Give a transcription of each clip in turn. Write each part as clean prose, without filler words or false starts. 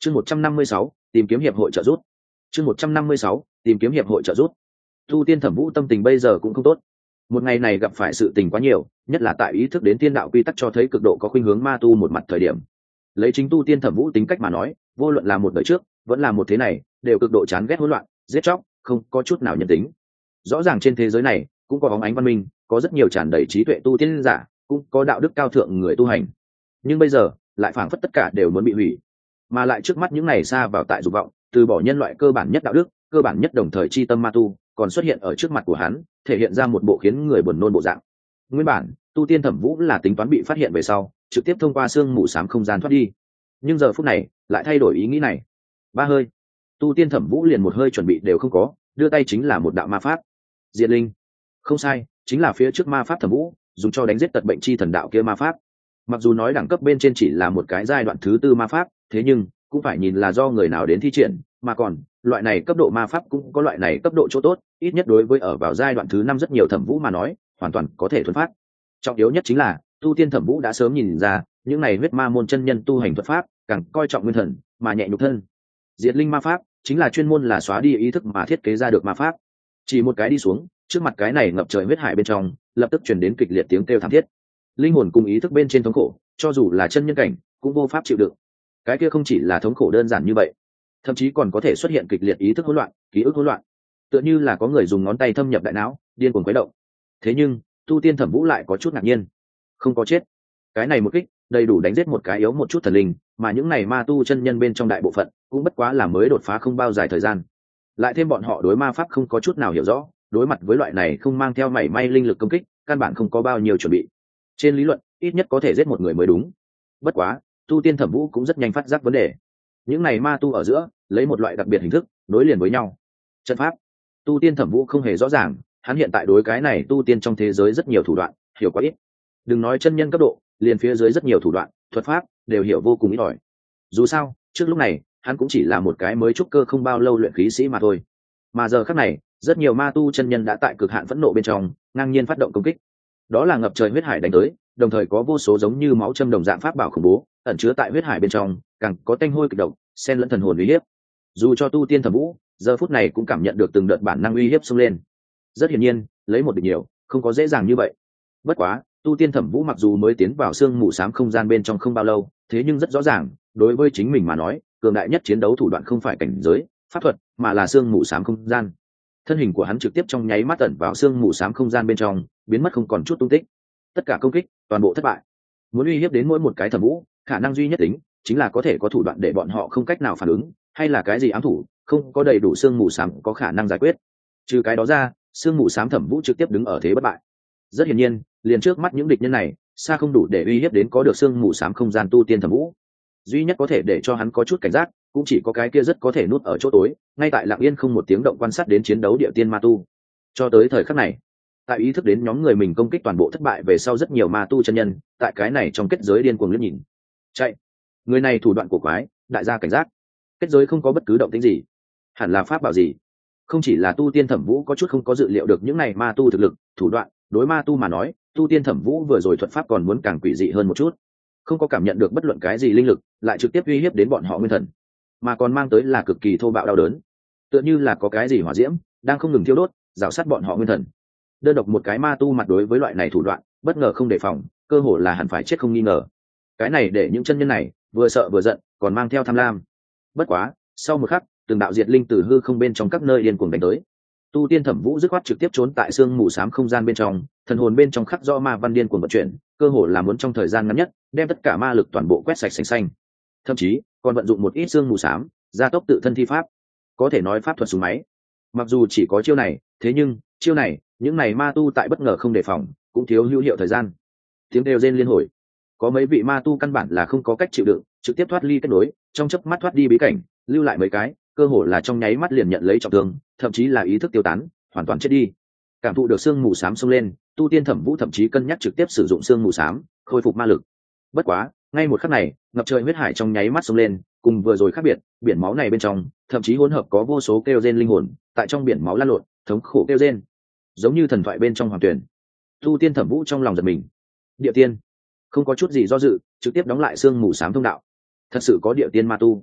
Chương 156, tìm kiếm hiệp hội trợ giúp. Chương 156, tìm kiếm hiệp hội trợ giúp. Tu tiên Thẩm Vũ tâm tình bây giờ cũng không tốt. Một ngày này gặp phải sự tình quá nhiều, nhất là tại ý thức đến tiên đạo quy tắc cho thấy cực độ có khuynh hướng ma tu một mặt thời điểm. Lấy chính tu tiên Thẩm Vũ tính cách mà nói, vô luận là một đời trước, vẫn là một thế này, đều cực độ chán ghét hỗn loạn, giết chóc, không có chút nào nhân tính. Rõ ràng trên thế giới này cũng có bóng ánh văn minh, có rất nhiều tràn đầy trí tuệ tu tiên giả, cũng có đạo đức cao thượng người tu hành. Nhưng bây giờ, lại phảng phất tất cả đều muốn bị hủy. Mà lại trước mắt những này xa vào tại dục vọng, từ bỏ nhân loại cơ bản nhất đạo đức, cơ bản nhất đồng thời chi tâm ma tu, còn xuất hiện ở trước mặt của hắn, thể hiện ra một bộ khiến người buồn nôn bộ dạng. Nguyên bản, tu tiên Thẩm Vũ là tính toán bị phát hiện về sau, trực tiếp thông qua xương mù xám không gian thoát đi. Nhưng giờ phút này, lại thay đổi ý nghĩ này. Ba hơi, tu tiên Thẩm Vũ liền một hơi chuẩn bị đều không có, đưa tay chính là một đạo ma pháp. Diệt linh. Không sai, chính là phía trước ma pháp Thẩm Vũ dùng cho đánh giết tật bệnh chi thần đạo kia ma pháp. Mặc dù nói đẳng cấp bên trên chỉ là một cái giai đoạn thứ tư ma pháp, thế nhưng cũng phải nhìn là do người nào đến thi triển, mà còn loại này cấp độ ma pháp cũng có loại này cấp độ chỗ tốt, ít nhất đối với ở vào giai đoạn thứ năm rất nhiều Thẩm Vũ mà nói, hoàn toàn có thể thuần phát. Trọng yếu nhất chính là tu tiên Thẩm Vũ đã sớm nhìn ra, những này huyết ma môn chân nhân tu hành thuật pháp, càng coi trọng nguyên thần mà nhẹ nhục thân. Diệt linh ma pháp chính là chuyên môn là xóa đi ý thức mà thiết kế ra được ma pháp. Chỉ một cái đi xuống, trước mặt cái này ngập trời huyết hải bên trong, lập tức truyền đến kịch liệt tiếng kêu thảm thiết. Linh hồn cùng ý thức bên trên thống khổ, cho dù là chân nhân cảnh, cũng vô pháp chịu đựng. Cái kia không chỉ là thống khổ đơn giản như vậy, thậm chí còn có thể xuất hiện kịch liệt ý thức hỗn loạn, ký ức hỗn loạn, tựa như là có người dùng ngón tay thâm nhập đại não, điên cuồng quấy động. Thế nhưng tu tiên Thẩm Vũ lại có chút ngạc nhiên, không có chết. Cái này một kích đầy đủ đánh giết một cái yếu một chút thần linh, mà những này ma tu chân nhân bên trong đại bộ phận cũng bất quá là mới đột phá không bao dài thời gian, lại thêm bọn họ đối ma pháp không có chút nào hiểu rõ, đối mặt với loại này không mang theo mảy may linh lực công kích, căn bản không có bao nhiêu chuẩn bị. Trên lý luận ít nhất có thể giết một người mới đúng. Bất quá tu tiên Thẩm Vũ cũng rất nhanh phát giác vấn đề. Những này ma tu ở giữa lấy một loại đặc biệt hình thức nối liền với nhau. Trận pháp, tu tiên Thẩm Vũ không hề rõ ràng, hắn hiện tại đối cái này tu tiên trong thế giới rất nhiều thủ đoạn hiểu quá ít. Đừng nói chân nhân cấp độ, liền phía dưới rất nhiều thủ đoạn thuật pháp đều hiểu vô cùng ít ỏi. Dù sao trước lúc này hắn cũng chỉ là một cái mới trúc cơ không bao lâu luyện khí sĩ mà thôi. Mà giờ khắc này rất nhiều ma tu chân nhân đã tại cực hạn phẫn nộ bên trong ngang nhiên phát động công kích. Đó là ngập trời huyết hải đánh tới, đồng thời có vô số giống như máu châm đồng dạng pháp bảo khủng bố ẩn chứa tại huyết hải bên trong, càng có tanh hôi kịch độc xen lẫn thần hồn uy hiếp. Dù cho tu tiên Thẩm Vũ giờ phút này cũng cảm nhận được từng đợt bản năng uy hiếp xông lên. Rất hiển nhiên lấy một địch nhiều không có dễ dàng như vậy. Bất quá tu tiên Thẩm Vũ mặc dù mới tiến vào xương mù xám không gian bên trong không bao lâu, thế nhưng rất rõ ràng đối với chính mình mà nói, cường đại nhất chiến đấu thủ đoạn không phải cảnh giới pháp thuật, mà là xương mù xám không gian. Thân hình của hắn trực tiếp trong nháy mắt ẩn vào xương mù xám không gian bên trong, biến mất không còn chút tung tích. Tất cả công kích toàn bộ thất bại. Muốn uy hiếp đến mỗi một cái Thẩm Vũ, khả năng duy nhất tính chính là có thể có thủ đoạn để bọn họ không cách nào phản ứng, hay là cái gì ám thủ không có đầy đủ xương mù xám có khả năng giải quyết. Trừ cái đó ra, xương mù xám Thẩm Vũ trực tiếp đứng ở thế bất bại. Rất hiển nhiên liền trước mắt những địch nhân này xa không đủ để uy hiếp đến có được xương mù xám không gian tu tiên Thẩm Vũ. Duy nhất có thể để cho hắn có chút cảnh giác cũng chỉ có cái kia rất có thể nút ở chỗ tối, ngay tại lặng yên không một tiếng động quan sát đến chiến đấu địa tiên ma tu. Cho tới thời khắc này, tại ý thức đến nhóm người mình công kích toàn bộ thất bại về sau, rất nhiều ma tu chân nhân tại cái này trong kết giới điên cuồng liếc nhìn. Chạy, người này thủ đoạn của quái, đại gia cảnh giác. Kết giới không có bất cứ động tĩnh gì, hẳn là pháp bảo gì. Không chỉ là tu tiên Thẩm Vũ có chút không có dự liệu được những này ma tu thực lực thủ đoạn, đối ma tu mà nói, tu tiên Thẩm Vũ vừa rồi thuật pháp còn muốn càng quỷ dị hơn một chút. Không có cảm nhận được bất luận cái gì linh lực, lại trực tiếp uy hiếp đến bọn họ nguyên thần, mà còn mang tới là cực kỳ thô bạo đau đớn, tựa như là có cái gì hỏa diễm đang không ngừng thiêu đốt rào sát bọn họ nguyên thần. Đơn độc một cái ma tu mặt đối với loại này thủ đoạn bất ngờ không đề phòng, cơ hồ là hẳn phải chết không nghi ngờ. Cái này để những chân nhân này vừa sợ vừa giận, còn mang theo tham lam. Bất quá sau một khắc, từng đạo diệt linh từ hư không bên trong các nơi điên cuồng đánh tới. Tu tiên Thẩm Vũ dứt khoát trực tiếp trốn tại xương mù xám không gian bên trong, thần hồn bên trong khắc do ma văn điên cuồng vận chuyển, cơ hồ là muốn trong thời gian ngắn nhất đem tất cả ma lực toàn bộ quét sạch sành xanh. Thậm chí còn vận dụng một ít xương mù xám gia tốc tự thân thi pháp, có thể nói pháp thuật súng máy. Mặc dù chỉ có chiêu này, thế nhưng chiêu này những này ma tu tại bất ngờ không đề phòng cũng thiếu hữu hiệu thời gian. Tiếng kêu rên liên hồi, có mấy vị ma tu căn bản là không có cách chịu đựng, trực tiếp thoát ly kết nối, trong chớp mắt thoát đi bí cảnh, lưu lại mấy cái cơ hồ là trong nháy mắt liền nhận lấy trọng thương, thậm chí là ý thức tiêu tán, hoàn toàn chết đi. Cảm thụ được xương mù xám xông lên, tu tiên Thẩm Vũ thậm chí cân nhắc trực tiếp sử dụng xương mù xám khôi phục ma lực. Bất quá ngay một khắc này, ngập trời huyết hải trong nháy mắt xông lên, cùng vừa rồi khác biệt, biển máu này bên trong thậm chí hỗn hợp có vô số kêu rên linh hồn tại trong biển máu lan lộn, thống khổ kêu rên giống như thần thoại bên trong hoàng tuyển. Tu tiên Thẩm Vũ trong lòng giật mình. Địa tiên không có chút gì do dự, trực tiếp đóng lại xương mù xám thông đạo. Thật sự có địa tiên ma tu.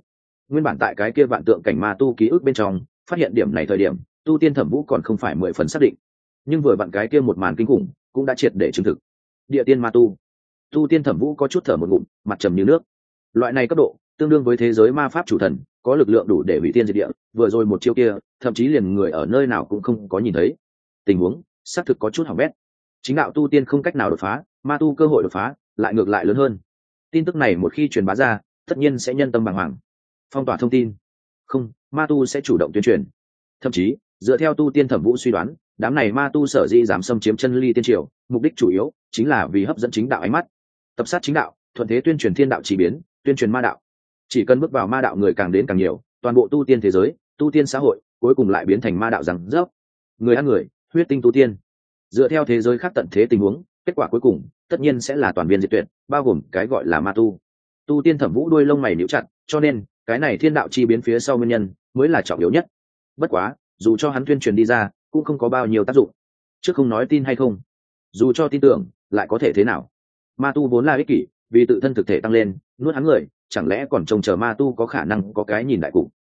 Nguyên bản tại cái kia vạn tượng cảnh ma tu ký ức bên trong phát hiện điểm này thời điểm, tu tiên thẩm vũ còn không phải 10 phần xác định, nhưng vừa vặn cái kia một màn kinh khủng cũng đã triệt để chứng thực. Địa tiên ma tu. Tu tiên thẩm vũ có chút thở một ngụm, mặt trầm như nước. Loại này cấp độ tương đương với thế giới ma pháp chủ thần, có lực lượng đủ để hủy tiên diệt địa. Vừa rồi một chiêu kia thậm chí liền người ở nơi nào cũng không có nhìn thấy. Tình huống xác thực có chút hỏng bét. Chính đạo tu tiên không cách nào đột phá, ma tu cơ hội đột phá lại ngược lại lớn hơn. Tin tức này một khi truyền bá ra, tất nhiên sẽ nhân tâm bàng hoàng. Phong tỏa thông tin, không, ma tu sẽ chủ động tuyên truyền. Thậm chí dựa theo tu tiên thẩm vũ suy đoán, đám này ma tu sở dĩ dám xâm chiếm chân ly tiên triều, mục đích chủ yếu chính là vì hấp dẫn chính đạo ánh mắt, tập sát chính đạo, thuận thế tuyên truyền thiên đạo chỉ biến, tuyên truyền ma đạo. Chỉ cần bước vào ma đạo người càng đến càng nhiều, toàn bộ tu tiên thế giới, tu tiên xã hội cuối cùng lại biến thành ma đạo rằng rớp. Người ăn người, huyết tinh tu tiên. Dựa theo thế giới khác tận thế tình huống, kết quả cuối cùng tất nhiên sẽ là toàn viên diệt tuyệt, bao gồm cái gọi là ma tu. Tu tiên thẩm vũ đuôi lông mày níu chặt, cho nên cái này thiên đạo chi biến phía sau nguyên nhân mới là trọng yếu nhất. Bất quá dù cho hắn tuyên truyền đi ra cũng không có bao nhiêu tác dụng. Trước không nói tin hay không, dù cho tin tưởng lại có thể thế nào? Ma tu vốn là ích kỷ, vì tự thân thực thể tăng lên nuốt hắn người, chẳng lẽ còn trông chờ ma tu có khả năng có cái nhìn đại cục?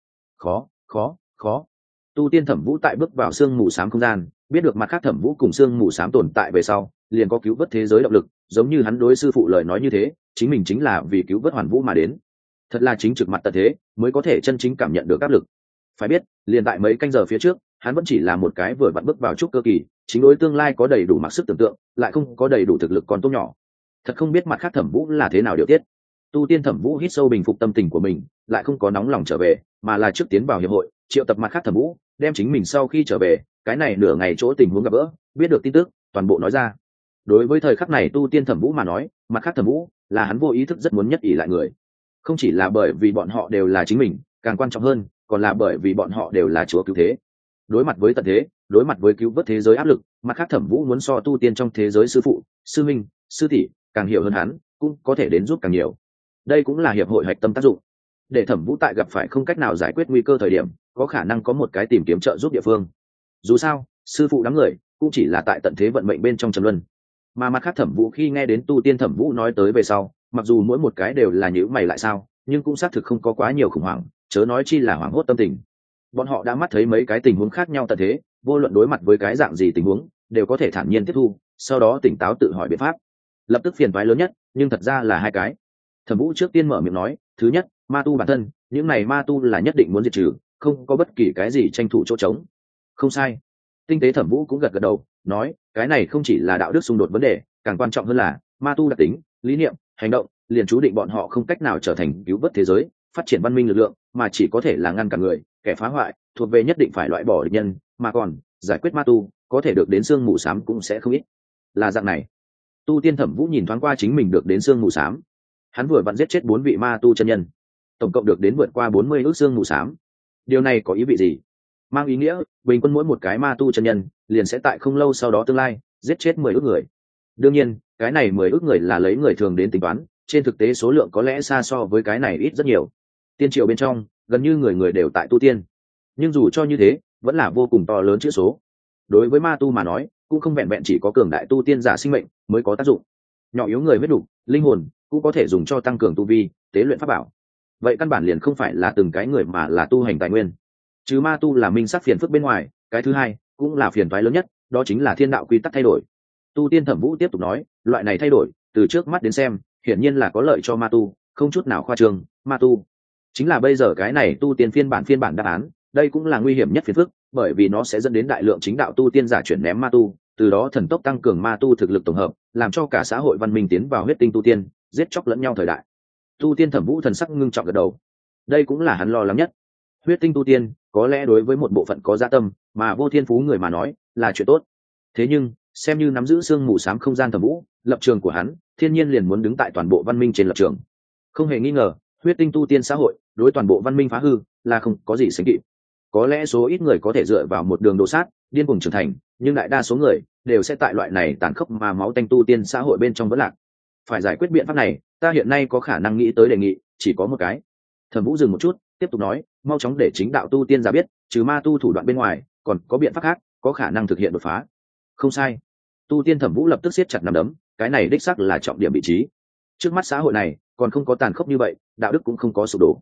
Khó. Tu tiên thẩm vũ tại bước vào sương mù xám không gian, biết được mặt khác thẩm vũ cùng sương mù xám tồn tại về sau, liền có cứu vớt thế giới động lực, giống như hắn đối sư phụ lời nói như thế, chính mình chính là vì cứu vớt hoàn vũ mà đến. Thật là chính trực mặt tận thế mới có thể chân chính cảm nhận được áp lực. Phải biết liền tại mấy canh giờ phía trước, hắn vẫn chỉ là một cái vừa vặn bước vào trúc cơ kỳ, chính đối tương lai có đầy đủ mặc sức tưởng tượng, lại không có đầy đủ thực lực con tốt nhỏ. Thật không biết mặt khác thẩm vũ là thế nào điều tiết. Tu tiên thẩm vũ hít sâu bình phục tâm tình của mình, lại không có nóng lòng trở về, mà là trước tiến vào hiệp hội triệu tập mặt khác thẩm vũ, đem chính mình sau khi trở về cái này nửa ngày chỗ tình huống gặp gỡ, biết được tin tức toàn bộ nói ra. Đối với thời khắc này tu tiên thẩm vũ mà nói, mặt khác thẩm vũ là hắn vô ý thức rất muốn nhất ỷ lại người. Không chỉ là bởi vì bọn họ đều là chính mình, càng quan trọng hơn còn là bởi vì bọn họ đều là chúa cứu thế. Đối mặt với tận thế, đối mặt với cứu vớt thế giới áp lực, mặt khác thẩm vũ muốn so tu tiên trong thế giới sư phụ, sư minh, sư tỷ càng hiểu hơn hắn, cũng có thể đến giúp càng nhiều. Đây cũng là hiệp hội hạch tâm tác dụng, để thẩm vũ tại gặp phải không cách nào giải quyết nguy cơ thời điểm, có khả năng có một cái tìm kiếm trợ giúp địa phương. Dù sao sư phụ đám người cũng chỉ là tại tận thế vận mệnh bên trong trầm luân, mà mặt khác thẩm vũ khi nghe đến tu tiên thẩm vũ nói tới về sau, mặc dù mỗi một cái đều là nhữ mày lại sao, nhưng cũng xác thực không có quá nhiều khủng hoảng, chớ nói chi là hoảng hốt tâm tình. Bọn họ đã mắt thấy mấy cái tình huống khác nhau tận thế, vô luận đối mặt với cái dạng gì tình huống đều có thể thản nhiên tiếp thu, sau đó tỉnh táo tự hỏi biện pháp. Lập tức phiền toái lớn nhất nhưng thật ra là hai cái. Thẩm vũ trước tiên mở miệng nói, thứ nhất, ma tu bản thân, những này ma tu là nhất định muốn diệt trừ, không có bất kỳ cái gì tranh thủ chỗ trống. Không sai. Tinh tế thẩm vũ cũng gật gật đầu, nói cái này không chỉ là đạo đức xung đột vấn đề, càng quan trọng hơn là ma tu đặc tính, lý niệm, hành động liền chú định bọn họ không cách nào trở thành cứu vớt thế giới, phát triển văn minh lực lượng, mà chỉ có thể là ngăn cản người, kẻ phá hoại, thuộc về nhất định phải loại bỏ địch nhân, mà còn giải quyết ma tu có thể được đến xương mù xám cũng sẽ không ít. Là dạng này. Tu tiên thẩm vũ nhìn thoáng qua chính mình được đến xương mù xám, hắn vừa vặn giết chết 4 vị ma tu chân nhân, tổng cộng được đến vượt qua 40 ước xương mù xám. Điều này có ý vị gì? Mang ý nghĩa bình quân mỗi một cái ma tu chân nhân liền sẽ tại không lâu sau đó tương lai giết chết 10 ước người. Đương nhiên cái này 10 ước người là lấy người thường đến tính toán, trên thực tế số lượng có lẽ xa so với cái này ít rất nhiều. Tiên triều bên trong gần như người người đều tại tu tiên, nhưng dù cho như thế vẫn là vô cùng to lớn chữ số. Đối với ma tu mà nói cũng không vẹn vẹn chỉ có cường đại tu tiên giả sinh mệnh mới có tác dụng, nhỏ yếu người huyết đủ linh hồn cũng có thể dùng cho tăng cường tu vi, tế luyện pháp bảo. Vậy căn bản liền không phải là từng cái người mà là tu hành tài nguyên. Chứ ma tu là minh sát phiền phức bên ngoài, cái thứ hai cũng là phiền toái lớn nhất, đó chính là thiên đạo quy tắc thay đổi. Tu tiên thẩm vũ tiếp tục nói, loại này thay đổi từ trước mắt đến xem hiển nhiên là có lợi cho ma tu, không chút nào khoa trương. Ma tu chính là bây giờ cái này tu tiên phiên bản đáp án. Đây cũng là nguy hiểm nhất phiền phức, bởi vì nó sẽ dẫn đến đại lượng chính đạo tu tiên giả chuyển ném ma tu, từ đó thần tốc tăng cường ma tu thực lực tổng hợp, làm cho cả xã hội văn minh tiến vào huyết tinh tu tiên, giết chóc lẫn nhau thời đại. Tu tiên thẩm vũ thần sắc ngưng trọng gật đầu, đây cũng là hắn lo lắng nhất. Huyết tinh tu tiên có lẽ đối với một bộ phận có dạ tâm mà vô thiên phú người mà nói là chuyện tốt, thế nhưng xem như nắm giữ xương mù xám không gian thẩm vũ, lập trường của hắn thiên nhiên liền muốn đứng tại toàn bộ văn minh trên lập trường. Không hề nghi ngờ huyết tinh tu tiên xã hội đối toàn bộ văn minh phá hư là không có gì sánh kịp. Có lẽ số ít người có thể dựa vào một đường đổ sát điên cuồng trưởng thành, nhưng đại đa số người đều sẽ tại loại này tàn khốc mà máu tanh tu tiên xã hội bên trong vẫn lạc. Phải giải quyết biện pháp này, ta hiện nay có khả năng nghĩ tới đề nghị chỉ có một cái. Thẩm vũ dừng một chút tiếp tục nói, mau chóng để chính đạo tu tiên giả biết, trừ ma tu thủ đoạn bên ngoài còn có biện pháp khác có khả năng thực hiện đột phá. Không sai. Tu tiên thẩm vũ lập tức siết chặt nắm đấm, cái này đích xác là trọng điểm vị trí. Trước mắt xã hội này còn không có tàn khốc như vậy, đạo đức cũng không có sụp đổ.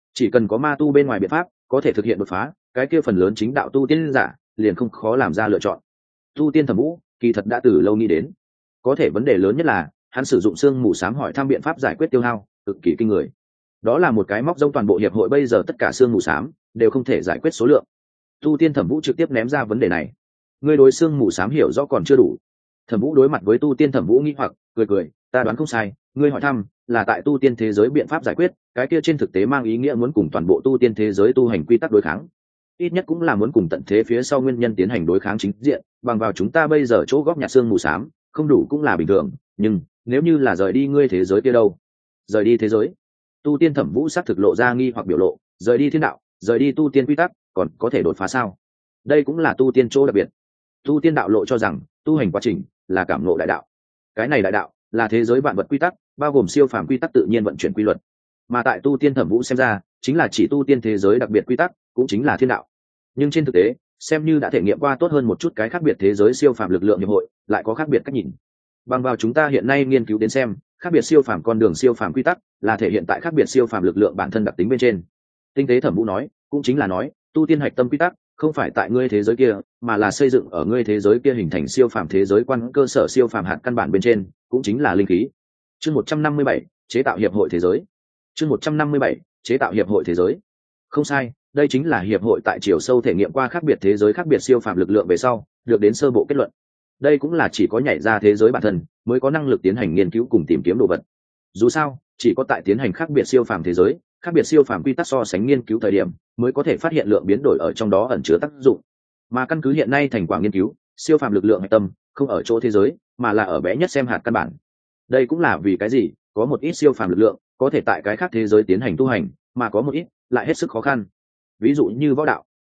chỉ cần có ma tu bên ngoài biện pháp có thể thực hiện đột phá, cái kia phần lớn chính đạo tu tiên giả liền không khó làm ra lựa chọn. Tu tiên Thẩm Vũ kỳ thật đã từ lâu nghĩ đến, có thể vấn đề lớn nhất là hắn sử dụng xương mù xám hỏi thăm biện pháp giải quyết tiêu hao cực kỳ kinh người. Đó là một cái móc rông toàn bộ hiệp hội bây giờ tất cả xương mù xám đều không thể giải quyết số lượng. Tu tiên Thẩm Vũ trực tiếp ném ra vấn đề này. Ngươi đối xương mù xám hiểu rõ còn chưa đủ. Thẩm Vũ đối mặt với tu tiên Thẩm Vũ nghi hoặc cười cười, ta đoán không sai, ngươi hỏi thăm là tại tu tiên thế giới biện pháp giải quyết, cái kia trên thực tế mang ý nghĩa muốn cùng toàn bộ tu tiên thế giới tu hành quy tắc đối kháng, ít nhất cũng là muốn cùng tận thế phía sau nguyên nhân tiến hành đối kháng chính diện. Bằng vào chúng ta bây giờ chỗ góp nhặt xương mù xám không đủ cũng là bình thường, nhưng nếu như là rời đi ngươi thế giới kia đâu? Rời đi thế giới? Tu tiên Thẩm Vũ xác thực lộ ra nghi hoặc biểu lộ, rời đi thiên đạo, rời đi tu tiên quy tắc, còn có thể đột phá sao? Đây cũng là tu tiên chỗ đặc biệt. Tu tiên đạo lộ cho rằng tu hành quá trình là cảm ngộ đại đạo, cái này đại đạo là thế giới vạn vật quy tắc, bao gồm siêu phàm quy tắc tự nhiên vận chuyển quy luật, mà tại tu tiên Thẩm Vũ xem ra chính là chỉ tu tiên thế giới đặc biệt quy tắc, cũng chính là thiên đạo. Nhưng trên thực tế xem như đã thể nghiệm qua tốt hơn một chút cái khác biệt thế giới siêu phàm lực lượng hiệp hội lại có khác biệt cách nhìn. Bằng vào chúng ta hiện nay nghiên cứu đến xem, khác biệt siêu phàm con đường siêu phàm quy tắc là thể hiện tại khác biệt siêu phàm lực lượng bản thân đặc tính bên trên. Tinh tế Thẩm Vũ nói, cũng chính là nói tu tiên hạch tâm quy tắc không phải tại ngươi thế giới kia, mà là xây dựng ở ngươi thế giới kia hình thành siêu phàm thế giới quan cơ sở siêu phàm hạt căn bản bên trên, cũng chính là linh khí. Chương 157, chế tạo hiệp hội thế giới. Chương 157, chế tạo hiệp hội thế giới. Không sai, đây chính là hiệp hội tại chiều sâu thể nghiệm qua khác biệt thế giới khác biệt siêu phàm lực lượng về sau được đến sơ bộ kết luận. Đây cũng là chỉ có nhảy ra thế giới bản thân mới có năng lực tiến hành nghiên cứu cùng tìm kiếm đồ vật. Dù sao chỉ có tại tiến hành khác biệt siêu phàm thế giới, khác biệt siêu phàm quy tắc so sánh nghiên cứu thời điểm mới có thể phát hiện lượng biến đổi ở trong đó ẩn chứa tác dụng. Mà căn cứ hiện nay thành quả nghiên cứu, siêu phàm lực lượng hạch tâm không ở chỗ thế giới mà là ở bé nhất xem hạt căn bản. Đây cũng là vì cái gì có một ít siêu phàm lực lượng có thể tại cái khác thế giới tiến hành tu hành, mà có một ít lại hết sức khó khăn. Ví dụ như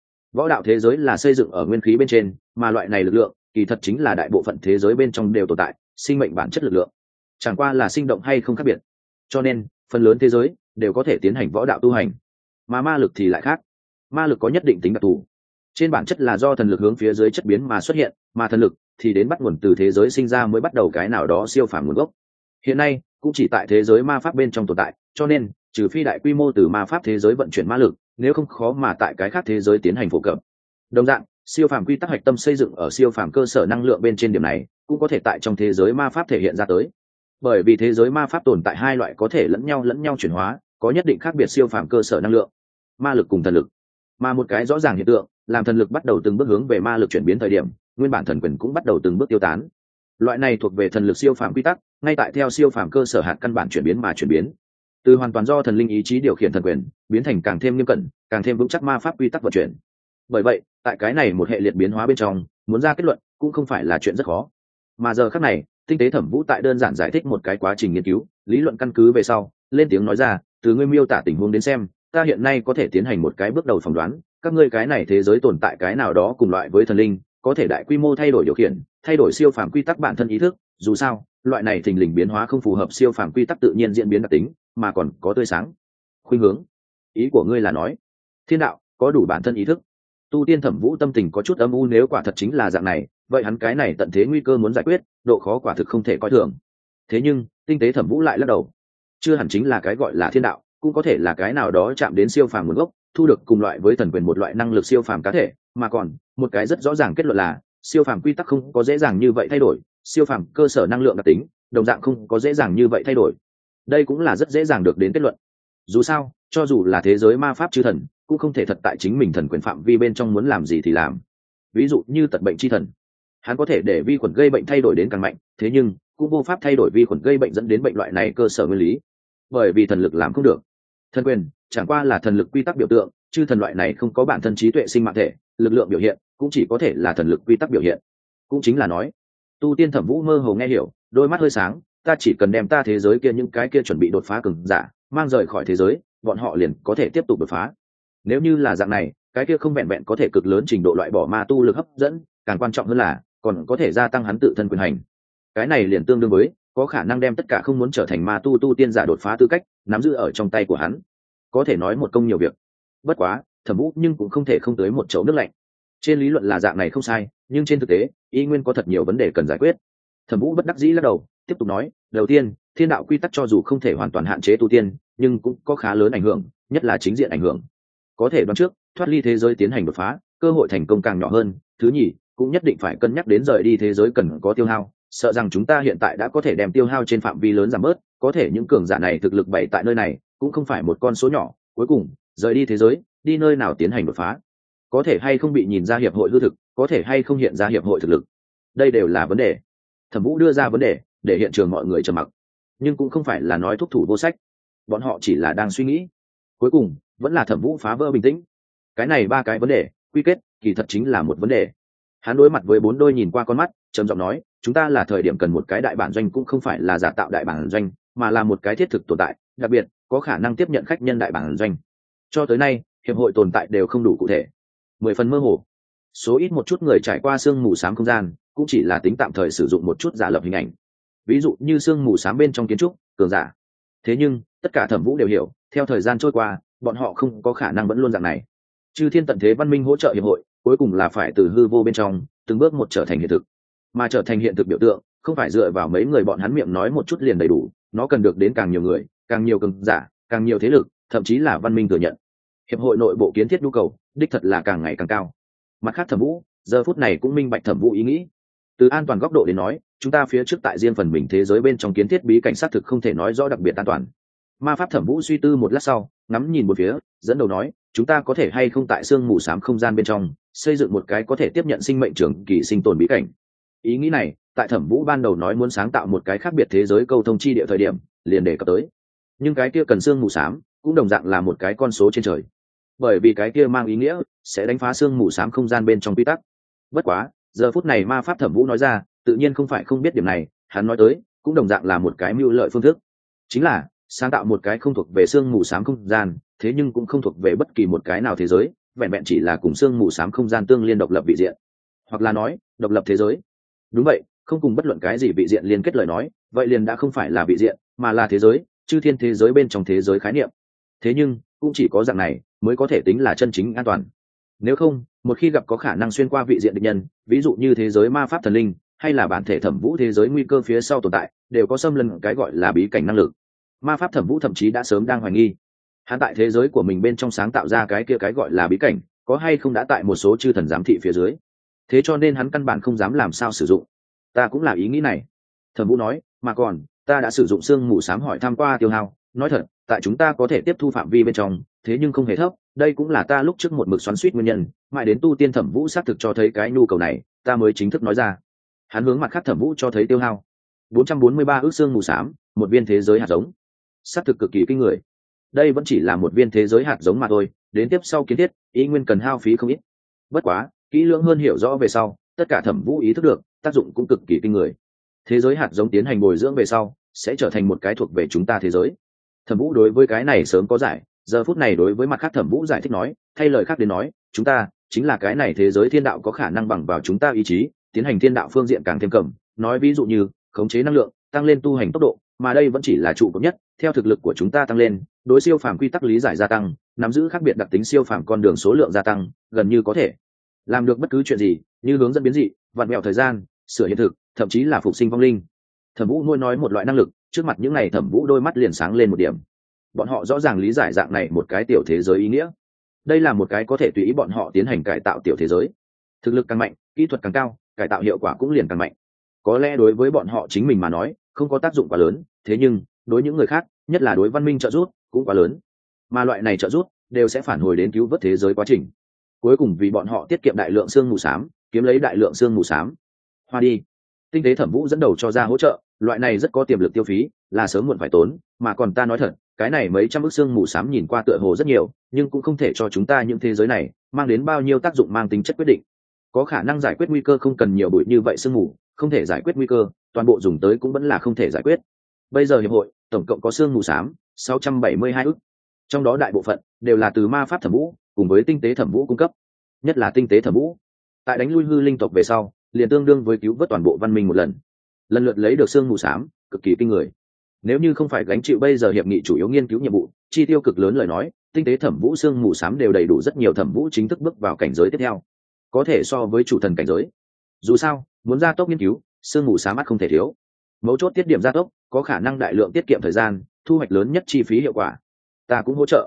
võ đạo thế giới là xây dựng ở nguyên khí bên trên, mà loại này lực lượng kỳ thật chính là đại bộ phận thế giới bên trong đều tồn tại sinh mệnh bản chất lực lượng, chẳng qua là sinh động hay không khác biệt. Cho nên phần lớn thế giới đều có thể tiến hành võ đạo tu hành. Mà ma lực thì lại khác, ma lực có nhất định tính đặc thù, trên bản chất là do thần lực hướng phía dưới chất biến mà xuất hiện, mà thần lực thì đến bắt nguồn từ thế giới sinh ra mới bắt đầu cái nào đó siêu phàm nguồn gốc. Hiện nay cũng chỉ tại thế giới ma pháp bên trong tồn tại, cho nên trừ phi đại quy mô từ ma pháp thế giới vận chuyển ma lực, nếu không khó mà tại cái khác thế giới tiến hành phổ cập. Đồng dạng, siêu phàm quy tắc hạch tâm xây dựng ở siêu phàm cơ sở năng lượng bên trên, điểm này cũng có thể tại trong thế giới ma pháp thể hiện ra tới. Bởi vì thế giới ma pháp tồn tại hai loại có thể lẫn nhau chuyển hóa, có nhất định khác biệt siêu phàm cơ sở năng lượng, ma lực cùng thần lực. Mà một cái rõ ràng hiện tượng, làm thần lực bắt đầu từng bước hướng về ma lực chuyển biến thời điểm, nguyên bản thần quyền cũng bắt đầu từng bước tiêu tán. Loại này thuộc về thần lực siêu phàm quy tắc, ngay tại theo siêu phàm cơ sở hạt căn bản chuyển biến mà chuyển biến, từ hoàn toàn do thần linh ý chí điều khiển thần quyền biến thành càng thêm nghiêm cẩn, càng thêm vững chắc ma pháp quy tắc vận chuyển. Bởi vậy tại cái này một hệ liệt biến hóa bên trong, muốn ra kết luận cũng không phải là chuyện rất khó. Mà giờ khắc này tinh tế Thẩm Vũ tại đơn giản giải thích một cái quá trình nghiên cứu lý luận căn cứ về sau, lên tiếng nói ra, từ ngươi miêu tả tình huống đến xem, ta hiện nay có thể tiến hành một cái bước đầu phỏng đoán, các ngươi cái này thế giới tồn tại cái nào đó cùng loại với thần linh, có thể đại quy mô thay đổi điều khiển, thay đổi siêu phàm quy tắc bản thân ý thức. Dù sao loại này thình lình biến hóa không phù hợp siêu phàm quy tắc tự nhiên diễn biến đặc tính, mà còn có tươi sáng khuynh hướng. Ý của ngươi là nói thiên đạo có đủ bản thân ý thức? Tu tiên Thẩm Vũ tâm tình có chút âm u, nếu quả thật chính là dạng này, vậy hắn cái này tận thế nguy cơ muốn giải quyết, độ khó quả thực không thể coi thường. Thế nhưng tinh tế Thẩm Vũ lại lắc đầu, chưa hẳn chính là cái gọi là thiên đạo, cũng có thể là cái nào đó chạm đến siêu phàm nguồn gốc, thu được cùng loại với thần quyền một loại năng lực siêu phàm cá thể. Mà còn một cái rất rõ ràng kết luận là siêu phàm quy tắc không có dễ dàng như vậy thay đổi, siêu phàm cơ sở năng lượng đặc tính đồng dạng không có dễ dàng như vậy thay đổi. Đây cũng là rất dễ dàng được đến kết luận. Dù sao cho dù là thế giới ma pháp chư thần cũng không thể thật tại chính mình thần quyền phạm vi bên trong muốn làm gì thì làm. Ví dụ như tật bệnh chi thần, hắn có thể để vi khuẩn gây bệnh thay đổi đến càng mạnh, thế nhưng cũng vô pháp thay đổi vi khuẩn gây bệnh dẫn đến bệnh loại này cơ sở nguyên lý, bởi vì thần lực làm không được. Thần quyền chẳng qua là thần lực quy tắc biểu tượng, chư thần loại này không có bản thân trí tuệ sinh mạng thể, lực lượng biểu hiện cũng chỉ có thể là thần lực quy tắc biểu hiện. Cũng chính là nói, tu tiên Thẩm Vũ mơ hồ nghe hiểu, đôi mắt hơi sáng, ta chỉ cần đem ta thế giới kia những cái kia chuẩn bị đột phá cường giả mang rời khỏi thế giới, bọn họ liền có thể tiếp tục đột phá. Nếu như là dạng này, cái kia không vẹn vẹn có thể cực lớn trình độ loại bỏ ma tu lực hấp dẫn, càng quan trọng hơn là còn có thể gia tăng hắn tự thân quyền hành. Cái này liền tương đương với có khả năng đem tất cả không muốn trở thành ma tu tiên giả đột phá tư cách nắm giữ ở trong tay của hắn. Có thể nói một công nhiều việc. Bất quá Thẩm Vũ nhưng cũng không thể không tới một chậu nước lạnh. Trên lý luận là dạng này không sai, nhưng trên thực tế y nguyên có thật nhiều vấn đề cần giải quyết. Thẩm Vũ bất đắc dĩ lắc đầu, tiếp tục nói, đầu tiên thiên đạo quy tắc cho dù không thể hoàn toàn hạn chế tu tiên, nhưng cũng có khá lớn ảnh hưởng, nhất là chính diện ảnh hưởng. Có thể đoán trước, thoát ly thế giới tiến hành đột phá, cơ hội thành công càng nhỏ hơn. Thứ nhì, cũng nhất định phải cân nhắc đến rời đi thế giới cần có tiêu hao, sợ rằng chúng ta hiện tại đã có thể đem tiêu hao trên phạm vi lớn giảm bớt, có thể những cường giả này thực lực bày tại nơi này cũng không phải một con số nhỏ. Cuối cùng, rời đi thế giới, đi nơi nào tiến hành đột phá, có thể hay không bị nhìn ra hiệp hội hư thực, có thể hay không hiện ra hiệp hội thực lực, đây đều là vấn đề. Thẩm Vũ đưa ra vấn đề để hiện trường mọi người trầm mặc, nhưng cũng không phải là nói thúc thủ vô sách, bọn họ chỉ là đang suy nghĩ. Cuối cùng vẫn là Thẩm Vũ phá vỡ bình tĩnh. Cái này ba cái vấn đề quy kết kỳ thật chính là một vấn đề. Hắn đối mặt với bốn đôi nhìn qua con mắt, trầm giọng nói, chúng ta là thời điểm cần một cái đại bản doanh, cũng không phải là giả tạo đại bản doanh, mà là một cái thiết thực tồn tại, đặc biệt có khả năng tiếp nhận khách nhân đại bản doanh. Cho tới nay hiệp hội tồn tại đều không đủ cụ thể, 10 phần mơ hồ. Số ít một chút người trải qua sương mù xám không gian cũng chỉ là tính tạm thời sử dụng một chút giả lập hình ảnh, ví dụ như sương mù xám bên trong kiến trúc cường giả. Thế nhưng tất cả Thẩm Vũ đều hiểu, theo thời gian trôi qua bọn họ không có khả năng vẫn luôn dạng này. Chư thiên tận thế văn minh hỗ trợ hiệp hội, cuối cùng là phải từ hư vô bên trong từng bước một trở thành hiện thực. Mà trở thành hiện thực biểu tượng không phải dựa vào mấy người bọn hắn miệng nói một chút liền đầy đủ, nó cần được đến càng nhiều người, càng nhiều cường giả, càng nhiều thế lực, thậm chí là văn minh thừa nhận. Hiệp hội nội bộ kiến thiết nhu cầu đích thật là càng ngày càng cao. Mặt khác Thẩm Vũ giờ phút này cũng minh bạch Thẩm Vũ ý nghĩ. Từ an toàn góc độ đến nói, chúng ta phía trước tại riêng phần mình thế giới bên trong kiến thiết bí cảnh xác thực không thể nói rõ đặc biệt an toàn. Ma pháp Thẩm Vũ suy tư một lát sau, ngắm nhìn một phía, dẫn đầu nói, chúng ta có thể hay không tại sương mù xám không gian bên trong xây dựng một cái có thể tiếp nhận sinh mệnh trường kỳ sinh tồn bí cảnh. Ý nghĩ này tại Thẩm Vũ ban đầu nói muốn sáng tạo một cái khác biệt thế giới câu thông chi địa thời điểm liền đề cập tới, nhưng cái kia cần sương mù xám cũng đồng dạng là một cái con số trên trời, bởi vì cái kia mang ý nghĩa sẽ đánh phá sương mù xám không gian bên trong quy tắc. Bất quá giờ phút này ma pháp Thẩm Vũ nói ra tự nhiên không phải không biết điểm này, hắn nói tới cũng đồng dạng là một cái mưu lợi phương thức, chính là sáng tạo một cái không thuộc về sương mù xám không gian, thế nhưng cũng không thuộc về bất kỳ một cái nào thế giới, vẹn vẹn chỉ là cùng sương mù xám không gian tương liên độc lập vị diện, hoặc là nói độc lập thế giới. Đúng vậy, không cùng bất luận cái gì vị diện liên kết lời nói, vậy liền đã không phải là vị diện mà là thế giới, chư thiên thế giới bên trong thế giới khái niệm. Thế nhưng cũng chỉ có dạng này mới có thể tính là chân chính an toàn. Nếu không, một khi gặp có khả năng xuyên qua vị diện địch nhân, ví dụ như thế giới ma pháp thần linh hay là bản thể Thẩm Vũ thế giới nguy cơ phía sau tồn tại, đều có xâm lấn cái gọi là bí cảnh năng lực. Ma pháp Thẩm Vũ thậm chí đã sớm đang hoài nghi, hắn tại thế giới của mình bên trong sáng tạo ra cái kia cái gọi là bí cảnh có hay không đã tại một số chư thần giám thị phía dưới, thế cho nên hắn căn bản không dám làm sao sử dụng. Ta cũng là ý nghĩ này, Thẩm Vũ nói, mà còn ta đã sử dụng sương mù xám hỏi tham qua tiêu hao, nói thật tại chúng ta có thể tiếp thu phạm vi bên trong, thế nhưng không hề thấp, đây cũng là ta lúc trước một mực xoắn suýt nguyên nhân, mãi đến tu tiên Thẩm Vũ xác thực cho thấy cái nhu cầu này, ta mới chính thức nói ra. Hắn hướng mặt khác Thẩm Vũ cho thấy tiêu hao 443 ước sương mù xám, một viên thế giới hạt giống, xác thực cực kỳ kinh người. Đây vẫn chỉ là một viên thế giới hạt giống mà thôi, đến tiếp sau kiến thiết ý nguyên cần hao phí không ít. Bất quá kỹ lưỡng hơn hiểu rõ về sau, tất cả Thẩm Vũ ý thức được tác dụng cũng cực kỳ kinh người. Thế giới hạt giống tiến hành bồi dưỡng về sau sẽ trở thành một cái thuộc về chúng ta thế giới. Thẩm Vũ đối với cái này sớm có giải, giờ phút này đối với mặt khác Thẩm Vũ giải thích nói, thay lời khác đến nói, chúng ta chính là cái này thế giới thiên đạo có khả năng bằng vào chúng ta ý chí tiến hành thiên đạo phương diện càng thêm cầm, nói ví dụ như khống chế năng lượng, tăng lên tu hành tốc độ, mà đây vẫn chỉ là trụ cột nhất, theo thực lực của chúng ta tăng lên, đối siêu phàm quy tắc lý giải gia tăng, nắm giữ khác biệt đặc tính siêu phàm con đường số lượng gia tăng, gần như có thể làm được bất cứ chuyện gì, như hướng dẫn biến dị, vặn mẹo thời gian, sửa hiện thực, thậm chí là phục sinh vong linh. Thẩm Vũ nuôi nói một loại năng lực, trước mặt những này Thẩm Vũ đôi mắt liền sáng lên một điểm. Bọn họ rõ ràng lý giải dạng này một cái tiểu thế giới ý nghĩa. Đây là một cái có thể tùy ý bọn họ tiến hành cải tạo tiểu thế giới. Thực lực càng mạnh, kỹ thuật càng cao, cải tạo hiệu quả cũng liền càng mạnh. Có lẽ đối với bọn họ chính mình mà nói, không có tác dụng quá lớn, thế nhưng đối những người khác, nhất là đối văn minh trợ giúp, cũng quá lớn. Mà loại này trợ giúp đều sẽ phản hồi đến cứu vớt thế giới quá trình. Cuối cùng vì bọn họ tiết kiệm đại lượng xương mù xám, kiếm lấy đại lượng xương mù xám. Hoa đi. Tinh tế Thẩm Vũ dẫn đầu cho ra hỗ trợ, loại này rất có tiềm lực tiêu phí, là sớm muộn phải tốn, mà còn ta nói thật, cái này mấy trăm ức xương mù xám nhìn qua tựa hồ rất nhiều, nhưng cũng không thể cho chúng ta những thế giới này mang đến bao nhiêu tác dụng mang tính chất quyết định. Có khả năng giải quyết nguy cơ không cần nhiều bụi như vậy xương mù, không thể giải quyết nguy cơ, toàn bộ dùng tới cũng vẫn là không thể giải quyết. Bây giờ hiệp hội tổng cộng có xương mù xám 672 ức, trong đó đại bộ phận đều là từ ma pháp Thẩm Vũ cùng với tinh tế Thẩm Vũ cung cấp, nhất là tinh tế Thẩm Vũ tại đánh lui hư linh tộc về sau liền tương đương với cứu vớt toàn bộ văn minh một lần, lần lượt lấy được xương mù xám, cực kỳ kinh người. Nếu như không phải gánh chịu bây giờ hiệp nghị chủ yếu nghiên cứu nhiệm vụ, chi tiêu cực lớn lời nói, tinh tế Thẩm Vũ xương mù xám đều đầy đủ rất nhiều Thẩm Vũ chính thức bước vào cảnh giới tiếp theo, có thể so với chủ thần cảnh giới. Dù sao muốn gia tốc nghiên cứu, xương mù xám mắt không thể thiếu. Mấu chốt tiết điểm gia tốc, có khả năng đại lượng tiết kiệm thời gian, thu hoạch lớn nhất chi phí hiệu quả. Ta cũng hỗ trợ.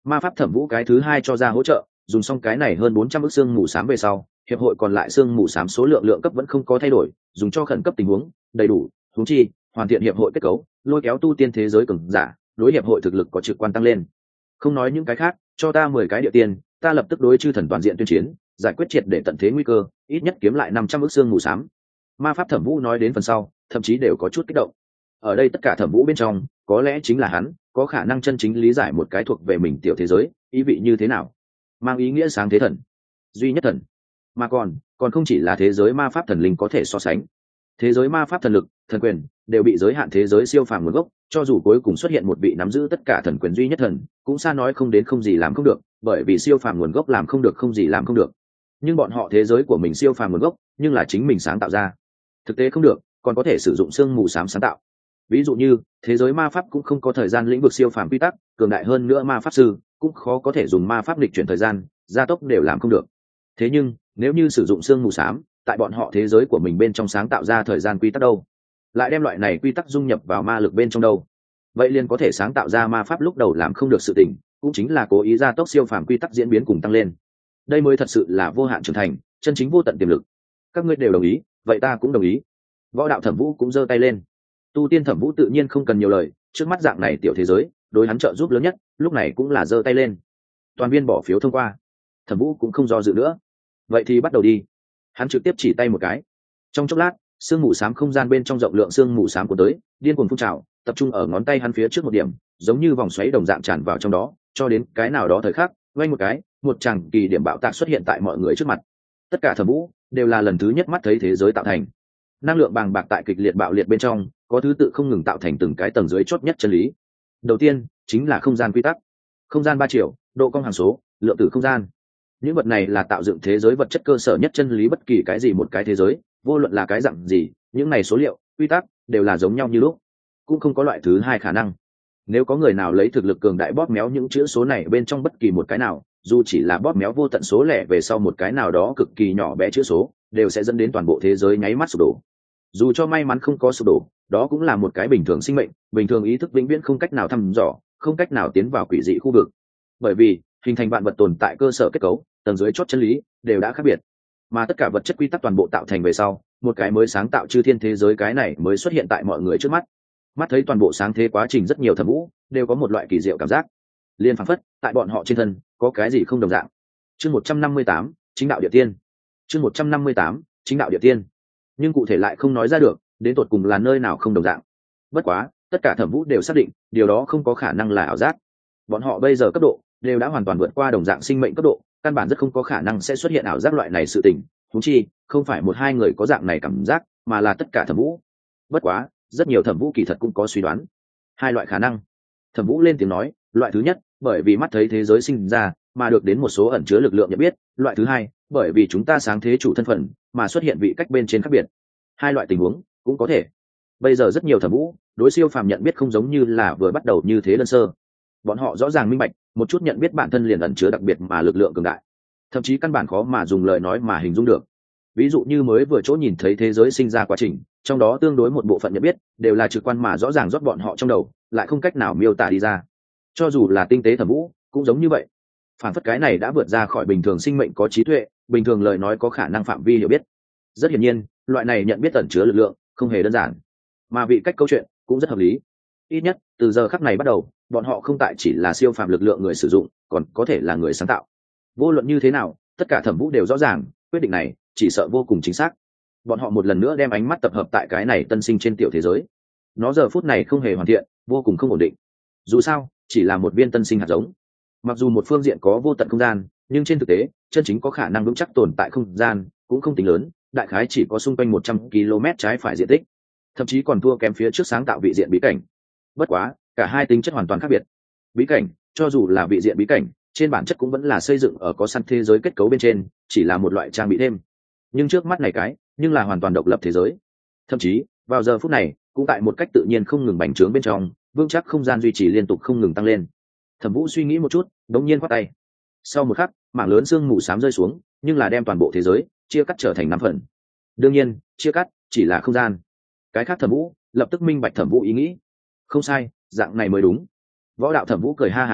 Ma pháp thẩm vũ cái thứ hai cho ra hỗ trợ, dùng xong cái này hơn 400 ức xương mù xám về sau, hiệp hội còn lại xương mù xám số lượng cấp vẫn không có thay đổi, dùng cho khẩn cấp tình huống đầy đủ, huống chi hoàn thiện hiệp hội kết cấu, lôi kéo tu tiên thế giới cường giả, đối hiệp hội thực lực có trực quan tăng lên. Không nói những cái khác, cho ta 10 cái địa tiền, ta lập tức đối chư thần toàn diện tuyên chiến, giải quyết triệt để tận thế nguy cơ, ít nhất kiếm lại 500 ức xương mù xám. Ma pháp thẩm vũ nói đến phần sau, thậm chí đều có chút kích động. Ở đây tất cả thẩm vũ bên trong, có lẽ chính là hắn có khả năng chân chính lý giải một cái thuộc về mình tiểu thế giới ý vị như thế nào, mang ý nghĩa sáng thế thần, duy nhất thần, mà còn không chỉ là thế giới ma pháp thần linh có thể so sánh. Thế giới ma pháp thần lực, thần quyền đều bị giới hạn thế giới siêu phàm nguồn gốc, cho dù cuối cùng xuất hiện một vị nắm giữ tất cả thần quyền duy nhất thần, cũng xa nói không đến không gì làm không được, bởi vì siêu phàm nguồn gốc làm không được không gì làm không được. Nhưng bọn họ thế giới của mình siêu phàm nguồn gốc, nhưng là chính mình sáng tạo ra. Thực tế không được, còn có thể sử dụng sương mù xám sáng tạo. Ví dụ như thế giới ma pháp cũng không có thời gian lĩnh vực siêu phàm quy tắc, cường đại hơn nữa ma pháp sư cũng khó có thể dùng ma pháp lịch chuyển thời gian, gia tốc đều làm không được. Thế nhưng nếu như sử dụng sương mù xám, tại bọn họ thế giới của mình bên trong sáng tạo ra thời gian quy tắc đâu, lại đem loại này quy tắc dung nhập vào ma lực bên trong đâu, vậy liền có thể sáng tạo ra ma pháp lúc đầu làm không được sự tình, cũng chính là cố ý gia tốc siêu phàm quy tắc diễn biến cùng tăng lên. Đây mới thật sự là vô hạn trưởng thành, chân chính vô tận tiềm lực. Các ngươi đều đồng ý, vậy ta cũng đồng ý. Võ đạo thẩm vũ cũng giơ tay lên. Tu tiên thẩm vũ tự nhiên không cần nhiều lời, trước mắt dạng này tiểu thế giới đối hắn trợ giúp lớn nhất, lúc này cũng là giơ tay lên. Toàn viên bỏ phiếu thông qua. Thẩm vũ cũng không do dự nữa. Vậy thì bắt đầu đi. Hắn trực tiếp chỉ tay một cái. Trong chốc lát, sương mù xám không gian bên trong rộng lượng sương mù xám của tới điên cuồng phun trào, tập trung ở ngón tay hắn phía trước một điểm, giống như vòng xoáy đồng dạng tràn vào trong đó, cho đến cái nào đó thời khắc, vang một cái, một tràng kỳ điểm bạo tạc xuất hiện tại mọi người trước mặt. Tất cả thẩm vũ đều là lần thứ nhất mắt thấy thế giới tạo thành. Năng lượng bàng bạc tại kịch liệt bạo liệt bên trong, có thứ tự không ngừng tạo thành từng cái tầng dưới chót nhất chân lý. Đầu tiên chính là không gian quy tắc. Không gian 3 chiều, độ cong hằng số, lượng tử không gian. Những vật này là tạo dựng thế giới vật chất cơ sở nhất chân lý, bất kỳ cái gì một cái thế giới, vô luận là cái dạng gì, những này số liệu, quy tắc đều là giống nhau như lúc, cũng không có loại thứ hai khả năng. Nếu có người nào lấy thực lực cường đại bóp méo những chữ số này bên trong bất kỳ một cái nào, dù chỉ là bóp méo vô tận số lẻ về sau một cái nào đó cực kỳ nhỏ bé chữ số, đều sẽ dẫn đến toàn bộ thế giới nháy mắt sụp đổ. Dù cho may mắn không có sụp đổ, đó cũng là một cái bình thường sinh mệnh, bình thường ý thức vĩnh viễn không cách nào thăm dò, không cách nào tiến vào quỷ dị khu vực. Bởi vì hình thành vạn vật tồn tại cơ sở kết cấu, tầng dưới chót chân lý đều đã khác biệt, mà tất cả vật chất quy tắc toàn bộ tạo thành về sau, một cái mới sáng tạo chư thiên thế giới, cái này mới xuất hiện tại mọi người trước mắt. Mắt thấy toàn bộ sáng thế quá trình, rất nhiều thẩm vũ đều có một loại kỳ diệu cảm giác, liên phảng phất tại bọn họ trên thân có cái gì không đồng dạng. Chương 158, chính đạo địa tiên. Chương 158, chính đạo địa tiên. Nhưng cụ thể lại không nói ra được, đến tột cùng là nơi nào không đồng dạng. Bất quá tất cả thẩm vũ đều xác định điều đó không có khả năng là ảo giác. Bọn họ bây giờ cấp độ đều đã hoàn toàn vượt qua đồng dạng sinh mệnh cấp độ, căn bản rất không có khả năng sẽ xuất hiện ảo giác loại này sự tình. Huống chi không phải một hai người có dạng này cảm giác, mà là tất cả thẩm vũ. Bất quá rất nhiều thẩm vũ kỳ thật cũng có suy đoán hai loại khả năng. Thẩm vũ lên tiếng nói, loại thứ nhất, bởi vì mắt thấy thế giới sinh ra mà được đến một số ẩn chứa lực lượng nhận biết. Loại thứ hai, bởi vì chúng ta sáng thế chủ thân phận mà xuất hiện vị cách bên trên khác biệt. Hai loại tình huống cũng có thể. Bây giờ rất nhiều thẩm vũ đối siêu phàm nhận biết không giống như là vừa bắt đầu như thế đơn sơ. Bọn họ rõ ràng minh bạch, một chút nhận biết bản thân liền ẩn chứa đặc biệt mà lực lượng cường đại, thậm chí căn bản khó mà dùng lời nói mà hình dung được. Ví dụ như mới vừa chỗ nhìn thấy thế giới sinh ra quá trình, trong đó tương đối một bộ phận nhận biết đều là trực quan mà rõ ràng rót bọn họ trong đầu, lại không cách nào miêu tả đi ra. Cho dù là tinh tế thẩm vũ cũng giống như vậy, phản phất cái này đã vượt ra khỏi bình thường sinh mệnh có trí tuệ, bình thường lời nói có khả năng phạm vi hiểu biết. Rất hiển nhiên, loại này nhận biết ẩn chứa lực lượng không hề đơn giản, mà vị cách câu chuyện cũng rất hợp lý. Ít nhất từ giờ khắc này bắt đầu, bọn họ không tại chỉ là siêu phàm lực lượng người sử dụng, còn có thể là người sáng tạo. Vô luận như thế nào, tất cả thẩm vũ đều rõ ràng quyết định này chỉ sợ vô cùng chính xác. Bọn họ một lần nữa đem ánh mắt tập hợp tại cái này tân sinh trên tiểu thế giới. Nó giờ phút này không hề hoàn thiện, vô cùng không ổn định. Dù sao chỉ là một viên tân sinh hạt giống, mặc dù một phương diện có vô tận không gian, nhưng trên thực tế chân chính có khả năng vững chắc tồn tại không gian cũng không tính lớn, đại khái chỉ có xung quanh 100 km trái phải diện tích, thậm chí còn thua kém phía trước sáng tạo vị diện bí cảnh. Bất quá cả hai tính chất hoàn toàn khác biệt. Bí cảnh, cho dù là vị diện bí cảnh, trên bản chất cũng vẫn là xây dựng ở có sẵn thế giới kết cấu bên trên, chỉ là một loại trang bị thêm. Nhưng trước mắt này cái nhưng là hoàn toàn độc lập thế giới, thậm chí vào giờ phút này cũng tại một cách tự nhiên không ngừng bành trướng bên trong, vững chắc không gian duy trì liên tục không ngừng tăng lên. Thẩm vũ suy nghĩ một chút, đống nhiên quát tay. Sau một khắc, mảng lớn sương mù xám rơi xuống, nhưng là đem toàn bộ thế giới chia cắt trở thành 5 phần. Đương nhiên chia cắt chỉ là không gian, cái khác thẩm vũ lập tức minh bạch thẩm vũ ý nghĩ. Không sai, dạng này mới đúng. Võ đạo thẩm vũ cười ha hả nói,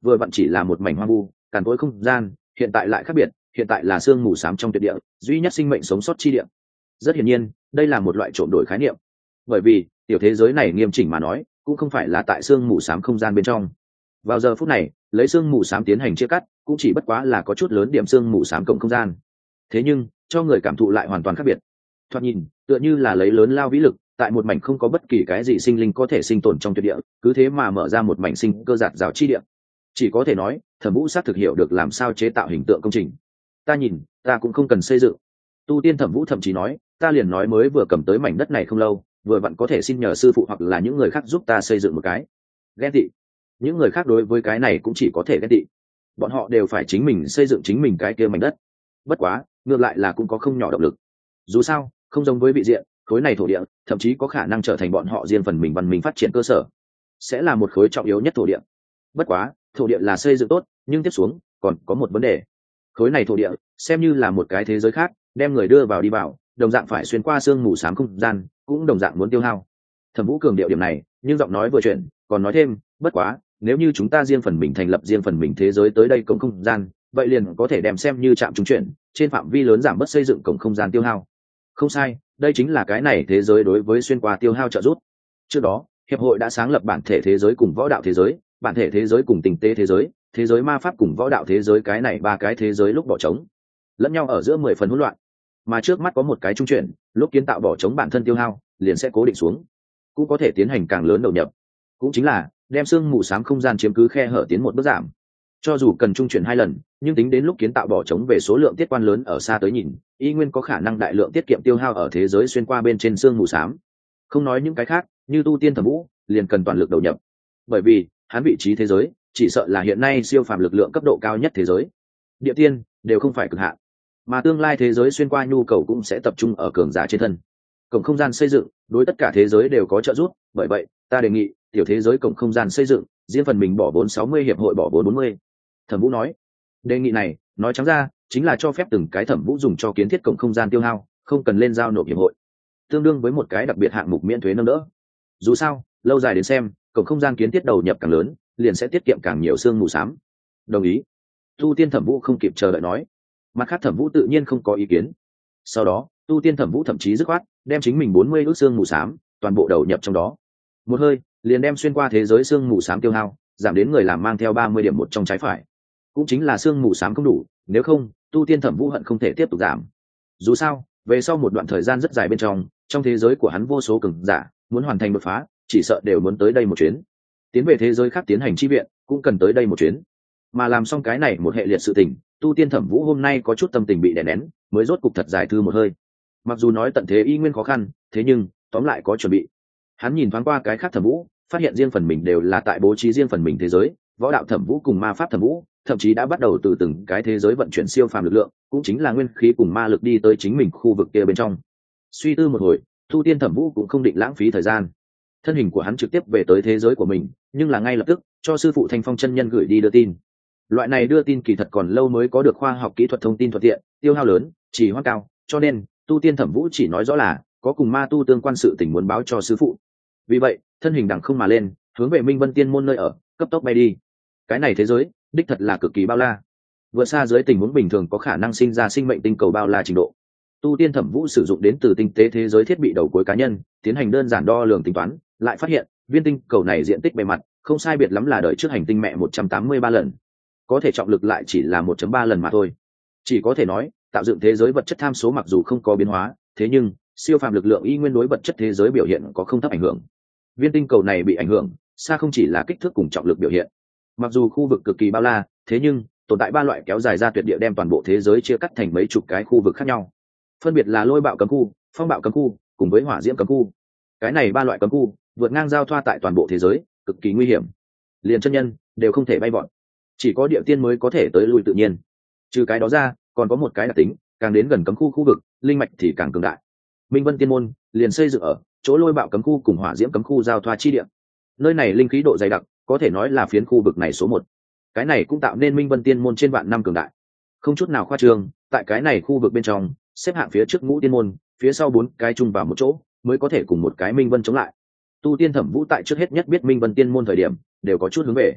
vừa vặn chỉ là một mảnh hoang vu càn cỗi không gian, hiện tại lại khác biệt, hiện tại là sương mù xám trong tuyệt địa, duy nhất sinh mệnh sống sót chi địa. Rất hiển nhiên đây là một loại trộn đổi khái niệm, bởi vì tiểu thế giới này nghiêm chỉnh mà nói cũng không phải là tại sương mù xám không gian bên trong. Vào giờ phút này lấy sương mù xám tiến hành chia cắt cũng chỉ bất quá là có chút lớn điểm sương mù xám cộng không gian, thế nhưng cho người cảm thụ lại hoàn toàn khác biệt. Thoạt nhìn tựa như là lấy lớn lao vĩ lực tại một mảnh không có bất kỳ cái gì sinh linh có thể sinh tồn trong tuyệt địa, cứ thế mà mở ra một mảnh sinh cơ giạt rào chi địa. Chỉ có thể nói Thẩm Vũ xác thực hiểu được làm sao chế tạo hình tượng công trình. Ta nhìn ta cũng không cần xây dựng. Tu tiên Thẩm Vũ thậm chí nói, ta liền nói mới vừa cầm tới mảnh đất này không lâu, vừa vặn có thể xin nhờ sư phụ hoặc là những người khác giúp ta xây dựng một cái. Ghen tị. Những người khác đối với cái này cũng chỉ có thể ghen tị. Bọn họ đều phải chính mình xây dựng chính mình cái kia mảnh đất. Bất quá ngược lại là cũng có không nhỏ động lực. Dù sao không giống với vị diện, khối này thổ địa thậm chí có khả năng trở thành bọn họ riêng phần mình văn minh phát triển cơ sở, sẽ là một khối trọng yếu nhất thổ địa. Bất quá thổ địa là xây dựng tốt, nhưng tiếp xuống còn có một vấn đề. Khối này thổ địa xem như là một cái thế giới khác, đem người đưa vào đi vào đồng dạng phải xuyên qua sương mù xám không gian, cũng đồng dạng muốn tiêu hao. Thẩm Vũ cường điệu điểm này, nhưng giọng nói vừa chuyển còn nói thêm, bất quá nếu như chúng ta riêng phần mình thành lập riêng phần mình thế giới tới đây cổng không gian, vậy liền có thể đem xem như trạm trung chuyển, trên phạm vi lớn giảm bớt xây dựng cổng không gian tiêu hao. Không sai, đây chính là cái này thế giới đối với xuyên qua tiêu hao trợ giúp. Trước đó hiệp hội đã sáng lập bản thể thế giới cùng võ đạo thế giới, bản thể thế giới cùng tình tế thế giới, thế giới ma pháp cùng võ đạo thế giới, cái này ba cái thế giới lúc bỏ trống lẫn nhau ở giữa 10 phần hỗn loạn, mà trước mắt có một cái trung chuyển, lúc kiến tạo bỏ trống bản thân tiêu hao liền sẽ cố định xuống, cũng có thể tiến hành càng lớn đầu nhập, cũng chính là đem xương mù xám không gian chiếm cứ khe hở tiến một bước giảm. Cho dù cần trung chuyển 2 lần, nhưng tính đến lúc kiến tạo bỏ trống về số lượng tiết quan lớn ở xa tới nhìn, y nguyên có khả năng đại lượng tiết kiệm tiêu hao ở thế giới xuyên qua bên trên xương mù xám. Không nói những cái khác, như tu tiên Thẩm Vũ liền cần toàn lực đầu nhập, bởi vì hắn vị trí thế giới chỉ sợ là hiện nay siêu phàm lực lượng cấp độ cao nhất thế giới, địa tiên đều không phải cực hạn, mà tương lai thế giới xuyên qua nhu cầu cũng sẽ tập trung ở cường giả trên thân. Cổng không gian xây dựng đối tất cả thế giới đều có trợ giúp, bởi vậy ta đề nghị tiểu thế giới cổng không gian xây dựng riêng phần mình bỏ vốn 60, hiệp hội bỏ vốn 40. Thẩm Vũ nói, đề nghị này nói trắng ra chính là cho phép từng cái Thẩm Vũ dùng cho kiến thiết cổng không gian tiêu hao không cần lên giao nộp hiệp hội, tương đương với một cái đặc biệt hạng mục miễn thuế nâng đỡ. Dù sao lâu dài đến xem, cổng không gian kiến thiết đầu nhập càng lớn liền sẽ tiết kiệm càng nhiều xương mù xám. Đồng ý. Tu tiên Thẩm Vũ không kịp chờ đợi nói. Mặt khác Thẩm Vũ tự nhiên không có ý kiến. Sau đó tu tiên Thẩm Vũ thậm chí dứt khoát đem chính mình 40 ước xương mù xám toàn bộ đầu nhập trong đó, một hơi liền đem xuyên qua thế giới xương mù xám tiêu hao giảm đến người làm mang theo 30 điểm một trong trái phải, cũng chính là xương mù xám không đủ, nếu không tu tiên Thẩm Vũ hận không thể tiếp tục giảm. Dù sao về sau một đoạn thời gian rất dài bên trong thế giới của hắn vô số cường giả muốn hoàn thành đột phá chỉ sợ đều muốn tới đây một chuyến, tiến về thế giới khác tiến hành chi viện cũng cần tới đây một chuyến. Mà làm xong cái này một hệ liệt sự tình, tu tiên Thẩm Vũ hôm nay có chút tâm tình bị đè nén, mới rốt cục thật giải thư một hơi. Mặc dù nói tận thế y nguyên khó khăn, thế nhưng tóm lại có chuẩn bị. Hắn nhìn thoáng qua cái khác Thẩm Vũ, phát hiện riêng phần mình đều là tại bố trí riêng phần mình thế giới, võ đạo Thẩm Vũ cùng ma pháp Thẩm Vũ thậm chí đã bắt đầu từ từng cái thế giới vận chuyển siêu phàm lực lượng, cũng chính là nguyên khí cùng ma lực đi tới chính mình khu vực kia bên trong. Suy tư một hồi, tu tiên Thẩm Vũ cũng không định lãng phí thời gian, thân hình của hắn trực tiếp về tới thế giới của mình, nhưng là ngay lập tức cho sư phụ Thanh Phong chân nhân gửi đi đưa tin. Loại này đưa tin kỳ thật còn lâu mới có được khoa học kỹ thuật thông tin thuận tiện, tiêu hao lớn, trì hoãn cao, cho nên tu tiên Thẩm Vũ chỉ nói rõ là có cùng ma tu tương quan sự tình muốn báo cho sư phụ. Vì vậy thân hình đằng không mà lên, hướng về Minh Vân Tiên môn nơi ở cấp tốc bay đi. Cái này thế giới đích thật là cực kỳ bao la, vượt xa dưới tình huống bình thường có khả năng sinh ra sinh mệnh tinh cầu bao la trình độ. Tu tiên Thẩm Vũ sử dụng đến từ tinh tế thế giới thiết bị đầu cuối cá nhân tiến hành đơn giản đo lường tính toán, lại phát hiện viên tinh cầu này diện tích bề mặt không sai biệt lắm là đời trước hành tinh mẹ 183 lần, có thể trọng lực lại chỉ là 1.3 lần mà thôi. Chỉ có thể nói tạo dựng thế giới vật chất tham số mặc dù không có biến hóa, thế nhưng siêu phàm lực lượng y nguyên đối vật chất thế giới biểu hiện có không thấp ảnh hưởng. Viên tinh cầu này bị ảnh hưởng xa không chỉ là kích thước cùng trọng lực biểu hiện. Mặc dù khu vực cực kỳ bao la, thế nhưng tồn tại 3 loại kéo dài ra tuyệt địa đem toàn bộ thế giới chia cắt thành mấy chục cái khu vực khác nhau, phân biệt là lôi bạo cấm khu, phong bạo cấm khu cùng với hỏa diễm cấm khu. Cái này 3 loại cấm khu vượt ngang giao thoa tại toàn bộ thế giới, cực kỳ nguy hiểm, liền chân nhân đều không thể bay vọt, chỉ có địa tiên mới có thể tới lui tự nhiên. Trừ cái đó ra còn có một cái đặc tính, càng đến gần cấm khu khu vực linh mạch thì càng cường đại. Minh Vân Tiên môn liền xây dựng ở chỗ lôi bạo cấm khu cùng hỏa diễm cấm khu giao thoa chi địa, nơi này linh khí độ dày đặc, có thể nói là phiến khu vực này số 1. Cái này cũng tạo nên Minh Vân Tiên môn trên vạn năm cường đại, không chút nào khoa trương. Tại cái này khu vực bên trong xếp hạng phía trước Ngũ Tiên môn, phía sau 4 cái chung vào một chỗ mới có thể cùng một cái Minh Vân chống lại. Tu tiên Thẩm Vũ tại trước hết nhất biết Minh Vân Tiên môn thời điểm đều có chút hướng về,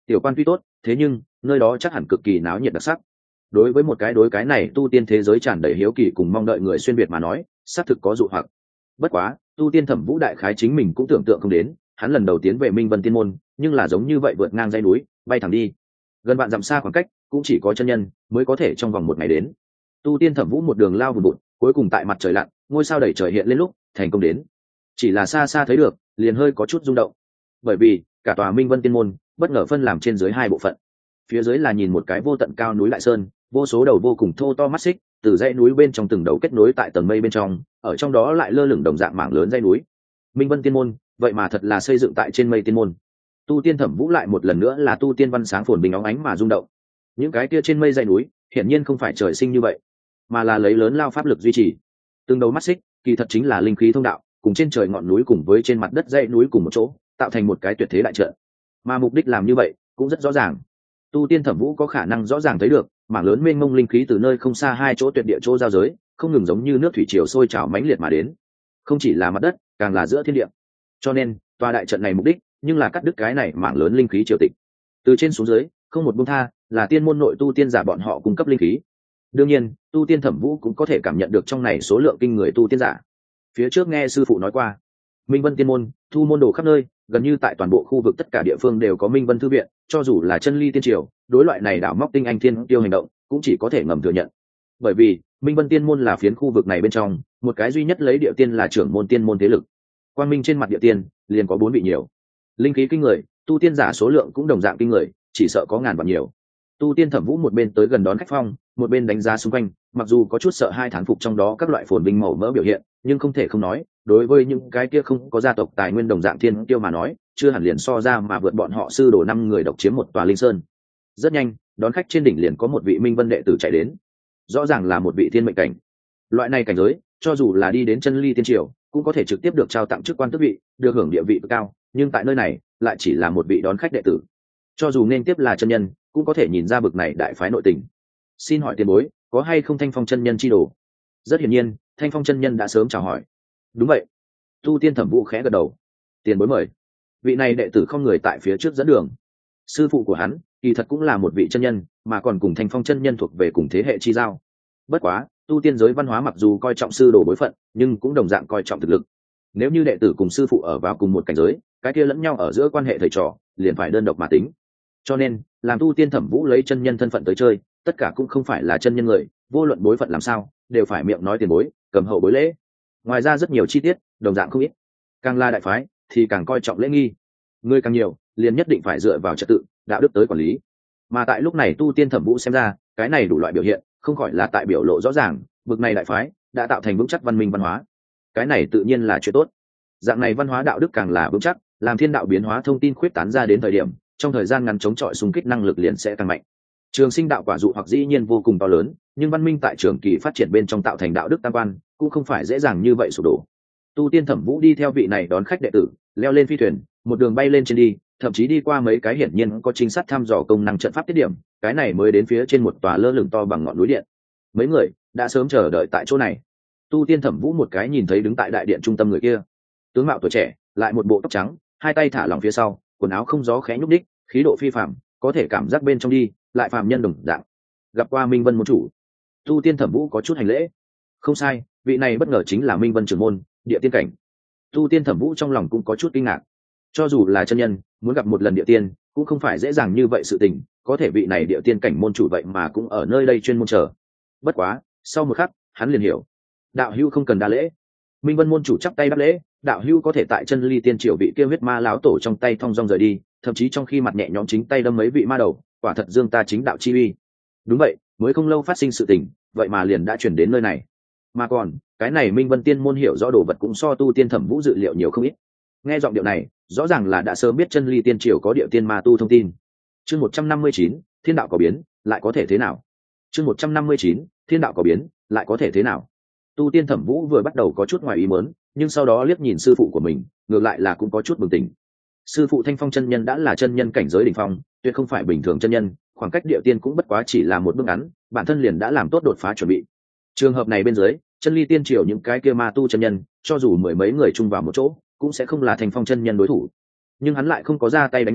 tiểu quan tuy tốt, thế nhưng nơi đó chắc hẳn cực kỳ náo nhiệt đặc sắc. Đối với một cái đối cái này tu tiên thế giới tràn đầy hiếu kỳ cùng mong đợi người xuyên việt mà nói, xác thực có dụ hoặc. Bất quá tu tiên Thẩm Vũ đại khái chính mình cũng tưởng tượng không đến, hắn lần đầu tiến về Minh Vân Tiên môn, nhưng là giống như vậy vượt ngang dãy núi, bay thẳng đi gần vạn dặm xa khoảng cách, cũng chỉ có chân nhân mới có thể trong vòng một ngày đến. Tu tiên Thẩm Vũ một đường lao vùn vụt, cuối cùng tại mặt trời lặn, ngôi sao đầy trời hiện lên lúc thành công đến. Chỉ là xa xa thấy được, liền hơi có chút rung động, bởi vì cả tòa Minh Vân Tiên môn bất ngờ phân làm trên dưới hai bộ phận. Phía dưới là nhìn một cái vô tận cao núi Đại Sơn, vô số đầu vô cùng thô to mắt xích từ dãy núi bên trong từng đầu kết nối tại tầng mây bên trong, ở trong đó lại lơ lửng đồng dạng mảng lớn dãy núi. Minh Vân Tiên môn vậy mà thật là xây dựng tại trên mây tiên môn. Tu tiên Thẩm Vũ lại một lần nữa là tu tiên văn sáng phồn bình óng ánh mà rung động. Những cái kia trên mây dãy núi hiển nhiên không phải trời sinh như vậy, mà là lấy lớn lao pháp lực duy trì. Từng đầu mắt xích kỳ thật chính là linh khí thông đạo, cùng trên trời ngọn núi cùng với trên mặt đất dãy núi cùng một chỗ, tạo thành một cái tuyệt thế đại trận. Mà mục đích làm như vậy cũng rất rõ ràng. Tu tiên Thẩm Vũ có khả năng rõ ràng thấy được mảng lớn mênh mông linh khí từ nơi không xa hai chỗ tuyệt địa chỗ giao giới, không ngừng giống như nước thủy triều sôi trào mãnh liệt mà đến, không chỉ là mặt đất, càng là giữa thiên địa. Cho nên tòa đại trận này mục đích nhưng là cắt đứt cái này mảng lớn linh khí triều tịch, từ trên xuống dưới không một buông tha, là tiên môn nội tu tiên giả bọn họ cung cấp linh khí. Đương nhiên tu tiên Thẩm Vũ cũng có thể cảm nhận được trong này số lượng kinh người tu tiên giả. Phía trước nghe sư phụ nói qua, Minh Vân Tiên môn thu môn đồ khắp nơi, gần như tại toàn bộ khu vực tất cả địa phương đều có Minh Vân thư viện, cho dù là chân ly tiên triều đối loại này đảo móc tinh anh thiên tiêu hành động cũng chỉ có thể ngầm thừa nhận. Bởi vì Minh Vân Tiên môn là phiến khu vực này bên trong một cái duy nhất lấy địa tiên là trưởng môn tiên môn thế lực. Quang minh trên mặt địa tiên liền có 4 vị nhiều, linh khí kinh người, tu tiên giả số lượng cũng đồng dạng kinh người, chỉ sợ có ngàn vạn nhiều. Tu tiên Thẩm Vũ một bên tới gần đón khách phong, một bên đánh giá xung quanh, mặc dù có chút sợ hai thán phục trong đó các loại phồn vinh màu mỡ biểu hiện, nhưng không thể không nói, đối với những cái kia không có gia tộc tài nguyên đồng dạng thiên tiêu mà nói, chưa hẳn liền so ra mà vượt bọn họ sư đồ 5 người độc chiếm một tòa linh sơn. Rất nhanh, đón khách trên đỉnh liền có một vị Minh Vân đệ tử chạy đến, rõ ràng là một vị thiên mệnh cảnh. Loại này cảnh giới, cho dù là đi đến chân ly tiên triều, cũng có thể trực tiếp được trao tặng chức quan tước vị, được hưởng địa vị cao, nhưng tại nơi này, lại chỉ là một vị đón khách đệ tử. Cho dù nên tiếp là chân nhân, cũng có thể nhìn ra bực này đại phái nội tình. Xin hỏi tiền bối, có hay không Thanh Phong chân nhân chi đồ? Rất hiển nhiên, Thanh Phong chân nhân đã sớm chào hỏi. Đúng vậy. Tu tiên Thẩm Vũ khẽ gật đầu. Tiền bối mời. Vị này đệ tử không người tại phía trước dẫn đường. Sư phụ của hắn, kỳ thật cũng là một vị chân nhân, mà còn cùng Thanh Phong chân nhân thuộc về cùng thế hệ chi giao. Bất quá, tu tiên giới văn hóa mặc dù coi trọng sư đồ bối phận, nhưng cũng đồng dạng coi trọng thực lực. Nếu như đệ tử cùng sư phụ ở vào cùng một cảnh giới, cái kia lẫn nhau ở giữa quan hệ thầy trò, liền phải đơn độc mà tính. Cho nên làm tu tiên Thẩm Vũ lấy chân nhân thân phận tới chơi, tất cả cũng không phải là chân nhân người, vô luận bối phận làm sao đều phải miệng nói tiền bối, cầm hậu bối lễ. Ngoài ra rất nhiều chi tiết đồng dạng không ít, càng là đại phái thì càng coi trọng lễ nghi, người càng nhiều liền nhất định phải dựa vào trật tự đạo đức tới quản lý. Mà tại lúc này tu tiên Thẩm Vũ xem ra cái này đủ loại biểu hiện không khỏi là tại biểu lộ rõ ràng bực này đại phái đã tạo thành vững chắc văn minh văn hóa. Cái này tự nhiên là chuyện tốt, dạng này văn hóa đạo đức càng là vững chắc, làm thiên đạo biến hóa thông tin khuyết tán ra đến thời điểm, trong thời gian ngắn chống chọi xung kích năng lực liền sẽ tăng mạnh. Trường sinh đạo quả dụ hoặc dĩ nhiên vô cùng to lớn, nhưng văn minh tại trường kỳ phát triển bên trong tạo thành đạo đức tam quan cũng không phải dễ dàng như vậy sụp đổ. Tu tiên Thẩm Vũ đi theo vị này đón khách đệ tử, leo lên phi thuyền, một đường bay lên trên đi, thậm chí đi qua mấy cái hiển nhiên có chính xác thăm dò công năng trận pháp tiết điểm, cái này mới đến phía trên một tòa lơ lửng to bằng ngọn núi điện. Mấy người đã sớm chờ đợi tại chỗ này. Tu tiên Thẩm Vũ một cái nhìn thấy đứng tại đại điện trung tâm người kia, tướng mạo tuổi trẻ, lại một bộ tóc trắng, hai tay thả lỏng phía sau, quần áo không gió khẽ nhúc nhích, khí độ phi phàm, có thể cảm giác bên trong đi lại phàm nhân đồng dạng. Gặp qua Minh Vân môn chủ. Tu tiên Thẩm Vũ có chút hành lễ. Không sai, vị này bất ngờ chính là Minh Vân trưởng môn, địa tiên cảnh. Tu tiên Thẩm Vũ trong lòng cũng có chút kinh ngạc. Cho dù là chân nhân, muốn gặp một lần địa tiên cũng không phải dễ dàng như vậy sự tình, có thể vị này địa tiên cảnh môn chủ vậy mà cũng ở nơi đây chuyên môn chờ. Bất quá, sau một khắc, hắn liền hiểu. Đạo hữu không cần đa lễ. Minh Vân môn chủ chắp tay đáp lễ, đạo hữu có thể tại chân ly tiên triều vị kia huyết ma lão tổ trong tay thong dong rời đi, thậm chí trong khi mặt nhẹ nhõm chính tay đâm mấy vị ma đầu, quả thật dương ta chính đạo chi uy. Đúng vậy, mới không lâu phát sinh sự tình, vậy mà liền đã chuyển đến nơi này. Mà còn, cái này Minh Vân tiên môn hiểu rõ đồ vật cũng so tu tiên Thẩm Vũ dự liệu nhiều không ít. Nghe giọng điệu này, rõ ràng là đã sớm biết chân ly tiên triều có địa tiên ma tu thông tin. Chương 159, thiên đạo có biến, lại có thể thế nào? Chương 159, thiên đạo có biến, lại có thể thế nào? Tu tiên Thẩm Vũ vừa bắt đầu có chút ngoài ý muốn, nhưng sau đó liếc nhìn sư phụ của mình, ngược lại là cũng có chút bừng tỉnh. Sư phụ Thanh Phong chân nhân đã là chân nhân cảnh giới đỉnh phong, tuyệt không phải bình thường chân nhân, khoảng cách địa tiên cũng bất quá chỉ là một bước ngắn, bản thân liền đã làm tốt đột phá chuẩn bị. Trường hợp này bên dưới, chân ly tiên triều những cái kia ma tu chân nhân, cho dù mười mấy người chung vào một chỗ, cũng sẽ không là Thanh Phong chân nhân đối thủ. Nhưng hắn lại không có ra tay đánh nhau,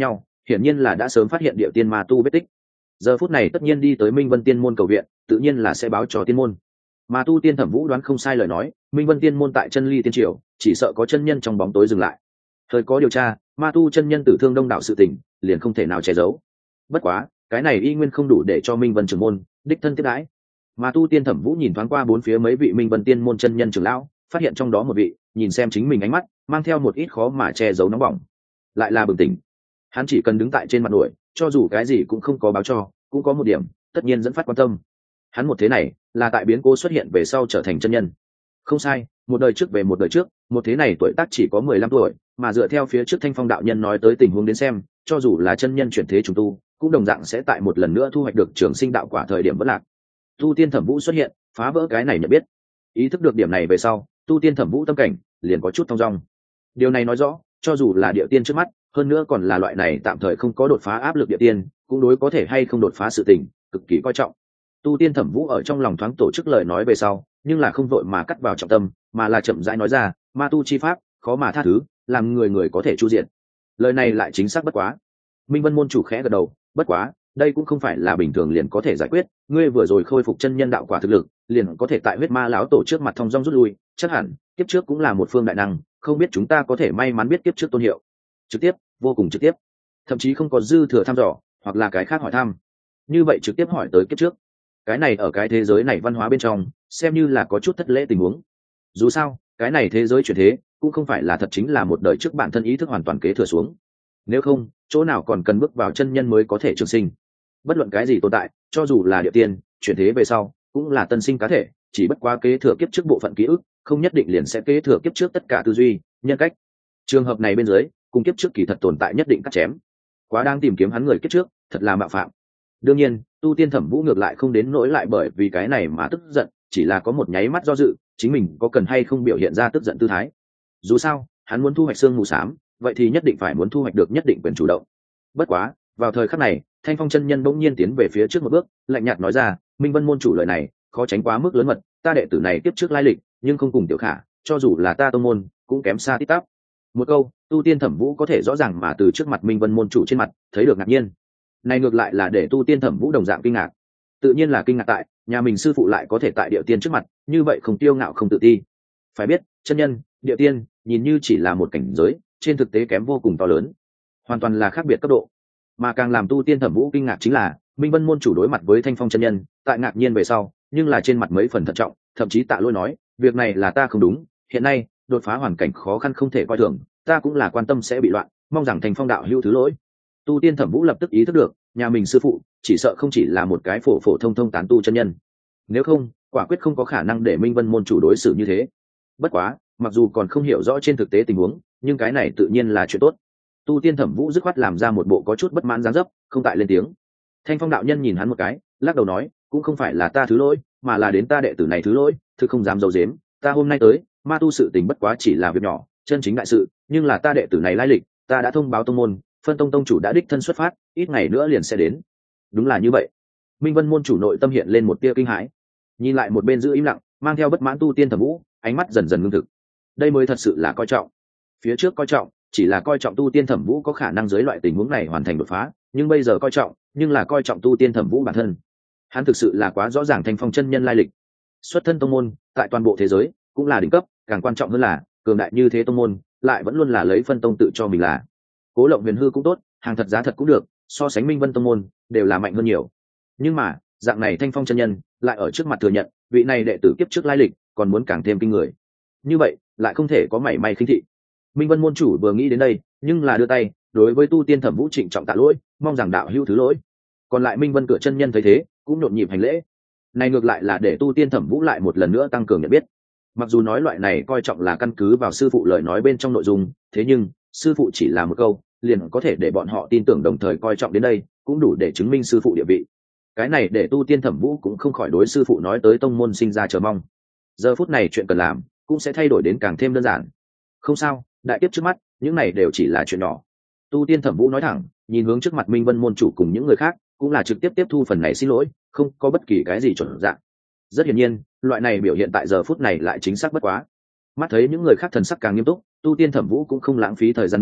hiển nhiên là đã sớm phát hiện địa tiên ma tu vết tích. Giờ phút này tất nhiên đi tới Minh Vân Tiên môn cầu viện, tự nhiên là sẽ báo cho tiên môn. Mà tu tiên Thẩm Vũ đoán không sai lời nói, Minh Vân Tiên môn tại chân ly tiên triều, chỉ sợ có chân nhân trong bóng tối dừng lại. Thời có điều tra, ma tu chân nhân tử thương đông đảo sự tình, liền không thể nào che giấu. Bất quá, cái này y nguyên không đủ để cho Minh Vân trưởng môn đích thân tiếp đãi. Mà tu tiên Thẩm Vũ nhìn thoáng qua bốn phía mấy vị Minh Vân Tiên môn chân nhân trưởng lão, phát hiện trong đó một vị, nhìn xem chính mình ánh mắt, mang theo một ít khó mà che giấu nóng bỏng. Lại là bừng tỉnh. Hắn chỉ cần đứng tại trên mặt nổi, cho dù cái gì cũng không có báo cho, cũng có một điểm, tất nhiên dẫn phát quan tâm. Hắn một thế này, là tại biến cố xuất hiện về sau trở thành chân nhân. Không sai, một đời trước về một đời trước, một thế này tuổi tác chỉ có 15 tuổi, mà dựa theo phía trước Thanh Phong đạo nhân nói tới tình huống đến xem, cho dù là chân nhân chuyển thế trùng tu, cũng đồng dạng sẽ tại một lần nữa thu hoạch được trường sinh đạo quả thời điểm vỡ lạc. Tu tiên Thẩm Vũ xuất hiện, phá vỡ cái này nhận biết. Ý thức được điểm này về sau, tu tiên Thẩm Vũ tâm cảnh liền có chút thong dong. Điều này nói rõ, cho dù là địa tiên trước mắt, hơn nữa còn là loại này tạm thời không có đột phá áp lực địa tiên, cũng đối có thể hay không đột phá sự tình, cực kỳ coi trọng. Tu tiên Thẩm Vũ ở trong lòng thoáng tổ chức lời nói về sau, nhưng là không vội mà cắt vào trọng tâm, mà là chậm rãi nói ra, ma tu chi pháp, khó mà tha thứ, làm người người có thể chu diện. Lời này lại chính xác bất quá. Minh Vân môn chủ khẽ gật đầu, bất quá, đây cũng không phải là bình thường liền có thể giải quyết, ngươi vừa rồi khôi phục chân nhân đạo quả thực lực, liền có thể tại huyết ma lão tổ trước mặt thông dong rút lui, chắc hẳn kiếp trước cũng là một phương đại năng, không biết chúng ta có thể may mắn biết kiếp trước tôn hiệu. Trực tiếp, vô cùng trực tiếp, thậm chí không có dư thừa thăm dò, hoặc là cái khác hỏi thăm. Như vậy trực tiếp hỏi tới kiếp trước, cái này ở cái thế giới này văn hóa bên trong, xem như là có chút thất lễ tình huống. Dù sao, cái này thế giới chuyển thế, cũng không phải là thật chính là một đời trước bản thân ý thức hoàn toàn kế thừa xuống. Nếu không, chỗ nào còn cần bước vào chân nhân mới có thể trường sinh. Bất luận cái gì tồn tại, cho dù là địa tiên, chuyển thế về sau, cũng là tân sinh cá thể, chỉ bất quá kế thừa kiếp trước bộ phận ký ức, không nhất định liền sẽ kế thừa kiếp trước tất cả tư duy, nhân cách. Trường hợp này bên dưới, cùng kiếp trước kỳ thật tồn tại nhất định cắt chém. Quá đang tìm kiếm hắn người kiếp trước, thật là mạo phạm. Đương nhiên, tu tiên Thẩm Vũ ngược lại không đến nỗi lại bởi vì cái này mà tức giận, chỉ là có một nháy mắt do dự, chính mình có cần hay không biểu hiện ra tức giận tư thái. Dù sao, hắn muốn thu hoạch xương mù xám, vậy thì nhất định phải muốn thu hoạch được nhất định quyền chủ động. Bất quá, vào thời khắc này, Thanh Phong chân nhân bỗng nhiên tiến về phía trước một bước, lạnh nhạt nói ra, Minh Vân môn chủ lời này, khó tránh quá mức lớn mật, ta đệ tử này tiếp trước lai lịch, nhưng không cùng Tiểu Khả, cho dù là ta tông môn, cũng kém xa tít tắp. Một câu, tu tiên Thẩm Vũ có thể rõ ràng mà từ trước mặt Minh Vân môn chủ trên mặt, thấy được ngạc nhiên. Này ngược lại là để tu tiên Thẩm Vũ đồng dạng kinh ngạc. Tự nhiên là kinh ngạc tại, nhà mình sư phụ lại có thể tại địa tiên trước mặt, như vậy không tiêu ngạo không tự ti. Phải biết, chân nhân, địa tiên, nhìn như chỉ là một cảnh giới, trên thực tế kém vô cùng to lớn, hoàn toàn là khác biệt cấp độ. Mà càng làm tu tiên Thẩm Vũ kinh ngạc chính là, Minh Vân môn chủ đối mặt với Thanh Phong chân nhân, tại ngạc nhiên về sau, nhưng là trên mặt mấy phần thận trọng, thậm chí tạ lỗi nói, việc này là ta không đúng, hiện nay đột phá hoàn cảnh khó khăn không thể coi thường, ta cũng là quan tâm sẽ bị loạn, mong rằng Thanh Phong đạo hữu thứ lỗi. Tu tiên Thẩm Vũ lập tức ý thức được, nhà mình sư phụ chỉ sợ không chỉ là một cái phổ phổ thông thông tán tu chân nhân, nếu không, quả quyết không có khả năng để Minh Vân môn chủ đối xử như thế. Bất quá, mặc dù còn không hiểu rõ trên thực tế tình huống, nhưng cái này tự nhiên là chuyện tốt. Tu tiên Thẩm Vũ dứt khoát làm ra một bộ có chút bất mãn dáng dấp, không tại lên tiếng. Thanh Phong đạo nhân nhìn hắn một cái, lắc đầu nói, cũng không phải là ta thứ lỗi, mà là đến ta đệ tử này thứ lỗi, thực không dám giấu giếm, ta hôm nay tới, ma tu sự tình bất quá chỉ là việc nhỏ, chân chính đại sự, nhưng là ta đệ tử này lai lịch, ta đã thông báo tông môn, phân tông tông chủ đã đích thân xuất phát, ít ngày nữa liền sẽ đến. Đúng là như vậy. Minh Vân môn chủ nội tâm hiện lên một tia kinh hãi, nhìn lại một bên giữ im lặng, mang theo bất mãn tu tiên Thẩm Vũ, ánh mắt dần dần ngưng thực. Đây mới thật sự là coi trọng. Phía trước coi trọng, chỉ là coi trọng tu tiên Thẩm Vũ có khả năng dưới loại tình huống này hoàn thành đột phá, nhưng bây giờ coi trọng, nhưng là coi trọng tu tiên Thẩm Vũ bản thân. Hắn thực sự là quá rõ ràng Thanh Phong chân nhân lai lịch. Xuất thân tông môn, tại toàn bộ thế giới, cũng là đỉnh cấp, càng quan trọng hơn là, cường đại như thế tông môn, lại vẫn luôn là lấy phân tông tự cho mình là. Cố Lộng Huyền Hư cũng tốt, hàng thật giá thật cũng được, so sánh Minh Vân tông môn, đều là mạnh hơn nhiều. Nhưng mà, dạng này Thanh Phong chân nhân, lại ở trước mặt thừa nhận, vị này đệ tử kiếp trước lai lịch, còn muốn càng thêm kinh người. Như vậy, lại không thể có mảy may khinh thị. Minh Vân môn chủ vừa nghĩ đến đây, nhưng là đưa tay, đối với tu tiên Thẩm Vũ trịnh trọng tạ lỗi, mong rằng đạo hữu thứ lỗi. Còn lại Minh Vân cửa chân nhân thấy thế, cũng nhộn nhịp hành lễ. Này ngược lại là để tu tiên Thẩm Vũ lại một lần nữa tăng cường nhận biết. Mặc dù nói loại này coi trọng là căn cứ vào sư phụ lời nói bên trong nội dung, thế nhưng sư phụ chỉ là một câu, liền có thể để bọn họ tin tưởng đồng thời coi trọng đến đây, cũng đủ để chứng minh sư phụ địa vị. Cái này để tu tiên Thẩm Vũ cũng không khỏi đối sư phụ nói tới tông môn sinh ra chờ mong. Giờ phút này chuyện cần làm, cũng sẽ thay đổi đến càng thêm đơn giản. Không sao, đại kiếp trước mắt, những này đều chỉ là chuyện nhỏ. Tu tiên Thẩm Vũ nói thẳng, nhìn hướng trước mặt Minh Vân môn chủ cùng những người khác, cũng là trực tiếp tiếp thu phần này xin lỗi, không có bất kỳ cái gì chuẩn dạng. Rất hiển nhiên, loại này biểu hiện tại giờ phút này lại chính xác bất quá. Mắt thấy những người khác thần sắc càng nghiêm túc, tu tiên Thẩm Vũ cũng không lãng phí thời gian nữa,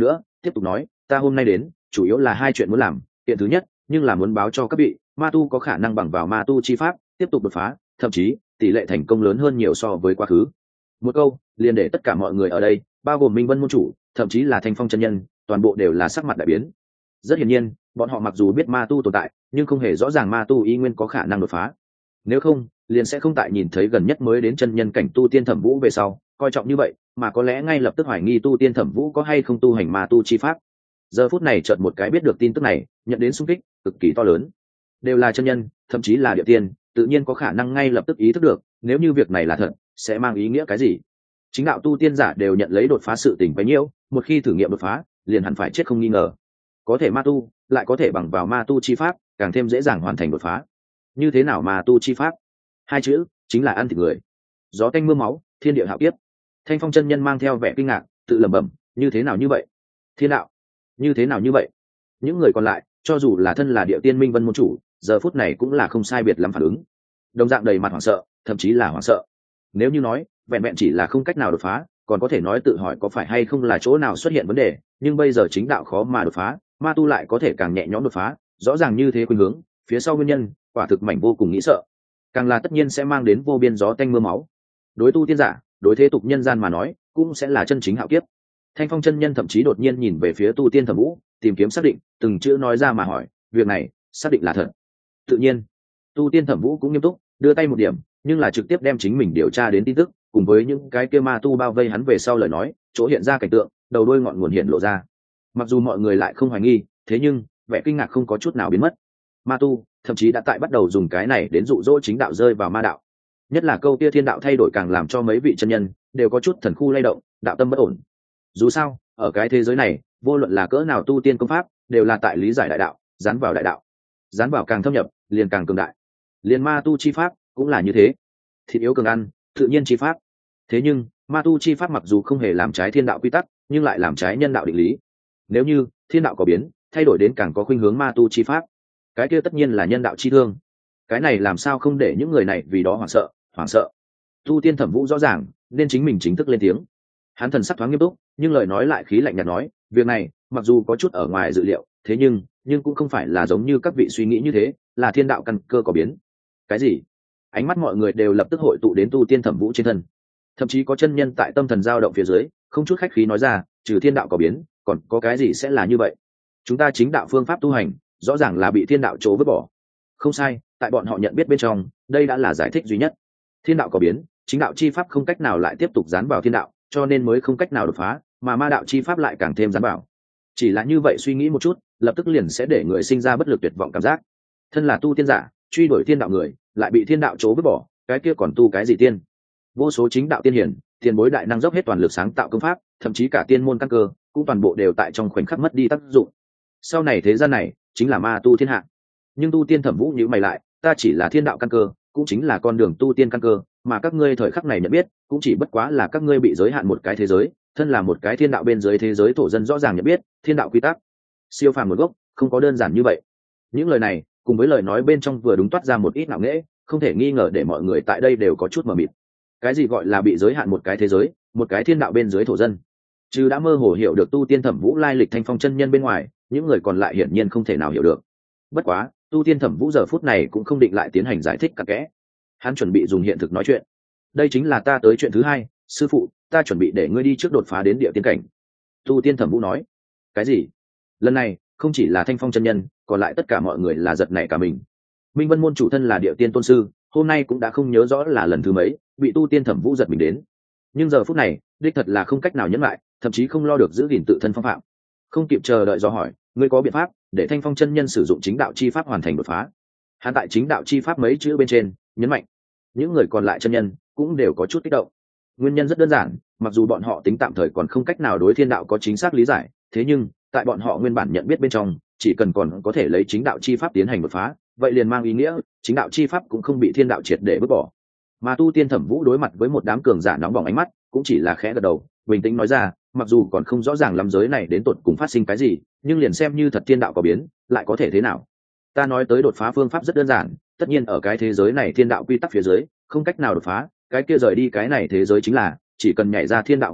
tiếp tục nói, ta hôm nay đến chủ yếu là hai chuyện muốn làm. Chuyện thứ nhất, nhưng là muốn báo cho các vị ma tu có khả năng bằng vào ma tu chi pháp tiếp tục đột phá, thậm chí tỷ lệ thành công lớn hơn nhiều so với quá khứ. Một câu liền để tất cả mọi người ở đây, bao gồm Minh Vân môn chủ, thậm chí là Thanh Phong chân nhân, toàn bộ đều là sắc mặt đại biến. Rất hiển nhiên, bọn họ mặc dù biết ma tu tồn tại, nhưng không hề rõ ràng ma tu y nguyên có khả năng đột phá. Nếu không, liền sẽ không tại nhìn thấy gần nhất mới đến chân nhân cảnh tu tiên Thẩm Vũ về sau, coi trọng như vậy, mà có lẽ ngay lập tức hoài nghi tu tiên Thẩm Vũ có hay không tu hành ma tu chi pháp. Giờ phút này chợt một cái biết được tin tức này, nhận đến xung kích cực kỳ to lớn. Đều là chân nhân, thậm chí là địa tiên, tự nhiên có khả năng ngay lập tức ý thức được, nếu như việc này là thật, sẽ mang ý nghĩa cái gì. Chính đạo tu tiên giả đều nhận lấy đột phá sự tình bấy nhiêu, một khi thử nghiệm đột phá, liền hẳn phải chết không nghi ngờ. Có thể ma tu, lại có thể bằng vào ma tu chi pháp, càng thêm dễ dàng hoàn thành đột phá. Như thế nào ma tu chi pháp? Hai chữ chính là ăn thịt người. Gió tanh mưa máu, thiên địa hạo kiếp. Thanh Phong chân nhân mang theo vẻ kinh ngạc, tự lẩm bẩm, như thế nào như vậy? Thiên đạo, như thế nào như vậy? Những người còn lại, cho dù là thân là địa tiên Minh Vân môn chủ, giờ phút này cũng là không sai biệt lắm phản ứng. Đồng dạng đầy mặt hoảng sợ, thậm chí là hoảng sợ. Nếu như nói, vẹn vẹn chỉ là không cách nào đột phá, còn có thể nói tự hỏi có phải hay không là chỗ nào xuất hiện vấn đề, nhưng bây giờ chính đạo khó mà đột phá, ma tu lại có thể càng nhẹ nhõm đột phá, rõ ràng như thế khuynh hướng, phía sau nguyên nhân, quả thực mảnh vô cùng nghĩ sợ. Càng là tất nhiên sẽ mang đến vô biên gió tanh mưa máu. Đối tu tiên giả, đối thế tục nhân gian mà nói, cũng sẽ là chân chính hạo kiếp. Thanh Phong chân nhân thậm chí đột nhiên nhìn về phía tu tiên Thẩm Vũ, tìm kiếm xác định, từng chữ nói ra mà hỏi, việc này, xác định là thật. Tự nhiên, tu tiên Thẩm Vũ cũng nghiêm túc, đưa tay một điểm, nhưng là trực tiếp đem chính mình điều tra đến tin tức, cùng với những cái kia ma tu bao vây hắn về sau lời nói, chỗ hiện ra cảnh tượng, đầu đuôi ngọn nguồn hiện lộ ra. Mặc dù mọi người lại không hoài nghi, thế nhưng vẻ kinh ngạc không có chút nào biến mất. Ma tu thậm chí đã tại bắt đầu dùng cái này đến dụ dỗ chính đạo rơi vào ma đạo. Nhất là câu kia thiên đạo thay đổi càng làm cho mấy vị chân nhân đều có chút thần khu lay động, đạo tâm bất ổn. Dù sao, ở cái thế giới này, vô luận là cỡ nào tu tiên công pháp, đều là tại lý giải đại đạo, dán vào đại đạo, dán vào càng thâm nhập, liền càng cường đại. Liền ma tu chi pháp cũng là như thế. Thịt yếu cường ăn, tự nhiên chi pháp. Thế nhưng, ma tu chi pháp mặc dù không hề làm trái thiên đạo quy tắc, nhưng lại làm trái nhân đạo định lý. Nếu như thiên đạo có biến, thay đổi đến càng có khuynh hướng ma tu chi pháp, cái kia tất nhiên là nhân đạo chi thương. Cái này làm sao không để những người này vì đó hoảng sợ. Tu tiên Thẩm Vũ rõ ràng nên chính mình chính thức lên tiếng. Hắn thần sắc thoáng nghiêm túc, nhưng lời nói lại khí lạnh nhạt nói, việc này mặc dù có chút ở ngoài dự liệu, thế nhưng cũng không phải là giống như các vị suy nghĩ như thế, là thiên đạo căn cơ có biến. Cái gì? Ánh mắt mọi người đều lập tức hội tụ đến tu tiên Thẩm Vũ trên thân. Thậm chí có chân nhân tại tâm thần dao động phía dưới, không chút khách khí nói ra, trừ thiên đạo có biến, còn có cái gì sẽ là như vậy? Chúng ta chính đạo phương pháp tu hành, rõ ràng là bị thiên đạo chỗ vứt bỏ. Không sai, tại bọn họ nhận biết bên trong, đây đã là giải thích duy nhất. Thiên đạo có biến, chính đạo chi pháp không cách nào lại tiếp tục dán vào thiên đạo, cho nên mới không cách nào đột phá, mà ma đạo chi pháp lại càng thêm dán vào. Chỉ là như vậy suy nghĩ một chút, lập tức liền sẽ để người sinh ra bất lực tuyệt vọng cảm giác. Thân là tu tiên giả, truy đuổi thiên đạo người, lại bị thiên đạo chỗ vứt bỏ, cái kia còn tu cái gì tiên? Vô số chính đạo tiên hiển, tiền bối đại năng dốc hết toàn lực sáng tạo công pháp, thậm chí cả tiên môn căn cơ, cũng toàn bộ đều tại trong khoảnh khắc mất đi tác dụng. Sau này thế gian này chính là ma tu thiên hạ. Nhưng tu tiên Thẩm Vũ nhíu mày lại, ta chỉ là thiên đạo căn cơ, cũng chính là con đường tu tiên căn cơ, mà các ngươi thời khắc này nhận biết, cũng chỉ bất quá là các ngươi bị giới hạn một cái thế giới, thân là một cái thiên đạo bên dưới thế giới thổ dân rõ ràng nhận biết thiên đạo quy tắc, siêu phàm một gốc, không có đơn giản như vậy. Những lời này, cùng với lời nói bên trong vừa đúng toát ra một ít ngạo nghễ, không thể nghi ngờ để mọi người tại đây đều có chút mờ mịt. Cái gì gọi là bị giới hạn một cái thế giới, một cái thiên đạo bên dưới thổ dân? Chứ đã mơ hồ hiểu được tu tiên Thẩm Vũ lai lịch Thanh Phong chân nhân bên ngoài, những người còn lại hiển nhiên không thể nào hiểu được. Bất quá, tu tiên Thẩm Vũ giờ phút này cũng không định lại tiến hành giải thích cặn kẽ. Hắn chuẩn bị dùng hiện thực nói chuyện. Đây chính là ta tới chuyện thứ hai, sư phụ, ta chuẩn bị để ngươi đi trước đột phá đến địa tiên cảnh. Tu tiên Thẩm Vũ nói. Cái gì? Lần này không chỉ là Thanh Phong chân nhân, còn lại tất cả mọi người là giật nảy cả mình. Minh Vân môn chủ thân là địa tiên tôn sư, hôm nay cũng đã không nhớ rõ là lần thứ mấy bị tu tiên Thẩm Vũ giật mình đến. Nhưng giờ phút này, đích thật là không cách nào nhẫn lại, thậm chí không lo được giữ gìn tự thân phong phạm. Không kịp chờ đợi do hỏi, ngươi có biện pháp để Thanh Phong chân nhân sử dụng chính đạo chi pháp hoàn thành đột phá? Hắn tại chính đạo chi pháp mấy chữ bên trên nhấn mạnh. Những người còn lại chân nhân cũng đều có chút kích động. Nguyên nhân rất đơn giản, mặc dù bọn họ tính tạm thời còn không cách nào đối thiên đạo có chính xác lý giải, thế nhưng tại bọn họ nguyên bản nhận biết bên trong, chỉ cần còn có thể lấy chính đạo chi pháp tiến hành đột phá, vậy liền mang ý nghĩa chính đạo chi pháp cũng không bị thiên đạo triệt để vứt bỏ. Mà tu tiên Thẩm Vũ đối mặt với một đám cường giả nóng bỏng ánh mắt, cũng chỉ là khẽ gật đầu, bình tĩnh nói ra, mặc dù còn không rõ ràng lắm giới này đến tột cùng phát sinh cái gì, nhưng liền xem như thật thiên đạo có biến, lại có thể thế nào? Ta nói tới đột phá phương pháp rất đơn giản, tất nhiên ở cái thế giới này thiên đạo quy tắc phía dưới không cách nào đột phá, cái kia rời đi cái này thế giới chính là chỉ cần nhảy ra thiên đạo gò bó,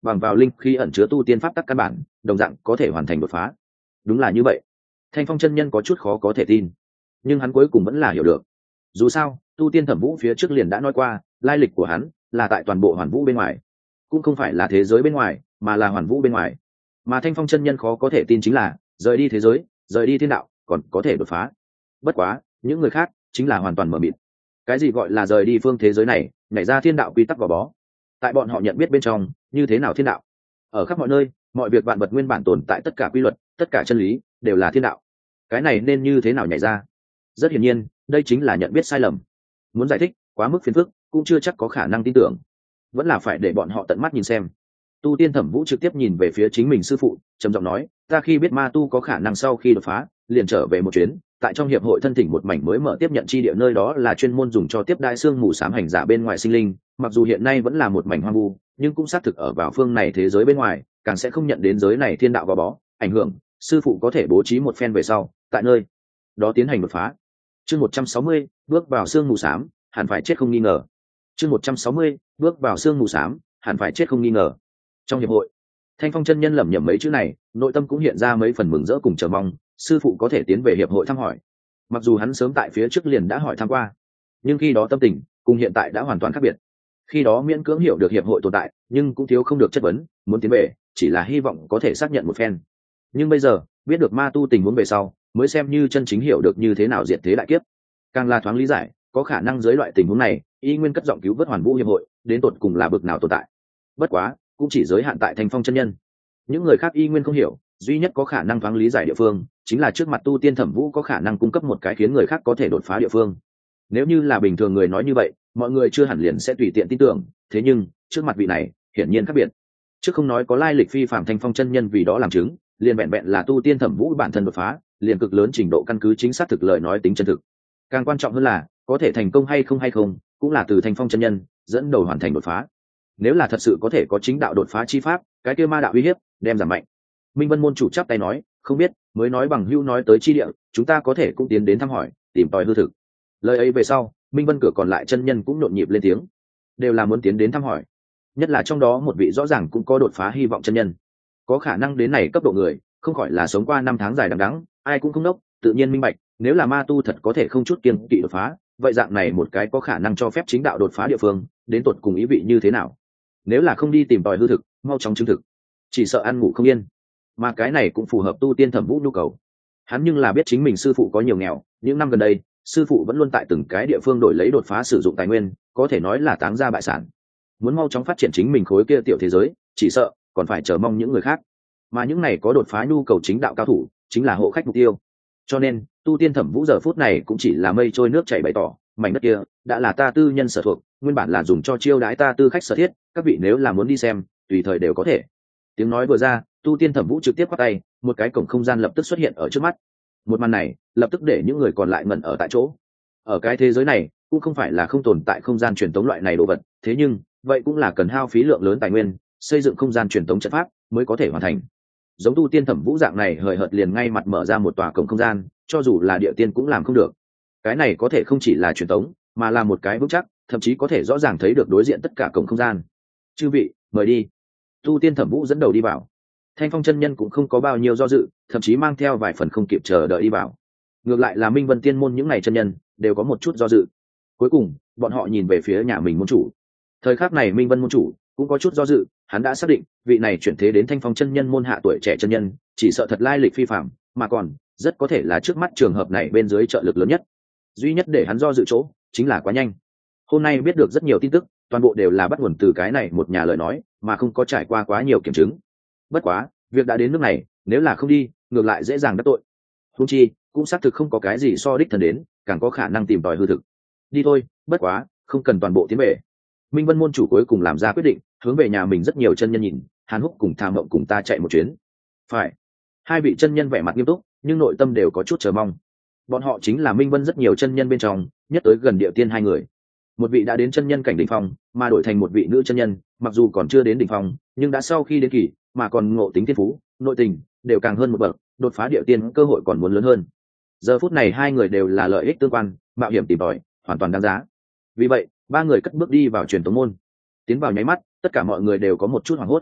bằng vào linh khí ẩn chứa tu tiên pháp tắc căn bản đồng dạng có thể hoàn thành đột phá. Đúng là như vậy. Thanh Phong chân nhân có chút khó có thể tin, nhưng hắn cuối cùng vẫn là hiểu được. Dù sao tu tiên thẩm vũ phía trước liền đã nói qua lai lịch của hắn là tại toàn bộ hoàn vũ bên ngoài, cũng không phải là thế giới bên ngoài mà là hoàn vũ bên ngoài. Mà Thanh Phong chân nhân khó có thể tin chính là rời đi thế giới, rời đi thiên đạo còn có thể đột phá. Bất quá những người khác chính là hoàn toàn mờ mịt. Cái gì gọi là rời đi phương thế giới này, nhảy ra thiên đạo quy tắc gò bó? Tại bọn họ nhận biết bên trong như thế nào thiên đạo? Ở khắp mọi nơi, mọi việc vạn vật nguyên bản tồn tại, tất cả quy luật, tất cả chân lý đều là thiên đạo. Cái này nên như thế nào nhảy ra? Rất hiển nhiên đây chính là nhận biết sai lầm. Muốn giải thích quá mức phiền phức cũng chưa chắc có khả năng tin tưởng, vẫn là phải để bọn họ tận mắt nhìn xem. Tu tiên thẩm vũ trực tiếp nhìn về phía chính mình sư phụ, trầm giọng nói, ta khi biết ma tu có khả năng sau khi đột phá liền trở về một chuyến, tại trong hiệp hội thân thỉnh một mảnh mới mở tiếp nhận chi địa, nơi đó là chuyên môn dùng cho tiếp đai xương mù xám hành giả bên ngoài sinh linh. Mặc dù hiện nay vẫn là một mảnh hoang vu, nhưng cũng xác thực ở vào phương này thế giới bên ngoài, càng sẽ không nhận đến giới này thiên đạo gò bó ảnh hưởng. Sư phụ có thể bố trí một phen về sau tại nơi đó tiến hành đột phá. Chương 160, bước vào xương mù xám hẳn phải chết không nghi ngờ. Chương 160, bước vào xương mù xám hẳn phải chết không nghi ngờ. Trong hiệp hội, Thanh Phong chân nhân lẩm nhẩm mấy chữ này, nội tâm cũng hiện ra mấy phần mừng rỡ cùng chờ mong. Sư phụ có thể tiến về hiệp hội thăm hỏi, mặc dù hắn sớm tại phía trước liền đã hỏi thăm qua, nhưng khi đó tâm tình cùng hiện tại đã hoàn toàn khác biệt. Khi đó miễn cưỡng hiểu được hiệp hội tồn tại, nhưng cũng thiếu không được chất vấn, muốn tiến về chỉ là hy vọng có thể xác nhận một phen. Nhưng bây giờ biết được ma tu tình huống về sau, mới xem như chân chính hiểu được như thế nào diệt thế đại kiếp. Càng là thoáng lý giải có khả năng dưới loại tình huống này y nguyên cất giọng cứu vớt hoàn vũ hiệp hội đến tột cùng là bực nào tồn tại. Bất quá cũng chỉ giới hạn tại Thanh Phong chân nhân, những người khác y nguyên không hiểu. Duy nhất có khả năng thoáng lý giải địa phương chính là trước mặt tu tiên thẩm vũ có khả năng cung cấp một cái khiến người khác có thể đột phá địa phương. Nếu như là bình thường người nói như vậy, mọi người chưa hẳn liền sẽ tùy tiện tin tưởng. Thế nhưng trước mặt vị này hiển nhiên khác biệt. Trước không nói có lai lịch phi phạm Thanh Phong chân nhân vì đó làm chứng, liền vẹn vẹn là tu tiên thẩm vũ bản thân đột phá liền cực lớn trình độ căn cứ chính xác thực lời nói tính chân thực. Càng quan trọng hơn là có thể thành công hay không cũng là từ Thanh Phong chân nhân dẫn đầu hoàn thành đột phá. Nếu là thật sự có thể có chính đạo đột phá chi pháp, cái kia ma đạo uy hiếp đem giảm mạnh. Minh Vân môn chủ chắp tay nói, không biết, mới nói bằng hữu nói tới chi địa, chúng ta có thể cũng tiến đến thăm hỏi, tìm tòi hư thực. Lời ấy về sau, Minh Vân cửa còn lại chân nhân cũng nhộn nhịp lên tiếng, đều là muốn tiến đến thăm hỏi. Nhất là trong đó một vị rõ ràng cũng có đột phá hy vọng chân nhân, có khả năng đến này cấp độ người, không khỏi là sống qua năm tháng dài đằng đẵng, ai cũng không đốc, tự nhiên minh bạch, nếu là ma tu thật có thể không chút kiêng kỵ đột phá, vậy dạng này một cái có khả năng cho phép chính đạo đột phá địa phương, đến tột cùng ý vị như thế nào? Nếu là không đi tìm tòi hư thực, mau chóng chứng thực, chỉ sợ ăn ngủ không yên. Mà cái này cũng phù hợp tu tiên thẩm vũ nhu cầu. Hắn nhưng là biết chính mình sư phụ có nhiều nghèo, những năm gần đây sư phụ vẫn luôn tại từng cái địa phương đổi lấy đột phá sử dụng tài nguyên, có thể nói là táng ra bại sản. Muốn mau chóng phát triển chính mình khối kia tiểu thế giới, chỉ sợ còn phải chờ mong những người khác. Mà những này có đột phá nhu cầu chính đạo cao thủ chính là hộ khách mục tiêu. Cho nên tu tiên thẩm vũ giờ phút này cũng chỉ là mây trôi nước chảy bày tỏ, mảnh đất kia đã là ta tư nhân sở thuộc, nguyên bản là dùng cho chiêu đãi ta tư khách sở thiết, các vị nếu là muốn đi xem tùy thời đều có thể. Tiếng nói vừa ra, tu tiên thẩm vũ trực tiếp quát tay, một cái cổng không gian lập tức xuất hiện ở trước mắt. Một màn này lập tức để những người còn lại ngẩn ở tại chỗ. Ở cái thế giới này cũng không phải là không tồn tại không gian truyền tống loại này đồ vật, thế nhưng vậy cũng là cần hao phí lượng lớn tài nguyên, xây dựng không gian truyền tống trận pháp mới có thể hoàn thành. Giống tu tiên thẩm vũ dạng này hời hợt liền ngay mặt mở ra một tòa cổng không gian, cho dù là địa tiên cũng làm không được. Cái này có thể không chỉ là truyền tống, mà là một cái vững chắc, thậm chí có thể rõ ràng thấy được đối diện tất cả cổng không gian. Chư vị mời đi. Tu tiên thẩm vũ dẫn đầu đi vào. Thanh Phong chân nhân cũng không có bao nhiêu do dự, thậm chí mang theo vài phần không kịp chờ đợi đi vào. Ngược lại là Minh Vân tiên môn những ngày chân nhân đều có một chút do dự. Cuối cùng bọn họ nhìn về phía nhà mình môn chủ. Thời khắc này Minh Vân môn chủ cũng có chút do dự, hắn đã xác định vị này chuyển thế đến Thanh Phong chân nhân môn hạ tuổi trẻ chân nhân chỉ sợ thật lai lịch phi phạm, mà còn rất có thể là trước mắt trường hợp này bên dưới trợ lực lớn nhất. Duy nhất để hắn do dự chỗ chính là quá nhanh. Hôm nay biết được rất nhiều tin tức, toàn bộ đều là bắt nguồn từ cái này một nhà lời nói, mà không có trải qua quá nhiều kiểm chứng. Bất quá việc đã đến nước này, nếu là không đi ngược lại dễ dàng đắc tội. Huống chi cũng xác thực không có cái gì so đích thân đến càng có khả năng tìm tòi hư thực. Đi thôi, bất quá không cần toàn bộ tiến về. Minh Vân môn chủ cuối cùng làm ra quyết định, hướng về nhà mình rất nhiều chân nhân nhìn, Hàn Húc cùng Thà Mộng cùng ta chạy một chuyến. Phải. Hai vị chân nhân vẻ mặt nghiêm túc, nhưng nội tâm đều có chút chờ mong. Bọn họ chính là Minh Vân rất nhiều chân nhân bên trong nhất tới gần địa tiên hai người. Một vị đã đến chân nhân cảnh đỉnh phong, mà đổi thành một vị nữ chân nhân, mặc dù còn chưa đến đỉnh phong, nhưng đã sau khi đến kỳ, mà còn ngộ tính thiên phú, nội tình đều càng hơn một bậc, đột phá địa tiên cơ hội còn muốn lớn hơn. Giờ phút này hai người đều là lợi ích tương quan, mạo hiểm tìm tòi, hoàn toàn đáng giá. Vì vậy ba người cất bước đi vào truyền tống môn. Tiến vào nháy mắt, tất cả mọi người đều có một chút hoảng hốt.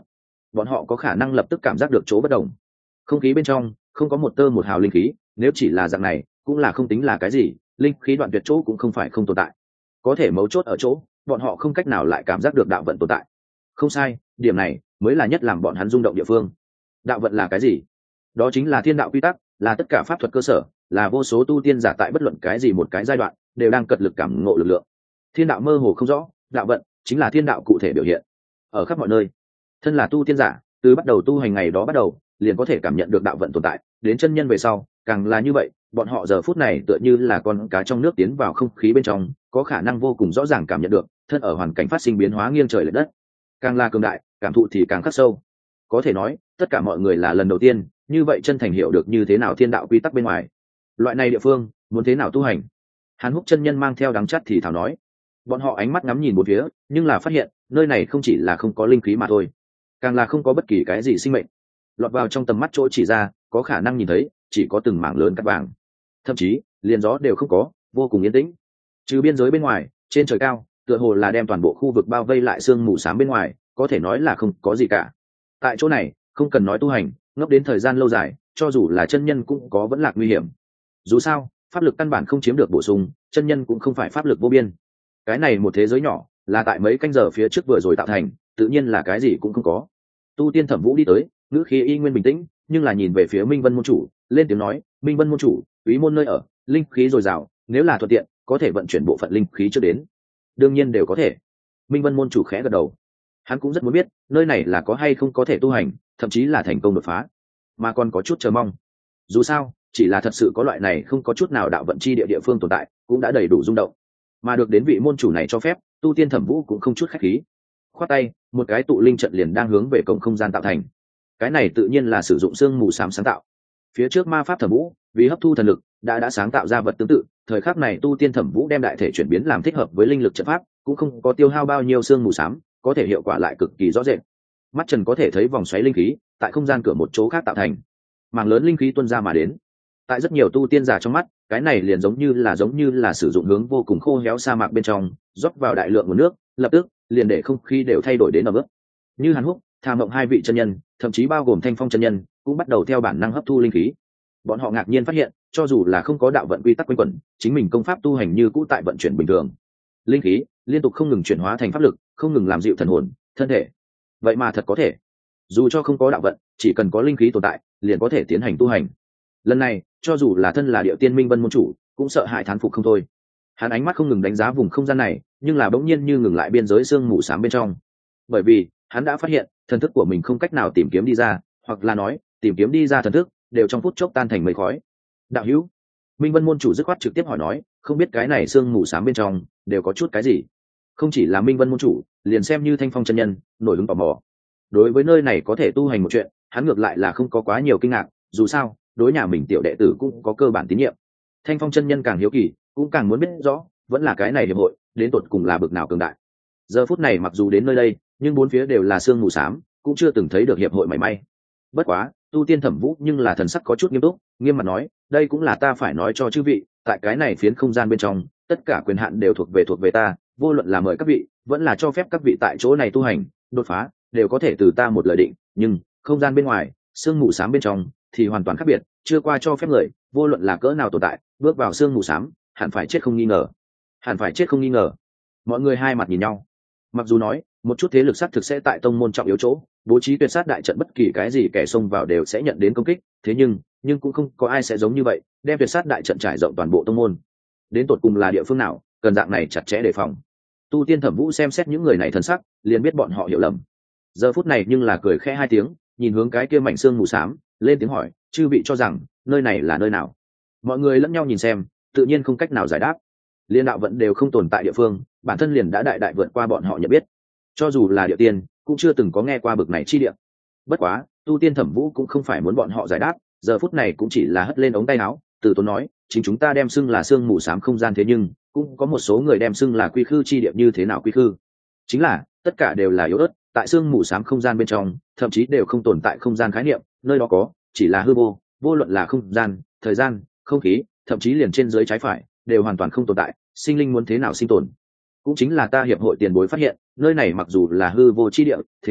bọn họ có khả năng lập tức cảm giác được chỗ bất đồng. Không khí bên trong không có một tơ một hào linh khí, nếu chỉ là dạng này cũng là không tính là cái gì, linh khí đoạn tuyệt chỗ cũng không phải không tồn tại. Có thể mấu chốt ở chỗ bọn họ không cách nào lại cảm giác được đạo vận tồn tại. Không sai, điểm này mới là nhất làm bọn hắn rung động địa phương. Đạo vận là cái gì? Đó chính là thiên đạo quy tắc, là tất cả pháp thuật cơ sở, là vô số tu tiên giả tại bất luận cái gì một cái giai đoạn đều đang cật lực cảm ngộ lực lượng. Thiên đạo mơ hồ không rõ, đạo vận chính là thiên đạo cụ thể biểu hiện ở khắp mọi nơi. Thân là tu tiên giả, từ bắt đầu tu hành ngày đó bắt đầu liền có thể cảm nhận được đạo vận tồn tại, đến chân nhân về sau càng là như vậy. Bọn họ giờ phút này tựa như là con cá trong nước tiến vào không khí bên trong, có khả năng vô cùng rõ ràng cảm nhận được thân ở hoàn cảnh phát sinh biến hóa nghiêng trời lệch đất. Càng là cường đại, cảm thụ thì càng khắc sâu. Có thể nói tất cả mọi người là lần đầu tiên như vậy chân thành hiểu được như thế nào thiên đạo quy tắc bên ngoài. Loại này địa phương muốn thế nào tu hành? Hàn Húc chân nhân mang theo đắng chát thì thảo nói. Bọn họ ánh mắt ngắm nhìn một phía, nhưng là phát hiện nơi này không chỉ là không có linh khí mà thôi, càng là không có bất kỳ cái gì sinh mệnh. Lọt vào trong tầm mắt chỗ chỉ ra có khả năng nhìn thấy chỉ có từng mảng lớn cát vàng, thậm chí liền gió đều không có, vô cùng yên tĩnh. Trừ biên giới bên ngoài, trên trời cao tựa hồ là đem toàn bộ khu vực bao vây lại sương mù xám bên ngoài, có thể nói là không có gì cả. Tại chỗ này không cần nói tu hành, ngốc đến thời gian lâu dài, cho dù là chân nhân cũng có vẫn lạc nguy hiểm. Dù sao pháp lực căn bản không chiếm được bổ sung, chân nhân cũng không phải pháp lực vô biên. Cái này một thế giới nhỏ là tại mấy canh giờ phía trước vừa rồi tạo thành, tự nhiên là cái gì cũng không có. Tu tiên Thẩm Vũ đi tới, ngữ khí y nguyên bình tĩnh, nhưng là nhìn về phía Minh Vân môn chủ, lên tiếng nói: Minh Vân môn chủ, úy môn nơi ở linh khí dồi dào, nếu là thuận tiện có thể vận chuyển bộ phận linh khí trước đến. Đương nhiên đều có thể. Minh Vân môn chủ khẽ gật đầu. Hắn cũng rất muốn biết nơi này là có hay không có thể tu hành, thậm chí là thành công đột phá, mà còn có chút chờ mong. Dù sao chỉ là thật sự có loại này không có chút nào đạo vận chi địa phương tồn tại cũng đã đầy đủ rung động, mà được đến vị môn chủ này cho phép, tu tiên Thẩm Vũ cũng không chút khách khí, khoát tay một cái tụ linh trận liền đang hướng về cổng không gian tạo thành. Cái này tự nhiên là sử dụng sương mù xám sáng tạo. Phía trước ma pháp Thẩm Vũ vì hấp thu thần lực đã sáng tạo ra vật tương tự, thời khắc này tu tiên Thẩm Vũ đem đại thể chuyển biến làm thích hợp với linh lực trận pháp, cũng không có tiêu hao bao nhiêu sương mù xám, có thể hiệu quả lại cực kỳ rõ rệt. Mắt trần có thể thấy vòng xoáy linh khí tại không gian cửa một chỗ khác tạo thành, mảng lớn linh khí tuôn ra mà đến. Tại rất nhiều tu tiên giả trong mắt, cái này liền giống như là sử dụng hướng vô cùng khô héo sa mạc bên trong rót vào đại lượng nguồn nước, lập tức liền để không khí đều thay đổi đến ẩm ướt. Như Hàn Húc, Thà Mộng hai vị chân nhân, thậm chí bao gồm Thanh Phong chân nhân, cũng bắt đầu theo bản năng hấp thu linh khí. Bọn họ ngạc nhiên phát hiện, cho dù là không có đạo vận quy tắc quanh quẩn, chính mình công pháp tu hành như cũ tại vận chuyển bình thường. Linh khí liên tục không ngừng chuyển hóa thành pháp lực, không ngừng làm dịu thần hồn, thân thể. Vậy mà thật có thể. Dù cho không có đạo vận, chỉ cần có linh khí tồn tại, liền có thể tiến hành tu hành. Lần này, cho dù là thân là Điệu Tiên Minh Vân môn chủ, cũng sợ hãi thán phục không thôi. Hắn ánh mắt không ngừng đánh giá vùng không gian này, nhưng là bỗng nhiên như ngừng lại biên giới sương mù xám bên trong. Bởi vì hắn đã phát hiện thần thức của mình không cách nào tìm kiếm đi ra, hoặc là nói tìm kiếm đi ra thần thức đều trong phút chốc tan thành mây khói. Đạo hữu, Minh Vân môn chủ dứt khoát trực tiếp hỏi nói, không biết cái này sương mù xám bên trong đều có chút cái gì? Không chỉ là Minh Vân môn chủ, liền xem như Thanh Phong chân nhân nổi hứng tò mò. Đối với nơi này có thể tu hành một chuyện, hắn ngược lại là không có quá nhiều kinh ngạc, dù sao đối nhà mình tiểu đệ tử cũng có cơ bản tín nhiệm. Thanh Phong chân nhân càng hiếu kỳ, cũng càng muốn biết rõ, vẫn là cái này hiệp hội đến tột cùng là bực nào cường đại. Giờ phút này mặc dù đến nơi đây, nhưng bốn phía đều là sương mù xám, cũng chưa từng thấy được hiệp hội mảy may. Bất quá tu tiên Thẩm Vũ nhưng là thần sắc có chút nghiêm túc, nghiêm mặt nói, đây cũng là ta phải nói cho chư vị, tại cái này phiến không gian bên trong, tất cả quyền hạn đều thuộc về ta, vô luận là mời các vị vẫn là cho phép các vị tại chỗ này tu hành đột phá, đều có thể từ ta một lời định. Nhưng không gian bên ngoài, sương mù xám bên trong thì hoàn toàn khác biệt, chưa qua cho phép người, vô luận là cỡ nào tồn tại, bước vào sương mù xám hẳn phải chết không nghi ngờ. Hẳn phải chết không nghi ngờ. Mọi người hai mặt nhìn nhau. Mặc dù nói một chút thế lực sát thực sẽ tại tông môn trọng yếu chỗ bố trí tuyệt sát đại trận, bất kỳ cái gì kẻ xông vào đều sẽ nhận đến công kích, thế nhưng cũng không có ai sẽ giống như vậy đem tuyệt sát đại trận trải rộng toàn bộ tông môn. Đến tột cùng là địa phương nào cần dạng này chặt chẽ đề phòng? Tu tiên Thẩm Vũ xem xét những người này thân sắc, liền biết bọn họ hiểu lầm. Giờ phút này nhưng là cười khẽ hai tiếng, nhìn hướng cái kia mảnh xương mù xám, lên tiếng hỏi, chư vị cho rằng nơi này là nơi nào? Mọi người lẫn nhau nhìn xem, tự nhiên không cách nào giải đáp. Liên đạo vận đều không tồn tại địa phương, bản thân liền đã đại vượt qua bọn họ nhận biết. Cho dù là địa tiên, cũng chưa từng có nghe qua bực này chi địa. Bất quá tu tiên Thẩm Vũ cũng không phải muốn bọn họ giải đáp, giờ phút này cũng chỉ là hất lên ống tay áo, từ tốn nói, chính chúng ta đem xưng là xương mù xám không gian, thế nhưng cũng có một số người đem xưng là quy khư chi địa. Như thế nào quy khư? Chính là tất cả đều là yếu ớt, tại xương mù xám không gian bên trong, thậm chí đều không tồn tại không gian khái niệm, nơi đó có chỉ là hư vô, vô luận là không gian, thời gian, không khí, thậm chí liền trên dưới trái phải đều hoàn toàn không tồn tại. Sinh linh muốn thế nào sinh tồn? Cũng chính là ta hiệp hội tiền bối phát hiện, nơi này mặc dù là hư vô chi địa, thế nhưng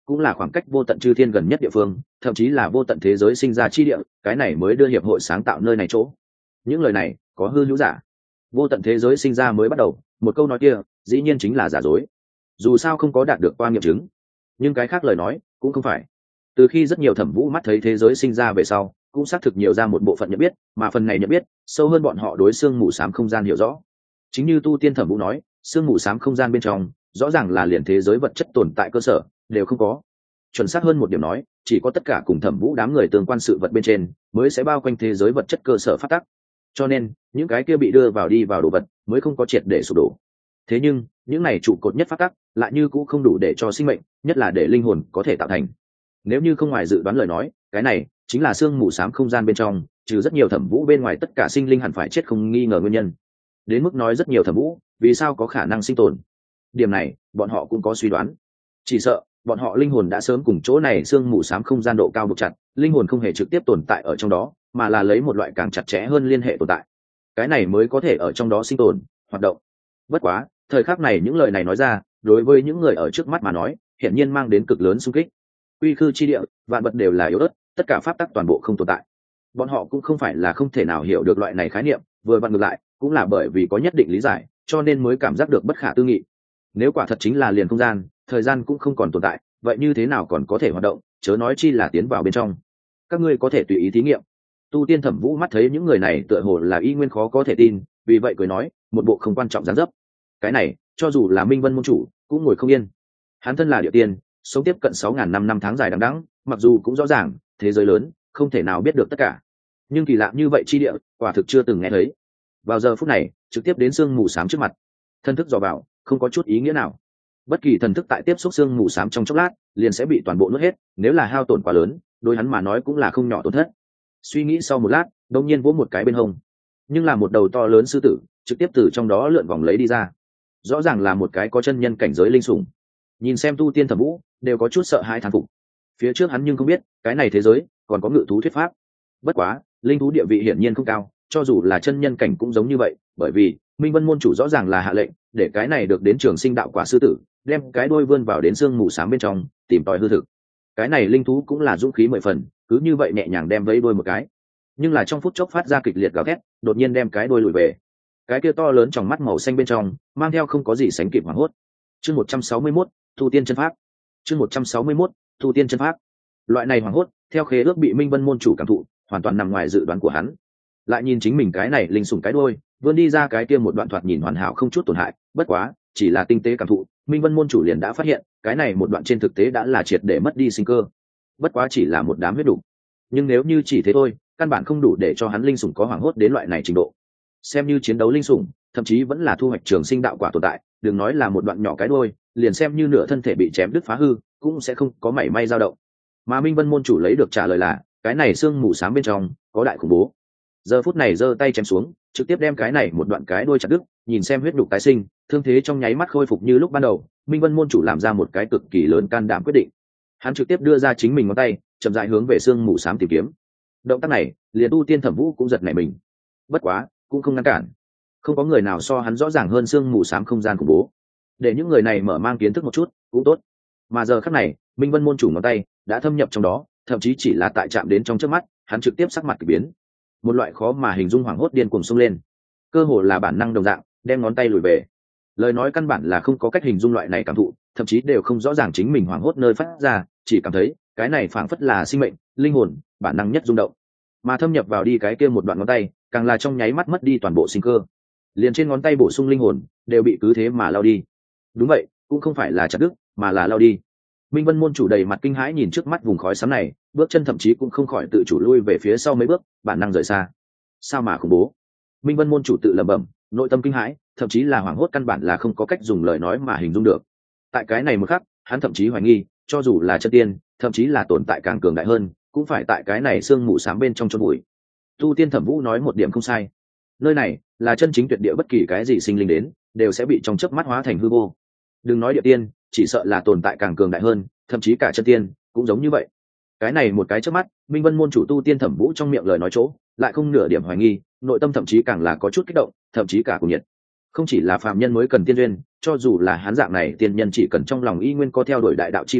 cũng là khoảng cách vô tận chư thiên gần nhất địa phương, thậm chí là vô tận thế giới sinh ra chi địa, cái này mới đưa hiệp hội sáng tạo nơi này chỗ. Những lời này có hư hữu giả. Vô tận thế giới sinh ra mới bắt đầu, một câu nói kia dĩ nhiên chính là giả dối, dù sao không có đạt được qua nghiệm chứng. Nhưng cái khác lời nói cũng không phải. Từ khi rất nhiều thẩm vũ mắt thấy thế giới sinh ra về sau, cũng xác thực nhiều ra một bộ phận nhận biết, mà phần này nhận biết sâu hơn bọn họ đối xương mù xám không gian hiểu rõ. Chính như tu tiên thẩm vũ nói, xương mù xám không gian bên trong rõ ràng là liền thế giới vật chất tồn tại cơ sở đều không có. Chuẩn xác hơn một điểm nói, chỉ có tất cả cùng thẩm vũ đám người tương quan sự vật bên trên mới sẽ bao quanh thế giới vật chất cơ sở phát tắc. Cho nên những cái kia bị đưa vào đi vào đồ vật mới không có triệt để sụp đổ. Thế nhưng những này trụ cột nhất phát tắc lại như cũng không đủ để cho sinh mệnh, nhất là để linh hồn có thể tạo thành. Nếu như không ngoài dự đoán lời nói, cái này chính là xương mù xám không gian bên trong trừ rất nhiều thẩm vũ bên ngoài tất cả sinh linh hẳn phải chết không nghi ngờ nguyên nhân. Đến mức nói rất nhiều thẩm vũ vì sao có khả năng sinh tồn, điểm này bọn họ cũng có suy đoán. Chỉ sợ bọn họ linh hồn đã sớm cùng chỗ này xương mù xám không gian độ cao buộc chặt, linh hồn không hề trực tiếp tồn tại ở trong đó, mà là lấy một loại càng chặt chẽ hơn liên hệ tồn tại, cái này mới có thể ở trong đó sinh tồn hoạt động. Bất quá thời khắc này những lời này nói ra, đối với những người ở trước mắt mà nói hiển nhiên mang đến cực lớn xung kích. Quy khư chi địa, vạn vật đều là yếu ớt, tất cả pháp tắc toàn bộ không tồn tại. Bọn họ cũng không phải là không thể nào hiểu được loại này khái niệm, vừa vặn ngược lại cũng là bởi vì có nhất định lý giải cho nên mới cảm giác được bất khả tư nghị. Nếu quả thật chính là liền không gian, thời gian cũng không còn tồn tại, vậy như thế nào còn có thể hoạt động, chớ nói chi là tiến vào bên trong. Các ngươi có thể tùy ý thí nghiệm. Tu tiên thẩm vũ mắt thấy những người này tựa hồ là y nguyên khó có thể tin, vì vậy cười nói, một bộ không quan trọng dáng dấp. Cái này cho dù là Minh Vân môn chủ cũng ngồi không yên. Hắn thân là địa tiên, sống tiếp cận 6.000 năm tháng dài đằng đẵng, mặc dù cũng rõ ràng thế giới lớn không thể nào biết được tất cả, nhưng kỳ lạ như vậy chi địa quả thực chưa từng nghe thấy. Vào giờ phút này trực tiếp đến sương mù xám trước mặt, thân thức dò vào không có chút ý nghĩa nào. Bất kỳ thần thức tại tiếp xúc sương mù xám trong chốc lát liền sẽ bị toàn bộ nuốt hết, nếu là hao tổn quá lớn đối hắn mà nói cũng là không nhỏ tổn thất. Suy nghĩ sau một lát, đông nhiên vỗ một cái bên hông, nhưng là một đầu to lớn sư tử trực tiếp từ trong đó lượn vòng lấy đi ra, rõ ràng là một cái có chân nhân cảnh giới linh sủng. Nhìn xem tu tiên thẩm vũ đều có chút sợ hãi thán phục. Phía trước hắn nhưng không biết cái này thế giới còn có ngự thú thuyết pháp. Bất quá linh thú địa vị hiển nhiên không cao, cho dù là chân nhân cảnh cũng giống như vậy, bởi vì Minh Vân môn chủ rõ ràng là hạ lệnh để cái này được đến trường sinh đạo quả sư tử đem cái đuôi vươn vào đến xương mù xám bên trong tìm tòi hư thực. Cái này linh thú cũng là dũng khí 10 phần, cứ như vậy nhẹ nhàng đem vẫy đuôi một cái, nhưng là trong phút chốc phát ra kịch liệt gào thét, đột nhiên đem cái đuôi lùi về. Cái kia to lớn trong mắt màu xanh bên trong mang theo không có gì sánh kịp hoảng hốt. Chương 161, tu tiên chân pháp. Chương 161, tu tiên chân pháp. Loại này hoảng hốt theo khế ước bị Minh Vân môn chủ cảm thụ hoàn toàn nằm ngoài dự đoán của hắn. Lại nhìn chính mình cái này linh sủng cái đuôi vươn đi ra cái kia một đoạn thoạt nhìn hoàn hảo không chút tổn hại, bất quá chỉ là tinh tế cảm thụ, Minh Vân môn chủ liền đã phát hiện cái này một đoạn trên thực tế đã là triệt để mất đi sinh cơ. Bất quá chỉ là một đám huyết đủ, nhưng nếu như chỉ thế thôi căn bản không đủ để cho hắn linh sủng có hoảng hốt đến loại này trình độ. Xem như chiến đấu linh sủng, thậm chí vẫn là thu hoạch trường sinh đạo quả tồn tại, đừng nói là một đoạn nhỏ cái đuôi, liền xem như nửa thân thể bị chém đứt phá hư cũng sẽ không có mảy may dao động. Mà Minh Vân môn chủ lấy được trả lời là cái này xương mù xám bên trong có đại khủng bố. Giờ phút này giơ tay chém xuống, trực tiếp đem cái này một đoạn cái đuôi chặt đứt, nhìn xem huyết nhục tái sinh, thương thế trong nháy mắt khôi phục như lúc ban đầu. Minh Vân môn chủ làm ra một cái cực kỳ lớn can đảm quyết định. Hắn trực tiếp đưa ra chính mình ngón tay, chậm rãi hướng về xương mù xám tìm kiếm. Động tác này liền tu tiên thẩm vũ cũng giật nảy mình, bất quá cũng không ngăn cản. Không có người nào so hắn rõ ràng hơn xương mù xám không gian khủng bố, để những người này mở mang kiến thức một chút cũng tốt. Mà giờ khắc này Minh Vân môn chủ ngón tay đã thâm nhập trong đó, thậm chí chỉ là tại chạm đến trong trước mắt hắn trực tiếp sắc mặt kỳ biến, một loại khó mà hình dung hoảng hốt điên cuồng xông lên, cơ hồ là bản năng đồng dạng đem ngón tay lùi về. Lời nói căn bản là không có cách hình dung loại này cảm thụ, thậm chí đều không rõ ràng chính mình hoảng hốt nơi phát ra, chỉ cảm thấy cái này phảng phất là sinh mệnh, linh hồn bản năng nhất rung động. Mà thâm nhập vào đi cái kia một đoạn ngón tay càng là trong nháy mắt mất đi toàn bộ sinh cơ, liền trên ngón tay bổ sung linh hồn đều bị cứ thế mà lao đi. Đúng vậy, cũng không phải là chặt đứt mà là lao đi. Minh Vân môn chủ đầy mặt kinh hãi nhìn trước mắt vùng khói xám này, bước chân thậm chí cũng không khỏi tự chủ lui về phía sau mấy bước, bản năng rời xa. Sao mà khủng bố? Minh Vân môn chủ tự lẩm bẩm, nội tâm kinh hãi, thậm chí là hoảng hốt căn bản là không có cách dùng lời nói mà hình dung được. Tại cái này một khắc, hắn thậm chí hoài nghi, cho dù là chân tiên, thậm chí là tồn tại càng cường đại hơn, cũng phải tại cái này xương mù xám bên trong chôn bụi. Tu tiên thẩm vũ nói một điểm không sai. Nơi này là chân chính tuyệt địa, bất kỳ cái gì sinh linh đến đều sẽ bị trong chớp mắt hóa thành hư vô. Đừng nói địa tiên, chỉ sợ là tồn tại càng cường đại hơn, thậm chí cả chân tiên cũng giống như vậy. Cái này một cái chớp mắt, Minh Vân môn chủ tu tiên thẩm vũ trong miệng lời nói chỗ lại không nửa điểm hoài nghi, nội tâm thậm chí càng là có chút kích động, thậm chí cả cuồng nhiệt. Không chỉ là phạm nhân mới cần tiên duyên, cho dù là hắn dạng này tiên nhân chỉ cần trong lòng y nguyên có theo đuổi đại đạo chi pháp,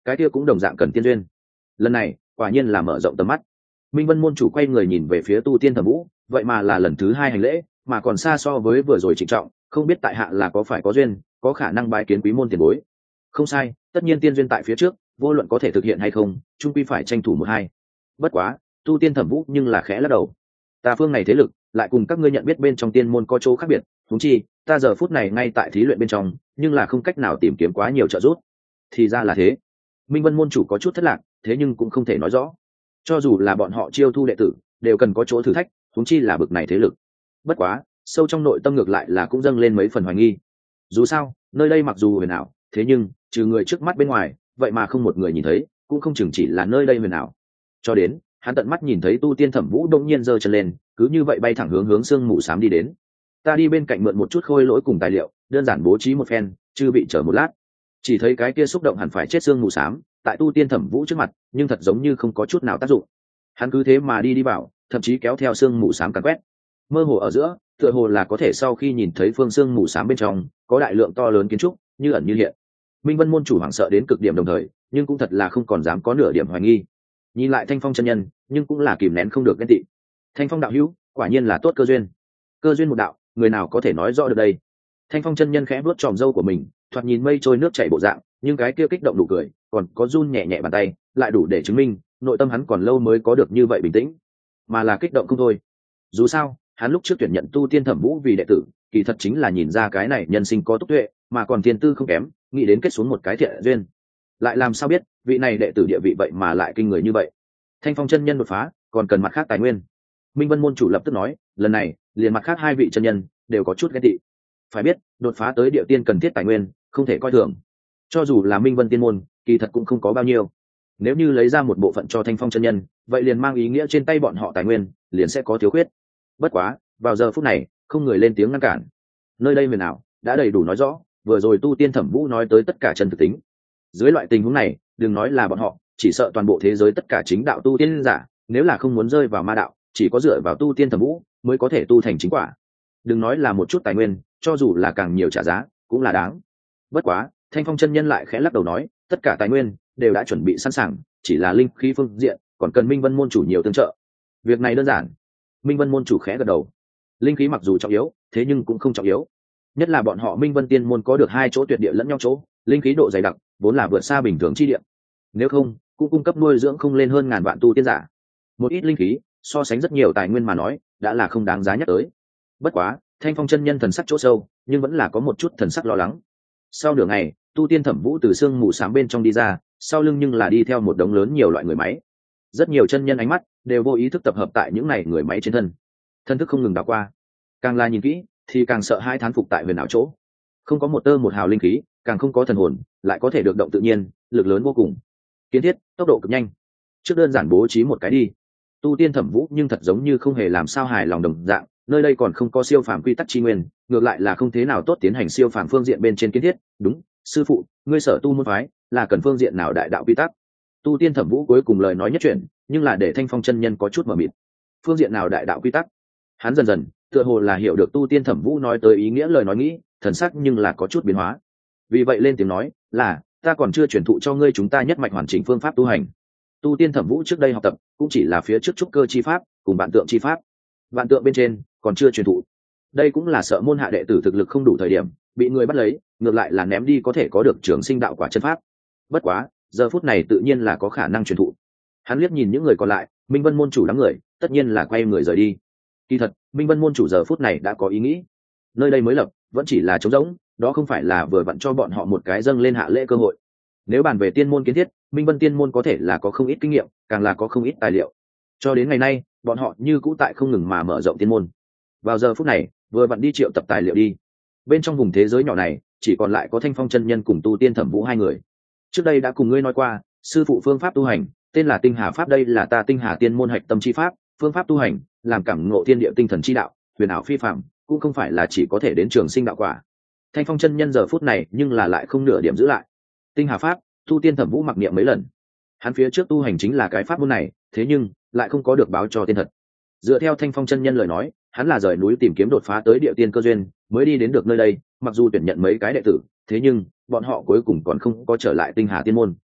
cái kia cũng đồng dạng cần tiên duyên. Lần này quả nhiên là mở rộng tầm mắt. Minh Vân môn chủ quay người nhìn về phía Tu Tiên Thẩm Vũ, vậy mà là lần thứ hai hành lễ, mà còn xa so với vừa rồi trịnh trọng, không biết tại hạ là có phải có duyên, có khả năng bái kiến quý môn tiền bối. Không sai, tất nhiên tiên duyên tại phía trước, vô luận có thể thực hiện hay không, chung quy phải tranh thủ một hai. Bất quá, Tu Tiên Thẩm Vũ nhưng là khẽ lắc đầu. Ta phương này thế lực, lại cùng các ngươi nhận biết bên trong tiên môn có chỗ khác biệt, huống chi, ta giờ phút này ngay tại thí luyện bên trong, nhưng là không cách nào tìm kiếm quá nhiều trợ giúp. Thì ra là thế. Minh Vân môn chủ có chút thất lạc, thế nhưng cũng không thể nói rõ. Cho dù là bọn họ chiêu thu đệ tử, đều cần có chỗ thử thách, huống chi là bực này thế lực. Bất quá, sâu trong nội tâm ngược lại là cũng dâng lên mấy phần hoài nghi. Dù sao, nơi đây mặc dù huyền ảo, thế nhưng trừ người trước mắt bên ngoài, vậy mà không một người nhìn thấy, cũng không chừng chỉ là nơi đây huyền ảo. Cho đến, hắn tận mắt nhìn thấy Tu Tiên Thẩm Vũ đông nhiên giơ chân lên, cứ như vậy bay thẳng hướng sương mù xám đi đến. Ta đi bên cạnh mượn một chút khôi lỗi cùng tài liệu, đơn giản bố trí một phen, chưa bị chở một lát. Chỉ thấy cái kia xúc động hẳn phải chết sương mù xám, tại Tu Tiên Thẩm Vũ trước mặt, nhưng thật giống như không có chút nào tác dụng. Hắn cứ thế mà đi vào, thậm chí kéo theo sương mù xám càn quét. Mơ hồ ở giữa, tựa hồ là có thể sau khi nhìn thấy phương sương mù xám bên trong, có đại lượng to lớn kiến trúc, như ẩn như hiện. Minh Vân môn chủ hoảng sợ đến cực điểm đồng thời, nhưng cũng thật là không còn dám có nửa điểm hoài nghi. Nhìn lại Thanh Phong chân nhân, nhưng cũng là kìm nén không được ghen tị. Thanh Phong đạo hữu, quả nhiên là tốt cơ duyên. Cơ duyên một đạo, người nào có thể nói rõ được đây? Thanh Phong chân nhân khẽ vuốt tròm râu của mình, thoạt nhìn mây trôi nước chảy bộ dạng, nhưng cái kia kích động đủ cười, còn có run nhẹ nhẹ bàn tay, lại đủ để chứng minh nội tâm hắn còn lâu mới có được như vậy bình tĩnh, mà là kích động không thôi. Dù sao, hắn lúc trước tuyển nhận Tu Tiên Thẩm Vũ vì đệ tử, kỳ thật chính là nhìn ra cái này nhân sinh có túc tuệ, mà còn thiên tư không kém, nghĩ đến kết xuống một cái thiện duyên. Lại làm sao biết, vị này đệ tử địa vị vậy mà lại kinh người như vậy. Thanh Phong chân nhân đột phá, còn cần mặt khác tài nguyên. Minh Vân môn chủ lập tức nói, lần này, liền mặt khác hai vị chân nhân đều có chút ghen tị. Phải biết, đột phá tới địa tiên cần thiết tài nguyên, không thể coi thường. Cho dù là Minh Vân tiên môn, kỳ thật cũng không có bao nhiêu. Nếu như lấy ra một bộ phận cho Thanh Phong chân nhân, vậy liền mang ý nghĩa trên tay bọn họ tài nguyên liền sẽ có thiếu khuyết. Bất quá, vào giờ phút này, không người lên tiếng ngăn cản. Nơi đây huyền ảo, đã đầy đủ nói rõ, vừa rồi Tu Tiên Thẩm Vũ nói tới tất cả chân thực tính. Dưới loại tình huống này, đừng nói là bọn họ, chỉ sợ toàn bộ thế giới tất cả chính đạo tu tiên giả, nếu là không muốn rơi vào ma đạo, chỉ có dựa vào Tu Tiên Thẩm Vũ mới có thể tu thành chính quả. Đừng nói là một chút tài nguyên, cho dù là càng nhiều trả giá, cũng là đáng. Bất quá, Thanh Phong chân nhân lại khẽ lắc đầu nói, tất cả tài nguyên đều đã chuẩn bị sẵn sàng, chỉ là linh khí phương diện, còn cần Minh Vân môn chủ nhiều tương trợ. Việc này đơn giản. Minh Vân môn chủ khẽ gật đầu. Linh khí mặc dù trọng yếu, thế nhưng cũng không trọng yếu. Nhất là bọn họ Minh Vân tiên môn có được hai chỗ tuyệt địa lẫn nhau chỗ, linh khí độ dày đặc, vốn là vượt xa bình thường chi địa. Nếu không, cũng cung cấp nuôi dưỡng không lên hơn ngàn vạn tu tiên giả. Một ít linh khí, so sánh rất nhiều tài nguyên mà nói, đã là không đáng giá nhắc tới. Bất quá, Thanh Phong chân nhân thần sắc chỗ sâu, nhưng vẫn là có một chút thần sắc lo lắng. Sau nửa ngày, Tu Tiên Thẩm Vũ từ sương mù xám bên trong đi ra, sau lưng nhưng là đi theo một đống lớn nhiều loại người máy. Rất nhiều chân nhân ánh mắt đều vô ý thức tập hợp tại những này người máy trên thân. Thân thức không ngừng đảo qua, càng là nhìn kỹ thì càng sợ hai thán phục tại huyền ảo chỗ. Không có một tơ một hào linh khí, càng không có thần hồn, lại có thể được động tự nhiên, lực lớn vô cùng. Kiến thiết, tốc độ cực nhanh. Trước đơn giản bố trí một cái đi. Tu Tiên Thẩm Vũ nhưng thật giống như không hề làm sao hài lòng đồng dạng, nơi đây còn không có siêu phàm quy tắc chi nguyên, ngược lại là không thế nào tốt tiến hành siêu phàm phương diện bên trên kiến thiết. Đúng, sư phụ, ngươi sở tu môn phái là cần phương diện nào đại đạo quy tắc? Tu Tiên Thẩm Vũ cuối cùng lời nói nhất chuyện, nhưng là để Thanh Phong chân nhân có chút mờ mịt. Phương diện nào đại đạo quy tắc? Hắn dần dần tựa hồ là hiểu được Tu Tiên Thẩm Vũ nói tới ý nghĩa lời nói nghĩ, thần sắc nhưng là có chút biến hóa. Vì vậy lên tiếng nói, là ta còn chưa truyền thụ cho ngươi chúng ta nhất mạch hoàn chỉnh phương pháp tu hành. Tu Tiên Thẩm Vũ trước đây học tập cũng chỉ là phía trước trúc cơ chi pháp cùng vạn tượng chi pháp, vạn tượng bên trên còn chưa truyền thụ. Đây cũng là sợ môn hạ đệ tử thực lực không đủ thời điểm bị người bắt lấy, ngược lại là ném đi có thể có được trường sinh đạo quả chân pháp. Bất quá giờ phút này tự nhiên là có khả năng truyền thụ. Hắn liếc nhìn những người còn lại, Minh Vân môn chủ đám người tất nhiên là quay người rời đi. Kỳ thật Minh Vân môn chủ giờ phút này đã có ý nghĩ, nơi đây mới lập vẫn chỉ là trống rỗng, đó không phải là vừa vặn cho bọn họ một cái dâng lên hạ lễ cơ hội. Nếu bàn về tiên môn kiến thiết, Minh Vân tiên môn có thể là có không ít kinh nghiệm, càng là có không ít tài liệu. Cho đến ngày nay, bọn họ như cũ tại không ngừng mà mở rộng tiên môn. Vào giờ phút này, vừa vặn đi triệu tập tài liệu đi. Bên trong vùng thế giới nhỏ này, chỉ còn lại có Thanh Phong chân nhân cùng Tu Tiên Thẩm Vũ hai người. Trước đây đã cùng ngươi nói qua, sư phụ phương pháp tu hành, tên là Tinh Hà pháp, đây là ta Tinh Hà tiên môn hạch tâm chi pháp, phương pháp tu hành, làm cảm ngộ thiên địa tinh thần chi đạo, huyền ảo phi phàm, cũng không phải là chỉ có thể đến trường sinh đạo quả. Thanh Phong chân nhân giờ phút này nhưng là lại không nửa điểm giữ lại. Tinh Hà pháp, Tu Tiên Thẩm Vũ mặc niệm mấy lần. Hắn phía trước tu hành chính là cái pháp môn này, thế nhưng lại không có được báo cho tên thật. Dựa theo Thanh Phong chân nhân lời nói, hắn là rời núi tìm kiếm đột phá tới địa tiên cơ duyên, mới đi đến được nơi đây, mặc dù tuyển nhận mấy cái đệ tử, thế nhưng bọn họ cuối cùng còn không có trở lại Tinh Hà tiên môn.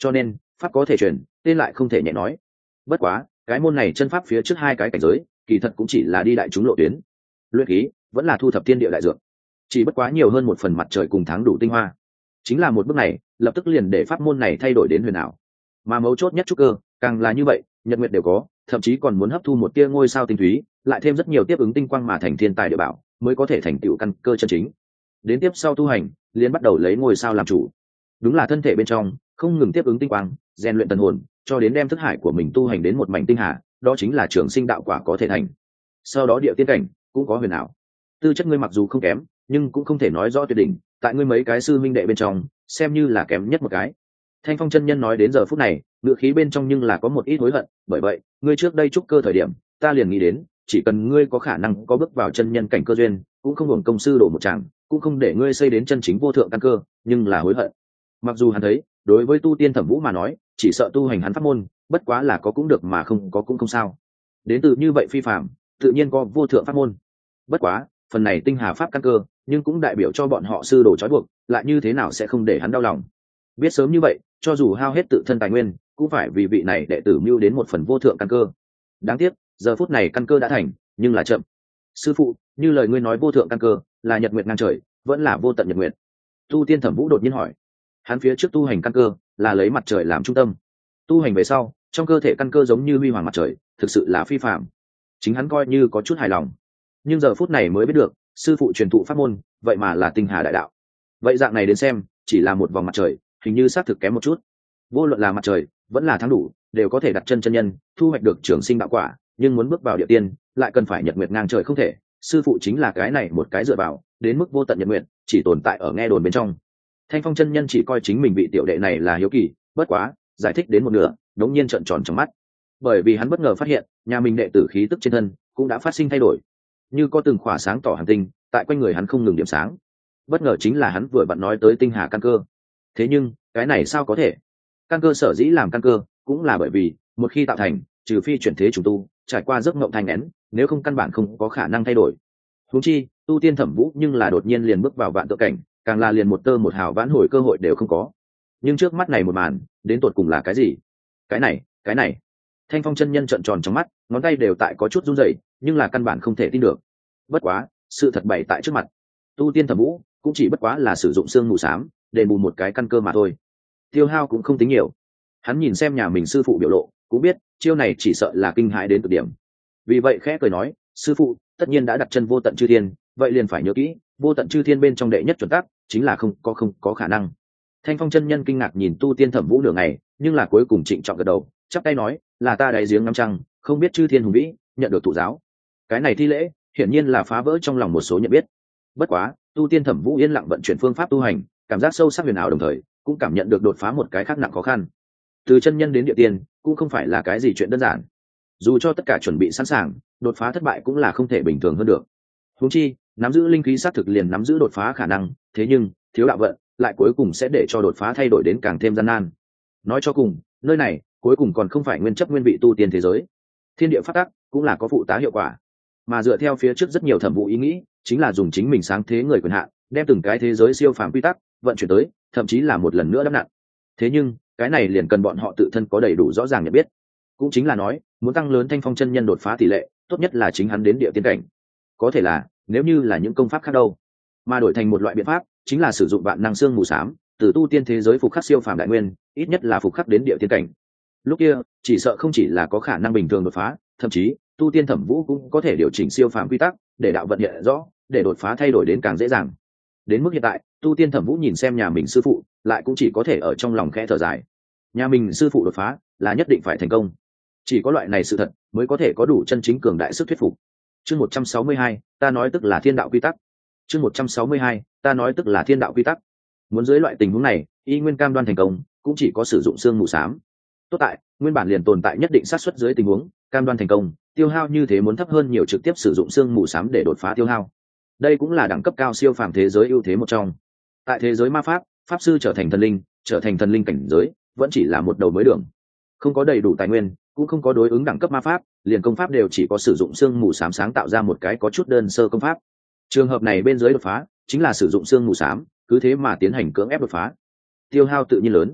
cho nên pháp có thể truyền, tên lại không thể nhẹ nói. Bất quá cái môn này chân pháp phía trước hai cái cảnh giới kỳ thật cũng chỉ là đi đại chúng lộ tuyến, luyện khí vẫn là thu thập thiên địa đại dược, chỉ bất quá nhiều hơn một phần mặt trời cùng tháng đủ tinh hoa. Chính là một bước này lập tức liền để pháp môn này thay đổi đến huyền ảo, mà mấu chốt nhất trúc cơ càng là như vậy, nhật nguyệt đều có, thậm chí còn muốn hấp thu một tia ngôi sao tinh túy, lại thêm rất nhiều tiếp ứng tinh quang mà thành thiên tài địa bảo, mới có thể thành tựu căn cơ chân chính. Đến tiếp sau tu hành liền bắt đầu lấy ngôi sao làm chủ, đúng là thân thể bên trong không ngừng tiếp ứng tinh quang, rèn luyện thần hồn, cho đến đem thức hải của mình tu hành đến một mảnh tinh hà, đó chính là trường sinh đạo quả có thể thành. Sau đó địa tiên cảnh cũng có huyền ảo, tư chất ngươi mặc dù không kém nhưng cũng không thể nói rõ tuyệt đỉnh, tại ngươi mấy cái sư minh đệ bên trong xem như là kém nhất một cái. Thanh Phong chân nhân nói đến giờ phút này ngữ khí bên trong nhưng là có một ít hối hận, bởi vậy ngươi trước đây trúc cơ thời điểm ta liền nghĩ đến chỉ cần ngươi có khả năng có bước vào chân nhân cảnh cơ duyên, cũng không hưởng công sư đổ một tràng, cũng không để ngươi xây đến chân chính vô thượng căn cơ, nhưng là hối hận. Mặc dù hắn thấy đối với tu tiên Thẩm Vũ mà nói chỉ sợ tu hành hắn pháp môn bất quá là có cũng được mà không có cũng không sao, đến từ như vậy phi phạm tự nhiên có vô thượng pháp môn. Bất quá phần này tinh hà pháp căn cơ nhưng cũng đại biểu cho bọn họ sư đồ trói buộc, lại như thế nào sẽ không để hắn đau lòng. Biết sớm như vậy cho dù hao hết tự thân tài nguyên cũng phải vì vị này đệ tử mưu đến một phần vô thượng căn cơ. Đáng tiếc giờ phút này căn cơ đã thành nhưng là chậm. Sư phụ, như lời ngươi nói vô thượng căn cơ là nhật nguyệt ngang trời vẫn là vô tận nhật nguyệt? Tu tiên Thẩm Vũ đột nhiên hỏi. Hắn phía trước tu hành căn cơ là lấy mặt trời làm trung tâm, tu hành về sau trong cơ thể căn cơ giống như huy hoàng mặt trời, thực sự là phi phạm. Chính hắn coi như có chút hài lòng, nhưng giờ phút này mới biết được sư phụ truyền thụ pháp môn vậy mà là tinh hà đại đạo. Vậy dạng này đến xem chỉ là một vòng mặt trời hình như xác thực kém một chút. Vô luận là mặt trời vẫn là tháng đủ đều có thể đặt chân chân nhân thu hoạch được trường sinh đạo quả, nhưng muốn bước vào địa tiên lại cần phải nhật nguyệt ngang trời không thể. Sư phụ chính là cái này một cái dựa vào, đến mức vô tận nhật nguyệt chỉ tồn tại ở nghe đồn bên trong. Thanh Phong chân nhân chỉ coi chính mình vị tiểu đệ này là hiếu kỳ, bất quá giải thích đến một nửa đống nhiên trợn tròn trong mắt, bởi vì hắn bất ngờ phát hiện nhà mình đệ tử khí tức trên thân cũng đã phát sinh thay đổi, như có từng khỏa sáng tỏ hành tinh tại quanh người hắn không ngừng điểm sáng. Bất ngờ chính là hắn vừa bạn nói tới tinh hà căn cơ. Thế nhưng cái này sao có thể? Căn cơ sở dĩ làm căn cơ cũng là bởi vì một khi tạo thành, trừ phi chuyển thế trùng tu, trải qua giấc mộng thanh nén, nếu không căn bản không có khả năng thay đổi. Huống chi tu tiên Thẩm Vũ nhưng là đột nhiên liền bước vào vạn tự cảnh, càng là liền một tơ một hào vãn hồi cơ hội đều không có. Nhưng trước mắt này một màn đến tột cùng là cái gì? Cái này Thanh Phong chân nhân trợn tròn trong mắt, ngón tay đều tại có chút run rẩy, nhưng là căn bản không thể tin được. Bất quá sự thật bày tại trước mặt, tu tiên Thẩm Vũ cũng chỉ bất quá là sử dụng xương mù xám để bù một cái căn cơ mà thôi, tiêu hao cũng không tính nhiều. Hắn nhìn xem nhà mình sư phụ biểu lộ cũng biết chiêu này chỉ sợ là kinh hãi đến cực điểm, vì vậy khẽ cười nói, sư phụ tất nhiên đã đặt chân vô tận chư thiên, vậy liền phải nhớ kỹ vô tận chư thiên bên trong đệ nhất chuẩn tắc chính là không có khả năng. Thanh Phong chân nhân kinh ngạc nhìn tu tiên Thẩm Vũ nửa ngày, nhưng là cuối cùng trịnh trọng gật đầu, chắp tay nói, là ta đáy giếng ngắm trăng, không biết chư thiên hùng vĩ, nhận được thụ giáo. Cái này thi lễ hiển nhiên là phá vỡ trong lòng một số nhận biết. Bất quá tu tiên Thẩm Vũ yên lặng vận chuyển phương pháp tu hành, cảm giác sâu sắc huyền ảo, đồng thời cũng cảm nhận được đột phá một cái khác nặng khó khăn. Từ chân nhân đến địa tiên cũng không phải là cái gì chuyện đơn giản, dù cho tất cả chuẩn bị sẵn sàng, đột phá thất bại cũng là không thể bình thường hơn được. Huống chi nắm giữ linh khí xác thực liền nắm giữ đột phá khả năng, thế nhưng thiếu đạo vận lại cuối cùng sẽ để cho đột phá thay đổi đến càng thêm gian nan. Nói cho cùng nơi này cuối cùng còn không phải nguyên chất nguyên vị tu tiên thế giới, thiên địa phát tắc cũng là có phụ tá hiệu quả, mà dựa theo phía trước rất nhiều Thẩm Vũ ý nghĩ chính là dùng chính mình sáng thế người quyền hạn đem từng cái thế giới siêu phàm quy tắc vận chuyển tới, thậm chí là một lần nữa đắp nặn. Thế nhưng cái này liền cần bọn họ tự thân có đầy đủ rõ ràng nhận biết, cũng chính là nói muốn tăng lớn Thanh Phong chân nhân đột phá tỷ lệ, tốt nhất là chính hắn đến địa tiên cảnh. Có thể là nếu như là những công pháp khác đâu, mà đổi thành một loại biện pháp chính là sử dụng vạn năng xương mù xám từ tu tiên thế giới phục khắc siêu phàm đại nguyên, ít nhất là phục khắc đến địa tiên cảnh. Lúc kia chỉ sợ không chỉ là có khả năng bình thường đột phá, thậm chí tu tiên Thẩm Vũ cũng có thể điều chỉnh siêu phàm quy tắc để đạo vận hiện rõ, để đột phá thay đổi đến càng dễ dàng. Đến mức hiện tại tu tiên Thẩm Vũ nhìn xem nhà mình sư phụ lại cũng chỉ có thể ở trong lòng khẽ thở dài. Nhà mình sư phụ đột phá là nhất định phải thành công, chỉ có loại này sự thật mới có thể có đủ chân chính cường đại sức thuyết phục. Chương 162, ta nói tức là thiên đạo quy tắc. Chương 162, ta nói tức là thiên đạo quy tắc. Muốn dưới loại tình huống này y nguyên cam đoan thành công cũng chỉ có sử dụng xương mù xám. Tốt tại nguyên bản liền tồn tại nhất định xác suất dưới tình huống cam đoan thành công tiêu hao như thế muốn thấp hơn nhiều trực tiếp sử dụng xương mù xám để đột phá tiêu hao. Đây cũng là đẳng cấp cao siêu phàm thế giới ưu thế một trong. Tại thế giới ma pháp, pháp sư trở thành thần linh cảnh giới vẫn chỉ là một đầu mới đường, không có đầy đủ tài nguyên cũng không có đối ứng đẳng cấp ma pháp, liền công pháp đều chỉ có sử dụng xương mù xám sáng tạo ra một cái có chút đơn sơ công pháp. Trường hợp này bên dưới đột phá chính là sử dụng xương mù xám, cứ thế mà tiến hành cưỡng ép đột phá, tiêu hao tự nhiên lớn.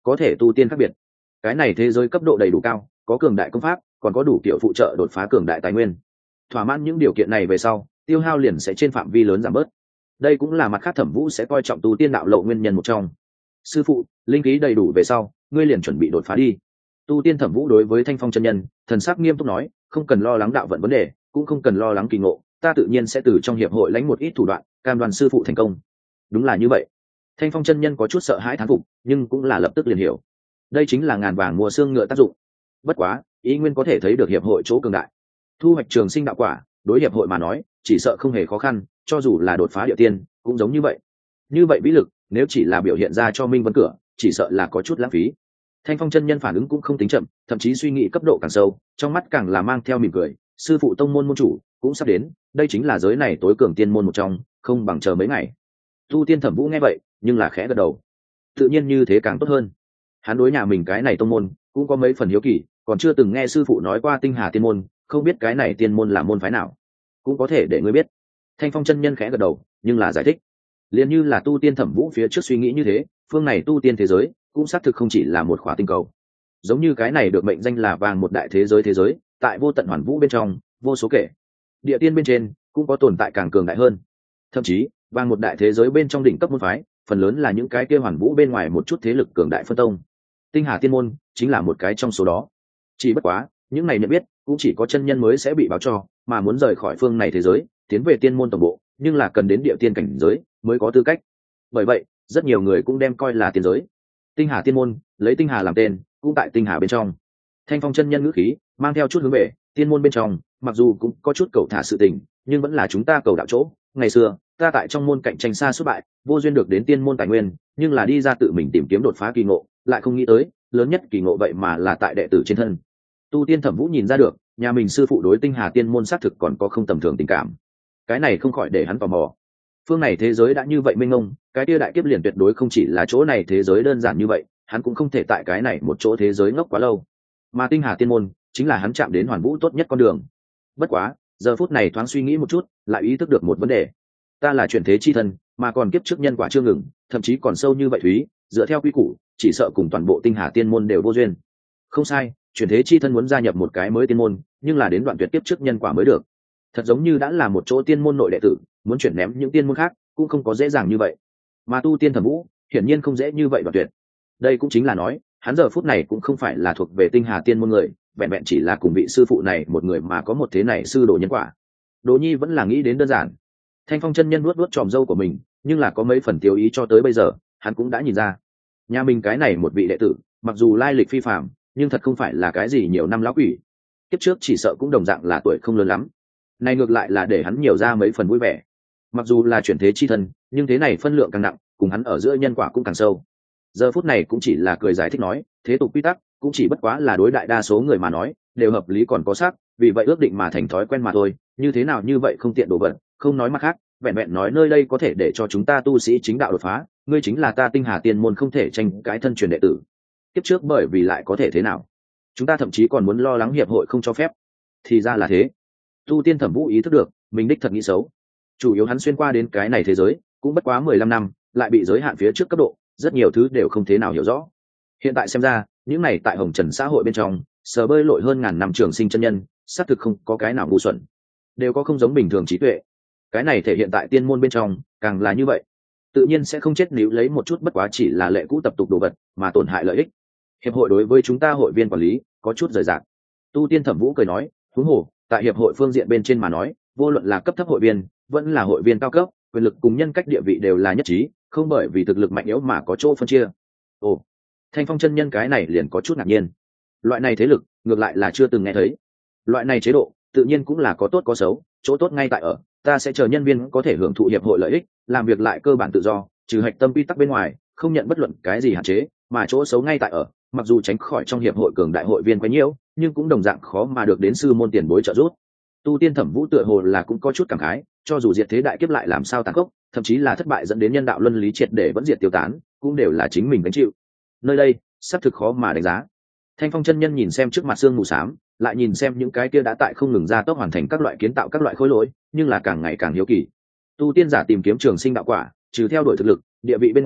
có thể tu tiên khác biệt. Cái này thế giới cấp độ đầy đủ cao, có cường đại công pháp, còn có đủ kiểu phụ trợ đột phá cường đại tài nguyên. Thỏa mãn những điều kiện này về sau, tiêu hao liền sẽ trên phạm vi lớn giảm bớt. Đây cũng là mặt khác Thẩm Vũ sẽ coi trọng tu tiên đạo lộ nguyên nhân một trong. Sư phụ, linh khí đầy đủ về sau, ngươi liền chuẩn bị đột phá đi. Tu tiên Thẩm Vũ đối với Thanh Phong chân nhân, thần sắc nghiêm túc nói, không cần lo lắng đạo vận vấn đề, cũng không cần lo lắng kỳ ngộ, ta tự nhiên sẽ từ trong hiệp hội lãnh một ít thủ đoạn, cam đoan sư phụ thành công. Đúng là như vậy. Thanh Phong chân nhân có chút sợ hãi thán phục, nhưng cũng là lập tức liền hiểu. Đây chính là ngàn vàng mua xương ngựa tác dụng. Bất quá, ý nguyên có thể thấy được hiệp hội chỗ cường đại. Thu hoạch trường sinh đạo quả, đối hiệp hội mà nói, chỉ sợ không hề khó khăn, cho dù là đột phá địa tiên, cũng giống như vậy. Như vậy vĩ lực, nếu chỉ là biểu hiện ra cho Minh Vân cửa, chỉ sợ là có chút lãng phí. Thanh Phong chân nhân phản ứng cũng không tính chậm, thậm chí suy nghĩ cấp độ càng sâu, trong mắt càng là mang theo mỉm cười, sư phụ tông môn môn chủ cũng sắp đến, đây chính là giới này tối cường tiên môn một trong, không bằng chờ mấy ngày. Tu tiên Thẩm Vũ nghe vậy, nhưng là khẽ gật đầu. Tự nhiên như thế càng tốt hơn. Hắn đối nhà mình cái này tông môn cũng có mấy phần hiếu kỳ, còn chưa từng nghe sư phụ nói qua Tinh Hà tiên môn, không biết cái này tiên môn là môn phái nào, cũng có thể để ngươi biết. Thanh Phong chân nhân khẽ gật đầu, nhưng là giải thích, liền như là tu tiên Thẩm Vũ phía trước suy nghĩ như thế, phương này tu tiên thế giới cũng xác thực không chỉ là một khỏa tinh cầu, giống như cái này được mệnh danh là vàng một đại thế giới, tại vô tận hoàn vũ bên trong vô số kể địa tiên bên trên cũng có tồn tại càng cường đại hơn. Thậm chí vàng một đại thế giới bên trong đỉnh cấp môn phái, phần lớn là những cái kia hoàn vũ bên ngoài một chút thế lực cường đại phân tông. Tinh Hà tiên môn chính là một cái trong số đó. Chỉ bất quá những này nhận biết cũng chỉ có chân nhân mới sẽ bị báo cho, mà muốn rời khỏi phương này thế giới tiến về tiên môn tổng bộ, nhưng là cần đến địa tiên cảnh giới mới có tư cách. Bởi vậy rất nhiều người cũng đem coi là tiên giới. Tinh Hà tiên môn lấy Tinh Hà làm tên, cũng tại Tinh Hà bên trong. Thanh Phong chân nhân ngữ khí mang theo chút hướng về tiên môn bên trong, mặc dù cũng có chút cầu thả sự tình, nhưng vẫn là chúng ta cầu đạo chỗ. Ngày xưa ta tại trong môn cạnh tranh xa suốt bại, vô duyên được đến tiên môn tài nguyên, nhưng là đi ra tự mình tìm kiếm đột phá kỳ ngộ, lại không nghĩ tới lớn nhất kỳ ngộ vậy mà là tại đệ tử trên thân. Tu tiên Thẩm Vũ nhìn ra được, nhà mình sư phụ đối Tinh Hà tiên môn xác thực còn có không tầm thường tình cảm. Cái này không khỏi để hắn tò mò. Phương này thế giới đã như vậy mênh mông, cái kia đại kiếp liền tuyệt đối không chỉ là chỗ này thế giới đơn giản như vậy, hắn cũng không thể tại cái này một chỗ thế giới ngốc quá lâu. Mà Tinh Hà tiên môn chính là hắn chạm đến hoàn vũ tốt nhất con đường. Bất quá giờ phút này thoáng suy nghĩ một chút, lại ý thức được một vấn đề. Ta là chuyển thế chi thân, mà còn kiếp trước nhân quả chưa ngừng, thậm chí còn sâu như vậy thúy, dựa theo quy củ chỉ sợ cùng toàn bộ Tinh Hà tiên môn đều vô duyên. Không sai, chuyển thế chi thân muốn gia nhập một cái mới tiên môn, nhưng là đến đoạn tuyệt kiếp trước nhân quả mới được. Thật giống như đã là một chỗ tiên môn nội đệ tử, muốn chuyển ném những tiên môn khác cũng không có dễ dàng như vậy. Mà tu tiên Thẩm Vũ hiển nhiên không dễ như vậy đoạn tuyệt. Đây cũng chính là nói, hắn giờ phút này cũng không phải là thuộc về Tinh Hà tiên môn người, vẹn vẹn chỉ là cùng vị sư phụ này một người mà có một thế này sư đồ nhân quả. Đỗ Nhi vẫn là nghĩ đến đơn giản. Thanh Phong chân nhân nuốt nuốt tròm râu của mình, nhưng là có mấy phần tiêu ý cho tới bây giờ, hắn cũng đã nhìn ra. Nhà mình cái này một vị đệ tử, mặc dù lai lịch phi phàm, nhưng thật không phải là cái gì nhiều năm lão quỷ. Kiếp trước chỉ sợ cũng đồng dạng là tuổi không lớn lắm. Này ngược lại là để hắn nhiều ra mấy phần vui vẻ. Mặc dù là chuyển thế chi thân, nhưng thế này phân lượng càng nặng, cùng hắn ở giữa nhân quả cũng càng sâu. Giờ phút này cũng chỉ là cười giải thích nói, thế tục quy tắc cũng chỉ bất quá là đối đại đa số người mà nói đều hợp lý còn có xác, vì vậy ước định mà thành thói quen mà thôi, như thế nào như vậy không tiện đổ vật, không nói mặt khác, vẹn vẹn nói nơi đây có thể để cho chúng ta tu sĩ chính đạo đột phá, ngươi chính là ta Tinh Hà tiên môn không thể tranh cái thân truyền đệ tử. Tiếp trước bởi vì lại có thể thế nào, chúng ta thậm chí còn muốn lo lắng hiệp hội không cho phép. Thì ra là thế. Tu tiên Thẩm Vũ ý thức được mình đích thật nghĩ xấu. Chủ yếu hắn xuyên qua đến cái này thế giới cũng bất quá 15 năm, lại bị giới hạn phía trước cấp độ, rất nhiều thứ đều không thế nào hiểu rõ. Hiện tại xem ra, những này tại hồng trần xã hội bên trong sờ bơi lội hơn ngàn năm trường sinh chân nhân, xác thực không có cái nào ngu xuẩn, đều có không giống bình thường trí tuệ. Cái này thể hiện tại tiên môn bên trong càng là như vậy, tự nhiên sẽ không chết níu lấy một chút bất quá chỉ là lệ cũ tập tục đồ vật mà tổn hại lợi ích. Hiệp hội đối với chúng ta hội viên quản lý có chút rời rạc. Tu tiên Thẩm Vũ cười nói, huống hồ tại hiệp hội phương diện bên trên mà nói, vô luận là cấp thấp hội viên vẫn là hội viên cao cấp, quyền lực cùng nhân cách địa vị đều là nhất trí, không bởi vì thực lực mạnh yếu mà có chỗ phân chia. Ồ, Thanh Phong chân nhân cái này liền có chút ngạc nhiên. Loại này thế lực ngược lại là chưa từng nghe thấy. Loại này chế độ tự nhiên cũng là có tốt có xấu, chỗ tốt ngay tại ở ta sẽ chờ nhân viên có thể hưởng thụ hiệp hội lợi ích, làm việc lại cơ bản tự do, trừ hạch tâm quy tắc bên ngoài không nhận bất luận cái gì hạn chế, mà chỗ xấu ngay tại ở, mặc dù tránh khỏi trong hiệp hội cường đại hội viên quá nhiều, nhưng cũng đồng dạng khó mà được đến sư môn tiền bối trợ giúp. Tu tiên Thẩm Vũ tựa hồ là cũng có chút cảm khái, cho dù diệt thế đại kiếp lại làm sao tàn khốc, thậm chí là thất bại dẫn đến nhân đạo luân lý triệt để vẫn diệt tiêu tán, cũng đều là chính mình gánh chịu. Nơi đây sắp thực khó mà đánh giá. Thanh Phong chân nhân nhìn xem trước mặt sương mù xám, lại nhìn xem những cái kia đã tại không ngừng ra tốc hoàn thành các loại kiến tạo các loại khối lỗi, nhưng là càng ngày càng hiếu kỳ. Tu tiên giả tìm kiếm trường sinh đạo quả, trừ theo đuổi thực lực địa vị bên ngoài,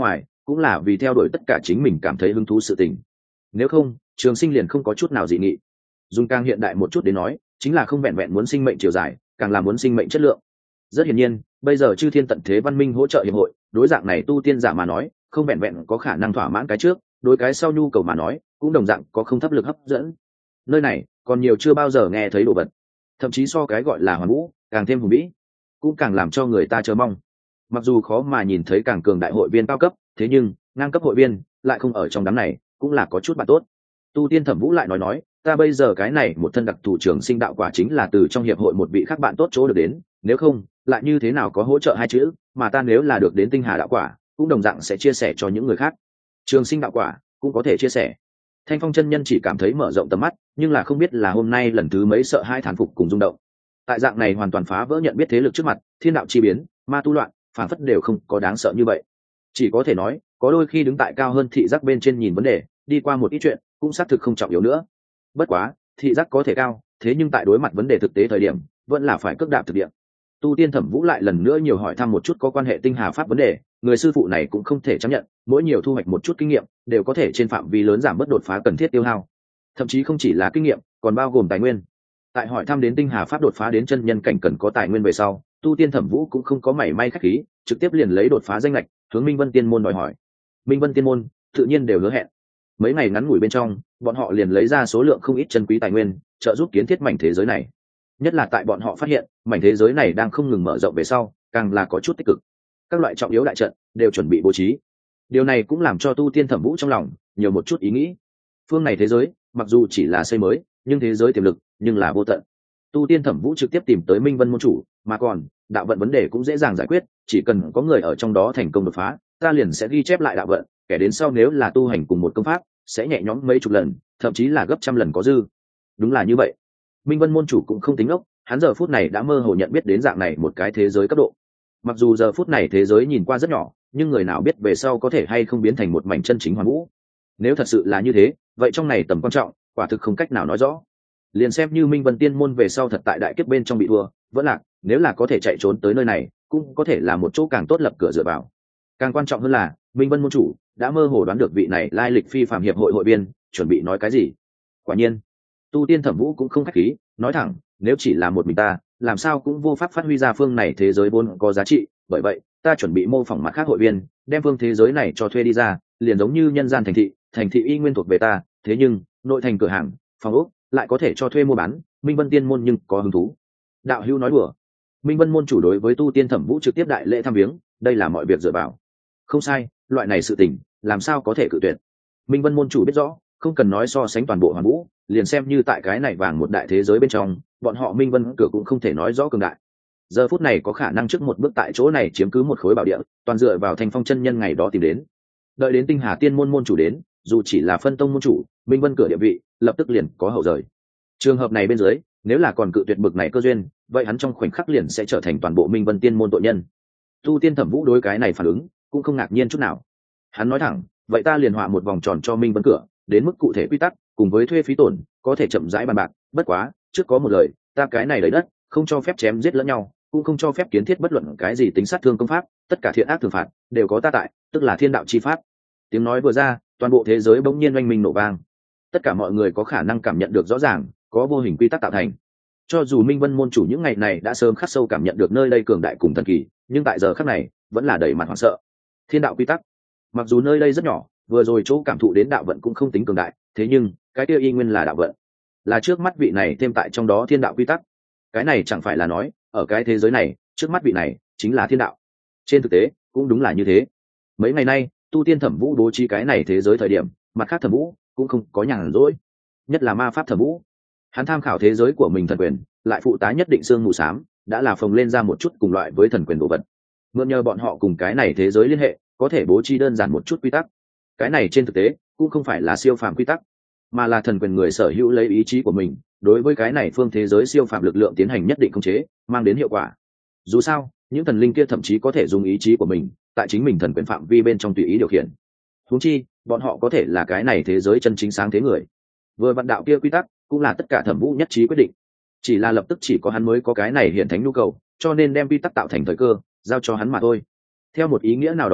cũng là vì theo đuổi tất cả chính mình cảm thấy hứng thú sự tình. Nếu không, Trường Sinh liền không có chút nào dị nghị. Dùng càng hiện đại một chút đến nói, chính là không vẹn vẹn muốn sinh mệnh chiều dài, càng là muốn sinh mệnh chất lượng. Rất hiển nhiên, bây giờ chư thiên tận thế văn minh hỗ trợ hiệp hội, đối dạng này tu tiên giả mà nói, không vẹn vẹn có khả năng thỏa mãn cái trước, đối cái sau nhu cầu mà nói, cũng đồng dạng có không thấp lực hấp dẫn. Nơi này còn nhiều chưa bao giờ nghe thấy đồ vật, thậm chí so cái gọi là hoàn vũ càng thêm hùng vĩ, cũng càng làm cho người ta chờ mong. Mặc dù khó mà nhìn thấy càng cường đại hội viên cao cấp, thế nhưng ngang cấp hội viên lại không ở trong đám này, cũng là có chút bạn tốt. Tu tiên Thẩm Vũ lại nói, ta bây giờ cái này một thân đặc thù trường sinh đạo quả chính là từ trong hiệp hội một vị khác bạn tốt chỗ được đến, nếu không lại như thế nào có hỗ trợ hai chữ, mà ta nếu là được đến tinh hà đạo quả cũng đồng dạng sẽ chia sẻ cho những người khác. Trường sinh đạo quả cũng có thể chia sẻ. Thanh Phong chân nhân chỉ cảm thấy mở rộng tầm mắt, nhưng là không biết là hôm nay lần thứ mấy sợ hai thán phục cùng rung động. Tại dạng này hoàn toàn phá vỡ nhận biết thế lực trước mặt, thiên đạo chi biến, ma tu loạn, phản phất đều không có đáng sợ như vậy. Chỉ có thể nói, có đôi khi đứng tại cao hơn thị giác bên trên nhìn vấn đề, đi qua một ít chuyện, cũng xác thực không trọng yếu nữa. Bất quá, thị giác có thể cao, thế nhưng tại đối mặt vấn đề thực tế thời điểm, vẫn là phải cước đạp thực địa. Tu tiên Thẩm Vũ lại lần nữa nhiều hỏi thăm một chút có quan hệ tinh hà pháp vấn đề, người sư phụ này cũng không thể chấp nhận, mỗi nhiều thu hoạch một chút kinh nghiệm, đều có thể trên phạm vi lớn giảm bớt đột phá cần thiết tiêu hao. Thậm chí không chỉ là kinh nghiệm, còn bao gồm tài nguyên. Tại hỏi thăm đến tinh hà pháp đột phá đến chân nhân cảnh cần có tài nguyên về sau, Tu tiên Thẩm Vũ cũng không có mảy may khách khí, trực tiếp liền lấy đột phá danh lệch, hướng Minh Vân Tiên môn đòi hỏi. Minh Vân Tiên môn tự nhiên đều hứa hẹn. Mấy ngày ngắn ngủi bên trong, bọn họ liền lấy ra số lượng không ít chân quý tài nguyên, trợ giúp kiến thiết mảnh thế giới này. Nhất là tại bọn họ phát hiện mảnh thế giới này đang không ngừng mở rộng về sau, càng là có chút tích cực. Các loại trọng yếu đại trận đều chuẩn bị bố trí. Điều này cũng làm cho Tu tiên Thẩm Vũ trong lòng nhiều một chút ý nghĩ. Phương này thế giới mặc dù chỉ là xây mới, nhưng thế giới tiềm lực nhưng là vô tận. Tu tiên Thẩm Vũ trực tiếp tìm tới Minh Vân môn chủ, mà còn đạo vận vấn đề cũng dễ dàng giải quyết, chỉ cần có người ở trong đó thành công đột phá, ta liền sẽ ghi chép lại đạo vận, kẻ đến sau nếu là tu hành cùng một công pháp, sẽ nhẹ nhõm mấy chục lần, thậm chí là gấp trăm lần có dư. Đúng là như vậy. Minh Vân môn chủ cũng không tính ốc, hắn giờ phút này đã mơ hồ nhận biết đến dạng này một cái thế giới cấp độ. Mặc dù giờ phút này thế giới nhìn qua rất nhỏ, nhưng người nào biết về sau có thể hay không biến thành một mảnh chân chính hoàn vũ. Nếu thật sự là như thế, vậy trong này tầm quan trọng, quả thực không cách nào nói rõ. Liền xem như Minh Vân tiên môn về sau thật tại đại kiếp bên trong bị thua, vẫn lạc, nếu là có thể chạy trốn tới nơi này, cũng có thể là một chỗ càng tốt lập cửa dựa vào. Càng quan trọng hơn là, Minh Vân môn chủ đã mơ hồ đoán được vị này lai lịch phi phàm hiệp hội hội viên chuẩn bị nói cái gì. Quả nhiên, Tu tiên Thẩm Vũ cũng không khách khí, nói thẳng, nếu chỉ là một mình ta, làm sao cũng vô pháp phát huy ra phương này thế giới vốn có giá trị, bởi vậy, ta chuẩn bị mô phỏng mặt khác hội viên, đem phương thế giới này cho thuê đi ra, liền giống như nhân gian thành thị y nguyên thuộc về ta, thế nhưng, nội thành cửa hàng, phòng ốc lại có thể cho thuê mua bán, Minh Vân tiên môn nhưng có hứng thú. Đạo hữu nói đùa. Minh Vân môn chủ đối với Tu tiên Thẩm Vũ trực tiếp đại lễ thăm viếng, đây là mọi việc dựa vào. Không sai, loại này sự tình, làm sao có thể cự tuyệt. Minh Vân môn chủ biết rõ, không cần nói so sánh toàn bộ hoàn vũ, liền xem như tại cái này vàng một đại thế giới bên trong, bọn họ Minh Vân cửa cũng không thể nói rõ cường đại. Giờ phút này có khả năng trước một bước tại chỗ này chiếm cứ một khối bảo địa, toàn dựa vào Thanh Phong chân nhân ngày đó tìm đến. Đợi đến Tinh Hà Tiên môn môn chủ đến, dù chỉ là phân tông môn chủ, Minh Vân cửa địa vị lập tức liền có hậu rời. Trường hợp này bên dưới, nếu là còn cự tuyệt bực này cơ duyên, vậy hắn trong khoảnh khắc liền sẽ trở thành toàn bộ Minh Vân Tiên môn tội nhân. Tu tiên Thẩm Vũ đối cái này phản ứng cũng không ngạc nhiên chút nào. Hắn nói thẳng, vậy ta liền họa một vòng tròn cho Minh Vân cửa, đến mức cụ thể quy tắc cùng với thuê phí tổn có thể chậm rãi bàn bạc, bất quá trước có một lời, ta cái này lấy đất không cho phép chém giết lẫn nhau, cũng không cho phép kiến thiết bất luận cái gì tính sát thương công pháp, tất cả thiện ác thường phạt đều có ta tại, tức là thiên đạo chi pháp. Tiếng nói vừa ra, toàn bộ thế giới bỗng nhiên oanh minh nổ vang. Tất cả mọi người có khả năng cảm nhận được rõ ràng, có vô hình quy tắc tạo thành. Cho dù Minh Vân môn chủ những ngày này đã sớm khắc sâu cảm nhận được nơi đây cường đại cùng thần kỳ, nhưng tại giờ khắc này vẫn là đầy mặt hoảng sợ. Thiên đạo quy tắc, mặc dù nơi đây rất nhỏ, vừa rồi chỗ cảm thụ đến đạo vận cũng không tính cường đại, thế nhưng cái kia y nguyên là đạo vận, là trước mắt vị này thêm tại trong đó thiên đạo quy tắc. Cái này chẳng phải là nói, ở cái thế giới này, trước mắt vị này chính là thiên đạo. Trên thực tế cũng đúng là như thế. Mấy ngày nay Tu tiên Thẩm Vũ bố trí cái này thế giới thời điểm, mặt khác Thẩm Vũ cũng không có nhàn rỗi, nhất là ma pháp Thẩm Vũ. Hắn tham khảo thế giới của mình thần quyền, lại phụ tá nhất định xương mù xám, đã là phồng lên ra một chút cùng loại với thần quyền đồ vật. Mượn nhờ bọn họ cùng cái này thế giới liên hệ, có thể bố trí đơn giản một chút quy tắc. Cái này trên thực tế cũng không phải là siêu phàm quy tắc, mà là thần quyền người sở hữu lấy ý chí của mình đối với cái này phương thế giới siêu phàm lực lượng tiến hành nhất định khống chế, mang đến hiệu quả. Dù sao, những thần linh kia thậm chí có thể dùng ý chí của mình tại chính mình thần quyền phạm vi bên trong tùy ý điều khiển. Huống chi, bọn họ có thể là cái này thế giới chân chính sáng thế người. Vừa vận đạo kia quy tắc cũng là tất cả Thẩm Vũ nhất trí quyết định. Chỉ là lập tức chỉ có hắn mới có cái này hiện thánh nhu cầu, cho nên đem quy tắc tạo thành thời cơ giao cho hắn mà thôi. Theo một ý nghĩa nào đó nói,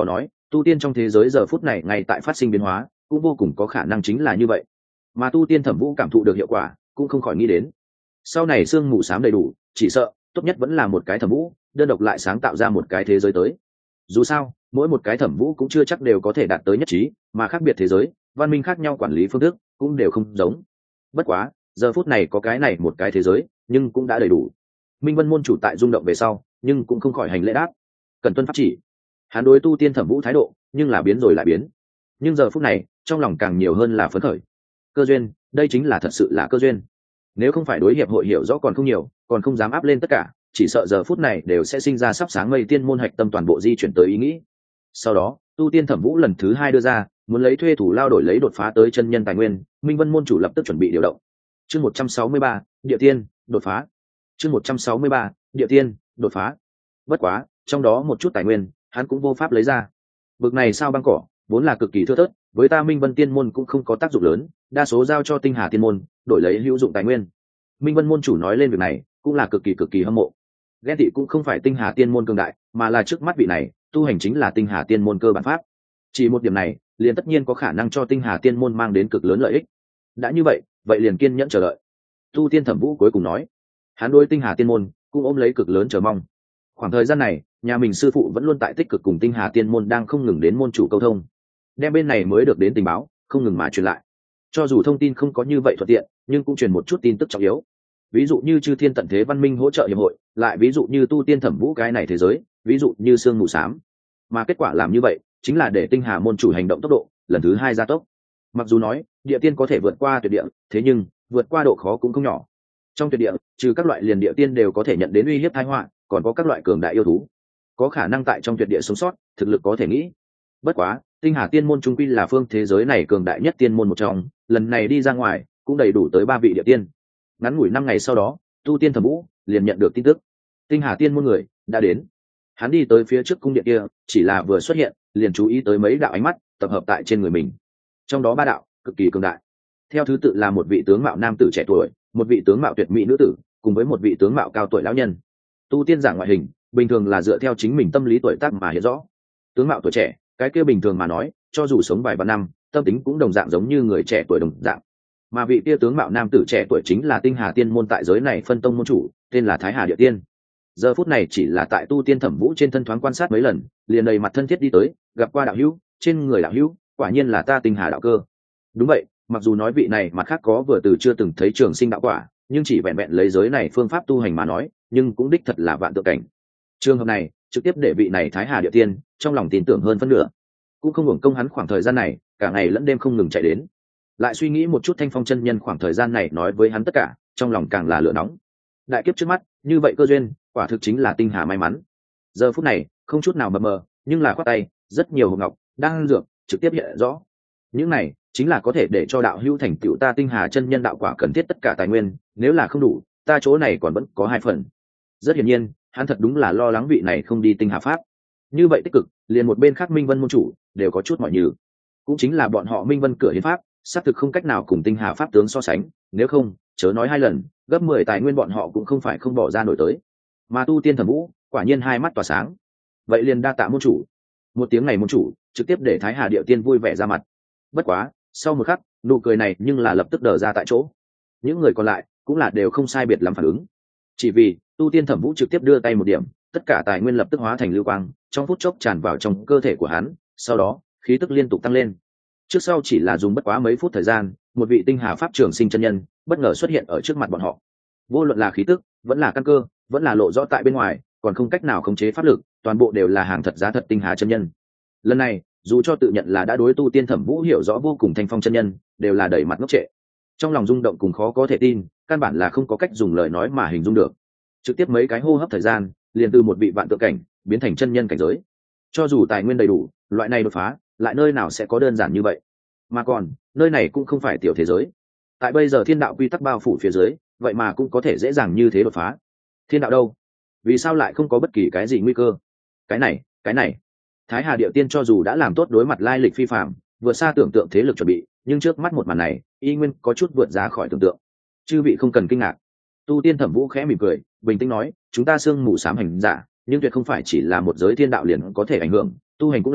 Tu tiên trong thế giới giờ phút này ngay tại phát sinh biến hóa, cũng vô cùng có khả năng chính là như vậy. Mà tu tiên Thẩm Vũ cảm thụ được hiệu quả, cũng không khỏi nghĩ đến sau này sương mù xám đầy đủ, chỉ sợ tốt nhất vẫn là một cái Thẩm Vũ đơn độc lại sáng tạo ra một cái thế giới tới. Dù sao mỗi một cái Thẩm Vũ cũng chưa chắc đều có thể đạt tới nhất trí, mà khác biệt thế giới văn minh khác nhau, quản lý phương thức cũng đều không giống. Bất quá giờ phút này có cái này một cái thế giới nhưng cũng đã đầy đủ. Minh Vân môn chủ tại rung động về sau nhưng cũng không khỏi hành lễ đáp, cần tuân pháp chỉ. Hắn đối tu tiên Thẩm Vũ thái độ nhưng là biến rồi lại biến, nhưng giờ phút này trong lòng càng nhiều hơn là phấn khởi. Cơ duyên, đây chính là thật sự là cơ duyên. Nếu không phải đối hiệp hội hiểu rõ còn không nhiều, còn không dám áp lên tất cả, chỉ sợ giờ phút này đều sẽ sinh ra sắp sáng mây tiên môn hạch tâm toàn bộ di chuyển tới ý nghĩ. Sau đó tu tiên Thẩm Vũ lần thứ 2 đưa ra muốn lấy thuê thủ lao đổi lấy đột phá tới chân nhân tài nguyên. Minh Vân môn chủ lập tức chuẩn bị điều động. Chương 163, địa tiên đột phá. Chương 163, địa tiên đột phá. Bất quá trong đó một chút tài nguyên hắn cũng vô pháp lấy ra. Bực này sao băng cỏ vốn là cực kỳ thưa thớt, với ta Minh Vân tiên môn cũng không có tác dụng lớn, đa số giao cho Tinh Hà tiên môn đổi lấy hữu dụng tài nguyên. Minh Vân môn chủ nói lên việc này cũng là cực kỳ hâm mộ. Ghen tị cũng không phải Tinh Hà tiên môn cường đại, mà là trước mắt vị này tu hành chính là Tinh Hà tiên môn cơ bản pháp. Chỉ một điểm này liền tất nhiên có khả năng cho Tinh Hà tiên môn mang đến cực lớn lợi ích. Đã như vậy vậy liền kiên nhẫn chờ đợi. Tu tiên Thẩm Vũ cuối cùng nói, hắn đối Tinh Hà tiên môn cũng ôm lấy cực lớn chờ mong. Khoảng thời gian này nhà mình sư phụ vẫn luôn tại tích cực cùng Tinh Hà tiên môn đang không ngừng đến môn chủ câu thông, đem bên này mới được đến tình báo không ngừng mà truyền lại. Cho dù thông tin không có như vậy thuận tiện, nhưng cũng truyền một chút tin tức trọng yếu. Ví dụ như Chư Thiên Tận Thế Văn Minh hỗ trợ hiệp hội, lại ví dụ như tu tiên Thẩm Vũ cái này thế giới, ví dụ như sương mù xám. Mà kết quả làm như vậy chính là để Tinh Hà môn chủ hành động tốc độ lần thứ 2 gia tốc. Mặc dù nói địa tiên có thể vượt qua tuyệt địa, thế nhưng vượt qua độ khó cũng không nhỏ. Trong tuyệt địa trừ các loại liền địa tiên đều có thể nhận đến uy hiếp tai họa, còn có các loại cường đại yêu thú có khả năng tại trong tuyệt địa sống sót, thực lực có thể nghĩ. Bất quá Tinh Hà tiên môn trung quy là phương thế giới này cường đại nhất tiên môn một trong, lần này đi ra ngoài cũng đầy đủ tới 3 vị địa tiên. Ngắn ngủi 5 ngày sau đó tu tiên Thẩm Vũ liền nhận được tin tức Tinh Hà tiên môn người đã đến. Hắn đi tới phía trước cung điện kia, chỉ là vừa xuất hiện liền chú ý tới mấy đạo ánh mắt tập hợp tại trên người mình. Trong đó 3 đạo cực kỳ cường đại, theo thứ tự là một vị tướng mạo nam tử trẻ tuổi, một vị tướng mạo tuyệt mỹ nữ tử, cùng với một vị tướng mạo cao tuổi lão nhân. Tu tiên giả ngoại hình bình thường là dựa theo chính mình tâm lý tuổi tác mà hiện rõ. Tướng mạo tuổi trẻ, cái kia bình thường mà nói cho dù sống vài vạn năm, tâm tính cũng đồng dạng giống như người trẻ tuổi đồng dạng. Mà vị kia tướng mạo nam tử trẻ tuổi chính là Tinh Hà tiên môn tại giới này phân tông môn chủ, tên là Thái Hà Địa Tiên. Giờ phút này chỉ là tại tu tiên Thẩm Vũ trên thân thoáng quan sát mấy lần, liền đầy mặt thân thiết đi tới, gặp qua đạo hữu, trên người đạo hữu quả nhiên là ta Tinh Hà đạo cơ. Đúng vậy, mặc dù nói vị này mặt khác có vừa từ chưa từng thấy trường sinh đạo quả, nhưng chỉ vẹn vẹn lấy giới này phương pháp tu hành mà nói, nhưng cũng đích thật là vạn tượng cảnh. Trường hợp này trực tiếp để vị này Thái Hà Địa Tiên trong lòng tin tưởng hơn phân nửa. Cũng không hưởng công hắn khoảng thời gian này cả ngày lẫn đêm không ngừng chạy đến, lại suy nghĩ một chút Thanh Phong chân nhân khoảng thời gian này nói với hắn tất cả, trong lòng càng là lửa nóng. Đại kiếp trước mắt như vậy cơ duyên quả thực chính là Tinh Hà may mắn. Giờ phút này không chút nào mập mờ, nhưng là khoát tay rất nhiều hộp ngọc đang dược trực tiếp hiện rõ. Những này chính là có thể để cho đạo hữu thành tựu ta Tinh Hà chân nhân đạo quả cần thiết tất cả tài nguyên, nếu là không đủ ta chỗ này còn vẫn có 2 phần. Rất hiển nhiên hắn thật đúng là lo lắng vị này không đi Tinh Hà pháp. Như vậy tích cực, liền một bên khác Minh Vân môn chủ đều có chút mỏi nhừ. Cũng chính là bọn họ Minh Vân cửa hiến pháp xác thực không cách nào cùng Tinh Hà pháp tướng so sánh, nếu không chớ nói 2 lần, gấp 10 tài nguyên bọn họ cũng không phải không bỏ ra nổi tới. Mà tu tiên Thẩm Vũ quả nhiên 2 mắt tỏa sáng. Vậy liền đa tạ môn chủ. Một tiếng này môn chủ trực tiếp để Thái Hà Địa Tiên vui vẻ ra mặt. Bất quá sau một khắc nụ cười này nhưng là lập tức đờ ra tại chỗ. Những người còn lại cũng là đều không sai biệt lắm phản ứng, chỉ vì tu tiên Thẩm Vũ trực tiếp đưa tay một điểm, tất cả tài nguyên lập tức hóa thành lưu quang, trong phút chốc tràn vào trong cơ thể của hắn, sau đó khí tức liên tục tăng lên. Trước sau chỉ là dùng bất quá mấy phút thời gian, một vị Tinh Hà pháp trường sinh chân nhân bất ngờ xuất hiện ở trước mặt bọn họ. Vô luận là khí tức vẫn là căn cơ vẫn là lộ rõ tại bên ngoài, còn không cách nào khống chế pháp lực, toàn bộ đều là hàng thật giá thật Tinh Hà chân nhân. Lần này dù cho tự nhận là đã đối tu tiên Thẩm Vũ hiểu rõ vô cùng, Thanh Phong chân nhân đều là đẩy mặt ngốc trệ, trong lòng rung động cùng khó có thể tin, căn bản là không có cách dùng lời nói mà hình dung được. Trực tiếp mấy cái hô hấp thời gian liền từ một vị vạn tượng cảnh biến thành chân nhân cảnh giới. Cho dù tài nguyên đầy đủ, loại này đột phá lại nơi nào sẽ có đơn giản như vậy. Mà còn nơi này cũng không phải tiểu thế giới, tại bây giờ thiên đạo quy tắc bao phủ phía dưới, vậy mà cũng có thể dễ dàng như thế đột phá. Thiên đạo đâu, vì sao lại không có bất kỳ cái gì nguy cơ? Cái này Thái Hà Địa Tiên cho dù đã làm tốt đối mặt lai lịch phi phạm, vượt xa tưởng tượng thế lực chuẩn bị, nhưng trước mắt một màn này y nguyên có chút vượt ra khỏi tưởng tượng. Chư vị không cần kinh ngạc. Tu tiên Thẩm Vũ khẽ mỉm cười, bình tĩnh nói, chúng ta sương mù xám hành giả, nhưng tuyệt không phải chỉ là một giới thiên đạo liền có thể ảnh hưởng, tu hành cũng là,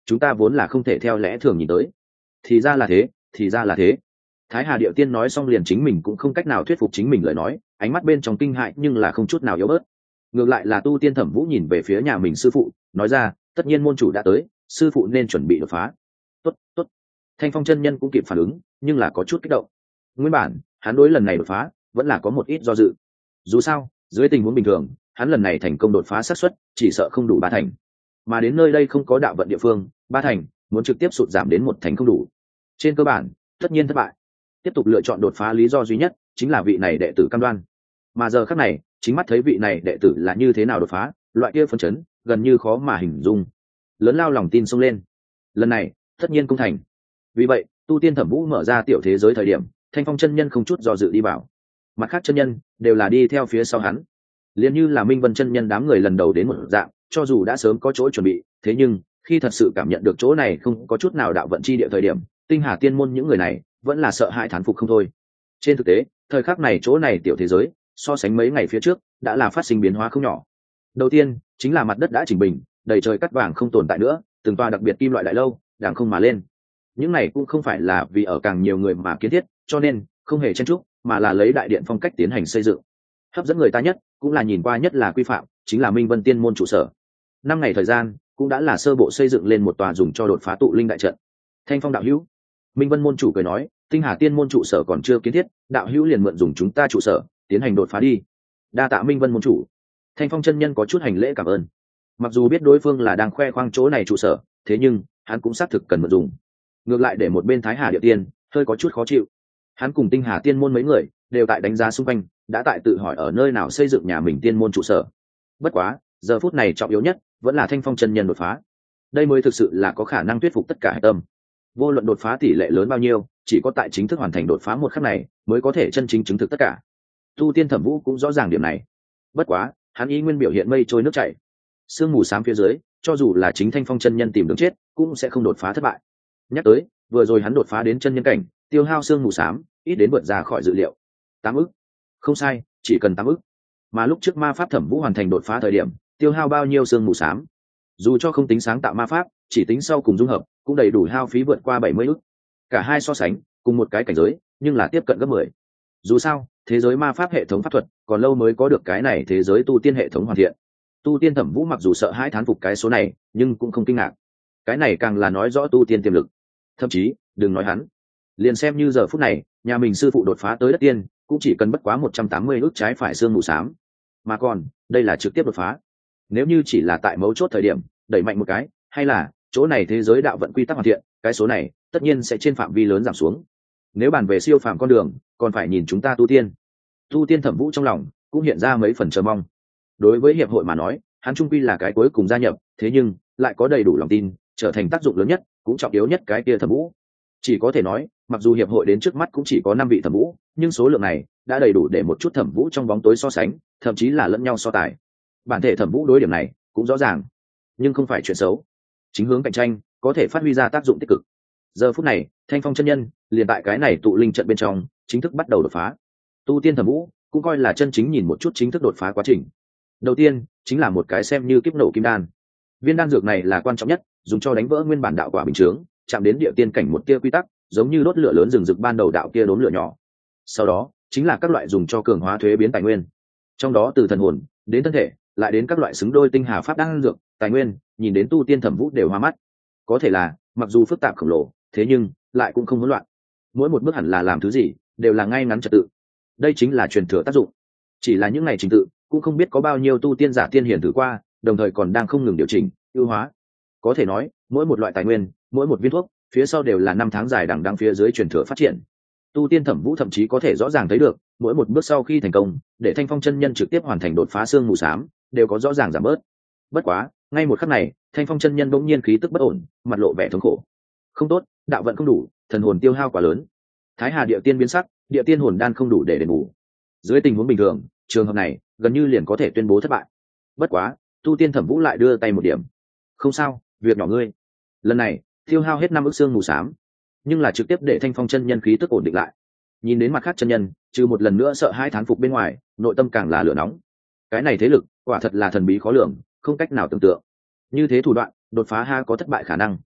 chúng ta vốn là không thể theo lẽ thường nhìn tới. Thì ra là thế, thì ra là thế. Thái Hà Điệu Tiên nói xong liền chính mình cũng không cách nào thuyết phục chính mình lời nói, ánh mắt bên trong kinh hại nhưng là không chút nào yếu bớt. Ngược lại là Tu Tiên Thẩm Vũ nhìn về phía nhà mình sư phụ, nói ra, tất nhiên môn chủ đã tới, sư phụ nên chuẩn bị đột phá. Tốt, tốt. Thanh Phong chân nhân cũng kịp phản ứng, nhưng là có chút kích động. Nguyên bản, hắn đối lần này đột phá vẫn là có một ít do dự. Dù sao, dưới tình huống bình thường, hắn lần này thành công đột phá xác suất chỉ sợ không đủ 3 thành. Mà đến nơi đây không có đạo vận địa phương, 3 thành, muốn trực tiếp sụt giảm đến 1 thành không đủ. Trên cơ bản, tất nhiên thất bại. Tiếp tục lựa chọn đột phá lý do duy nhất chính là vị này đệ tử cam đoan. Mà giờ khắc này, chính mắt thấy vị này đệ tử là như thế nào đột phá, loại kia phấn chấn, gần như khó mà hình dung. Lớn lao lòng tin xông lên. Lần này, tất nhiên công thành. Vì vậy, Tu Tiên Thẩm Vũ mở ra tiểu thế giới thời điểm, Thanh Phong chân nhân không chút do dự đi vào. Mặt khác chân nhân đều là đi theo phía sau hắn. Liền như là Minh Vân chân nhân đám người lần đầu đến một dạng, cho dù đã sớm có chỗ chuẩn bị, thế nhưng khi thật sự cảm nhận được chỗ này không có chút nào đạo vận chi địa thời điểm, Tinh Hà Tiên môn những người này vẫn là sợ hãi thán phục không thôi. Trên thực tế, thời khắc này chỗ này tiểu thế giới, so sánh mấy ngày phía trước, đã là phát sinh biến hóa không nhỏ. Đầu tiên, chính là mặt đất đã chỉnh bình, đầy trời cát vàng không tồn tại nữa, từng tòa đặc biệt kim loại đại lâu, đàng không mà lên. Những này cũng không phải là vì ở càng nhiều người mà kiến thiết, cho nên không hề chen chúc, mà là lấy đại điện phong cách tiến hành xây dựng. Hấp dẫn người ta nhất, cũng là nhìn qua nhất là quy phạm, chính là Minh Vân Tiên môn trụ sở. 5 ngày thời gian, cũng đã là sơ bộ xây dựng lên một tòa dùng cho đột phá tụ linh đại trận. Thanh Phong đạo hữu, Minh Vân môn chủ cười nói, Tinh Hà Tiên môn trụ sở còn chưa kiến thiết, đạo hữu liền mượn dùng chúng ta trụ sở, tiến hành đột phá đi. Đa tạ Minh Vân môn chủ. Thanh Phong chân nhân có chút hành lễ cảm ơn. Mặc dù biết đối phương là đang khoe khoang chỗ này trụ sở, thế nhưng hắn cũng xác thực cần mượn dùng. Ngược lại để một bên Thái Hà Địa Tiên hơi có chút khó chịu. Hắn cùng Tinh Hà Tiên môn mấy người đều tại đánh giá xung quanh, đã tại tự hỏi ở nơi nào xây dựng nhà mình tiên môn trụ sở. Bất quá, giờ phút này trọng yếu nhất vẫn là Thanh Phong chân nhân đột phá. Đây mới thực sự là có khả năng thuyết phục tất cả hệ tâm. Vô luận đột phá tỷ lệ lớn bao nhiêu, chỉ có tại chính thức hoàn thành đột phá một khắc này mới có thể chân chính chứng thực tất cả. Tu Tiên Thẩm Vũ cũng rõ ràng điểm này. Bất quá, hắn ý nguyên biểu hiện mây trôi nước chảy. Sương mù xám phía dưới, cho dù là chính Thanh Phong chân nhân tìm đường chết, cũng sẽ không đột phá thất bại. Nhắc tới, vừa rồi hắn đột phá đến chân nhân cảnh, tiêu hao sương mù xám ít đến vượt ra khỏi dự liệu. 8 ức. Không sai, chỉ cần 8 ức. Mà lúc trước ma pháp Thẩm Vũ hoàn thành đột phá thời điểm, tiêu hao bao nhiêu sương mù xám? Dù cho không tính sáng tạo ma pháp, chỉ tính sau cùng dung hợp, cũng đầy đủ hao phí vượt qua 70 ức. Cả hai so sánh, cùng một cái cảnh giới, nhưng là tiếp cận gấp 10. Dù sao, thế giới ma pháp hệ thống pháp thuật, còn lâu mới có được cái này thế giới tu tiên hệ thống hoàn thiện. Tu Tiên Thẩm Vũ mặc dù sợ hãi thán phục cái số này, nhưng cũng không kinh ngạc. Cái này càng là nói rõ tu tiên tiềm lực. Thậm chí, đừng nói hắn, liền xem như giờ phút này, nhà mình sư phụ đột phá tới đất tiên, cũng chỉ cần bất quá 180 ức trái phải xương mù xám. Mà còn, đây là trực tiếp đột phá. Nếu như chỉ là tại mấu chốt thời điểm, đẩy mạnh một cái, hay là chỗ này thế giới đạo vận quy tắc hoàn thiện, cái số này tất nhiên sẽ trên phạm vi lớn giảm xuống. Nếu bàn về siêu phàm con đường, còn phải nhìn chúng ta tu tiên. Tu Tiên Thẩm Vũ trong lòng cũng hiện ra mấy phần chờ mong. Đối với hiệp hội mà nói, hắn trung quy là cái cuối cùng gia nhập, thế nhưng lại có đầy đủ lòng tin, trở thành tác dụng lớn nhất, cũng trọng yếu nhất cái kia Thẩm Vũ. Chỉ có thể nói, mặc dù hiệp hội đến trước mắt cũng chỉ có 5 vị Thẩm Vũ, nhưng số lượng này đã đầy đủ để một chút Thẩm Vũ trong bóng tối so sánh, thậm chí là lẫn nhau so tài. Bản thể Thẩm Vũ đối điểm này cũng rõ ràng, nhưng không phải chuyện xấu. Chính hướng cạnh tranh có thể phát huy ra tác dụng tích cực. Giờ phút này, Thanh Phong chân nhân liền tại cái này tụ linh trận bên trong, chính thức bắt đầu đột phá. Tu Tiên Thẩm Vũ cũng coi là chân chính nhìn một chút chính thức đột phá quá trình. Đầu tiên, chính là một cái xem như kiếp nổ kim đan. Viên đan dược này là quan trọng nhất, dùng cho đánh vỡ nguyên bản đạo quả bình chướng, chạm đến địa tiên cảnh một tia quy tắc, giống như đốt lửa lớn rừng rực ban đầu đạo kia đốn lửa nhỏ. Sau đó, chính là các loại dùng cho cường hóa thuế biến tài nguyên. Trong đó từ thần hồn đến thân thể, lại đến các loại xứng đôi tinh hà pháp đan dược, tài nguyên, nhìn đến Tu Tiên Thẩm Vũ đều hoa mắt. Có thể là, mặc dù phức tạp khổng lồ, thế nhưng lại cũng không hỗn loạn. Mỗi một bước hẳn là làm thứ gì, đều là ngay ngắn trật tự. Đây chính là truyền thừa tác dụng. Chỉ là những ngày trình tự, cũng không biết có bao nhiêu tu tiên giả tiên hiển thử qua, đồng thời còn đang không ngừng điều chỉnh, ưu hóa. Có thể nói, mỗi một loại tài nguyên, mỗi một viên thuốc, phía sau đều là 5 tháng dài đằng đẵng phía dưới truyền thừa phát triển. Tu Tiên Thẩm Vũ thậm chí có thể rõ ràng thấy được, mỗi một bước sau khi thành công, để Thanh Phong chân nhân trực tiếp hoàn thành đột phá xương mù xám, đều có rõ ràng giảm bớt. Bất quá, ngay một khắc này, Thanh Phong chân nhân bỗng nhiên khí tức bất ổn, mặt lộ vẻ thống khổ. Không tốt, đạo vận không đủ, thần hồn tiêu hao quá lớn. Thái Hà Địa Tiên biến sắc, địa tiên hồn đan không đủ để đền bù. Dưới tình huống bình thường, trường hợp này gần như liền có thể tuyên bố thất bại. Bất quá, Tu Tiên Thẩm Vũ lại đưa tay một điểm. Không sao, việc nhỏ ngươi. Lần này, tiêu hao hết 5 ức xương mù xám, nhưng là trực tiếp để Thanh Phong chân nhân khí tức ổn định lại. Nhìn đến mặt khác chân nhân, trừ một lần nữa sợ hai thán phục bên ngoài, nội tâm càng là lửa nóng. Cái này thế lực, quả thật là thần bí khó lường, không cách nào tưởng tượng. Như thế thủ đoạn, đột phá ha có thất bại khả năng.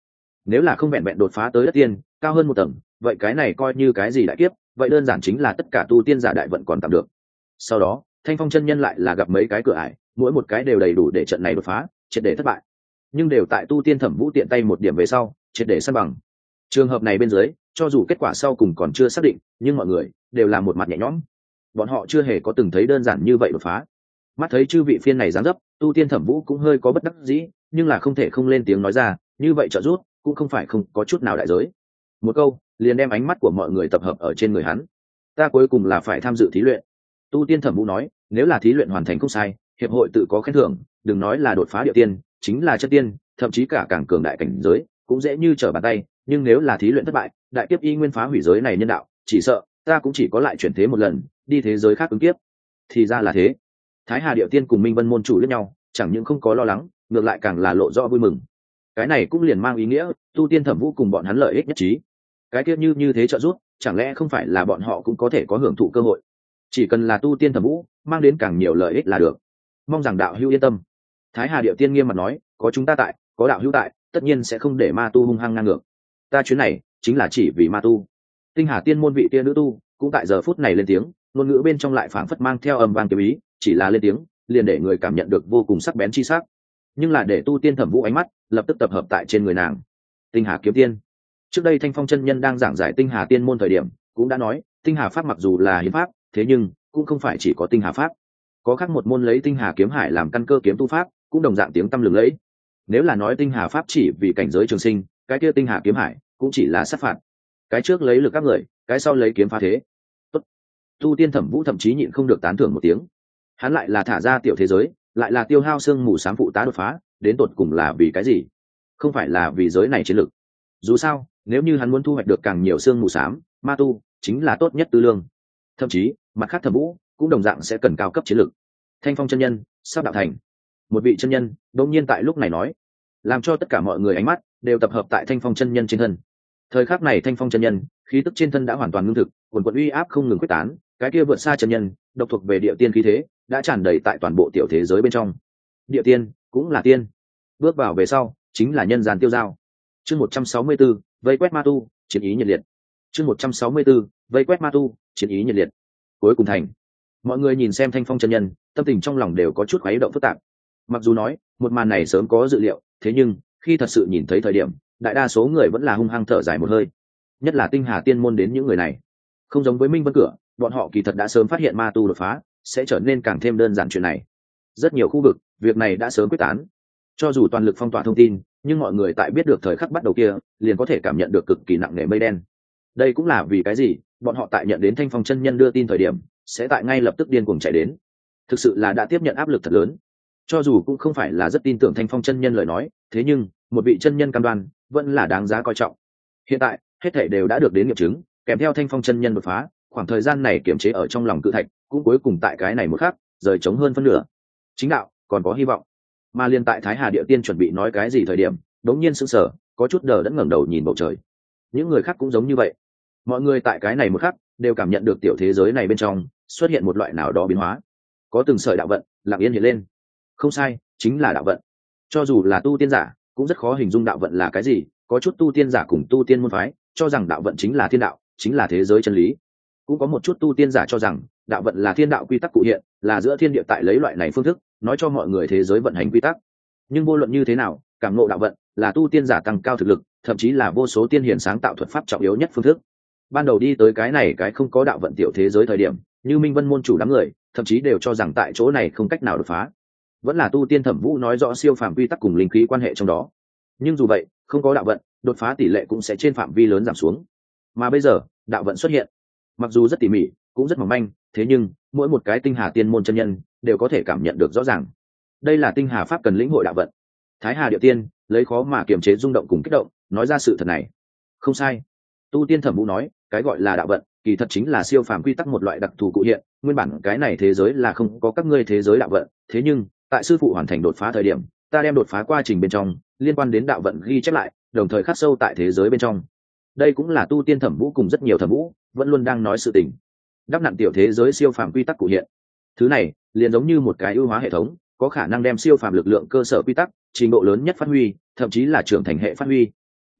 Nếu là không vẹn vẹn đột phá tới đất tiên cao hơn một tầng, vậy cái này coi như cái gì đại kiếp, vậy đơn giản chính là tất cả tu tiên giả đại vận còn tạm được. Sau đó Thanh Phong chân nhân lại là gặp mấy cái cửa ải, mỗi một cái đều đầy đủ để trận này đột phá triệt để thất bại, nhưng đều tại tu tiên Thẩm Vũ tiện tay một điểm về sau triệt để săn bằng. Trường hợp này bên dưới, cho dù kết quả sau cùng còn chưa xác định, nhưng mọi người đều là một mặt nhẹ nhõm. Bọn họ chưa hề có từng thấy đơn giản như vậy đột phá. Mắt thấy chư vị phiên này dáng dấp, tu tiên Thẩm Vũ cũng hơi có bất đắc dĩ, nhưng là không thể không lên tiếng nói ra, như vậy trợ giúp cũng không phải không có chút nào đại giới. Một câu liền đem ánh mắt của mọi người tập hợp ở trên người hắn. Ta cuối cùng là phải tham dự thí luyện. Tu tiên Thẩm Vũ nói, nếu là thí luyện hoàn thành không sai, hiệp hội tự có khen thưởng, đừng nói là đột phá địa tiên, chính là chất tiên, thậm chí cả càng cường đại cảnh giới cũng dễ như trở bàn tay. Nhưng nếu là thí luyện thất bại, đại kiếp y nguyên phá hủy giới này nhân đạo, chỉ sợ ta cũng chỉ có lại chuyển thế một lần, đi thế giới khác ứng kiếp. Thì ra là thế. Thái Hà Điệu Tiên cùng Minh Vân môn chủ lẫn nhau, chẳng những không có lo lắng, ngược lại càng là lộ rõ vui mừng. Cái này cũng liền mang ý nghĩa, tu tiên Thẩm Vũ cùng bọn hắn lợi ích nhất trí. Cái kiếp như thế trợ giúp, chẳng lẽ không phải là bọn họ cũng có thể có hưởng thụ cơ hội? Chỉ cần là tu tiên Thẩm Vũ mang đến càng nhiều lợi ích là được. Mong rằng đạo hữu yên tâm. Thái Hà Điệu Tiên nghiêm mặt nói, có chúng ta tại, có đạo hữu tại, tất nhiên sẽ không để ma tu hung hăng ngang ngược. Ta chuyến này chính là chỉ vì ma tu. Tinh Hà Tiên môn vị tiên nữ tu cũng tại giờ phút này lên tiếng, ngôn ngữ bên trong lại phảng phất mang theo âm vang kiếm ý, chỉ là lên tiếng liền để người cảm nhận được vô cùng sắc bén chi sắc. Nhưng là để tu tiên Thẩm Vũ ánh mắt lập tức tập hợp tại trên người nàng. Tinh Hà kiếm tiên. Trước đây Thanh Phong chân nhân đang giảng giải Tinh Hà Tiên môn thời điểm cũng đã nói, Tinh Hà pháp mặc dù là hiến pháp, thế nhưng cũng không phải chỉ có Tinh Hà pháp, có khác một môn lấy Tinh Hà kiếm hải làm căn cơ kiếm tu pháp cũng đồng dạng tiếng tăm lừng lẫy. Nếu là nói Tinh Hà pháp chỉ vì cảnh giới trường sinh, cái kia Tinh Hà kiếm hải cũng chỉ là sát phạt, cái trước lấy lực các người, cái sau lấy kiếm phá thế. Tốt. Tu tiên Thẩm Vũ thậm chí nhịn không được tán thưởng một tiếng. Hắn lại là thả ra tiểu thế giới, lại là tiêu hao xương mù xám phụ tá đột phá, đến tột cùng là vì cái gì? Không phải là vì giới này chiến lực. Dù sao, nếu như hắn muốn thu hoạch được càng nhiều xương mù xám, ma tu chính là tốt nhất tư lương. Thậm chí, mặt khác Thẩm Vũ cũng đồng dạng sẽ cần cao cấp chiến lực. Thanh Phong chân nhân sắp đạo thành. Một vị chân nhân đột nhiên tại lúc này nói, làm cho tất cả mọi người ánh mắt đều tập hợp tại Thanh Phong chân nhân trên thân. Thời khắc này Thanh Phong chân nhân khí tức trên thân đã hoàn toàn ngưng thực, quần quần uy áp không ngừng quyết tán, cái kia vượt xa chân nhân độc thuộc về địa tiên khí thế đã tràn đầy tại toàn bộ tiểu thế giới bên trong. Địa tiên cũng là tiên, bước vào về sau chính là nhân gian tiêu dao. Chương 164, vây quét ma tu, chiến ý nhiệt liệt. Chương 164, vây quét ma tu, chiến ý nhiệt liệt. Cuối cùng thành. Mọi người nhìn xem Thanh Phong chân nhân, tâm tình trong lòng đều có chút khuấy động phức tạp. Mặc dù nói một màn này sớm có dự liệu, thế nhưng khi thật sự nhìn thấy thời điểm, đại đa số người vẫn là hung hăng thở dài một hơi. Nhất là Tinh Hà Tiên môn đến những người này, không giống với Minh Vân Cửa, bọn họ kỳ thật đã sớm phát hiện ma tu đột phá sẽ trở nên càng thêm đơn giản chuyện này. Rất nhiều khu vực, việc này đã sớm quyết tán. Cho dù toàn lực phong tỏa thông tin, nhưng mọi người tại biết được thời khắc bắt đầu kia, liền có thể cảm nhận được cực kỳ nặng nề mây đen. Đây cũng là vì cái gì, bọn họ tại nhận đến Thanh Phong chân nhân đưa tin thời điểm, sẽ tại ngay lập tức điên cuồng chạy đến. Thực sự là đã tiếp nhận áp lực thật lớn. Cho dù cũng không phải là rất tin tưởng Thanh Phong chân nhân lời nói, thế nhưng một vị chân nhân cam đoan vẫn là đáng giá coi trọng. Hiện tại hết thảy đều đã được đến nghiệm chứng, kèm theo Thanh Phong chân nhân đột phá, khoảng thời gian này kiềm chế ở trong lòng cự thạch cũng cuối cùng tại cái này một khắc rời trống hơn phân nửa. Chính đạo còn có hy vọng. Mà liên tại Thái Hà Địa Tiên chuẩn bị nói cái gì thời điểm, đống nhiên sững sờ, có chút đờ đẫn ngẩng đầu nhìn bầu trời. Những người khác cũng giống như vậy. Mọi người tại cái này một khắc đều cảm nhận được tiểu thế giới này bên trong xuất hiện một loại nào đó biến hóa. Có từng sợi đạo vận lặng yên hiện lên. Không sai, chính là đạo vận. Cho dù là tu tiên giả cũng rất khó hình dung đạo vận là cái gì. Có chút tu tiên giả cùng tu tiên môn phái cho rằng đạo vận chính là thiên đạo, chính là thế giới chân lý. Cũng có một chút tu tiên giả cho rằng đạo vận là thiên đạo quy tắc cụ hiện, là giữa thiên địa tại lấy loại này phương thức nói cho mọi người thế giới vận hành quy tắc. Nhưng vô luận như thế nào, cảm ngộ đạo vận là tu tiên giả tăng cao thực lực, thậm chí là vô số tiên hiền sáng tạo thuật pháp trọng yếu nhất phương thức. Ban đầu đi tới cái này cái không có đạo vận tiểu thế giới thời điểm, như Minh Vân môn chủ đám người thậm chí đều cho rằng tại chỗ này không cách nào đột phá. Vẫn là tu tiên Thẩm Vũ nói rõ siêu phàm quy tắc cùng linh khí quan hệ trong đó. Nhưng dù vậy, không có đạo vận, đột phá tỷ lệ cũng sẽ trên phạm vi lớn giảm xuống. Mà bây giờ, đạo vận xuất hiện, mặc dù rất tỉ mỉ, cũng rất mỏng manh, thế nhưng mỗi một cái Tinh Hà Tiên môn chân nhân đều có thể cảm nhận được rõ ràng. Đây là Tinh Hà pháp cần lĩnh hội đạo vận. Thái Hà Địa Tiên lấy khó mà kiềm chế rung động cùng kích động, nói ra sự thật này. Không sai. Tu tiên Thẩm Vũ nói, cái gọi là đạo vận, kỳ thật chính là siêu phàm quy tắc một loại đặc thù cụ hiện, nguyên bản cái này thế giới là không có các ngươi thế giới đạo vận, thế nhưng tại sư phụ hoàn thành đột phá thời điểm, ta đem đột phá quá trình bên trong liên quan đến đạo vận ghi chép lại, đồng thời khắc sâu tại thế giới bên trong. Đây cũng là tu tiên Thẩm Vũ cùng rất nhiều Thẩm Vũ vẫn luôn đang nói sự tình. Đắp nặn tiểu thế giới siêu phàm quy tắc cụ hiện. Thứ này liền giống như một cái ưu hóa hệ thống, có khả năng đem siêu phàm lực lượng cơ sở quy tắc trình độ lớn nhất phát huy, thậm chí là trưởng thành hệ phát huy.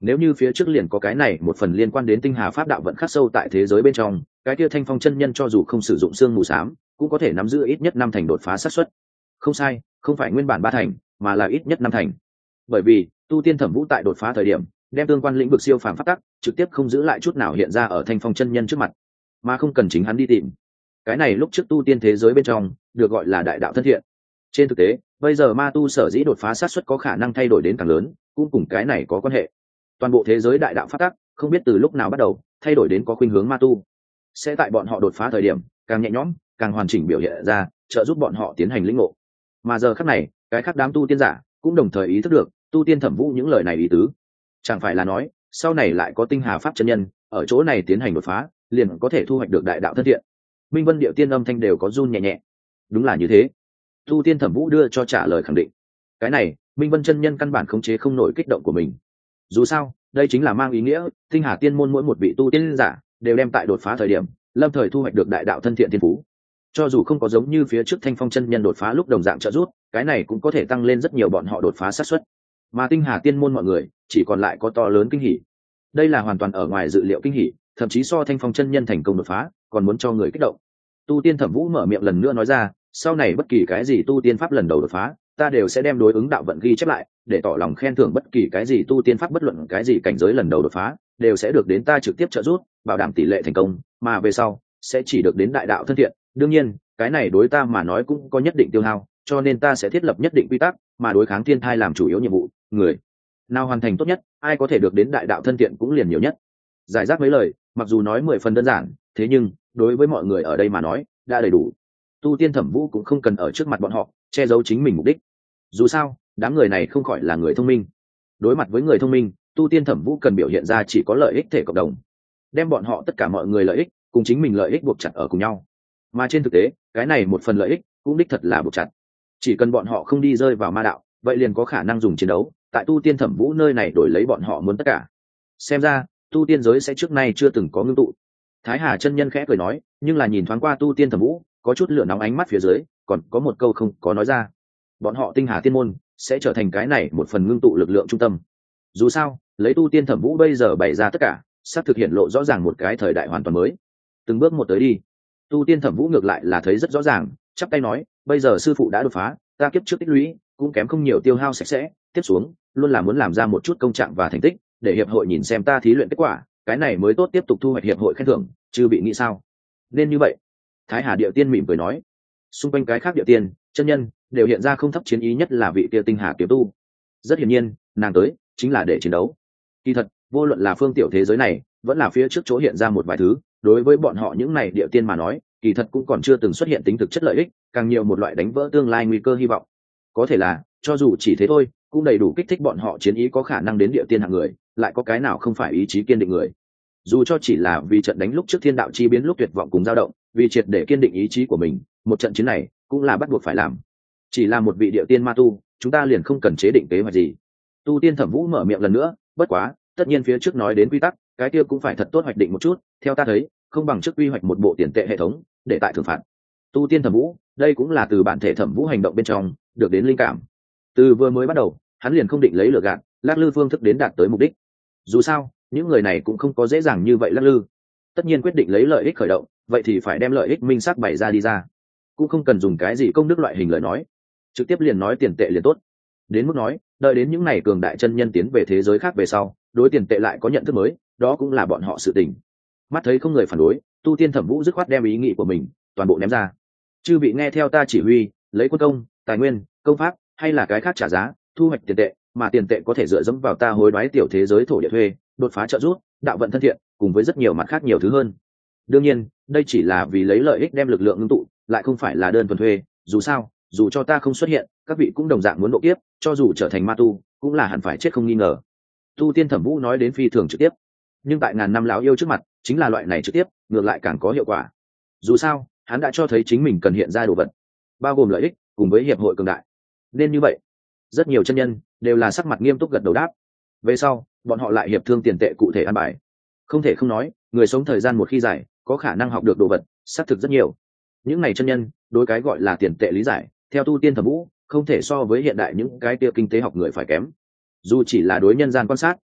Nếu như phía trước liền có cái này một phần liên quan đến tinh hà pháp đạo vận khắc sâu tại thế giới bên trong, cái kia Thanh Phong chân nhân cho dù không sử dụng xương mù xám cũng có thể nắm giữ ít nhất 5 thành đột phá xác suất. Không sai, không phải nguyên bản 3 thành, mà là ít nhất 5 thành. Bởi vì tu tiên Thẩm Vũ tại đột phá thời điểm đem tương quan lĩnh vực siêu phàm pháp tắc trực tiếp không giữ lại chút nào hiện ra ở Thanh Phong chân nhân trước mặt, mà không cần chính hắn đi tìm. Cái này lúc trước tu tiên thế giới bên trong được gọi là đại đạo thân thiện. Trên thực tế bây giờ ma tu sở dĩ đột phá xác suất có khả năng thay đổi đến càng lớn cũng cùng cái này có quan hệ. Toàn bộ thế giới đại đạo pháp tắc không biết từ lúc nào bắt đầu thay đổi đến có khuynh hướng ma tu, sẽ tại bọn họ đột phá thời điểm càng nhẹ nhõm càng hoàn chỉnh biểu hiện ra, trợ giúp bọn họ tiến hành lĩnh ngộ. Mà giờ khắc này cái khác đám tu tiên giả cũng đồng thời ý thức được tu tiên Thẩm Vũ những lời này ý tứ. Chẳng phải là nói sau này lại có tinh hà pháp chân nhân ở chỗ này tiến hành đột phá liền có thể thu hoạch được đại đạo thân thiện. Minh Vân Điệu Tiên âm thanh đều có run nhẹ nhẹ. Đúng là như thế. Tu tiên Thẩm Vũ đưa cho trả lời khẳng định. Cái này Minh Vân chân nhân căn bản khống chế không nổi kích động của mình. Dù sao đây chính là mang ý nghĩa tinh hà tiên môn mỗi một vị tu tiên giả đều đem tại đột phá thời điểm lâm thời thu hoạch được đại đạo thân thiện thiên phú. Cho dù không có giống như phía trước Thanh Phong chân nhân đột phá lúc đồng dạng trợ giúp, cái này cũng có thể tăng lên rất nhiều bọn họ đột phá xác suất. Mà tinh hà tiên môn mọi người chỉ còn lại có to lớn kinh hỉ. Đây là hoàn toàn ở ngoài dự liệu kinh hỉ, thậm chí so Thanh Phong chân nhân thành công đột phá còn muốn cho người kích động. Tu tiên Thẩm Vũ mở miệng lần nữa nói ra, sau này bất kỳ cái gì tu tiên pháp lần đầu đột phá ta đều sẽ đem đối ứng đạo vận ghi chép lại, để tỏ lòng khen thưởng bất kỳ cái gì tu tiên pháp bất luận cái gì cảnh giới lần đầu đột phá đều sẽ được đến ta trực tiếp trợ giúp, bảo đảm tỷ lệ thành công, mà về sau sẽ chỉ được đến đại đạo thân thiện. Đương nhiên cái này đối ta mà nói cũng có nhất định tiêu hao, cho nên ta sẽ thiết lập nhất định quy tắc mà đối kháng thiên thai làm chủ yếu nhiệm vụ, người nào hoàn thành tốt nhất ai có thể được đến đại đạo thân thiện cũng liền nhiều nhất. Giải rác mấy lời mặc dù nói 10 phần đơn giản, thế nhưng đối với mọi người ở đây mà nói đã đầy đủ. Tu tiên Thẩm Vũ cũng không cần ở trước mặt bọn họ che giấu chính mình mục đích. Dù sao đám người này không khỏi là người thông minh. Đối mặt với người thông minh, tu tiên Thẩm Vũ cần biểu hiện ra chỉ có lợi ích thể cộng đồng, đem bọn họ tất cả mọi người lợi ích cùng chính mình lợi ích buộc chặt ở cùng nhau. Mà trên thực tế cái này một phần lợi ích cũng đích thật là buộc chặt. Chỉ cần bọn họ không đi rơi vào ma đạo, vậy liền có khả năng dùng chiến đấu tại tu tiên Thẩm Vũ nơi này đổi lấy bọn họ muốn tất cả. Xem ra tu tiên giới sẽ trước nay chưa từng có ngưng tụ. Thái Hà chân nhân khẽ cười nói, nhưng là nhìn thoáng qua tu tiên Thẩm Vũ có chút lửa nóng ánh mắt phía dưới còn có một câu không có nói ra. Bọn họ tinh hà tiên môn sẽ trở thành cái này một phần ngưng tụ lực lượng trung tâm. Dù sao lấy tu tiên Thẩm Vũ bây giờ bày ra tất cả sắp thực hiện lộ rõ ràng một cái thời đại hoàn toàn mới. Từng bước một tới đi. Tu tiên Thẩm Vũ ngược lại là thấy rất rõ ràng, chắp tay nói, bây giờ sư phụ đã đột phá, ta kiếp trước tích lũy cũng kém không nhiều, tiêu hao sạch sẽ, tiếp xuống luôn là muốn làm ra một chút công trạng và thành tích để hiệp hội nhìn xem ta thí luyện kết quả, cái này mới tốt tiếp tục thu hoạch hiệp hội khen thưởng, chứ bị nghĩ sao nên như vậy. Thái Hà Điệu Tiên mỉm cười nói. Xung quanh cái khác Điệu Tiên chân nhân đều hiện ra không thấp chiến ý, nhất là vị kia tinh hà kiếm tu. Rất hiển nhiên nàng tới chính là để chiến đấu. Kỳ thật vô luận là phương tiểu thế giới này vẫn là phía trước chỗ hiện ra một vài thứ, đối với bọn họ những này Điệu Tiên mà nói kỳ thật cũng còn chưa từng xuất hiện tính thực chất lợi ích, càng nhiều một loại đánh vỡ tương lai nguy cơ hy vọng. Có thể là cho dù chỉ thế thôi cũng đầy đủ kích thích bọn họ chiến ý, có khả năng đến Điệu Tiên hạng người lại có cái nào không phải ý chí kiên định người. Dù cho chỉ là vì trận đánh lúc trước thiên đạo chi biến lúc tuyệt vọng cùng dao động, vì triệt để kiên định ý chí của mình, một trận chiến này cũng là bắt buộc phải làm. Chỉ là một vị Điệu Tiên ma tu chúng ta liền không cần chế định kế hoạch gì. Tu tiên Thẩm Vũ mở miệng lần nữa, bất quá tất nhiên phía trước nói đến quy tắc, cái kia cũng phải thật tốt hoạch định một chút, theo ta thấy không bằng trước quy hoạch một bộ tiền tệ hệ thống để tại thưởng phạt. Tu tiên Thẩm Vũ đây cũng là từ bản thể Thẩm Vũ hành động bên trong được đến linh cảm. Từ vừa mới bắt đầu hắn liền không định lấy lừa gạt lắc lư phương thức đến đạt tới mục đích. Dù sao những người này cũng không có dễ dàng như vậy lắc lư. Tất nhiên quyết định lấy lợi ích khởi động, vậy thì phải đem lợi ích minh xác bày ra đi ra, cũng không cần dùng cái gì công đức loại hình lời nói, trực tiếp liền nói tiền tệ liền tốt. Đến mức nói đợi đến những này cường đại chân nhân tiến về thế giới khác về sau đối tiền tệ lại có nhận thức mới, đó cũng là bọn họ sự tình. Mắt thấy không người phản đối, tu tiên Thẩm Vũ dứt khoát đem ý nghĩ của mình toàn bộ ném ra. Chư vị nghe theo ta chỉ huy, lấy quân công, tài nguyên, công pháp hay là cái khác trả giá thu hoạch tiền tệ, mà tiền tệ có thể dựa dẫm vào ta hối đoái tiểu thế giới thổ địa thuê, đột phá trợ giúp, đạo vận thân thiện, cùng với rất nhiều mặt khác nhiều thứ hơn. Đương nhiên đây chỉ là vì lấy lợi ích đem lực lượng ngưng tụ, lại không phải là đơn thuần thuê. Dù sao dù cho ta không xuất hiện, các vị cũng đồng dạng muốn độ kiếp, cho dù trở thành ma tu cũng là hẳn phải chết không nghi ngờ. Tu tiên Thẩm Vũ nói đến phi thường trực tiếp, nhưng tại ngàn năm lão yêu trước mặt chính là loại này trực tiếp ngược lại càng có hiệu quả. Dù sao hắn đã cho thấy chính mình cần hiện ra đồ vật, bao gồm lợi ích cùng với hiệp hội cường đại, nên như vậy. Rất nhiều chân nhân đều là sắc mặt nghiêm túc gật đầu đáp. Về sau bọn họ lại hiệp thương tiền tệ cụ thể an bài. Không thể không nói, người sống thời gian một khi dài có khả năng học được đồ vật xác thực rất nhiều. Những này chân nhân đối cái gọi là tiền tệ lý giải theo tu tiên Thẩm Vũ không thể so với hiện đại những cái kia kinh tế học người phải kém. Dù chỉ là đối nhân gian quan sát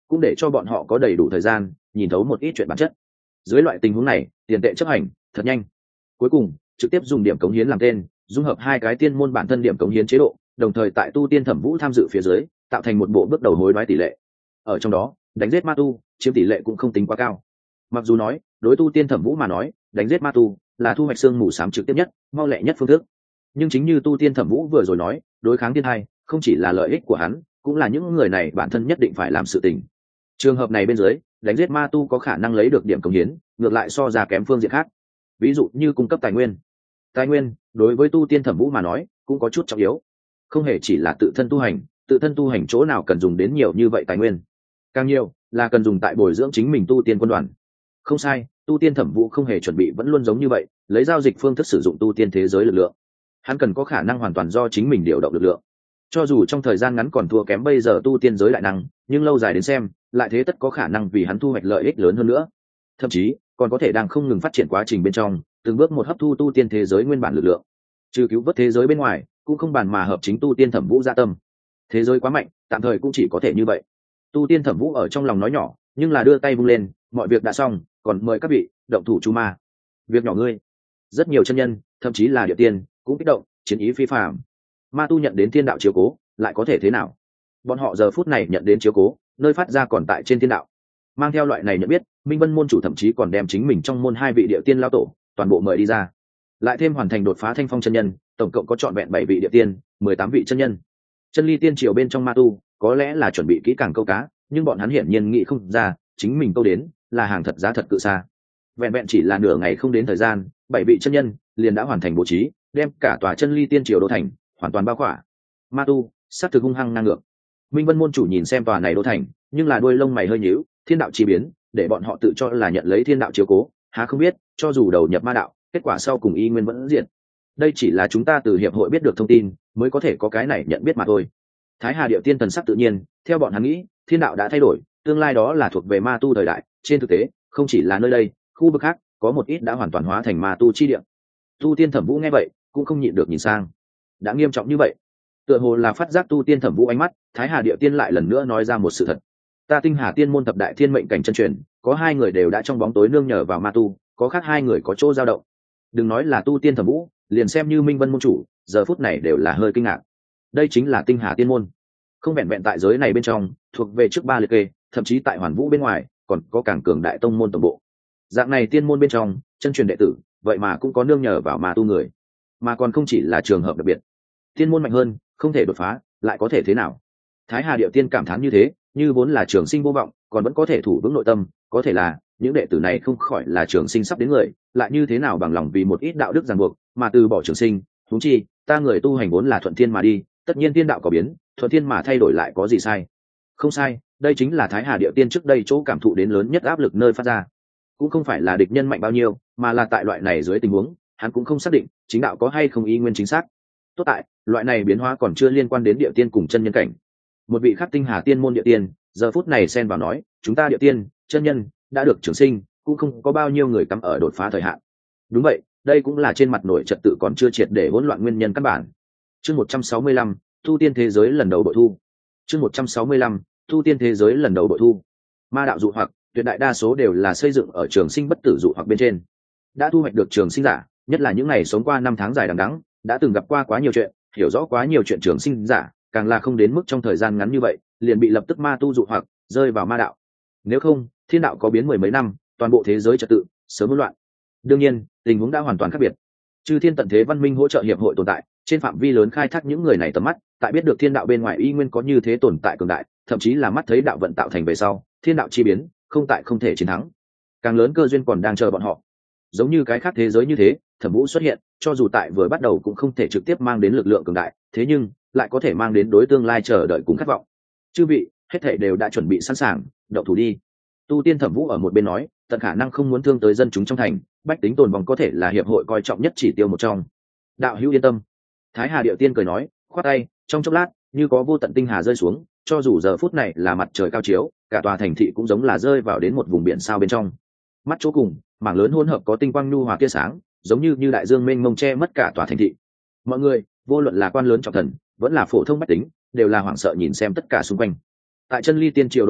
cũng để cho bọn họ có đầy đủ thời gian nhìn thấu một ít chuyện bản chất. Dưới loại tình huống này, tiền tệ chấp hành thật nhanh. Cuối cùng trực tiếp dùng điểm cống hiến làm tên, dung hợp hai cái tiên môn bản thân điểm cống hiến chế độ, đồng thời tại tu tiên thẩm vũ tham dự phía dưới tạo thành một bộ bước đầu hối đoái tỷ lệ. Ở trong đó đánh giết ma tu chiếm tỷ lệ cũng không tính quá cao. Mặc dù nói đối tu tiên thẩm vũ mà nói, đánh giết ma tu là thu hoạch xương mù xám trực tiếp nhất, mau lẹ nhất phương thức, nhưng chính như tu tiên thẩm vũ vừa rồi nói, đối kháng thiên hai không chỉ là lợi ích của hắn, cũng là những người này bản thân nhất định phải làm sự tình. Trường hợp này bên dưới, đánh giết ma tu có khả năng lấy được điểm cống hiến, ngược lại so ra kém phương diện khác. Ví dụ như cung cấp tài nguyên. Tài nguyên đối với tu tiên thẩm vũ mà nói cũng có chút trọng yếu, không hề chỉ là tự thân tu hành chỗ nào cần dùng đến nhiều như vậy tài nguyên, càng nhiều là cần dùng tại bồi dưỡng chính mình tu tiên quân đoàn. Không sai, tu tiên thẩm vũ không hề chuẩn bị vẫn luôn giống như vậy, lấy giao dịch phương thức sử dụng tu tiên thế giới lực lượng. Hắn cần có khả năng hoàn toàn do chính mình điều động lực lượng, cho dù trong thời gian ngắn còn thua kém bây giờ tu tiên giới đại năng, nhưng lâu dài đến xem lại thế tất có khả năng vì hắn thu hoạch lợi ích lớn hơn nữa, thậm chí còn có thể đang không ngừng phát triển quá trình bên trong từng bước một hấp thu tu tiên thế giới nguyên bản lực lượng. Trừ cứu vớt thế giới bên ngoài cũng không bàn mà hợp chính tu tiên thẩm vũ dạ tâm. Thế giới quá mạnh, tạm thời cũng chỉ có thể như vậy. Tu tiên thẩm vũ ở trong lòng nói nhỏ, nhưng là đưa tay vung lên, mọi việc đã xong, còn mời các vị động thủ chu ma. Việc nhỏ ngươi. Rất nhiều chân nhân, thậm chí là địa tiên cũng kích động, chiến ý phi phàm. Ma tu nhận đến thiên đạo chiếu cố lại có thể thế nào? Bọn họ giờ phút này nhận đến chiếu cố, nơi phát ra còn tại trên thiên đạo. Mang theo loại này nhận biết, Minh Vân môn chủ thậm chí còn đem chính mình trong môn hai vị địa tiên lao tổ toàn bộ mời đi ra, lại thêm hoàn thành đột phá thanh phong chân nhân, tổng cộng có trọn vẹn 7 vị địa tiên, 18 vị chân nhân. Chân ly tiên triều bên trong ma tu có lẽ là chuẩn bị kỹ càng câu cá, nhưng bọn hắn hiển nhiên nghĩ không ra chính mình câu đến là hàng thật giá thật cự xa. Vẹn vẹn chỉ là nửa ngày không đến thời gian, 7 vị chân nhân liền đã hoàn thành bố trí, đem cả tòa chân ly tiên triều đô thành hoàn toàn bao khỏa. Ma tu sát thực hung hăng ngang ngược. Minh Vân môn chủ nhìn xem tòa này đô thành, nhưng là đuôi lông mày hơi nhíu, thiên đạo chi biến để bọn họ tự cho là nhận lấy thiên đạo chiếu cố, há không biết cho dù đầu nhập ma đạo, kết quả sau cùng y nguyên vẫn diện. Đây chỉ là chúng ta từ hiệp hội biết được thông tin mới có thể có cái này nhận biết mà thôi. Thái Hà Điệu Tiên thần sắc tự nhiên, theo bọn hắn nghĩ, thiên đạo đã thay đổi, tương lai đó là thuộc về ma tu thời đại. Trên thực tế, không chỉ là nơi đây, khu vực khác có một ít đã hoàn toàn hóa thành ma tu chi địa. Tu tiên thẩm vũ nghe vậy cũng không nhịn được nhìn sang. Đã nghiêm trọng như vậy, tựa hồ là phát giác tu tiên thẩm vũ ánh mắt, Thái Hà Điệu Tiên lại lần nữa nói ra một sự thật. Ta Tinh Hà Tiên môn thập đại thiên mệnh cảnh chân truyền, có 2 người đều đã trong bóng tối nương nhờ vào ma tu, có khác 2 người có chỗ dao động. Đừng nói là tu tiên thẩm vũ, liền xem như Minh Vân môn chủ, giờ phút này đều là hơi kinh ngạc. Đây chính là Tinh Hà Tiên môn, không vẹn vẹn tại giới này bên trong thuộc về trước 3 liệt kê, thậm chí tại Hoàn Vũ bên ngoài còn có càng cường đại tông môn tổng bộ. Dạng này tiên môn bên trong chân truyền đệ tử, vậy mà cũng có nương nhờ vào ma tu người, mà còn không chỉ là trường hợp đặc biệt. Tiên môn mạnh hơn, không thể đột phá, lại có thể thế nào? Thái Hà Điệu Tiên cảm thán như thế, như vốn là trường sinh vô vọng, còn vẫn có thể thủ vững nội tâm, có thể là những đệ tử này không khỏi là trường sinh sắp đến người, lại như thế nào bằng lòng vì một ít đạo đức ràng buộc mà từ bỏ trường sinh? Huống chi ta người tu hành vốn là thuận thiên mà đi, tất nhiên thiên đạo có biến, thuận thiên mà thay đổi lại có gì sai? Không sai, đây chính là Thái Hà Điệu Tiên trước đây chỗ cảm thụ đến lớn nhất áp lực nơi phát ra. Cũng không phải là địch nhân mạnh bao nhiêu, mà là tại loại này dưới tình huống, hắn cũng không xác định chính đạo có hay không ý nguyên chính xác. Tốt tại loại này biến hóa còn chưa liên quan đến địa tiên cùng chân nhân cảnh. Một vị khác Tinh Hà Tiên môn địa tiên giờ phút này xen vào nói, chúng ta địa tiên chân nhân đã được trường sinh, cũng không có bao nhiêu người cắm ở đột phá thời hạn. Đúng vậy, đây cũng là trên mặt nổi trật tự còn chưa triệt để hỗn loạn nguyên nhân căn bản. Chương 165, tu tiên thế giới lần đầu bội thu. Chương 165, tu tiên thế giới lần đầu bội thu. Ma đạo dụ hoặc, tuyệt đại đa số đều là xây dựng ở trường sinh bất tử dụ hoặc bên trên. Đã thu hoạch được trường sinh giả, nhất là những ngày sống qua 5 tháng dài đằng đẵng, đã từng gặp qua quá nhiều chuyện, hiểu rõ quá nhiều chuyện trường sinh giả, càng là không đến mức trong thời gian ngắn như vậy liền bị lập tức ma tu dụ hoặc rơi vào ma đạo. Nếu không, thiên đạo có biến 10 mấy năm, toàn bộ thế giới trật tự sớm hỗn loạn. Đương nhiên, tình huống đã hoàn toàn khác biệt. Chư Thiên Tận Thế Văn Minh hỗ trợ hiệp hội tồn tại, trên phạm vi lớn khai thác những người này tầm mắt, tại biết được thiên đạo bên ngoài y nguyên có như thế tồn tại cường đại, thậm chí là mắt thấy đạo vận tạo thành về sau, thiên đạo chi biến, không tại không thể chiến thắng. Càng lớn cơ duyên còn đang chờ bọn họ. Giống như cái khác thế giới như thế, Thẩm Vũ xuất hiện, cho dù tại vừa bắt đầu cũng không thể trực tiếp mang đến lực lượng cường đại, thế nhưng lại có thể mang đến đối tương lai chờ đợi cùng khát vọng. Chư vị, hết thảy đều đã chuẩn bị sẵn sàng, động thủ đi. Tu tiên Thẩm Vũ ở một bên nói, tận khả năng không muốn thương tới dân chúng trong thành, bách tính tồn vong có thể là hiệp hội coi trọng nhất chỉ tiêu một trong. Đạo hữu yên tâm. Thái Hà Điệu Tiên cười nói, khoát tay, trong chốc lát, như có vô tận tinh hà rơi xuống, cho dù giờ phút này là mặt trời cao chiếu, cả tòa thành thị cũng giống là rơi vào đến một vùng biển sao bên trong. Mắt chỗ cùng, mảng lớn hỗn hợp có tinh quang nhu hòa tia sáng, giống như đại dương mênh mông che mất cả tòa thành thị. Mọi người, vô luận là quan lớn trọng thần, vẫn là phổ thông bách tính, đều là hoảng sợ nhìn xem tất cả xung quanh. Tại chân ly tiên triều đô thành,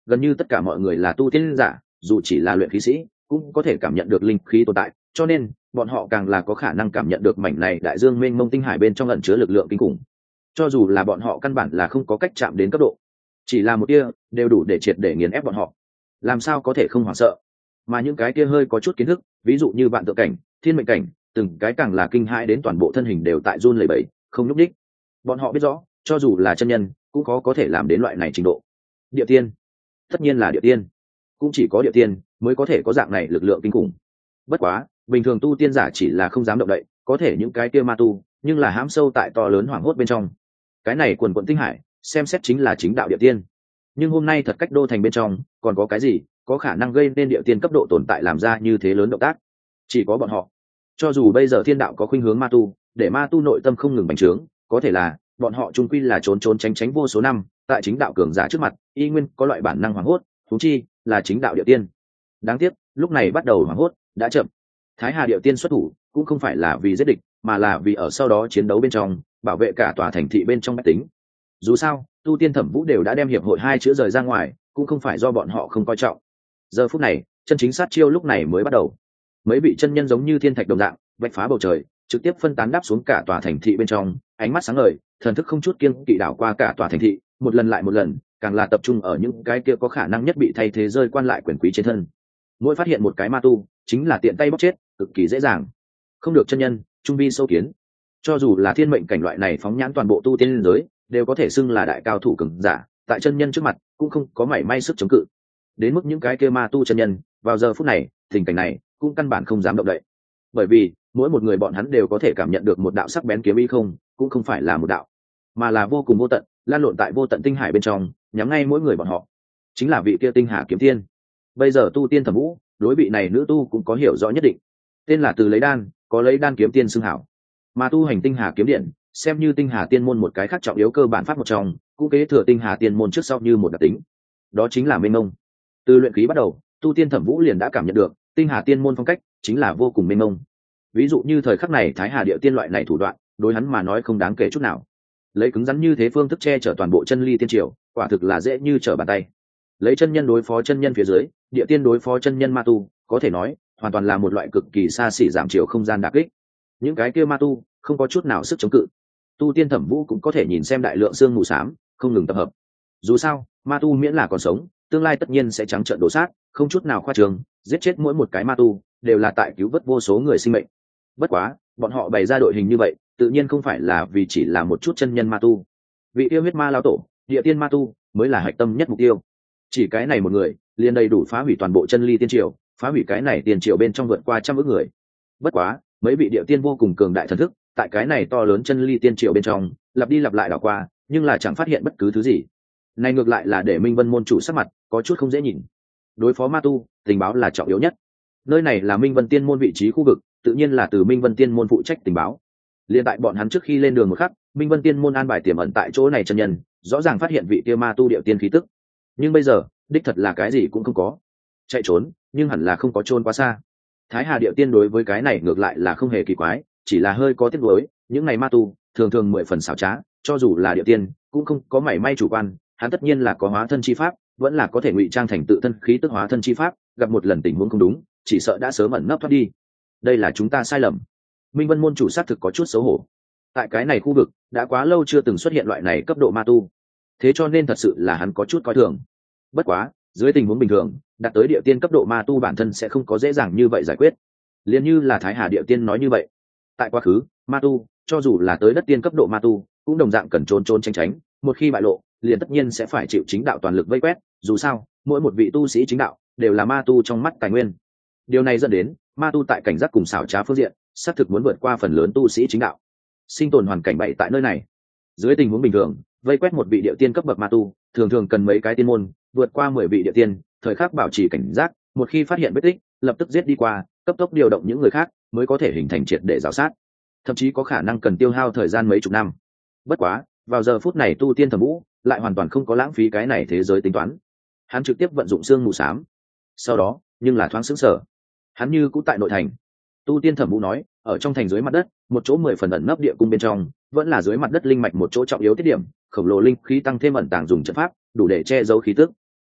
gần như tất cả mọi người là tu tiên giả, dù chỉ là luyện khí sĩ cũng có thể cảm nhận được linh khí tồn tại, cho nên bọn họ càng là có khả năng cảm nhận được mảnh này đại dương mênh mông tinh hải bên trong ẩn chứa lực lượng kinh khủng. Cho dù là bọn họ căn bản là không có cách chạm đến cấp độ, chỉ là một tia đều đủ để triệt để nghiền ép bọn họ, làm sao có thể không hoảng sợ. Mà những cái kia hơi có chút kiến thức, ví dụ như vạn tượng cảnh, thiên mệnh cảnh, từng cái càng là kinh hãi đến toàn bộ thân hình đều tại run lẩy bẩy, không nhúc nhích. Bọn họ biết rõ, cho dù là chân nhân cũng có thể làm đến loại này trình độ. Địa tiên, tất nhiên là địa tiên, cũng chỉ có địa tiên mới có thể có dạng này lực lượng kinh khủng. Bất quá bình thường tu tiên giả chỉ là không dám động đậy, có thể những cái kia ma tu nhưng là hãm sâu tại to lớn hoảng hốt bên trong. Cái này quần quận tinh hải xem xét chính là chính đạo địa tiên, nhưng hôm nay thật cách đô thành bên trong còn có cái gì có khả năng gây nên địa tiên cấp độ tồn tại làm ra như thế lớn động tác? Chỉ có bọn họ. Cho dù bây giờ thiên đạo có khuynh hướng ma tu, để ma tu nội tâm không ngừng bành trướng, có thể là bọn họ chung quy là trốn trốn tránh tránh vô số năm, tại chính đạo cường giả trước mặt y nguyên có loại bản năng hoảng hốt, thú chi là chính đạo địa tiên. Đáng tiếc lúc này bắt đầu hoảng hốt đã chậm. Thái Hà địa tiên xuất thủ cũng không phải là vì giết địch, mà là vì ở sau đó chiến đấu bên trong bảo vệ cả tòa thành thị bên trong bách tính. Dù sao tu tiên Thẩm Vũ đều đã đem hiệp hội hai chữ rời ra ngoài, cũng không phải do bọn họ không coi trọng. Giờ phút này chân chính sát chiêu lúc này mới bắt đầu. Mấy vị chân nhân giống như thiên thạch đồng dạng vạch phá bầu trời, trực tiếp phân tán đáp xuống cả tòa thành thị bên trong, ánh mắt sáng ngời, thần thức không chút kiêng kỵ đảo qua cả tòa thành thị, một lần lại một lần, càng là tập trung ở những cái kia có khả năng nhất bị thay thế rơi quan lại quyền quý trên thân. Mỗi phát hiện một cái ma tu chính là tiện tay bóc chết, cực kỳ dễ dàng. Không được chân nhân trung vi sâu kiến, cho dù là thiên mệnh cảnh loại này phóng nhãn toàn bộ tu tiên giới đều có thể xưng là đại cao thủ cường giả, tại chân nhân trước mặt cũng không có mảy may sức chống cự. Đến mức những cái kia ma tu chân nhân vào giờ phút này tình cảnh này cũng căn bản không dám động đậy, bởi vì mỗi một người bọn hắn đều có thể cảm nhận được một đạo sắc bén kiếm ý, cũng không phải là một đạo, mà là vô cùng vô tận, lan lộn tại vô tận tinh hải bên trong, nhắm ngay mỗi người bọn họ. Chính là vị kia tinh hà kiếm tiên. Bây giờ tu tiên Thẩm Vũ đối vị này nữ tu cũng có hiểu rõ nhất định, tên là Từ Lấy Đan, có lấy đan kiếm tiên xưng hảo. Mà tu hành tinh hà kiếm điện xem như tinh hà tiên môn một cái khác trọng yếu cơ bản pháp một trong, cũng kế thừa tinh hà tiên môn trước sau như một đặc tính, đó chính là mênh mông. Từ luyện khí bắt đầu, tu tiên Thẩm Vũ liền đã cảm nhận được tinh hà tiên môn phong cách chính là vô cùng mênh mông. Ví dụ như thời khắc này Thái Hà địa tiên loại này thủ đoạn đối hắn mà nói không đáng kể chút nào, lấy cứng rắn như thế phương thức che chở toàn bộ chân ly tiên triều quả thực là dễ như trở bàn tay. Lấy chân nhân đối phó chân nhân phía dưới, địa tiên đối phó chân nhân ma tu, có thể nói hoàn toàn là một loại cực kỳ xa xỉ giảm chiều không gian đả kích. Những cái kia ma tu không có chút nào sức chống cự, tu tiên Thẩm Vũ cũng có thể nhìn xem đại lượng xương mù xám không ngừng tập hợp. Dù sao ma tu miễn là còn sống, tương lai tất nhiên sẽ trắng trợn đổ sát, không chút nào khoa trương, giết chết mỗi một cái ma tu đều là tại cứu vớt vô số người sinh mệnh. Bất quá bọn họ bày ra đội hình như vậy tự nhiên không phải là vì chỉ là một chút chân nhân ma tu. Vị yêu huyết ma lao tổ, địa tiên ma tu mới là hạch tâm nhất mục tiêu. Chỉ cái này một người liền đầy đủ phá hủy toàn bộ chân ly tiên triều, phá hủy cái này tiền triều bên trong vượt qua 100 ức người. Bất quá mấy vị địa tiên vô cùng cường đại thần thức tại cái này to lớn chân ly tiên triều bên trong lặp đi lặp lại đảo qua, nhưng là chẳng phát hiện bất cứ thứ gì. Này ngược lại là để Minh Vân môn chủ sắc mặt có chút không dễ nhìn. Đối phó ma tu, tình báo là trọng yếu nhất. Nơi này là Minh Vân tiên môn vị trí khu vực, tự nhiên là từ Minh Vân tiên môn phụ trách tình báo. Liên tại bọn hắn trước khi lên đường một khắc, Minh Vân tiên môn an bài tiềm ẩn tại chỗ này chân nhân rõ ràng phát hiện vị kia ma tu điệu tiên khí tức. Nhưng bây giờ đích thật là cái gì cũng không có. Chạy trốn nhưng hẳn là không có trốn quá xa. Thái Hà điệu tiên đối với cái này ngược lại là không hề kỳ quái, chỉ là hơi có tiếc nuối, những này ma tu thường thường 10 phần xảo trá, cho dù là điệu tiên cũng không có mảy may chủ quan, hắn tất nhiên là có hóa thân chi pháp, vẫn là có thể ngụy trang thành tự thân khí tức hóa thân chi pháp, gặp một lần tình huống không đúng chỉ sợ đã sớm ẩn nấp thoát đi. Đây là chúng ta sai lầm. Minh Vân môn chủ xác thực có chút xấu hổ, tại cái này khu vực đã quá lâu chưa từng xuất hiện loại này cấp độ ma tu, thế cho nên thật sự là hắn có chút coi thường. Bất quá dưới tình huống bình thường đạt tới địa tiên cấp độ ma tu bản thân sẽ không có dễ dàng như vậy giải quyết. Liền như là Thái Hà địa tiên nói như vậy, tại quá khứ ma tu cho dù là tới đất tiên cấp độ ma tu cũng đồng dạng cần trốn trốn tránh tránh, một khi bại lộ liền tất nhiên sẽ phải chịu chính đạo toàn lực vây quét. Dù sao mỗi một vị tu sĩ chính đạo đều là ma tu trong mắt tài nguyên, điều này dẫn đến ma tu tại cảnh giác cùng xảo trá phương diện xác thực muốn vượt qua phần lớn tu sĩ chính đạo. Sinh tồn hoàn cảnh bậy tại nơi này, dưới tình huống bình thường vây quét một vị địa tiên cấp bậc ma tu thường thường cần mấy cái tiên môn vượt qua 10 vị địa tiên, thời khắc bảo trì cảnh giác, một khi phát hiện vết tích lập tức giết đi qua, cấp tốc điều động những người khác mới có thể hình thành triệt để giáo sát, thậm chí có khả năng cần tiêu hao thời gian mấy chục năm. Bất quá vào giờ phút này tu tiên Thẩm Vũ lại hoàn toàn không có lãng phí cái này thế giới tính toán, hắn trực tiếp vận dụng xương mù xám. Sau đó nhưng là thoáng sững sờ, hắn như cũ tại nội thành. Tu tiên Thẩm Vũ nói ở trong thành dưới mặt đất một chỗ 10 phần ẩn nấp địa cung bên trong, vẫn là dưới mặt đất linh mạch một chỗ trọng yếu tiết điểm, khổng lồ linh khí tăng thêm ẩn tàng dùng trận pháp đủ để che giấu khí tức.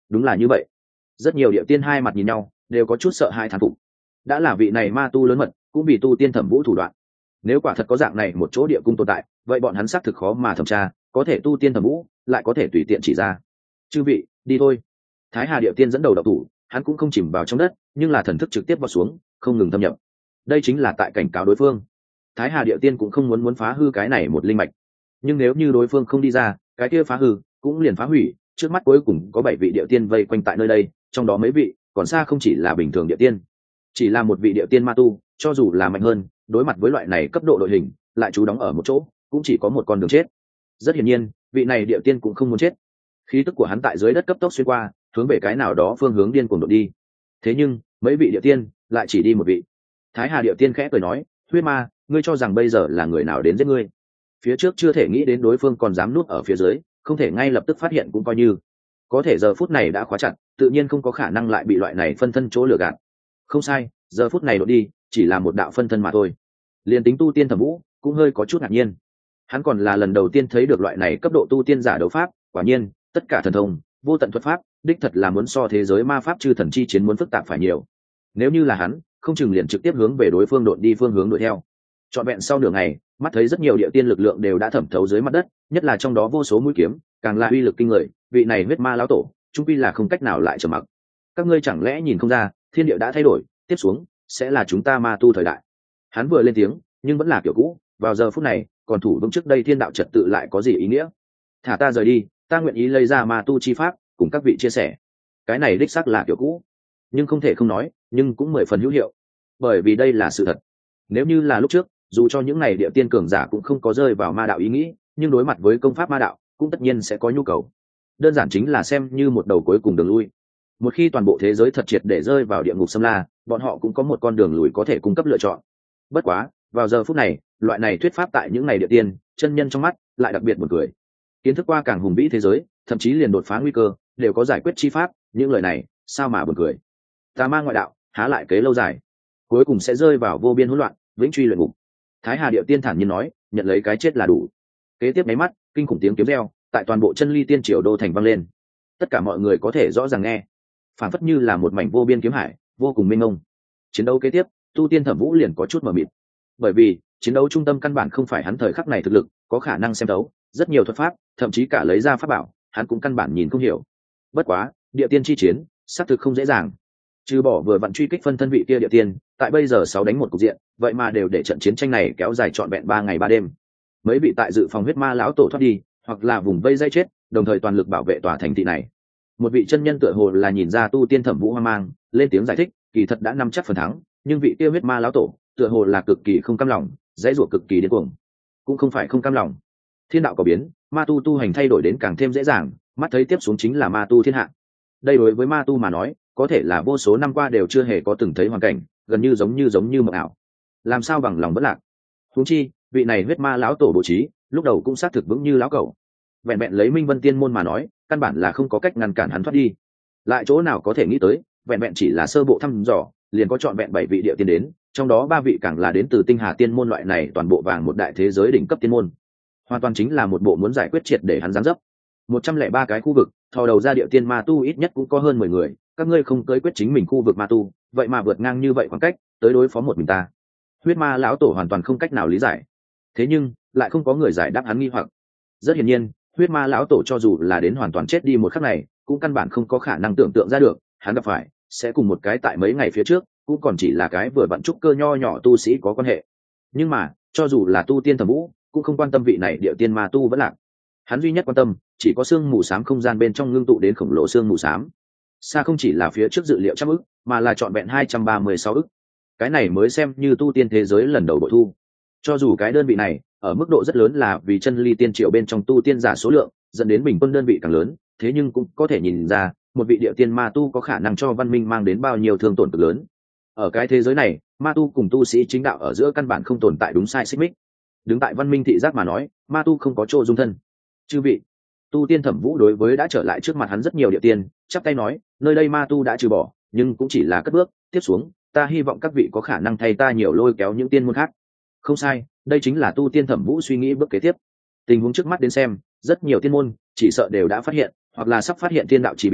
Đúng là như vậy. Rất nhiều địa tiên hai mặt nhìn nhau, đều có chút sợ hãi thán phục. Đã là vị này ma tu lớn mật, cũng vì tu tiên thẩm vũ thủ đoạn. Nếu quả thật có dạng này một chỗ địa cung tồn tại, vậy bọn hắn xác thực khó mà thẩm tra, có thể tu tiên thẩm vũ lại có thể tùy tiện chỉ ra. Chư vị, đi thôi. Thái Hà địa tiên dẫn đầu độc thủ, hắn cũng không chìm vào trong đất, nhưng là thần thức trực tiếp vào xuống, không ngừng thâm nhập. Đây chính là tại cảnh cáo đối phương. Thái Hà địa tiên cũng không muốn phá hư cái này một linh mạch, nhưng nếu như đối phương không đi ra, cái kia phá hư cũng liền phá hủy. Trước mắt cuối cùng có 7 vị địa tiên vây quanh tại nơi đây, trong đó mấy vị còn xa không chỉ là bình thường địa tiên, chỉ là một vị địa tiên ma tu, cho dù là mạnh hơn, đối mặt với loại này cấp độ đội hình, lại trú đóng ở một chỗ, cũng chỉ có một con đường chết. Rất hiển nhiên, vị này địa tiên cũng không muốn chết. Khí tức của hắn tại dưới đất cấp tốc xuyên qua, hướng về cái nào đó phương hướng điên cuồng đột đi. Thế nhưng, mấy vị địa tiên lại chỉ đi một vị. Thái Hà địa tiên khẽ cười nói, huyết ma, ngươi cho rằng bây giờ là người nào đến giết ngươi? Phía trước chưa thể nghĩ đến đối phương còn dám núp ở phía dưới, không thể ngay lập tức phát hiện cũng coi như. Có thể giờ phút này đã khóa chặt, tự nhiên không có khả năng lại bị loại này phân thân chỗ lừa gạt. Không sai, giờ phút này đột đi, chỉ là một đạo phân thân mà thôi. Liên tính tu tiên thẩm vũ cũng hơi có chút ngạc nhiên. Hắn còn là lần đầu tiên thấy được loại này cấp độ tu tiên giả đấu pháp, quả nhiên, tất cả thần thông, vô tận thuật pháp, đích thật là muốn so thế giới ma pháp chư thần chi chiến muốn phức tạp phải nhiều. Nếu như là hắn, không chừng liền trực tiếp hướng về đối phương đột đi phương hướng đuổi theo. Trọn vẹn sau nửa ngày, mắt thấy rất nhiều địa tiên lực lượng đều đã thẩm thấu dưới mặt đất, nhất là trong đó vô số mũi kiếm, càng là uy lực kinh người, vị này huyết ma lão tổ, chung quy là không cách nào lại trầm mặc. Các ngươi chẳng lẽ nhìn không ra, thiên địa đã thay đổi, tiếp xuống sẽ là chúng ta ma tu thời đại. Hắn vừa lên tiếng, nhưng vẫn là kiểu cũ, vào giờ phút này, còn thủ vững trước đây thiên đạo trật tự lại có gì ý nghĩa? Thả ta rời đi, ta nguyện ý lấy ra ma tu chi pháp, cùng các vị chia sẻ. Cái này đích xác là kiểu cũ, nhưng không thể không nói, nhưng cũng 10 phần hữu hiệu, bởi vì đây là sự thật. Nếu như là lúc trước, dù cho những này địa tiên cường giả cũng không có rơi vào ma đạo ý nghĩ, nhưng đối mặt với công pháp ma đạo, cũng tất nhiên sẽ có nhu cầu. Đơn giản chính là xem như một đầu cuối cùng đường lui. Một khi toàn bộ thế giới thật triệt để rơi vào địa ngục xâm la, bọn họ cũng có một con đường lùi có thể cung cấp lựa chọn. Bất quá, vào giờ phút này, loại này thuyết pháp tại những này địa tiên, chân nhân trong mắt lại đặc biệt buồn cười. Kiến thức qua càng hùng vĩ thế giới, thậm chí liền đột phá nguy cơ, đều có giải quyết chi pháp, những lời này, sao mà buồn cười. Tà ma ngoại đạo, há lại kế lâu dài, cuối cùng sẽ rơi vào vô biên hỗn loạn, vĩnh truy luyện ngục. Thái Hà địa tiên thản nhiên nói, nhận lấy cái chết là đủ. Kế tiếp mấy mắt, kinh khủng tiếng kiếm reo tại toàn bộ chân ly tiên triều đô thành vang lên. Tất cả mọi người có thể rõ ràng nghe, phản phất như là một mảnh vô biên kiếm hải, vô cùng mênh mông. Chiến đấu kế tiếp, tu tiên thẩm vũ liền có chút mờ mịt, bởi vì chiến đấu trung tâm căn bản không phải hắn thời khắc này thực lực có khả năng xem đấu, rất nhiều thuật pháp, thậm chí cả lấy ra pháp bảo, hắn cũng căn bản nhìn không hiểu. Bất quá, địa tiên chi chiến, xác thực không dễ dàng. Trừ bỏ vừa vặn truy kích phân thân vị kia địa tiên, tại bây giờ 6 đánh 1 cục diện, vậy mà đều để trận chiến tranh này kéo dài trọn vẹn 3 ngày 3 đêm. Mấy vị tại dự phòng huyết ma lão tổ thoát đi, hoặc là vùng vây dây chết, đồng thời toàn lực bảo vệ tòa thành thị này. Một vị chân nhân tựa hồ là nhìn ra tu tiên thẩm vũ hoang mang, lên tiếng giải thích, kỳ thật đã nắm chắc phần thắng, nhưng vị kia huyết ma lão tổ, tựa hồ là cực kỳ không cam lòng, dãy rủa cực kỳ điên cuồng. Cũng không phải không cam lòng. Thiên đạo có biến, ma tu tu hành thay đổi đến càng thêm dễ dàng, mắt thấy tiếp xuống chính là ma tu thiên hạ. Đây đối với ma tu mà nói, có thể là vô số năm qua đều chưa hề có từng thấy hoàn cảnh, gần như giống như mộng ảo. Làm sao bằng lòng bất lạc? Huống chi, vị này huyết ma lão tổ bố trí, lúc đầu cũng xác thực vững như lão cẩu. Vẹn vẹn lấy Minh Vân Tiên môn mà nói, căn bản là không có cách ngăn cản hắn thoát đi. Lại chỗ nào có thể nghĩ tới, vẹn vẹn chỉ là sơ bộ thăm dò, liền có trọn vẹn 7 vị địa tiên đến, trong đó 3 vị càng là đến từ Tinh Hà Tiên môn loại này toàn bộ vàng một đại thế giới đỉnh cấp tiên môn. Hoàn toàn chính là một bộ muốn giải quyết triệt để hắn giáng dấp. 103 cái khu vực, thò đầu ra địa tiên ma tu ít nhất cũng có hơn 10 người, các ngươi không tới quyết chính mình khu vực ma tu, vậy mà vượt ngang như vậy khoảng cách, tới đối phó một mình ta. Huyết ma lão tổ hoàn toàn không cách nào lý giải. Thế nhưng, lại không có người giải đáp hắn nghi hoặc. Rất hiển nhiên, huyết ma lão tổ cho dù là đến hoàn toàn chết đi một khắc này, cũng căn bản không có khả năng tưởng tượng ra được, hắn gặp phải sẽ cùng một cái tại mấy ngày phía trước, cũng còn chỉ là cái vừa vặn trúc cơ nho nhỏ tu sĩ có quan hệ. Nhưng mà, cho dù là tu tiên thẩm vũ, cũng không quan tâm vị này địa tiên ma tu vẫn lạc. Hắn duy nhất quan tâm, chỉ có xương mù xám không gian bên trong ngưng tụ đến khổng lồ xương mù xám. Xa không chỉ là phía trước dự liệu trăm ức, mà là trọn vẹn 236 ức. Cái này mới xem như tu tiên thế giới lần đầu bội thu. Cho dù cái đơn vị này, ở mức độ rất lớn là vì chân ly tiên triệu bên trong tu tiên giả số lượng, dẫn đến bình quân đơn vị càng lớn, thế nhưng cũng có thể nhìn ra, một vị địa tiên ma tu có khả năng cho văn minh mang đến bao nhiêu thương tổn cực lớn. Ở cái thế giới này, ma tu cùng tu sĩ chính đạo ở giữa căn bản không tồn tại đúng sai xích mích. Đứng tại văn minh thị giác mà nói, ma tu không có chỗ dung thân. Chư vị, tu tiên thẩm vũ đối với đã trở lại trước mặt hắn rất nhiều địa tiên, chắp tay nói, nơi đây ma tu đã trừ bỏ, nhưng cũng chỉ là cất bước, tiếp xuống, ta hy vọng các vị có khả năng thay ta nhiều lôi kéo những tiên môn khác. Không sai, đây chính là tu tiên thẩm vũ suy nghĩ bước kế tiếp. Tình huống trước mắt đến xem, rất nhiều tiên môn chỉ sợ đều đã phát hiện, hoặc là sắp phát hiện thiên đạo chỉ biến,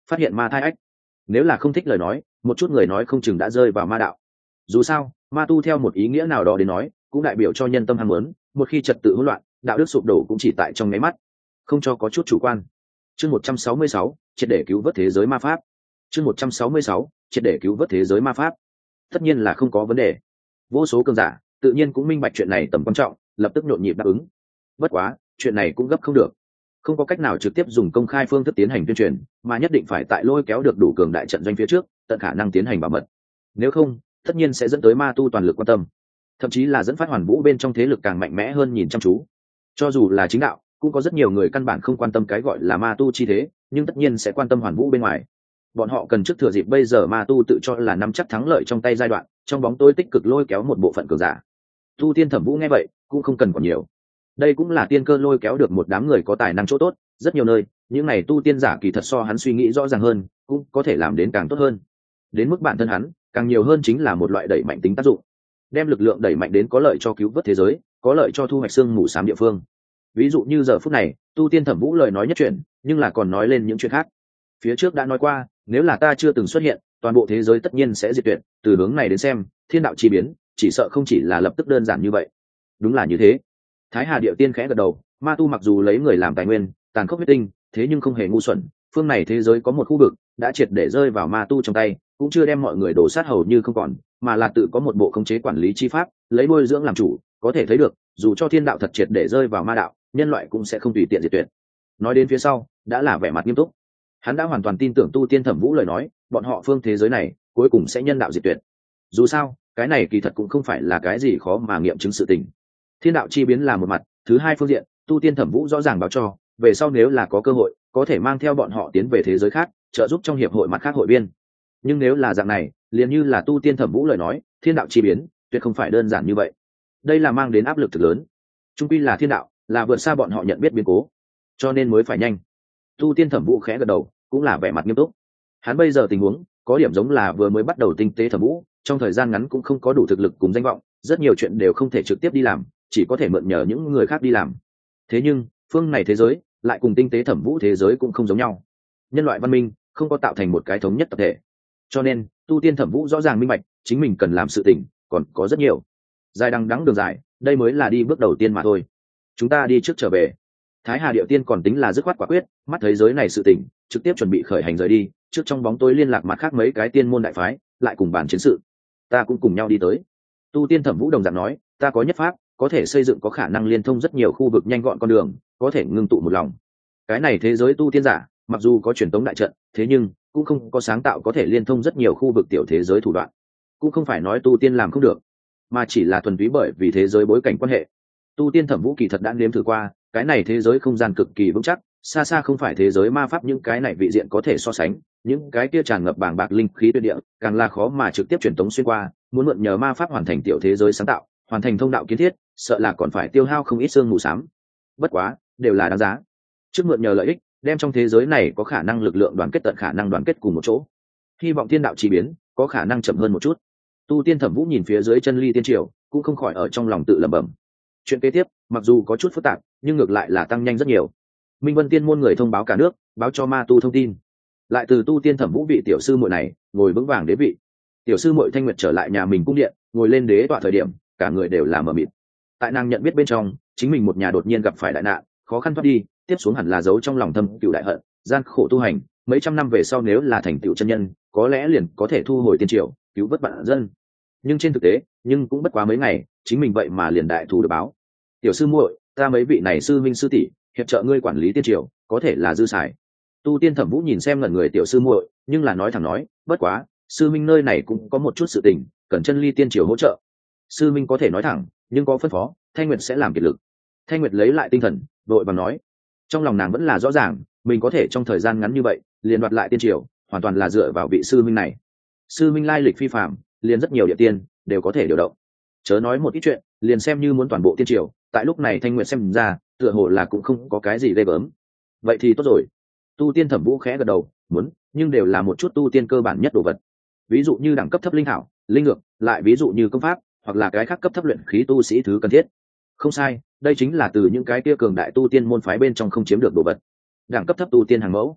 phát hiện ma thai ách. Nếu là không thích lời nói, một chút người nói không chừng đã rơi vào ma đạo. Dù sao ma tu theo một ý nghĩa nào đó đến nói cũng đại biểu cho nhân tâm ham muốn, một khi trật tự hỗn loạn, đạo đức sụp đổ cũng chỉ tại trong nháy mắt, không cho có chút chủ quan. Chương 166, triệt để cứu vớt thế giới ma pháp. Chương 166, triệt để cứu vớt thế giới ma pháp. Tất nhiên là không có vấn đề. Vô số cường giả tự nhiên cũng minh bạch chuyện này tầm quan trọng, lập tức nhộn nhịp đáp ứng. Bất quá chuyện này cũng gấp không được, không có cách nào trực tiếp dùng công khai phương thức tiến hành tuyên truyền, mà nhất định phải tại lôi kéo được đủ cường đại trận doanh phía trước, tận khả năng tiến hành bảo mật. Nếu không tất nhiên sẽ dẫn tới ma tu toàn lực quan tâm, thậm chí là dẫn phát hoàn vũ bên trong thế lực càng mạnh mẽ hơn nhìn chăm chú. Cho dù là chính đạo cũng có rất nhiều người căn bản không quan tâm cái gọi là ma tu chi thế, nhưng tất nhiên sẽ quan tâm hoàn vũ bên ngoài. Bọn họ cần trước thừa dịp bây giờ ma tu tự cho là nắm chắc thắng lợi trong tay giai đoạn, trong bóng tối tích cực lôi kéo một bộ phận cường giả. Tu tiên Thẩm Vũ nghe vậy cũng không cần còn nhiều, đây cũng là tiên cơ lôi kéo được một đám người có tài năng chỗ tốt. Rất nhiều nơi những này tu tiên giả kỳ thật so hắn suy nghĩ rõ ràng hơn, cũng có thể làm đến càng tốt hơn. Đến mức bản thân hắn càng nhiều hơn chính là một loại đẩy mạnh tính tác dụng, đem lực lượng đẩy mạnh đến có lợi cho cứu vớt thế giới, có lợi cho thu hoạch xương mù xám địa phương. Ví dụ như giờ phút này tu tiên Thẩm Vũ lời nói nhất chuyện, nhưng là còn nói lên những chuyện khác. Phía trước đã nói qua, nếu là ta chưa từng xuất hiện, toàn bộ thế giới tất nhiên sẽ diệt tuyệt. Từ hướng này đến xem, thiên đạo chi biến chỉ sợ không chỉ là lập tức đơn giản như vậy. Đúng là như thế. Thái Hà Điệu Tiên khẽ gật đầu, ma tu mặc dù lấy người làm tài nguyên, tàn khốc huyết tinh, thế nhưng không hề ngu xuẩn. Phương này thế giới có một khu vực đã triệt để rơi vào ma tu trong tay, cũng chưa đem mọi người đổ sát hầu như không còn, mà là tự có một bộ khống chế quản lý chi pháp, lấy nuôi dưỡng làm chủ. Có thể thấy được, dù cho thiên đạo thật triệt để rơi vào ma đạo, nhân loại cũng sẽ không tùy tiện diệt tuyệt. Nói đến phía sau đã là vẻ mặt nghiêm túc, hắn đã hoàn toàn tin tưởng tu tiên Thẩm Vũ lời nói, bọn họ phương thế giới này cuối cùng sẽ nhân đạo diệt tuyệt. Dù sao cái này kỳ thật cũng không phải là cái gì khó mà nghiệm chứng sự tình. Thiên đạo chi biến là một mặt, thứ hai phương diện tu tiên Thẩm Vũ rõ ràng báo cho, về sau nếu là có cơ hội có thể mang theo bọn họ tiến về thế giới khác, trợ giúp trong hiệp hội mặt khác hội viên. Nhưng nếu là dạng này, liền như là tu tiên Thẩm Vũ lời nói, thiên đạo chi biến tuyệt không phải đơn giản như vậy. Đây là mang đến áp lực thực lớn, trung quy là thiên đạo, là vượt xa bọn họ nhận biết biến cố, cho nên mới phải nhanh. Tu tiên Thẩm Vũ khẽ gật đầu, cũng là vẻ mặt nghiêm túc. Hắn bây giờ tình huống có điểm giống là vừa mới bắt đầu tinh tế Thẩm Vũ, trong thời gian ngắn cũng không có đủ thực lực cùng danh vọng, rất nhiều chuyện đều không thể trực tiếp đi làm, chỉ có thể mượn nhờ những người khác đi làm. Thế nhưng phương này thế giới lại cùng tinh tế Thẩm Vũ thế giới cũng không giống nhau. Nhân loại văn minh không có tạo thành một cái thống nhất tập thể, cho nên tu tiên Thẩm Vũ rõ ràng minh bạch chính mình cần làm sự tình còn có rất nhiều. Dài đằng đẵng đường dài, đây mới là đi bước đầu tiên mà thôi. Chúng ta đi trước trở về. Thái Hà Điệu Tiên còn tính là dứt khoát quả quyết, mắt thấy giới này sự tình, trực tiếp chuẩn bị khởi hành rời đi, trước trong bóng tối liên lạc mặt khác mấy cái tiên môn đại phái, lại cùng bàn chiến sự. Ta cũng cùng nhau đi tới. Tu tiên Thẩm Vũ đồng dạng nói, ta có nhất pháp, có thể xây dựng có khả năng liên thông rất nhiều khu vực nhanh gọn con đường, có thể ngưng tụ một lòng. Cái này thế giới tu tiên giả, mặc dù có truyền tống đại trận, thế nhưng cũng không có sáng tạo có thể liên thông rất nhiều khu vực tiểu thế giới thủ đoạn. Cũng không phải nói tu tiên làm không được, mà chỉ là thuần túy bởi vì thế giới bối cảnh quan hệ. Tu tiên Thẩm Vũ kỳ thật đã nếm thử qua, cái này thế giới không gian cực kỳ vững chắc, xa xa không phải thế giới ma pháp những cái này vị diện có thể so sánh. Những cái kia tràn ngập bàng bạc linh khí tuyệt địa, càng là khó mà trực tiếp truyền tống xuyên qua. Muốn mượn nhờ ma pháp hoàn thành tiểu thế giới sáng tạo, hoàn thành thông đạo kiến thiết, sợ là còn phải tiêu hao không ít xương mù xám. Bất quá đều là đáng giá. Trước mượn nhờ lợi ích, đem trong thế giới này có khả năng lực lượng đoàn kết tận khả năng đoàn kết cùng một chỗ. Hy vọng thiên đạo chi biến có khả năng chậm hơn một chút. Tu tiên Thẩm Vũ nhìn phía dưới chân ly tiên triều, cũng không khỏi ở trong lòng tự lẩm bẩm. Chuyện kế tiếp mặc dù có chút phức tạp, nhưng ngược lại là tăng nhanh rất nhiều. Minh Vân Tiên môn người thông báo cả nước, báo cho ma tu thông tin. Lại từ tu tiên Thẩm Vũ vị tiểu sư muội này ngồi vững vàng đế vị. Tiểu sư muội Thanh Nguyệt trở lại nhà mình cung điện, ngồi lên đế tọa thời điểm, cả người đều là mờ mịt. Tại nàng nhận biết bên trong, chính mình một nhà đột nhiên gặp phải đại nạn, khó khăn thoát đi, tiếp xuống hẳn là giấu trong lòng thâm cừu đại hận, gian khổ tu hành, mấy trăm năm về sau nếu là thành tựu chân nhân, có lẽ liền có thể thu hồi tiên triều, cứu vớt vạn dân. Nhưng trên thực tế, nhưng cũng bất quá mấy ngày, chính mình vậy mà liền đại thù được báo. Tiểu sư muội, ta mấy vị này sư minh sư tỷ hiệp trợ ngươi quản lý tiên triều, có thể là dư xài. Tu tiên Thẩm Vũ nhìn xem ngẩn người tiểu sư muội, nhưng là nói thẳng nói, bất quá sư minh nơi này cũng có một chút sự tình cần chân ly tiên triều hỗ trợ. Sư minh có thể nói thẳng, nhưng có phân phó, Thanh Nguyệt sẽ làm kiệt lực. Thanh Nguyệt lấy lại tinh thần, vội vàng nói, trong lòng nàng vẫn là rõ ràng, mình có thể trong thời gian ngắn như vậy liền đoạt lại tiên triều, hoàn toàn là dựa vào vị sư minh này. Sư minh lai lịch phi phàm, liền rất nhiều địa tiên đều có thể điều động. Chớ nói một ít chuyện, liền xem như muốn toàn bộ tiên triều, tại lúc này Thanh Nguyệt xem ra tựa hồ là cũng không có cái gì ghê gớm. Vậy thì tốt rồi. Tu tiên Thẩm Vũ khẽ gật đầu, muốn, nhưng đều là một chút tu tiên cơ bản nhất đồ vật. Ví dụ như đẳng cấp thấp linh hảo, linh ngược, lại ví dụ như công pháp, hoặc là cái khác cấp thấp luyện khí tu sĩ thứ cần thiết. Không sai, đây chính là từ những cái kia cường đại tu tiên môn phái bên trong không chiếm được đồ vật. Đẳng cấp thấp tu tiên hàng mẫu.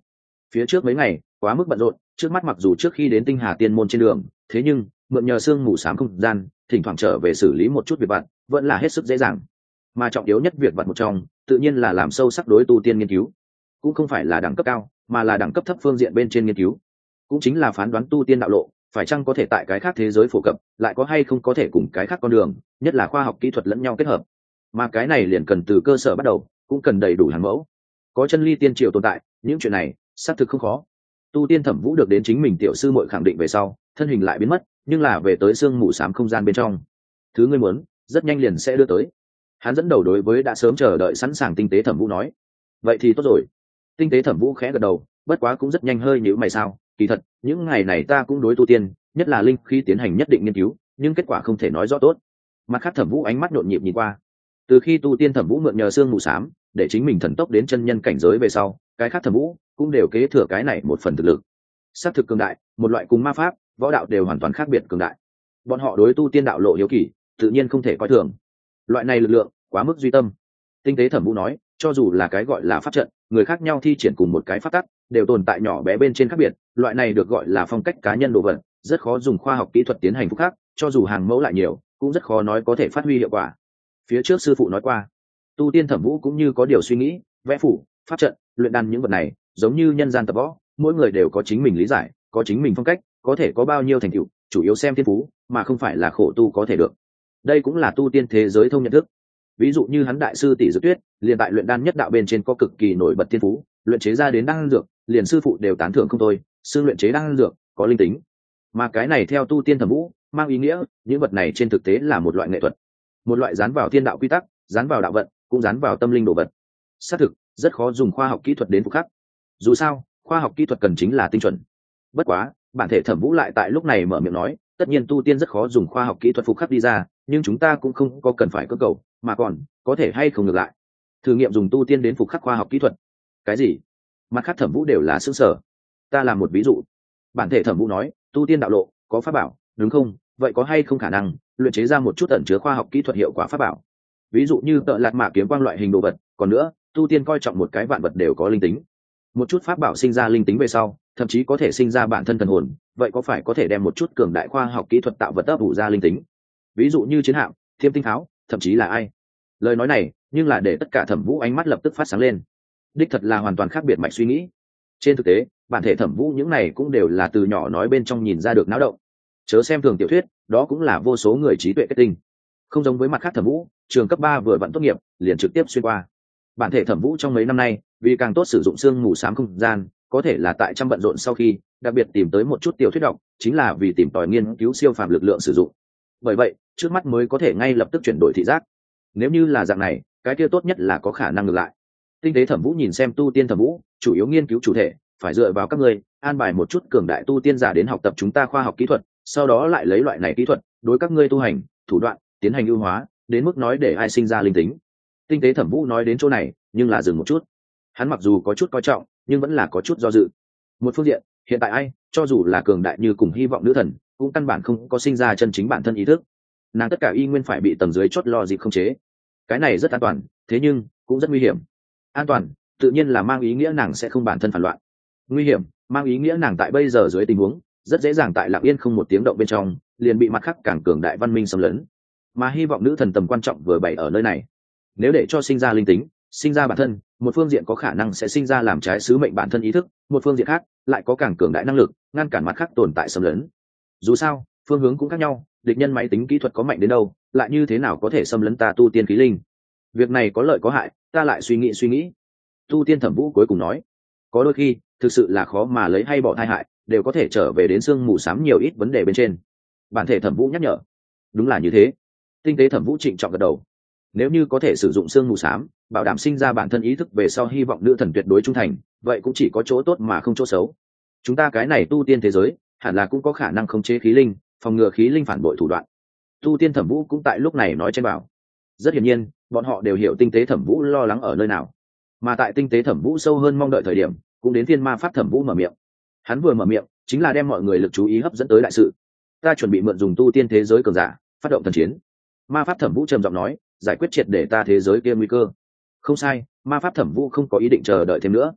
Phía trước mấy ngày quá mức bận rộn, trước mắt mặc dù trước khi đến tinh hà tiên môn trên đường, thế nhưng mượn nhờ sương mù xám không gian, thỉnh thoảng trở về xử lý một chút việc vặt vẫn là hết sức dễ dàng. Mà trọng yếu nhất việc vặt một trong tự nhiên là làm sâu sắc đối tu tiên nghiên cứu, cũng không phải là đẳng cấp cao mà là đẳng cấp thấp phương diện bên trên nghiên cứu, cũng chính là phán đoán tu tiên đạo lộ phải chăng có thể tại cái khác thế giới phổ cập, lại có hay không có thể cùng cái khác con đường, nhất là khoa học kỹ thuật lẫn nhau kết hợp. Mà cái này liền cần từ cơ sở bắt đầu, cũng cần đầy đủ hàng mẫu. Có chân ly tiên triều tồn tại, những chuyện này xác thực không khó. Tu tiên Thẩm Vũ được đến chính mình tiểu sư muội khẳng định về sau, thân hình lại biến mất, nhưng là về tới sương mù xám không gian bên trong. Thứ ngươi muốn rất nhanh liền sẽ đưa tới. Hắn dẫn đầu đối với đã sớm chờ đợi sẵn sàng tinh tế Thẩm Vũ nói. Vậy thì tốt rồi. Tinh tế Thẩm Vũ khẽ gật đầu, bất quá cũng rất nhanh hơi nhíu mày sao, kỳ thật những ngày này ta cũng đối tu tiên, nhất là linh khí tiến hành nhất định nghiên cứu, nhưng kết quả không thể nói rõ tốt. Mặt khác Thẩm Vũ ánh mắt nhộn nhịp nhìn qua. Từ khi tu tiên Thẩm Vũ mượn nhờ sương mù xám để chính mình thần tốc đến chân nhân cảnh giới về sau, cái khác Thẩm Vũ cũng đều kế thừa cái này một phần thực lực. Sát thực cường đại, một loại cùng ma pháp, võ đạo đều hoàn toàn khác biệt cường đại. Bọn họ đối tu tiên đạo lộ hiếu kỳ, tự nhiên không thể coi thường. Loại này lực lượng quá mức duy tâm. Tinh tế Thẩm Vũ nói, cho dù là cái gọi là pháp trận, người khác nhau thi triển cùng một cái pháp tắc, đều tồn tại nhỏ bé bên trên khác biệt, loại này được gọi là phong cách cá nhân đồ vật, rất khó dùng khoa học kỹ thuật tiến hành phúc khắc, cho dù hàng mẫu lại nhiều, cũng rất khó nói có thể phát huy hiệu quả. Phía trước sư phụ nói qua, tu tiên Thẩm Vũ cũng như có điều suy nghĩ, vẽ phủ, pháp trận, luyện đan những vật này, giống như nhân gian tập võ, mỗi người đều có chính mình lý giải, có chính mình phong cách, có thể có bao nhiêu thành tựu, chủ yếu xem thiên phú, mà không phải là khổ tu có thể được. Đây cũng là tu tiên thế giới thông nhận thức. Ví dụ như hắn đại sư tỷ Dược Tuyết, liền tại luyện đan nhất đạo bên trên có cực kỳ nổi bật thiên phú, luyện chế ra đến đan dược, liền sư phụ đều tán thưởng không thôi, sư luyện chế đan dược có linh tính. Mà cái này theo tu tiên Thẩm Vũ, mang ý nghĩa, những vật này trên thực tế là một loại nghệ thuật, một loại dán vào thiên đạo quy tắc, dán vào đạo vận, cũng dán vào tâm linh đồ vật. Xác thực, rất khó dùng khoa học kỹ thuật đến phục khắc. Dù sao, khoa học kỹ thuật cần chính là tinh chuẩn. Bất quá, bản thể Thẩm Vũ lại tại lúc này mở miệng nói, tất nhiên tu tiên rất khó dùng khoa học kỹ thuật phục khắc đi ra, nhưng chúng ta cũng không có cần phải cơ cầu, mà còn có thể hay không ngược lại, thử nghiệm dùng tu tiên đến phục khắc khoa học kỹ thuật. Cái gì? Mặt khác Thẩm Vũ đều là xương sở. Ta làm một ví dụ. Bản thể Thẩm Vũ nói, tu tiên đạo lộ có pháp bảo, đúng không? Vậy có hay không khả năng luyện chế ra một chút ẩn chứa khoa học kỹ thuật hiệu quả pháp bảo? Ví dụ như Tợ Lạt Mã kiếm quang loại hình đồ vật, còn nữa, tu tiên coi trọng một cái vạn vật đều có linh tính. Một chút pháp bảo sinh ra linh tính về sau, thậm chí có thể sinh ra bản thân thần hồn, vậy có phải có thể đem một chút cường đại khoa học kỹ thuật tạo vật ấp ủ ra linh tính? Ví dụ như chiến hạm, thiêm tinh tháo, thậm chí là ai? Lời nói này, nhưng là để tất cả Thẩm Vũ ánh mắt lập tức phát sáng lên. Đích thật là hoàn toàn khác biệt mạch suy nghĩ. Trên thực tế, bản thể Thẩm Vũ những này cũng đều là từ nhỏ nói bên trong nhìn ra được náo động. Chớ xem thường tiểu thuyết, đó cũng là vô số người trí tuệ kết tinh. Không giống với mặt khác Thẩm Vũ, trường cấp 3 vừa vặn tốt nghiệp, liền trực tiếp xuyên qua. Bản thể Thẩm Vũ trong mấy năm nay, vì càng tốt sử dụng xương mù xám không gian, có thể là tại trăm bận rộn sau khi, đặc biệt tìm tới một chút tiểu thuyết đọc, chính là vì tìm tòi nghiên cứu siêu phàm lực lượng sử dụng. Bởi vậy, trước mắt mới có thể ngay lập tức chuyển đổi thị giác. Nếu như là dạng này, cái kia tốt nhất là có khả năng ngược lại. Tinh tế Thẩm Vũ nhìn xem tu tiên Thẩm Vũ, chủ yếu nghiên cứu chủ thể, phải dựa vào các ngươi, an bài một chút cường đại tu tiên giả đến học tập chúng ta khoa học kỹ thuật, sau đó lại lấy loại này kỹ thuật, đối các ngươi tu hành, thủ đoạn, tiến hành ưu hóa, đến mức nói để ai sinh ra linh tính. Tinh tế Thẩm Vũ nói đến chỗ này, nhưng là dừng một chút. Hắn mặc dù có chút coi trọng, nhưng vẫn là có chút do dự. Một phương diện, hiện tại ai, cho dù là cường đại như cùng hy vọng nữ thần, cũng căn bản không có sinh ra chân chính bản thân ý thức. Nàng tất cả y nguyên phải bị tầng dưới chót lo dịp không chế. Cái này rất an toàn, thế nhưng cũng rất nguy hiểm. An toàn, tự nhiên là mang ý nghĩa nàng sẽ không bản thân phản loạn. Nguy hiểm, mang ý nghĩa nàng tại bây giờ dưới tình huống, rất dễ dàng tại lặng yên không một tiếng động bên trong, liền bị mặt khác càng cường đại văn minh xâm lấn. Mà hy vọng nữ thần tầm quan trọng vừa bày ở nơi này. Nếu để cho sinh ra linh tính, sinh ra bản thân, một phương diện có khả năng sẽ sinh ra làm trái sứ mệnh bản thân ý thức, một phương diện khác lại có càng cường đại năng lực ngăn cản mặt khác tồn tại xâm lấn. Dù sao, phương hướng cũng khác nhau, địch nhân máy tính kỹ thuật có mạnh đến đâu, lại như thế nào có thể xâm lấn ta tu tiên khí linh. Việc này có lợi có hại, ta lại suy nghĩ. Tu tiên Thẩm Vũ cuối cùng nói, có đôi khi thực sự là khó mà lấy hay bỏ thai hại, đều có thể trở về đến xương mù xám nhiều ít vấn đề bên trên. Bản thể Thẩm Vũ nhắc nhở, đúng là như thế. Tinh tế Thẩm Vũ trịnh trọng gật đầu. Nếu như có thể sử dụng xương mù xám, bảo đảm sinh ra bản thân ý thức về sau hy vọng nữ thần tuyệt đối trung thành, vậy cũng chỉ có chỗ tốt mà không chỗ xấu. Chúng ta cái này tu tiên thế giới, hẳn là cũng có khả năng khống chế khí linh, phòng ngừa khí linh phản bội thủ đoạn. Tu tiên Thẩm Vũ cũng tại lúc này nói trên bảo. Rất hiển nhiên, bọn họ đều hiểu tinh tế Thẩm Vũ lo lắng ở nơi nào. Mà tại tinh tế Thẩm Vũ sâu hơn mong đợi thời điểm, cũng đến phiên ma pháp Thẩm Vũ mở miệng. Hắn vừa mở miệng, chính là đem mọi người lực chú ý hấp dẫn tới đại sự. Ta chuẩn bị mượn dùng tu tiên thế giới cường giả, phát động thần chiến. Ma pháp Thẩm Vũ trầm giọng nói, giải quyết triệt để ta thế giới kia nguy cơ. Không sai, ma pháp Thẩm Vũ không có ý định chờ đợi thêm nữa.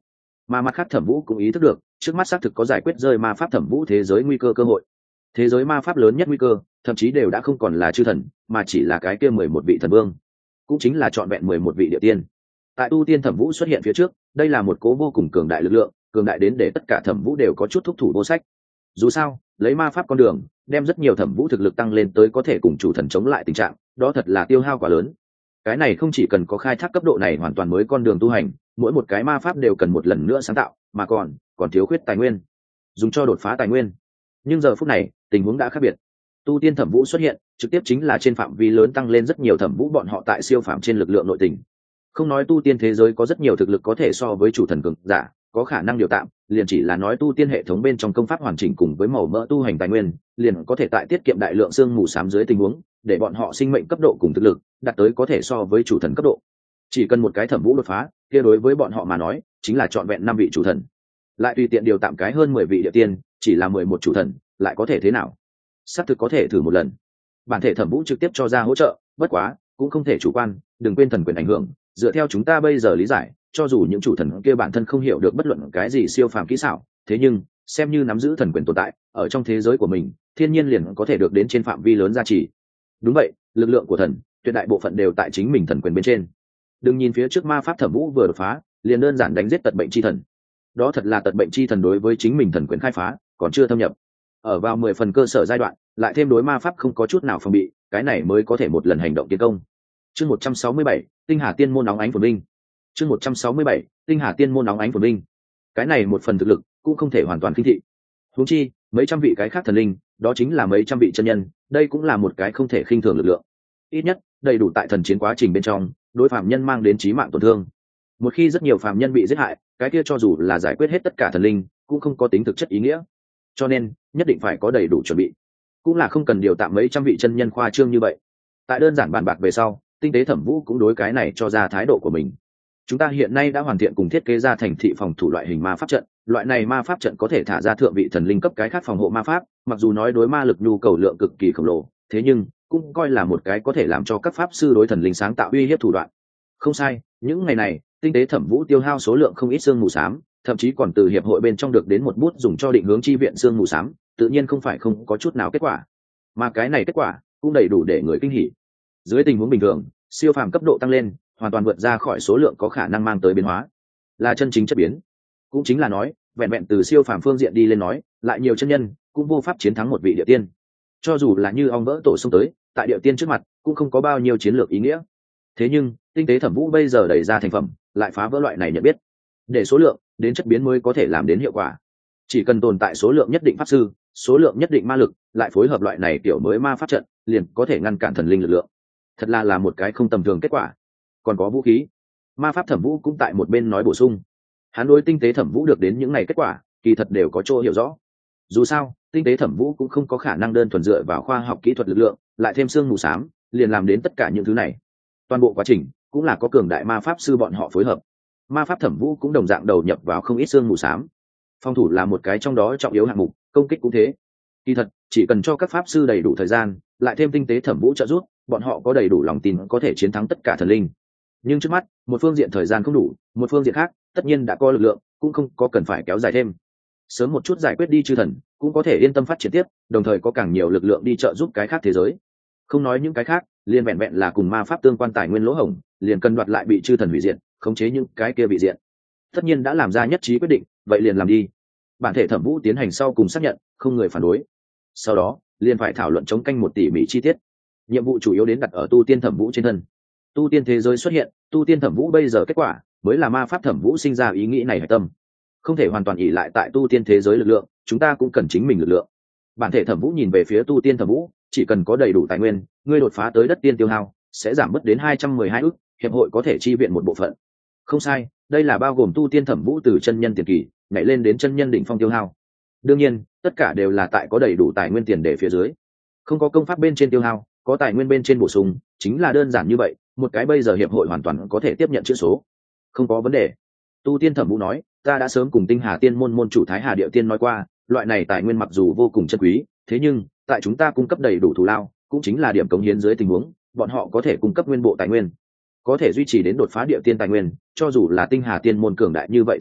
mà mặt khác Thẩm Vũ cũng ý thức được trước mắt xác thực có giải quyết rơi ma pháp Thẩm Vũ thế giới nguy cơ cơ hội. Thế giới ma pháp lớn nhất nguy cơ thậm chí đều đã không còn là chư thần, mà chỉ là cái kia 11 vị thần vương, cũng chính là trọn vẹn 11 vị địa tiên. Tại tu tiên Thẩm Vũ xuất hiện phía trước, đây là một cố vô cùng cường đại lực lượng, cường đại đến để tất cả Thẩm Vũ đều có chút thúc thủ vô sách. Dù sao, lấy ma pháp con đường đem rất nhiều Thẩm Vũ thực lực tăng lên tới có thể cùng chủ thần chống lại tình trạng, đó thật là tiêu hao quá lớn. Cái này không chỉ cần có khai thác cấp độ này hoàn toàn mới con đường tu hành, mỗi một cái ma pháp đều cần một lần nữa sáng tạo, mà còn thiếu khuyết tài nguyên, dùng cho đột phá tài nguyên. Nhưng giờ phút này tình huống đã khác biệt. Tu tiên Thẩm Vũ xuất hiện trực tiếp chính là trên phạm vi lớn tăng lên rất nhiều Thẩm Vũ bọn họ tại siêu phạm trên lực lượng nội tình. Không nói tu tiên thế giới có rất nhiều thực lực có thể so với chủ thần cường giả có khả năng điều tạm, liền chỉ là nói tu tiên hệ thống bên trong công pháp hoàn chỉnh cùng với màu mỡ tu hành tài nguyên, liền có thể tại tiết kiệm đại lượng xương mù xám dưới tình huống, để bọn họ sinh mệnh cấp độ cùng thực lực đạt tới có thể so với chủ thần cấp độ. Chỉ cần một cái Thẩm Vũ đột phá, kia đối với bọn họ mà nói chính là trọn vẹn 5 vị chủ thần. Lại tùy tiện điều tạm cái hơn 10 vị địa tiên, chỉ là 11 chủ thần, lại có thể thế nào? Xác thực có thể thử một lần. Bản thể Thẩm Vũ trực tiếp cho ra hỗ trợ, bất quá cũng không thể chủ quan, đừng quên thần quyền ảnh hưởng. Dựa theo chúng ta bây giờ lý giải, cho dù những chủ thần kia bản thân không hiểu được bất luận cái gì siêu phàm kỹ xảo, thế nhưng xem như nắm giữ thần quyền tồn tại ở trong thế giới của mình, thiên nhiên liền có thể được đến trên phạm vi lớn gia trì. Đúng vậy, lực lượng của thần tuyệt đại bộ phận đều tại chính mình thần quyền bên trên. Đừng nhìn phía trước ma pháp Thẩm Vũ vừa đột phá liền đơn giản đánh giết tật bệnh chi thần, đó thật là tật bệnh chi thần đối với chính mình thần quyền khai phá còn chưa thâm nhập, ở vào 10 phần cơ sở giai đoạn, lại thêm đối ma pháp không có chút nào phòng bị, cái này mới có thể một lần hành động tiến công. Chương 167, Tinh Hà Tiên môn óng ánh phồn vinh. Chương 167, Tinh Hà Tiên môn óng ánh phồn vinh. Cái này một phần thực lực cũng không thể hoàn toàn khinh thị. Huống chi, mấy trăm vị cái khác thần linh, đó chính là mấy trăm vị chân nhân, đây cũng là một cái không thể khinh thường lực lượng. Ít nhất, đầy đủ tại thần chiến quá trình bên trong, đối phạm nhân mang đến chí mạng tổn thương. Một khi rất nhiều phạm nhân bị giết hại, cái kia cho dù là giải quyết hết tất cả thần linh, cũng không có tính thực chất ý nghĩa. Cho nên, nhất định phải có đầy đủ chuẩn bị. Cũng là không cần điều tạm mấy trăm vị chân nhân khoa trương như vậy. Tại đơn giản bàn bạc về sau, tinh tế Thẩm Vũ cũng đối cái này cho ra thái độ của mình. Chúng ta hiện nay đã hoàn thiện cùng thiết kế ra thành thị phòng thủ loại hình ma pháp trận, loại này ma pháp trận có thể thả ra thượng vị thần linh cấp cái khác phòng hộ ma pháp, mặc dù nói đối ma lực nhu cầu lượng cực kỳ khổng lồ, thế nhưng cũng coi là một cái có thể làm cho các pháp sư đối thần linh sáng tạo uy hiếp thủ đoạn. Không sai, những ngày này tinh tế Thẩm Vũ tiêu hao số lượng không ít xương mù xám, thậm chí còn từ hiệp hội bên trong được đến một bút dùng cho định hướng chi viện xương mù xám, tự nhiên không phải không có chút nào kết quả, mà cái này kết quả cũng đầy đủ để người kinh hỉ. Dưới tình huống bình thường, siêu phàm cấp độ tăng lên hoàn toàn vượt ra khỏi số lượng có khả năng mang tới biến hóa, là chân chính chất biến. Cũng chính là nói, vẹn vẹn từ siêu phàm phương diện đi lên nói, lại nhiều chân nhân cũng vô pháp chiến thắng một vị địa tiên. Cho dù là như ong vỡ tổ xông tới, tại địa tiên trước mặt cũng không có bao nhiêu chiến lược ý nghĩa. Thế nhưng tinh tế Thẩm Vũ bây giờ đẩy ra thành phẩm, lại phá vỡ loại này nhận biết, để số lượng đến chất biến mới có thể làm đến hiệu quả. Chỉ cần tồn tại số lượng nhất định pháp sư, số lượng nhất định ma lực, lại phối hợp loại này kiểu mới ma pháp trận, liền có thể ngăn cản thần linh lực lượng. Thật là một cái không tầm thường kết quả. Còn có vũ khí, ma pháp Thẩm Vũ cũng tại một bên nói bổ sung. Hắn đối tinh tế Thẩm Vũ được đến những này kết quả kỳ thật đều có chỗ hiểu rõ. Dù sao, tinh tế Thẩm Vũ cũng không có khả năng đơn thuần dựa vào khoa học kỹ thuật lực lượng lại thêm xương mù xám liền làm đến tất cả những thứ này. Toàn bộ quá trình cũng là có cường đại ma pháp sư bọn họ phối hợp. Ma pháp Thẩm Vũ cũng đồng dạng đầu nhập vào không ít xương mù xám. Phòng thủ là một cái trong đó trọng yếu hạng mục, công kích cũng thế. Kỳ thật, chỉ cần cho các pháp sư đầy đủ thời gian, lại thêm tinh tế Thẩm Vũ trợ giúp, bọn họ có đầy đủ lòng tin có thể chiến thắng tất cả thần linh. Nhưng trước mắt, một phương diện thời gian không đủ, một phương diện khác, tất nhiên đã có lực lượng, cũng không có cần phải kéo dài thêm. Sớm một chút giải quyết đi chư thần, cũng có thể yên tâm phát triển tiếp, đồng thời có càng nhiều lực lượng đi trợ giúp cái khác thế giới. Không nói những cái khác, liên vẹn vẹn là cùng ma pháp tương quan tài nguyên lỗ hổng, liền cần đoạt lại bị chư thần hủy diệt, khống chế những cái kia bị diệt. Tất nhiên đã làm ra nhất trí quyết định, vậy liền làm đi. Bản thể Thẩm Vũ tiến hành sau cùng xác nhận, không người phản đối. Sau đó, liền phải thảo luận chống canh một tỉ mỉ chi tiết. Nhiệm vụ chủ yếu đến đặt ở tu tiên Thẩm Vũ trên thân. Tu tiên thế giới xuất hiện, tu tiên Thẩm Vũ bây giờ kết quả mới là ma pháp Thẩm Vũ sinh ra ý nghĩ này hải tâm. Không thể hoàn toàn ỷ lại tại tu tiên thế giới lực lượng, chúng ta cũng cần chính mình lực lượng. Bản thể Thẩm Vũ nhìn về phía tu tiên Thẩm Vũ, chỉ cần có đầy đủ tài nguyên, ngươi đột phá tới đất tiên tiêu hao sẽ giảm mất đến 212 ức, hiệp hội có thể chi viện một bộ phận. Không sai, đây là bao gồm tu tiên Thẩm Vũ từ chân nhân tiền kỳ nhảy lên đến chân nhân đỉnh phong tiêu hao. Đương nhiên, tất cả đều là tại có đầy đủ tài nguyên tiền để phía dưới. Không có công pháp bên trên tiêu hao, có tài nguyên bên trên bổ sung, chính là đơn giản như vậy, một cái bây giờ hiệp hội hoàn toàn có thể tiếp nhận chữ số. Không có vấn đề. Tu tiên Thẩm Vũ nói, ta đã sớm cùng Tinh Hà Tiên môn môn chủ Thái Hà Điệu Tiên nói qua, loại này tài nguyên mặc dù vô cùng chân quý, thế nhưng tại chúng ta cung cấp đầy đủ thù lao, cũng chính là điểm cống hiến dưới tình huống, bọn họ có thể cung cấp nguyên bộ tài nguyên, có thể duy trì đến đột phá địa tiên tài nguyên, cho dù là Tinh Hà Tiên môn cường đại như vậy thế lực,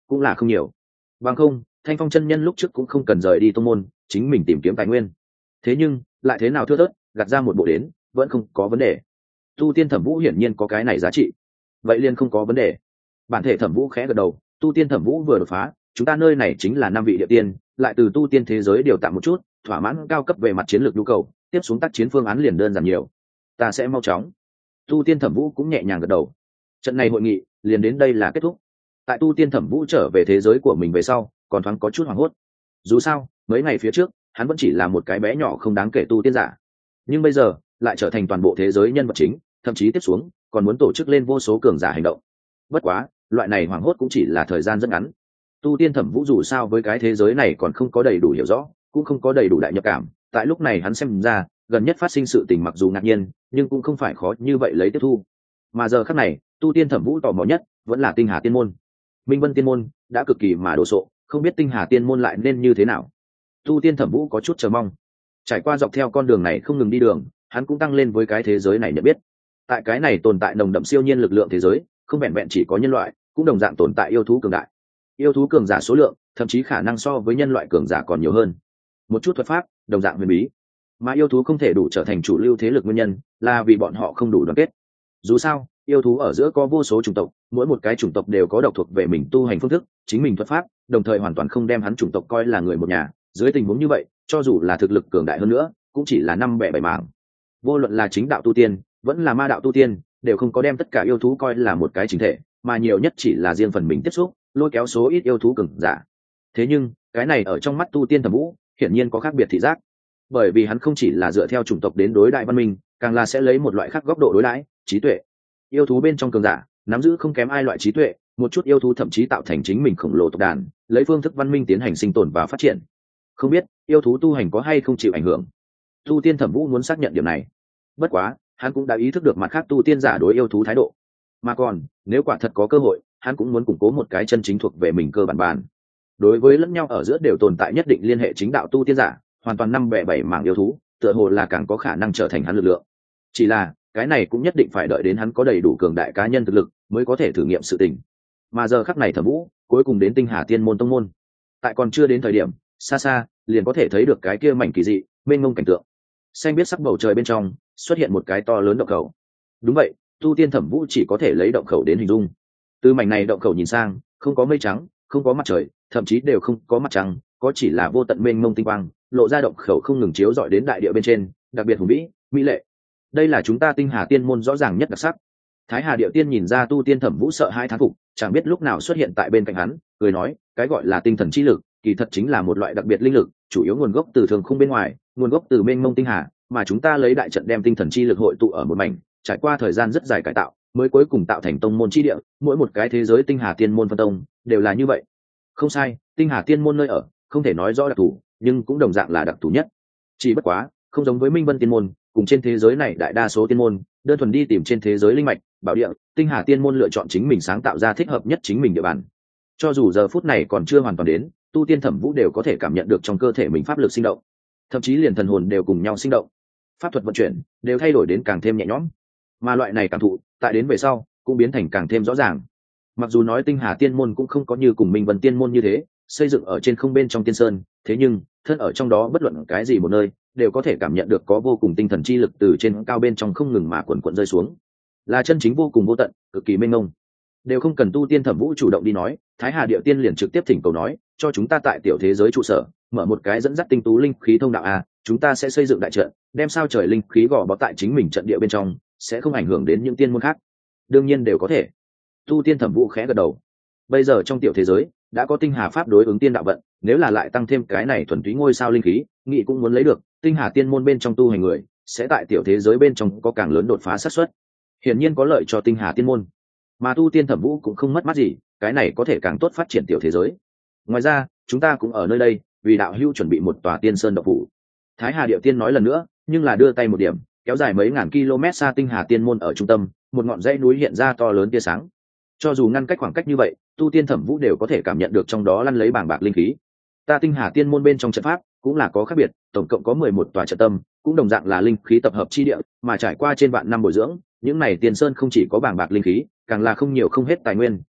cũng là không nhiều. Bằng không, Thanh Phong chân nhân lúc trước cũng không cần rời đi tông môn, chính mình tìm kiếm tài nguyên. Thế nhưng, lại thế nào thưa thớt, gặt ra một bộ đến, vẫn không có vấn đề. Tu tiên Thẩm Vũ hiển nhiên có cái này giá trị. Vậy liền không có vấn đề. Bản thể Thẩm Vũ khẽ gật đầu, tu tiên Thẩm Vũ vừa đột phá, chúng ta nơi này chính là 5 vị địa tiên, lại từ tu tiên thế giới điều tạm một chút, thỏa mãn cao cấp về mặt chiến lược nhu cầu, tiếp xuống tác chiến phương án liền đơn giản nhiều. Ta sẽ mau chóng. Tu tiên Thẩm Vũ cũng nhẹ nhàng gật đầu. Trận này hội nghị liền đến đây là kết thúc. Tại tu tiên Thẩm Vũ trở về thế giới của mình về sau, còn thoáng có chút hoảng hốt. Dù sao, mấy ngày phía trước, hắn vẫn chỉ là một cái bé nhỏ không đáng kể tu tiên giả, nhưng bây giờ lại trở thành toàn bộ thế giới nhân vật chính, thậm chí tiếp xuống còn muốn tổ chức lên vô số cường giả hành động. Bất quá, loại này hoảng hốt cũng chỉ là thời gian rất ngắn. Tu tiên Thẩm Vũ dù sao với cái thế giới này còn không có đầy đủ hiểu rõ, cũng không có đầy đủ đại nhập cảm, tại lúc này hắn xem ra gần nhất phát sinh sự tình mặc dù ngạc nhiên, nhưng cũng không phải khó như vậy lấy tiếp thu. Mà giờ khắc này, tu tiên Thẩm Vũ tò mò nhất vẫn là Tinh Hà Tiên môn. Minh Vân Tiên môn đã cực kỳ mà đồ sộ, không biết Tinh Hà Tiên môn lại nên như thế nào. Tu tiên Thẩm Vũ có chút chờ mong. Trải qua dọc theo con đường này không ngừng đi đường, hắn cũng tăng lên với cái thế giới này nhận biết. Tại cái này tồn tại nồng đậm siêu nhiên lực lượng thế giới, không vẹn vẹn chỉ có nhân loại, cũng đồng dạng tồn tại yêu thú cường đại. Yêu thú cường giả số lượng, thậm chí khả năng so với nhân loại cường giả còn nhiều hơn. Một chút thuật pháp, đồng dạng huyền bí. Mà yêu thú không thể đủ trở thành chủ lưu thế lực nguyên nhân, là vì bọn họ không đủ đoàn kết. Dù sao, yêu thú ở giữa có vô số chủng tộc, mỗi một cái chủng tộc đều có độc thuộc về mình tu hành phương thức, chính mình thuật pháp, đồng thời hoàn toàn không đem hắn chủng tộc coi là người một nhà. Dưới tình huống như vậy, cho dù là thực lực cường đại hơn nữa, cũng chỉ là năm bẻ bảy mảng. Vô luận là chính đạo tu tiên, vẫn là ma đạo tu tiên, đều không có đem tất cả yêu thú coi là một cái chính thể, mà nhiều nhất chỉ là riêng phần mình tiếp xúc, lôi kéo số ít yêu thú cường giả. Thế nhưng, cái này ở trong mắt tu tiên Thẩm Vũ, hiển nhiên có khác biệt thị giác. Bởi vì hắn không chỉ là dựa theo chủng tộc đến đối đại văn minh, càng là sẽ lấy một loại khác góc độ đối đãi, trí tuệ. Yêu thú bên trong cường giả, nắm giữ không kém ai loại trí tuệ, một chút yêu thú thậm chí tạo thành chính mình khổng lồ tộc đàn, lấy phương thức văn minh tiến hành sinh tồn và phát triển. Không biết, yêu thú tu hành có hay không chịu ảnh hưởng. Tu tiên Thẩm Vũ muốn xác nhận điểm này. Bất quá, hắn cũng đã ý thức được mặt khác tu tiên giả đối yêu thú thái độ. Mà còn, nếu quả thật có cơ hội, hắn cũng muốn củng cố một cái chân chính thuộc về mình cơ bản bản. Đối với lẫn nhau ở giữa đều tồn tại nhất định liên hệ chính đạo tu tiên giả, hoàn toàn năm bẻ bảy mảng yêu thú, tựa hồ là càng có khả năng trở thành hắn lực lượng. Chỉ là, cái này cũng nhất định phải đợi đến hắn có đầy đủ cường đại cá nhân thực lực, mới có thể thử nghiệm sự tình. Mà giờ khắc này Thẩm Vũ, cuối cùng đến Tinh Hà Tiên môn tông môn. Tại còn chưa đến thời điểm, xa xa, liền có thể thấy được cái kia mảnh kỳ dị, mênh mông cảnh tượng. Xanh biết sắc bầu trời bên trong, xuất hiện một cái to lớn động khẩu. Đúng vậy, tu tiên Thẩm Vũ chỉ có thể lấy động khẩu đến hình dung. Từ mảnh này động khẩu nhìn sang, không có mây trắng, không có mặt trời, thậm chí đều không có mặt trăng, có chỉ là vô tận mênh mông tinh quang, lộ ra động khẩu không ngừng chiếu rọi đến đại địa bên trên, đặc biệt hùng vĩ, mỹ lệ. Đây là chúng ta Tinh Hà Tiên môn rõ ràng nhất đặc sắc. Thái Hà Điệu Tiên nhìn ra tu tiên Thẩm Vũ sợ hai thán phục, chẳng biết lúc nào xuất hiện tại bên cạnh hắn, cười nói, cái gọi là tinh thần chi lực, kỳ thật chính là một loại đặc biệt linh lực, chủ yếu nguồn gốc từ thường không bên ngoài, nguồn gốc từ mênh mông tinh hà, mà chúng ta lấy đại trận đem tinh thần chi lực hội tụ ở một mảnh, trải qua thời gian rất dài cải tạo, mới cuối cùng tạo thành tông môn chi địa, mỗi một cái thế giới Tinh Hà Tiên môn phân tông đều là như vậy. Không sai, Tinh Hà Tiên môn nơi ở, không thể nói rõ đặc thù, nhưng cũng đồng dạng là đặc thù nhất. Chỉ bất quá, không giống với Minh Vân Tiên môn, cùng trên thế giới này đại đa số tiên môn, đơn thuần đi tìm trên thế giới linh mạch, bảo địa, Tinh Hà Tiên môn lựa chọn chính mình sáng tạo ra thích hợp nhất chính mình địa bàn. Cho dù giờ phút này còn chưa hoàn toàn đến, tu tiên Thẩm Vũ đều có thể cảm nhận được trong cơ thể mình pháp lực sinh động, thậm chí liền thần hồn đều cùng nhau sinh động, pháp thuật vận chuyển đều thay đổi đến càng thêm nhẹ nhõm, mà loại này cảm thụ tại đến về sau cũng biến thành càng thêm rõ ràng. Mặc dù nói Tinh Hà Tiên môn cũng không có như cùng Minh Vân Tiên môn như thế xây dựng ở trên không bên trong tiên sơn, thế nhưng thân ở trong đó bất luận cái gì một nơi đều có thể cảm nhận được có vô cùng tinh thần chi lực từ trên cao bên trong không ngừng mà quần quận rơi xuống, là chân chính vô cùng vô tận, cực kỳ mênh mông. Đều không cần tu tiên Thẩm Vũ chủ động đi nói, Thái Hà Điệu Tiên liền trực tiếp thỉnh cầu nói, cho chúng ta tại tiểu thế giới trụ sở mở một cái dẫn dắt tinh tú linh khí thông đạo a, chúng ta sẽ xây dựng đại trận, đem sao trời linh khí gò bó tại chính mình trận địa bên trong, sẽ không ảnh hưởng đến những tiên môn khác. Đương nhiên đều có thể. Tu tiên Thẩm Vũ khẽ gật đầu. Bây giờ trong tiểu thế giới đã có tinh hà pháp đối ứng tiên đạo vận, nếu là lại tăng thêm cái này thuần túy ngôi sao linh khí, nghị cũng muốn lấy được, Tinh Hà Tiên môn bên trong tu hành người sẽ tại tiểu thế giới bên trong có càng lớn đột phá xác suất. Hiển nhiên có lợi cho Tinh Hà Tiên môn. Mà tu tiên Thẩm Vũ cũng không mất mát gì, cái này có thể càng tốt phát triển tiểu thế giới. Ngoài ra, chúng ta cũng ở nơi đây, vì đạo hữu chuẩn bị một tòa tiên sơn động phủ. Thái Hà Điệu Tiên nói lần nữa, nhưng là đưa tay một điểm, kéo dài mấy ngàn km xa Tinh Hà Tiên môn ở trung tâm, một ngọn dãy núi hiện ra to lớn tia sáng. Cho dù ngăn cách khoảng cách như vậy, tu tiên Thẩm Vũ đều có thể cảm nhận được trong đó lăn lấy bàng bạc linh khí. Ta Tinh Hà Tiên môn bên trong trận pháp cũng là có khác biệt, tổng cộng có 11 tòa trận tâm, cũng đồng dạng là linh khí tập hợp chi địa, mà trải qua trên vạn năm bồi dưỡng, những này tiền sơn không chỉ có bàng bạc linh khí, càng là không nhiều không hết tài nguyên,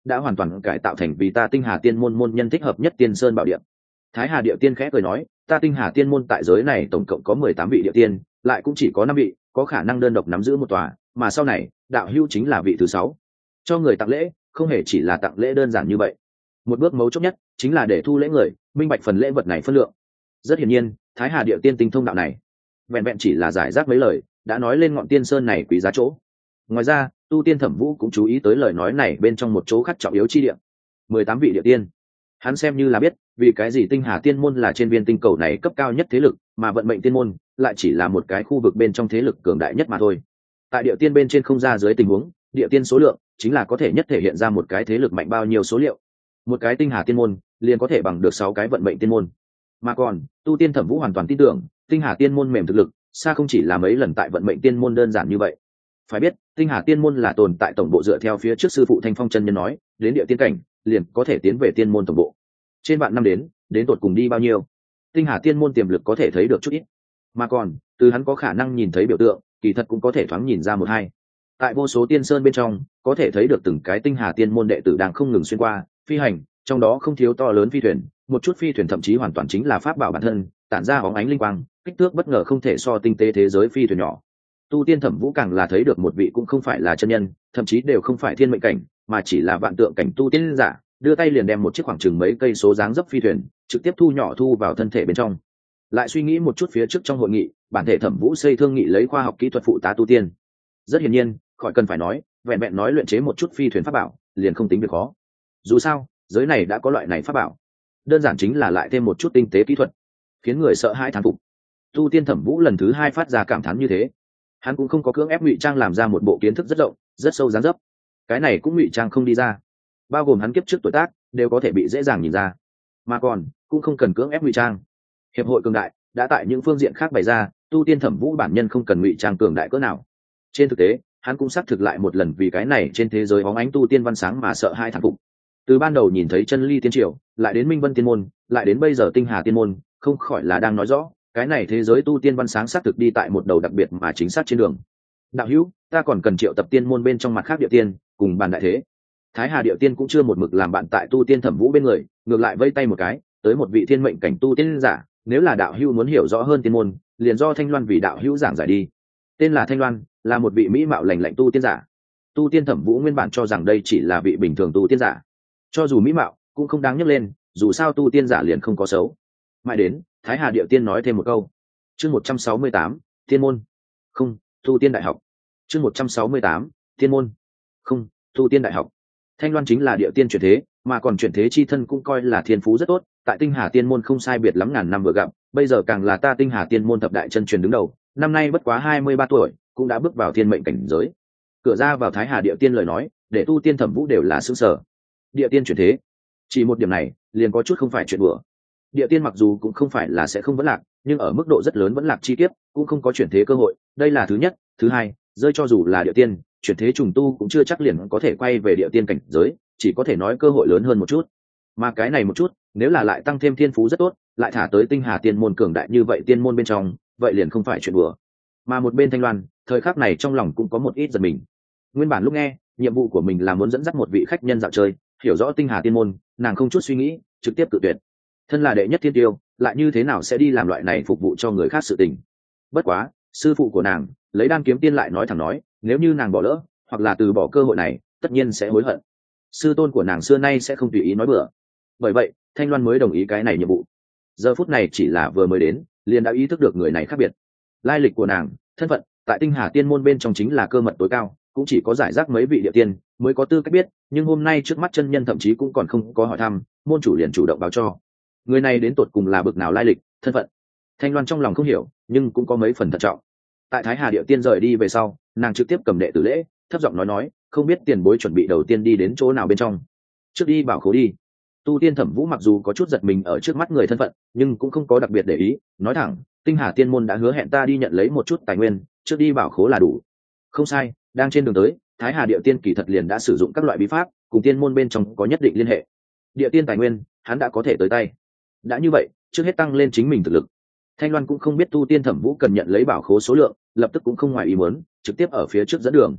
đã hoàn toàn cải tạo thành vì ta tinh hà tiên môn môn nhân thích hợp nhất tiên sơn bảo địa. Thái Hà Địa Tiên khẽ cười nói, ta tinh hà tiên môn tại giới này tổng cộng có 18 vị địa tiên, lại cũng chỉ có 5 vị có khả năng đơn độc nắm giữ một tòa, mà sau này đạo hữu chính là vị thứ 6. Cho người tặng lễ không hề chỉ là tặng lễ đơn giản như vậy, một bước mấu chốt nhất chính là để thu lễ người minh bạch phần lễ vật này phân lượng. Rất hiển nhiên Thái Hà Địa Tiên tinh thông đạo này, vẹn vẹn chỉ là giải rác mấy lời đã nói lên ngọn tiên sơn này quý giá chỗ. Ngoài ra tu tiên Thẩm Vũ cũng chú ý tới lời nói này bên trong một chỗ khác trọng yếu chi địa. 18 vị địa tiên, hắn xem như là biết vì cái gì tinh hà tiên môn là trên viên tinh cầu này cấp cao nhất thế lực, mà vận mệnh tiên môn lại chỉ là một cái khu vực bên trong thế lực cường đại nhất mà thôi. Tại địa tiên bên trên không ra dưới tình huống, địa tiên số lượng chính là có thể nhất thể hiện ra một cái thế lực mạnh bao nhiêu số liệu. Một cái tinh hà tiên môn liền có thể bằng được 6 cái vận mệnh tiên môn. Mà còn tu tiên Thẩm Vũ hoàn toàn tin tưởng tinh hà tiên môn mềm thực lực xa không chỉ là mấy lần tại vận mệnh tiên môn đơn giản như vậy. Phải biết tinh hà tiên môn là tồn tại tổng bộ, dựa theo phía trước sư phụ Thanh Phong chân nhân nói, đến địa tiên cảnh liền có thể tiến về tiên môn tổng bộ. Trên vạn năm đến tột cùng đi bao nhiêu, tinh hà tiên môn tiềm lực có thể thấy được chút ít. Mà còn từ hắn có khả năng nhìn thấy biểu tượng, kỳ thật cũng có thể thoáng nhìn ra một hai. Tại vô số tiên sơn bên trong có thể thấy được từng cái tinh hà tiên môn đệ tử đang không ngừng xuyên qua phi hành, trong đó không thiếu to lớn phi thuyền, một chút phi thuyền thậm chí hoàn toàn chính là pháp bảo bản thân, tản ra bóng ánh linh quang, kích thước bất ngờ không thể so tinh tế thế giới phi thuyền nhỏ. Tu tiên Thẩm Vũ càng là thấy được một vị cũng không phải là chân nhân, thậm chí đều không phải thiên mệnh cảnh, mà chỉ là vạn tượng cảnh tu tiên giả, đưa tay liền đem một chiếc khoảng chừng mấy cây số dáng dấp phi thuyền trực tiếp thu nhỏ thu vào thân thể bên trong. Lại suy nghĩ một chút phía trước trong hội nghị, bản thể Thẩm Vũ xây thương nghị lấy khoa học kỹ thuật phụ tá tu tiên. Rất hiển nhiên khỏi cần phải nói, vẹn vẹn nói luyện chế một chút phi thuyền pháp bảo liền không tính việc khó. Dù sao giới này đã có loại này pháp bảo, đơn giản chính là lại thêm một chút tinh tế kỹ thuật, khiến người sợ hãi thán phục. Tu tiên Thẩm Vũ lần thứ 2 phát ra cảm thán như thế. Hắn cũng không có cưỡng ép ngụy trang làm ra một bộ kiến thức rất rộng rất sâu dáng dấp, cái này cũng ngụy trang không đi ra, bao gồm hắn kiếp trước tuổi tác đều có thể bị dễ dàng nhìn ra. Mà còn cũng không cần cưỡng ép ngụy trang, hiệp hội cường đại đã tại những phương diện khác bày ra, tu tiên Thẩm Vũ bản nhân không cần ngụy trang cường đại cỡ nào. Trên thực tế hắn cũng xác thực lại một lần vì cái này trên thế giới bóng ánh tu tiên văn sáng mà sợ hai thán phục. Từ ban đầu nhìn thấy chân ly tiên triều, lại đến minh vân tiên môn, lại đến bây giờ tinh hà tiên môn, không khỏi là đang nói rõ cái này thế giới tu tiên văn sáng xác thực đi tại một đầu đặc biệt mà chính xác trên đường. Đạo hữu, ta còn cần triệu tập tiên môn bên trong mặt khác địa tiên cùng bàn đại thế. Thái Hà địa tiên cũng chưa một mực làm bạn tại tu tiên Thẩm Vũ bên người, ngược lại vây tay một cái tới một vị thiên mệnh cảnh tu tiên giả, nếu là đạo hữu muốn hiểu rõ hơn tiên môn, liền do Thanh Loan vì đạo hữu giảng giải đi. Tên là Thanh Loan, là một vị mỹ mạo lành lạnh tu tiên giả. Tu tiên Thẩm Vũ nguyên bản cho rằng đây chỉ là vị bình thường tu tiên giả, cho dù mỹ mạo cũng không đáng nhắc lên, dù sao tu tiên giả liền không có xấu. Mãi đến Thái Hà địa tiên nói thêm một câu. Chương 168, tiên môn không tu tiên đại học. Chương 168, tiên môn không tu tiên đại học. Thanh Loan chính là địa tiên chuyển thế, mà còn chuyển thế chi thân cũng coi là thiên phú rất tốt, tại tinh hà tiên môn không sai biệt lắm ngàn năm vừa gặp, bây giờ càng là ta tinh hà tiên môn thập đại chân truyền đứng đầu, năm nay bất quá 23 tuổi cũng đã bước vào thiên mệnh cảnh giới. Cửa ra vào Thái Hà địa tiên lời nói để tu tiên Thẩm Vũ đều là sửng sở. Địa tiên chuyển thế, chỉ một điểm này liền có chút không phải chuyện đùa. Địa tiên mặc dù cũng không phải là sẽ không vẫn lạc, nhưng ở mức độ rất lớn vẫn lạc chi tiết, cũng không có chuyển thế cơ hội, đây là thứ nhất. Thứ hai, rơi cho dù là địa tiên chuyển thế trùng tu cũng chưa chắc liền có thể quay về địa tiên cảnh giới, chỉ có thể nói cơ hội lớn hơn một chút. Mà cái này một chút nếu là lại tăng thêm thiên phú rất tốt, lại thả tới tinh hà tiên môn cường đại như vậy tiên môn bên trong, vậy liền không phải chuyện đùa. Mà một bên Thanh Loan thời khắc này trong lòng cũng có một ít giật mình. Nguyên bản lúc nghe nhiệm vụ của mình là muốn dẫn dắt một vị khách nhân dạo chơi, hiểu rõ tinh hà tiên môn, nàng không chút suy nghĩ trực tiếp cự tuyệt. Thân là đệ nhất thiên tiêu, lại như thế nào sẽ đi làm loại này phục vụ cho người khác sự tình. Bất quá sư phụ của nàng lấy Đan Kiếm Tiên lại nói thẳng nói, nếu như nàng bỏ lỡ hoặc là từ bỏ cơ hội này, tất nhiên sẽ hối hận. Sư tôn của nàng xưa nay sẽ không tùy ý nói bừa, bởi vậy Thanh Loan mới đồng ý cái này nhiệm vụ. Giờ phút này chỉ là vừa mới đến liền đã ý thức được người này khác biệt. Lai lịch của nàng, thân phận tại tinh hà tiên môn bên trong chính là cơ mật tối cao, cũng chỉ có giải rác mấy vị địa tiên mới có tư cách biết, nhưng hôm nay trước mắt chân nhân thậm chí cũng còn không có hỏi thăm, môn chủ liền chủ động báo cho. Người này đến tột cùng là bực nào lai lịch, thân phận? Thanh Loan trong lòng không hiểu, nhưng cũng có mấy phần thận trọng. Tại Thái Hà địa tiên rời đi về sau, nàng trực tiếp cầm đệ tử lễ, thấp giọng nói, không biết tiền bối chuẩn bị đầu tiên đi đến chỗ nào bên trong. Trước đi bảo khố đi. Tu tiên Thẩm Vũ mặc dù có chút giật mình ở trước mắt người thân phận, nhưng cũng không có đặc biệt để ý, nói thẳng, tinh hà tiên môn đã hứa hẹn ta đi nhận lấy một chút tài nguyên, trước đi bảo khố là đủ. Không sai, đang trên đường tới, Thái Hà địa tiên kỳ thật liền đã sử dụng các loại bí pháp, cùng tiên môn bên trong có nhất định liên hệ. Địa tiên tài nguyên, hắn đã có thể tới tay. Đã như vậy, trước hết tăng lên chính mình thực lực. Thanh Loan cũng không biết tu tiên Thẩm Vũ cần nhận lấy bảo khố số lượng, lập tức cũng không ngoài ý muốn, trực tiếp ở phía trước dẫn đường.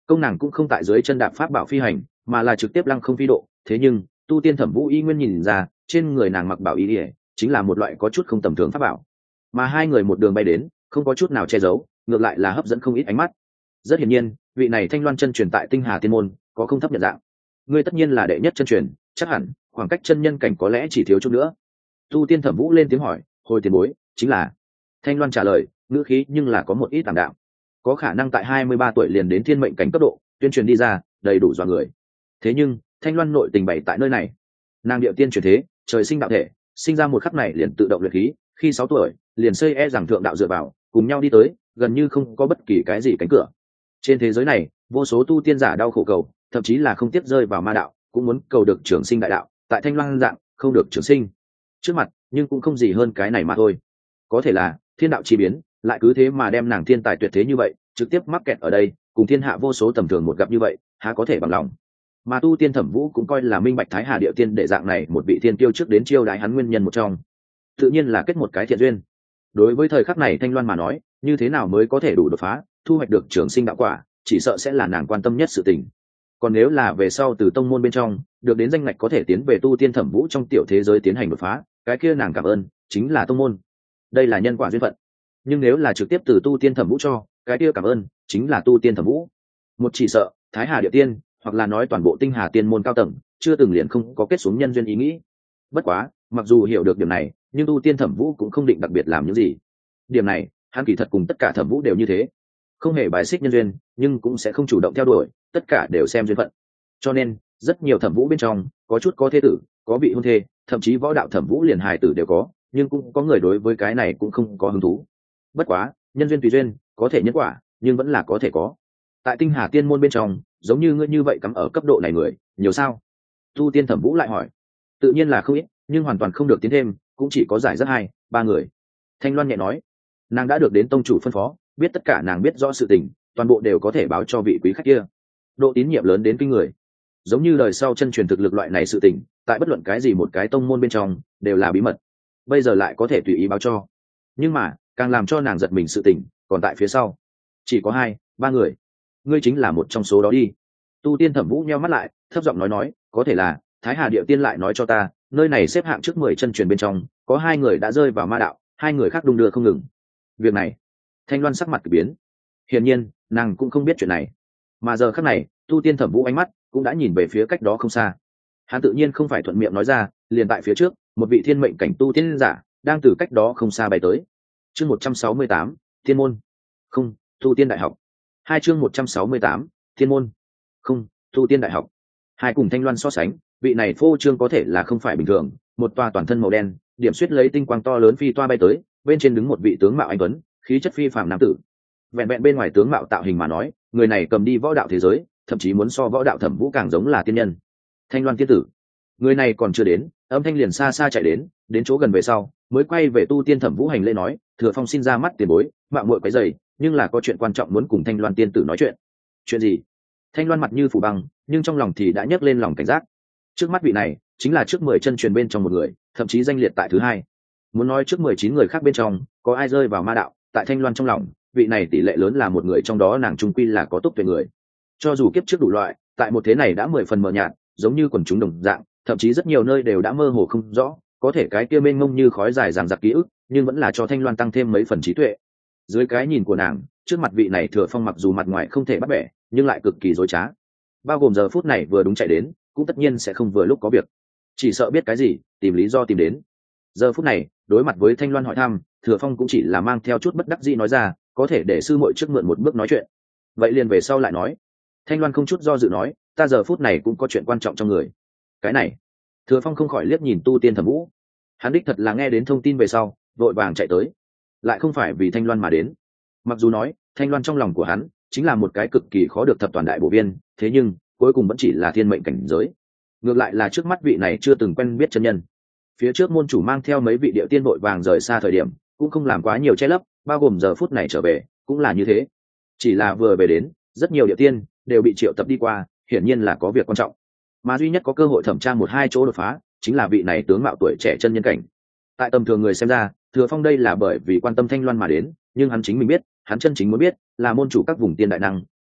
công nàng cũng không tại dưới chân đạp pháp bảo phi hành, mà là trực tiếp lăng không phi độ. Thế nhưng tu tiên Thẩm Vũ y nguyên nhìn ra trên người nàng mặc bảo y ỉa chính là một loại có chút không tầm thường pháp bảo, mà hai người một đường bay đến không có chút nào che giấu, ngược lại là hấp dẫn không ít ánh mắt. Rất hiển nhiên vị này Thanh Loan chân truyền tại Tinh Hà Tiên môn có không thấp nhận dạng. Ngươi tất nhiên là đệ nhất chân truyền, chắc hẳn khoảng cách chân nhân cảnh có lẽ chỉ thiếu chút nữa. Tu tiên Thẩm Vũ lên tiếng hỏi. Hồi tiền bối, chính là. Thanh Loan trả lời, ngữ khí nhưng là có một ít tạm đạo. Có khả năng tại 23 tuổi liền đến thiên mệnh cảnh cấp độ, tuyên truyền đi ra đầy đủ dọa người. Thế nhưng Thanh Loan nội tình bày tại nơi này, nàng điệu tiên truyền thế, trời sinh đạo thể, sinh ra một khắc này liền tự động luyện khí, khi 6 tuổi liền xây rằng thượng đạo dựa vào, cùng nhau đi tới, gần như không có bất kỳ cái gì cánh cửa. Trên thế giới này vô số tu tiên giả đau khổ cầu, thậm chí là không tiếp rơi vào ma đạo cũng muốn cầu được trường sinh đại đạo. Tại Thanh Loan dạng không được trường sinh trước mặt, nhưng cũng không gì hơn cái này mà thôi. Có thể là thiên đạo chi biến, lại cứ thế mà đem nàng thiên tài tuyệt thế như vậy trực tiếp mắc kẹt ở đây, cùng thiên hạ vô số tầm thường một gặp như vậy, há có thể bằng lòng. Mà tu tiên Thẩm Vũ cũng coi là minh bạch Thái Hà Điệu Tiên để dạng này một vị thiên tiêu trước đến chiêu đái hắn nguyên nhân một trong, tự nhiên là kết một cái thiện duyên. Đối với thời khắc này Thanh Loan mà nói, như thế nào mới có thể đủ đột phá, thu hoạch được trường sinh đạo quả, chỉ sợ sẽ là nàng quan tâm nhất sự tình. Còn nếu là về sau từ tông môn bên trong được đến danh ngạch có thể tiến về tu tiên Thẩm Vũ trong tiểu thế giới tiến hành đột phá, cái kia nàng cảm ơn chính là tông môn. Đây là nhân quả duyên phận. Nhưng nếu là trực tiếp từ tu tiên Thẩm Vũ cho, cái kia cảm ơn chính là tu tiên Thẩm Vũ. Một chỉ sợ Thái Hà Điệu Tiên, hoặc là nói toàn bộ Tinh Hà Tiên môn cao tầng, chưa từng liền không có kết xuống nhân duyên ý nghĩ. Bất quá mặc dù hiểu được điểm này, nhưng tu tiên Thẩm Vũ cũng không định đặc biệt làm những gì. Điểm này hắn kỳ thật cùng tất cả Thẩm Vũ đều như thế, không hề bài xích nhân duyên, nhưng cũng sẽ không chủ động theo đuổi, tất cả đều xem duyên phận. Cho nên rất nhiều Thẩm Vũ bên trong có chút có thế tử, có vị hôn thê, thậm chí võ đạo Thẩm Vũ liền hài tử đều có, nhưng cũng có người đối với cái này cũng không có hứng thú. Bất quá nhân duyên tùy duyên, có thể nhân quả, nhưng vẫn là có thể có. Tại Tinh Hà Tiên môn bên trong, giống như ngươi như vậy cắm ở cấp độ này người nhiều sao? Tu tiên Thẩm Vũ lại hỏi. Tự nhiên là không ít, nhưng hoàn toàn không được tiến thêm, cũng chỉ có giải rất 2-3 người. Thanh Loan nhẹ nói, nàng đã được đến tông chủ phân phó, biết tất cả nàng biết rõ sự tình, toàn bộ đều có thể báo cho vị quý khách kia. Độ tín nhiệm lớn đến kinh người, giống như đời sau chân truyền thực lực loại này sự tình, tại bất luận cái gì một cái tông môn bên trong đều là bí mật, bây giờ lại có thể tùy ý báo cho. Nhưng mà càng làm cho nàng giật mình sự tình còn tại phía sau, chỉ có 2-3 người. Ngươi chính là một trong số đó đi. Tu tiên Thẩm Vũ nheo mắt lại, thấp giọng nói, có thể là Thái Hà Điệu Tiên lại nói cho ta, nơi này xếp hạng trước 10 chân truyền bên trong có 2 người đã rơi vào ma đạo, 2 người khác đung đưa không ngừng. Việc này, Thanh Loan sắc mặt kỳ biến. Hiển nhiên nàng cũng không biết chuyện này, mà giờ khắc này tu tiên Thẩm Vũ ánh mắt cũng đã nhìn về phía cách đó không xa. Hắn tự nhiên không phải thuận miệng nói ra, liền tại phía trước một vị thiên mệnh cảnh tu tiên giả đang từ cách đó không xa bay tới. Chương 168, Thiên môn. Không, tu tiên đại học. Chương 168, Thiên môn. Không, tu tiên đại học. Hai cùng Thanh Loan so sánh, vị này phô trương có thể là không phải bình thường. Một tòa toàn thân màu đen, điểm xuyết lấy tinh quang to lớn phi toa bay tới, bên trên đứng một vị tướng mạo anh tuấn, khí chất phi phàm nam tử. Vẹn vẹn bên ngoài tướng mạo tạo hình mà nói, người này cầm đi võ đạo thế giới, thậm chí muốn so võ đạo Thẩm Vũ càng giống là tiên nhân. Thanh Loan tiên tử. Người này còn chưa đến, âm thanh liền xa xa chạy đến chỗ gần về sau, mới quay về tu tiên Thẩm Vũ hành lễ nói, Thừa Phong xin ra mắt tiền bối, mạo muội quấy rầy, nhưng là có chuyện quan trọng muốn cùng Thanh Loan tiên tử nói chuyện. Chuyện gì? Thanh Loan mặt như phủ băng, nhưng trong lòng thì đã nhấc lên lòng cảnh giác. Trước mắt vị này chính là trước 10 chân truyền bên trong một người, thậm chí danh liệt tại thứ 2. Muốn nói trước 19 người khác bên trong có ai rơi vào ma đạo, tại Thanh Loan trong lòng, vị này tỷ lệ lớn là một người trong đó, nàng trung quy là có túc tuệ người. Cho dù kiếp trước đủ loại, tại một thế này đã 10 phần mờ nhạt, giống như quần chúng đồng dạng, thậm chí rất nhiều nơi đều đã mơ hồ không rõ, có thể cái kia mênh mông như khói dài dằng dặc ký ức, nhưng vẫn là cho Thanh Loan tăng thêm mấy phần trí tuệ. Dưới cái nhìn của nàng, trước mặt vị này Thừa Phong mặc dù mặt ngoài không thể bắt bẻ, nhưng lại cực kỳ dối trá. Bao gồm giờ phút này vừa đúng chạy đến, cũng tất nhiên sẽ không vừa lúc có việc, chỉ sợ biết cái gì, tìm lý do tìm đến. Giờ phút này, đối mặt với Thanh Loan hỏi thăm, Thừa Phong cũng chỉ là mang theo chút bất đắc dĩ nói ra, có thể để sư muội trước mượn một bước nói chuyện. Vậy liền về sau lại nói. Thanh Loan không chút do dự nói, ta giờ phút này cũng có chuyện quan trọng trong người. Cái này, Thừa Phong không khỏi liếc nhìn tu tiên Thẩm Vũ. Hắn đích thật là nghe đến thông tin về sau, vội vàng chạy tới, lại không phải vì Thanh Loan mà đến. Mặc dù nói Thanh Loan trong lòng của hắn chính là một cái cực kỳ khó được thập toàn đại bổ viên, thế nhưng cuối cùng vẫn chỉ là thiên mệnh cảnh giới. Ngược lại là trước mắt vị này chưa từng quen biết chân nhân. Phía trước môn chủ mang theo mấy vị địa tiên vội vàng rời xa thời điểm, cũng không làm quá nhiều che lấp, bao gồm giờ phút này trở về cũng là như thế. Chỉ là vừa về đến, rất nhiều địa tiên đều bị triệu tập đi qua, hiển nhiên là có việc quan trọng. Mà duy nhất có cơ hội thẩm tra 1-2 chỗ đột phá, chính là vị này tướng mạo tuổi trẻ chân nhân cảnh. Tại tầm thường người xem ra, Thừa Phong đây là bởi vì quan tâm Thanh Loan mà đến, nhưng hắn chính mình biết, hắn chân chính muốn biết là môn chủ các vùng tiên đại năng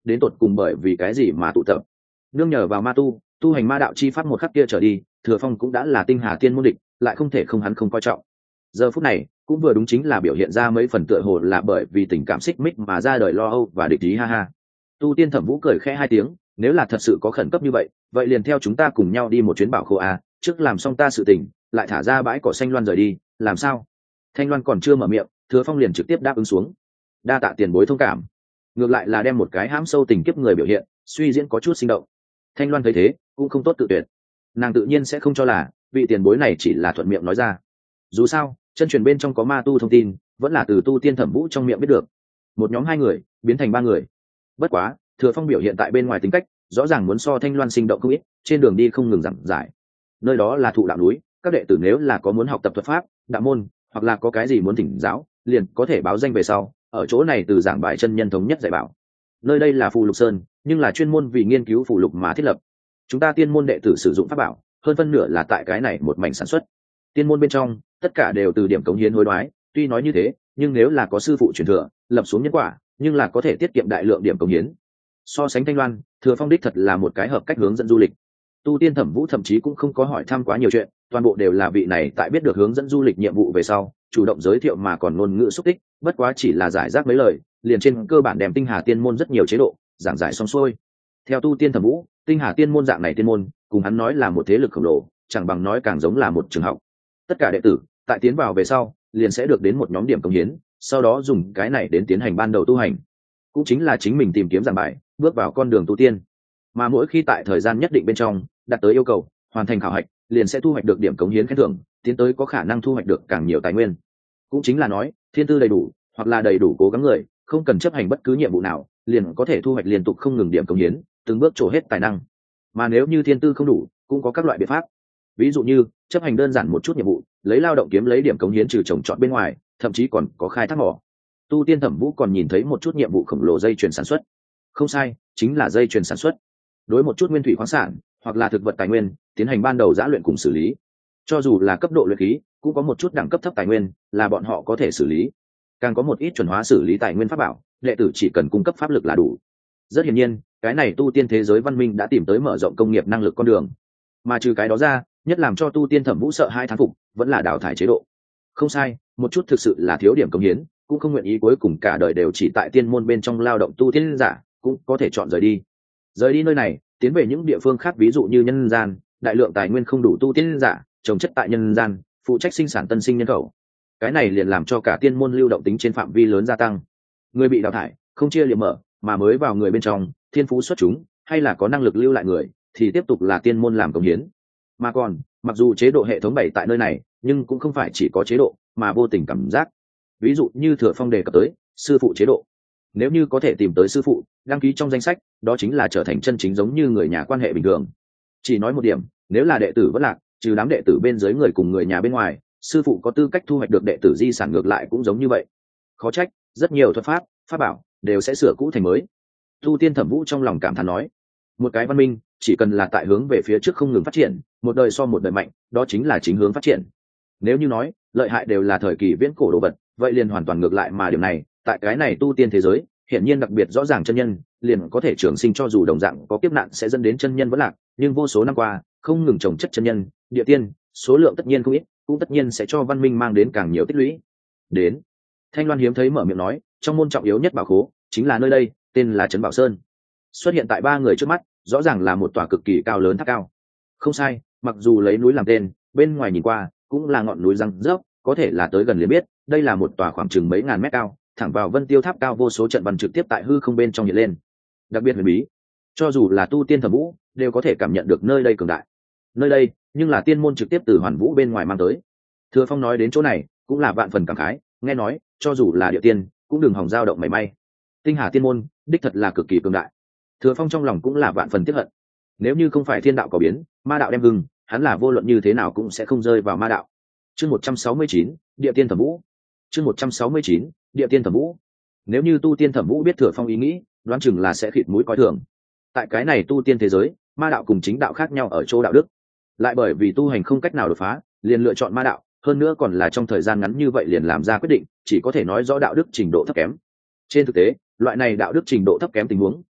đến tột cùng bởi vì cái gì mà tụ tập. Nương nhờ vào ma tu hành ma đạo chi pháp một khắc kia trở đi, Thừa Phong cũng đã là tinh hà tiên môn địch, lại không thể không hắn không coi trọng. Giờ phút này cũng vừa đúng chính là biểu hiện ra mấy phần tựa hồ là bởi vì tình cảm xích mích mà ra đời lo âu và địch ý, ha ha. Tu Tiên Thẩm Vũ cười khẽ hai tiếng, nếu là thật sự có khẩn cấp như vậy liền theo chúng ta cùng nhau đi một chuyến bảo khô a, trước làm xong ta sự tình, lại thả ra bãi cỏ xanh loan rời đi, làm sao? Thanh Loan còn chưa mở miệng, Thừa Phong liền trực tiếp đáp ứng xuống. Đa tạ tiền bối thông cảm. Ngược lại là đem một cái hãm sâu tình kiếp người biểu hiện, suy diễn có chút sinh động. Thanh Loan thấy thế, cũng không tốt tự tuyệt. Nàng tự nhiên sẽ không cho là vị tiền bối này chỉ là thuận miệng nói ra. Dù sao, chân truyền bên trong có ma tu thông tin, vẫn là từ Tu Tiên Thẩm Vũ trong miệng biết được. Một nhóm 2 người biến thành 3 người. Bất quá, Thừa Phong biểu hiện tại bên ngoài tính cách, rõ ràng muốn so Thanh Loan sinh động không ít, trên đường đi không ngừng giảng giải. Nơi đó là Thụ Đạo núi, các đệ tử nếu là có muốn học tập thuật pháp, đạo môn, hoặc là có cái gì muốn thỉnh giáo, liền có thể báo danh về sau, ở chỗ này từ giảng bài chân nhân thống nhất dạy bảo. Nơi đây là Phù Lục Sơn, nhưng là chuyên môn vì nghiên cứu phù lục mà thiết lập. Chúng ta tiên môn đệ tử sử dụng pháp bảo, hơn phân nửa là tại cái này một mảnh sản xuất. Tiên môn bên trong, tất cả đều từ điểm cống hiến hối đoái, tuy nói như thế, nhưng nếu là có sư phụ truyền thừa, lập xuống nhân quả, nhưng là có thể tiết kiệm đại lượng điểm cống hiến. So sánh Thanh Loan, Thừa Phong đích thật là một cái hợp cách hướng dẫn du lịch. Tu Tiên Thẩm Vũ thậm chí cũng không có hỏi thăm quá nhiều chuyện, toàn bộ đều là vị này tại biết được hướng dẫn du lịch nhiệm vụ về sau, chủ động giới thiệu mà còn ngôn ngữ xúc tích, bất quá chỉ là giải rác mấy lời, liền trên cơ bản đem Tinh Hà Tiên môn rất nhiều chế độ giảng giải xong xuôi. Theo Tu Tiên Thẩm Vũ, Tinh Hà Tiên môn dạng này tiên môn, cùng hắn nói là một thế lực khổng lồ, chẳng bằng nói càng giống là một trường học. Tất cả đệ tử tại tiến vào về sau, liền sẽ được đến một nhóm điểm công hiến, sau đó dùng cái này đến tiến hành ban đầu tu hành, cũng chính là chính mình tìm kiếm giảng bài, bước vào con đường tu tiên. Mà mỗi khi tại thời gian nhất định bên trong đạt tới yêu cầu, hoàn thành khảo hạch, liền sẽ thu hoạch được điểm cống hiến khen thưởng, tiến tới có khả năng thu hoạch được càng nhiều tài nguyên. Cũng chính là nói, thiên tư đầy đủ hoặc là đầy đủ cố gắng người, không cần chấp hành bất cứ nhiệm vụ nào, liền có thể thu hoạch liên tục không ngừng điểm cống hiến, từng bước trổ hết tài năng. Mà nếu như thiên tư không đủ, cũng có các loại biện pháp. Ví dụ như chấp hành đơn giản một chút nhiệm vụ, lấy lao động kiếm lấy điểm cống hiến trừ trồng trọt bên ngoài, thậm chí còn có khai thác mỏ. Tu Tiên Thẩm Vũ còn nhìn thấy một chút nhiệm vụ khổng lồ dây chuyền sản xuất. Không sai, chính là dây chuyền sản xuất. Đối một chút nguyên thủy khoáng sản hoặc là thực vật tài nguyên, tiến hành ban đầu giã luyện cùng xử lý. Cho dù là cấp độ luyện khí, cũng có một chút đẳng cấp thấp tài nguyên là bọn họ có thể xử lý. Càng có một ít chuẩn hóa xử lý tài nguyên pháp bảo, đệ tử chỉ cần cung cấp pháp lực là đủ. Rất hiển nhiên, cái này tu tiên thế giới văn minh đã tìm tới mở rộng công nghiệp năng lực con đường. Mà trừ cái đó ra, nhất làm cho Tu Tiên Thẩm Vũ sợ hai thán phục, vẫn là đào thải chế độ. Không sai, một chút thực sự là thiếu điểm công hiến, cũng không nguyện ý cuối cùng cả đời đều chỉ tại tiên môn bên trong lao động tu tiên giả, cũng có thể chọn rời đi. Rời đi nơi này, tiến về những địa phương khác, ví dụ như nhân gian, đại lượng tài nguyên không đủ tu tiên giả, trồng chất tại nhân gian, phụ trách sinh sản tân sinh nhân khẩu. Cái này liền làm cho cả tiên môn lưu động tính trên phạm vi lớn gia tăng. Người bị đào thải, không chia liệm mở, mà mới vào người bên trong, thiên phú xuất chúng, hay là có năng lực lưu lại người, thì tiếp tục là tiên môn làm công hiến. Mà còn, mặc dù chế độ hệ thống bày tại nơi này, nhưng cũng không phải chỉ có chế độ, mà vô tình cảm giác. Ví dụ như Thừa Phong đề cập tới sư phụ chế độ, nếu như có thể tìm tới sư phụ, đăng ký trong danh sách, đó chính là trở thành chân chính giống như người nhà quan hệ bình thường. Chỉ nói một điểm, nếu là đệ tử vẫn lạc, trừ đám đệ tử bên dưới người cùng người nhà bên ngoài, sư phụ có tư cách thu hoạch được đệ tử di sản ngược lại cũng giống như vậy. Khó trách, rất nhiều thuật pháp, pháp bảo đều sẽ sửa cũ thành mới. Tu Tiên Thẩm Vũ trong lòng cảm thán nói, một cái văn minh chỉ cần là tại hướng về phía trước không ngừng phát triển, một đời so một đời mạnh, đó chính là chính hướng phát triển. Nếu như nói lợi hại đều là thời kỳ viễn cổ đồ vật, vậy liền hoàn toàn ngược lại, mà điều này tại cái này tu tiên thế giới hiển nhiên đặc biệt rõ ràng. Chân nhân liền có thể trường sinh, cho dù đồng dạng có kiếp nạn sẽ dẫn đến chân nhân vẫn lạc, nhưng vô số năm qua không ngừng trồng chất chân nhân, địa tiên, số lượng tất nhiên không ít, cũng tất nhiên sẽ cho văn minh mang đến càng nhiều tích lũy. Đến, Thanh Loan hiếm thấy mở miệng nói, trong môn trọng yếu nhất bảo khố chính là nơi đây, tên là Trấn Bảo Sơn. Xuất hiện tại 3 người trước mắt, rõ ràng là một tòa cực kỳ cao lớn tháp cao. Không sai, mặc dù lấy núi làm tên, bên ngoài nhìn qua cũng là ngọn núi răng rớp, có thể là tới gần liền biết, đây là một tòa khoảng chừng mấy ngàn mét cao, thẳng vào Vân Tiêu Tháp cao, vô số trận văn trực tiếp tại hư không bên trong hiện lên, đặc biệt huyền bí. Cho dù là Tu Tiên Thẩm Vũ đều có thể cảm nhận được nơi đây cường đại. Nơi đây, nhưng là tiên môn trực tiếp từ Hoàn Vũ bên ngoài mang tới. Thừa Phong nói đến chỗ này, cũng là vạn phần cảm khái, nghe nói, cho dù là địa tiên, cũng đừng hòng dao động mảy may. Tinh Hà Tiên môn, đích thật là cực kỳ cường đại. Thừa Phong trong lòng cũng là vạn phần tiếc hận. Nếu như không phải thiên đạo có biến, ma đạo đem hưng, hắn là vô luận như thế nào cũng sẽ không rơi vào ma đạo. Chương 169, Địa Tiên Thẩm Vũ. Chương 169, Địa Tiên Thẩm Vũ. Nếu như Tu Tiên Thẩm Vũ biết Thừa Phong ý nghĩ, đoán chừng là sẽ khịt mũi coi thường. Tại cái này tu tiên thế giới, ma đạo cùng chính đạo khác nhau ở chỗ đạo đức. Lại bởi vì tu hành không cách nào đột phá, liền lựa chọn ma đạo, hơn nữa còn là trong thời gian ngắn như vậy liền làm ra quyết định, chỉ có thể nói rõ đạo đức trình độ thấp kém. Trên thực tế, loại này đạo đức trình độ thấp kém tình huống,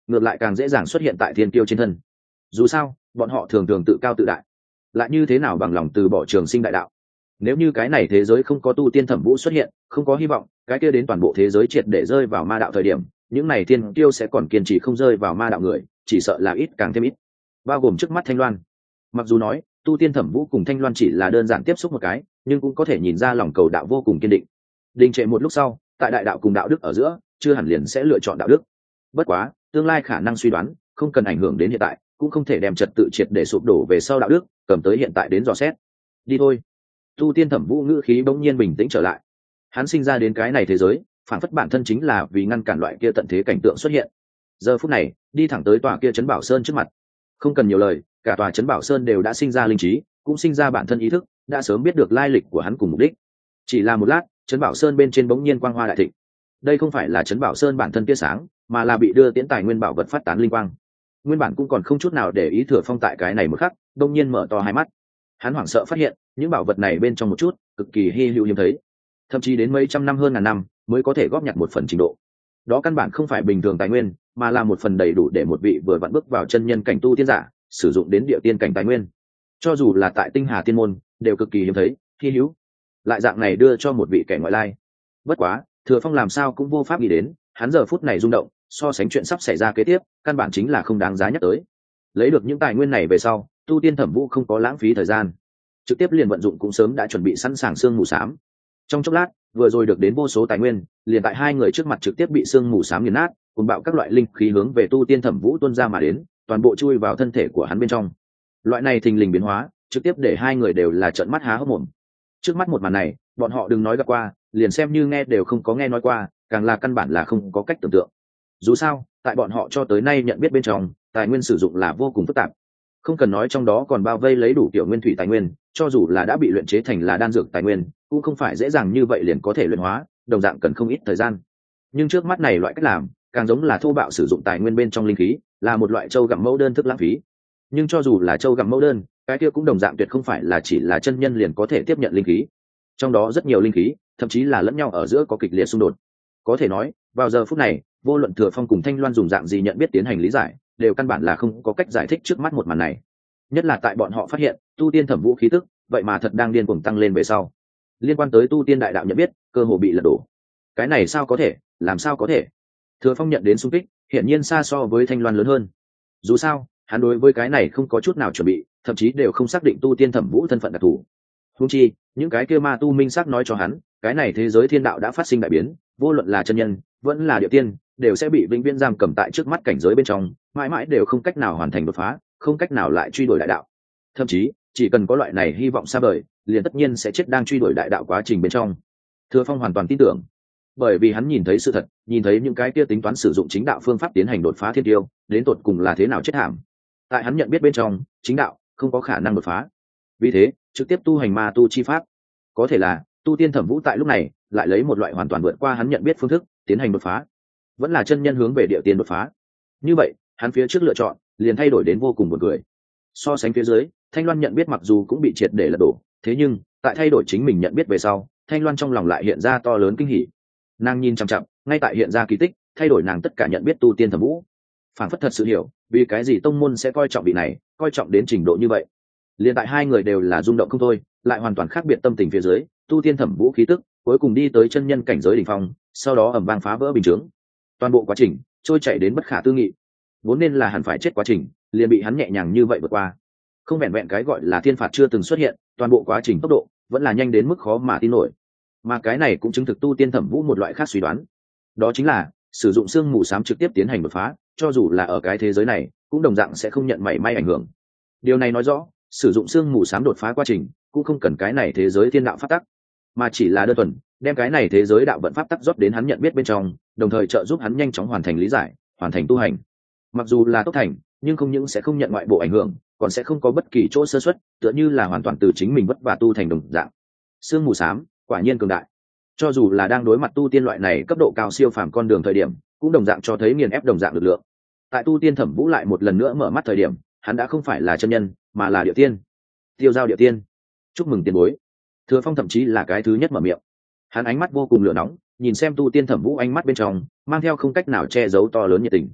ngược lại càng dễ dàng xuất hiện tại thiên kiêu trên thân. Dù sao bọn họ thường thường tự cao tự đại, lại như thế nào bằng lòng từ bỏ trường sinh đại đạo. Nếu như cái này thế giới không có tu tiên thẩm vũ xuất hiện, không có hy vọng, cái kia đến toàn bộ thế giới triệt để rơi vào ma đạo thời điểm, những này thiên kiêu sẽ còn kiên trì không rơi vào ma đạo người, chỉ sợ là ít càng thêm ít. Bao gồm trước mắt Thanh Loan. Mặc dù nói tu tiên thẩm vũ cùng Thanh Loan chỉ là đơn giản tiếp xúc một cái, nhưng cũng có thể nhìn ra lòng cầu đạo vô cùng kiên định. Đình trệ một lúc sau, tại đại đạo cùng đạo đức ở giữa, chưa hẳn liền sẽ lựa chọn đạo đức. Bất quá, tương lai khả năng suy đoán, không cần ảnh hưởng đến hiện tại, cũng không thể đem trật tự triệt để sụp đổ về sau đạo đức, cầm tới hiện tại đến dò xét. Đi thôi. Tu tiên thẩm vũ ngữ khí bỗng nhiên bình tĩnh trở lại. Hắn sinh ra đến cái này thế giới, phản phất bản thân chính là vì ngăn cản loại kia tận thế cảnh tượng xuất hiện. Giờ phút này, đi thẳng tới tòa kia trấn Bảo Sơn trước mặt. Không cần nhiều lời, cả tòa trấn Bảo Sơn đều đã sinh ra linh trí, cũng sinh ra bản thân ý thức, đã sớm biết được lai lịch của hắn cùng mục đích. Chỉ là một lát, trấn Bảo Sơn bên trên bỗng nhiên quang hoa đại thịnh. Đây không phải là trấn Bảo Sơn bản thân tia sáng, mà là bị đưa tiễn tài nguyên bảo vật phát tán linh quang. Nguyên bản cũng còn không chút nào để ý Thừa Phong tại cái này một khắc, bỗng nhiên mở to hai mắt. Hắn hoảng sợ phát hiện, những bảo vật này bên trong một chút, cực kỳ hy hữu hiếm thấy, thậm chí đến mấy trăm năm hơn ngàn năm mới có thể góp nhặt một phần trình độ. Đó căn bản không phải bình thường tài nguyên, mà là một phần đầy đủ để một vị vừa vặn bước vào chân nhân cảnh tu tiên giả sử dụng đến địa tiên cảnh tài nguyên. Cho dù là tại Tinh Hà Tiên môn, đều cực kỳ hiếm thấy, hy hữu. Lại dạng này đưa cho một vị kẻ ngoại lai. Bất quá, Thừa Phong làm sao cũng vô pháp nghĩ đến, hắn giờ phút này rung động, so sánh chuyện sắp xảy ra kế tiếp, căn bản chính là không đáng giá nhắc tới. Lấy được những tài nguyên này về sau, tu tiên thẩm vũ không có lãng phí thời gian, trực tiếp liền vận dụng cũng sớm đã chuẩn bị sẵn sàng sương mù xám. Trong chốc lát, vừa rồi được đến vô số tài nguyên, liền tại hai người trước mặt trực tiếp bị sương mù xám nghiền nát, cùng bạo các loại linh khí hướng về tu tiên thẩm vũ tuôn ra mà đến, toàn bộ chui vào thân thể của hắn bên trong. Loại này thình lình biến hóa, trực tiếp để hai người đều là trợn mắt há hốc mồm. Trước mắt một màn này, bọn họ đừng nói gặp qua, liền xem như nghe đều không có nghe nói qua, càng là căn bản là không có cách tưởng tượng. Dù sao, tại bọn họ cho tới nay nhận biết bên trong, tài nguyên sử dụng là vô cùng phức tạp. Không cần nói trong đó còn bao vây lấy đủ kiểu nguyên thủy tài nguyên, cho dù là đã bị luyện chế thành là đan dược tài nguyên, cũng không phải dễ dàng như vậy liền có thể luyện hóa, đồng dạng cần không ít thời gian. Nhưng trước mắt này loại cách làm, càng giống là thô bạo sử dụng tài nguyên bên trong linh khí, là một loại châu gặm mẫu đơn thức lãng phí. Nhưng cho dù là châu gặm mẫu đơn, cái kia cũng đồng dạng tuyệt không phải là chỉ là chân nhân liền có thể tiếp nhận linh khí. Trong đó rất nhiều linh khí, thậm chí là lẫn nhau ở giữa có kịch liệt xung đột. Có thể nói, vào giờ phút này, vô luận Thừa Phong cùng Thanh Loan dùng dạng gì nhận biết tiến hành lý giải, đều căn bản là không có cách giải thích trước mắt một màn này. Nhất là tại bọn họ phát hiện, tu tiên thẩm vũ khí tức, vậy mà thật đang điên cuồng tăng lên về sau. Liên quan tới tu tiên đại đạo nhận biết, cơ hồ bị lật đổ. Cái này sao có thể, làm sao có thể? Thừa Phong nhận đến xung kích, hiển nhiên xa so với Thanh Loan lớn hơn. Dù sao, hắn đối với cái này không có chút nào chuẩn bị, thậm chí đều không xác định tu tiên thẩm vũ thân phận đặc thù. Huống chi, những cái kia ma tu minh xác nói cho hắn, cái này thế giới thiên đạo đã phát sinh đại biến, vô luận là chân nhân, vẫn là địa tiên, đều sẽ bị vĩnh viễn giam cầm tại trước mắt cảnh giới bên trong, mãi mãi đều không cách nào hoàn thành đột phá, không cách nào lại truy đuổi đại đạo. Thậm chí, chỉ cần có loại này hy vọng xa vời, liền tất nhiên sẽ chết đang truy đuổi đại đạo quá trình bên trong. Thừa Phong hoàn toàn tin tưởng, bởi vì hắn nhìn thấy sự thật, nhìn thấy những cái kia tính toán sử dụng chính đạo phương pháp tiến hành đột phá thiên tiêu, đến tột cùng là thế nào chết thảm. Tại hắn nhận biết bên trong, chính đạo không có khả năng đột phá. Vì thế, trực tiếp tu hành ma tu chi pháp. Có thể là, tu tiên thẩm vũ tại lúc này, lại lấy một loại hoàn toàn vượt qua hắn nhận biết phương thức, tiến hành đột phá. Vẫn là chân nhân hướng về địa tiên đột phá. Như vậy, hắn phía trước lựa chọn, liền thay đổi đến vô cùng buồn cười. So sánh phía dưới, Thanh Loan nhận biết mặc dù cũng bị triệt để lật đổ, thế nhưng, tại thay đổi chính mình nhận biết về sau, Thanh Loan trong lòng lại hiện ra to lớn kinh hỉ. Nàng nhìn chằm chằm, ngay tại hiện ra kỳ tích, thay đổi nàng tất cả nhận biết tu tiên thẩm vũ. Phản phất thật sự hiểu, vì cái gì tông môn sẽ coi trọng vị này, coi trọng đến trình độ như vậy. Liên tại hai người đều là rung động không thôi, lại hoàn toàn khác biệt tâm tình phía dưới, tu tiên thẩm vũ khí tức, cuối cùng đi tới chân nhân cảnh giới đỉnh phong, sau đó ầm vang phá vỡ bình chướng. Toàn bộ quá trình trôi chảy đến bất khả tư nghị, vốn nên là hẳn phải chết quá trình, liền bị hắn nhẹ nhàng như vậy vượt qua. Không vẹn vẹn cái gọi là thiên phạt chưa từng xuất hiện, toàn bộ quá trình tốc độ vẫn là nhanh đến mức khó mà tin nổi. Mà cái này cũng chứng thực tu tiên thẩm vũ một loại khác suy đoán, đó chính là sử dụng xương mù xám trực tiếp tiến hành đột phá, cho dù là ở cái thế giới này, cũng đồng dạng sẽ không nhận mảy may ảnh hưởng. Điều này nói rõ, sử dụng xương mù xám đột phá quá trình, cũng không cần cái này thế giới thiên đạo pháp tắc, mà chỉ là đơn thuần đem cái này thế giới đạo vận pháp tắc rót đến hắn nhận biết bên trong, đồng thời trợ giúp hắn nhanh chóng hoàn thành lý giải, hoàn thành tu hành. Mặc dù là tốt thành, nhưng không những sẽ không nhận ngoại bộ ảnh hưởng, còn sẽ không có bất kỳ chỗ sơ suất, tựa như là hoàn toàn từ chính mình vất vả tu thành đồng dạng. Sương mù xám quả nhiên cường đại, cho dù là đang đối mặt tu tiên loại này cấp độ cao siêu phàm con đường thời điểm, cũng đồng dạng cho thấy nghiền ép đồng dạng lực lượng. Tại tu tiên thẩm vũ lại một lần nữa mở mắt thời điểm, hắn đã không phải là chân nhân, mà là địa tiên. Tiêu giao địa tiên, chúc mừng tiền bối. Thừa Phong thậm chí là cái thứ nhất mở miệng. Hắn ánh mắt vô cùng lửa nóng, nhìn xem tu tiên thẩm vũ ánh mắt bên trong mang theo không cách nào che giấu to lớn nhiệt tình.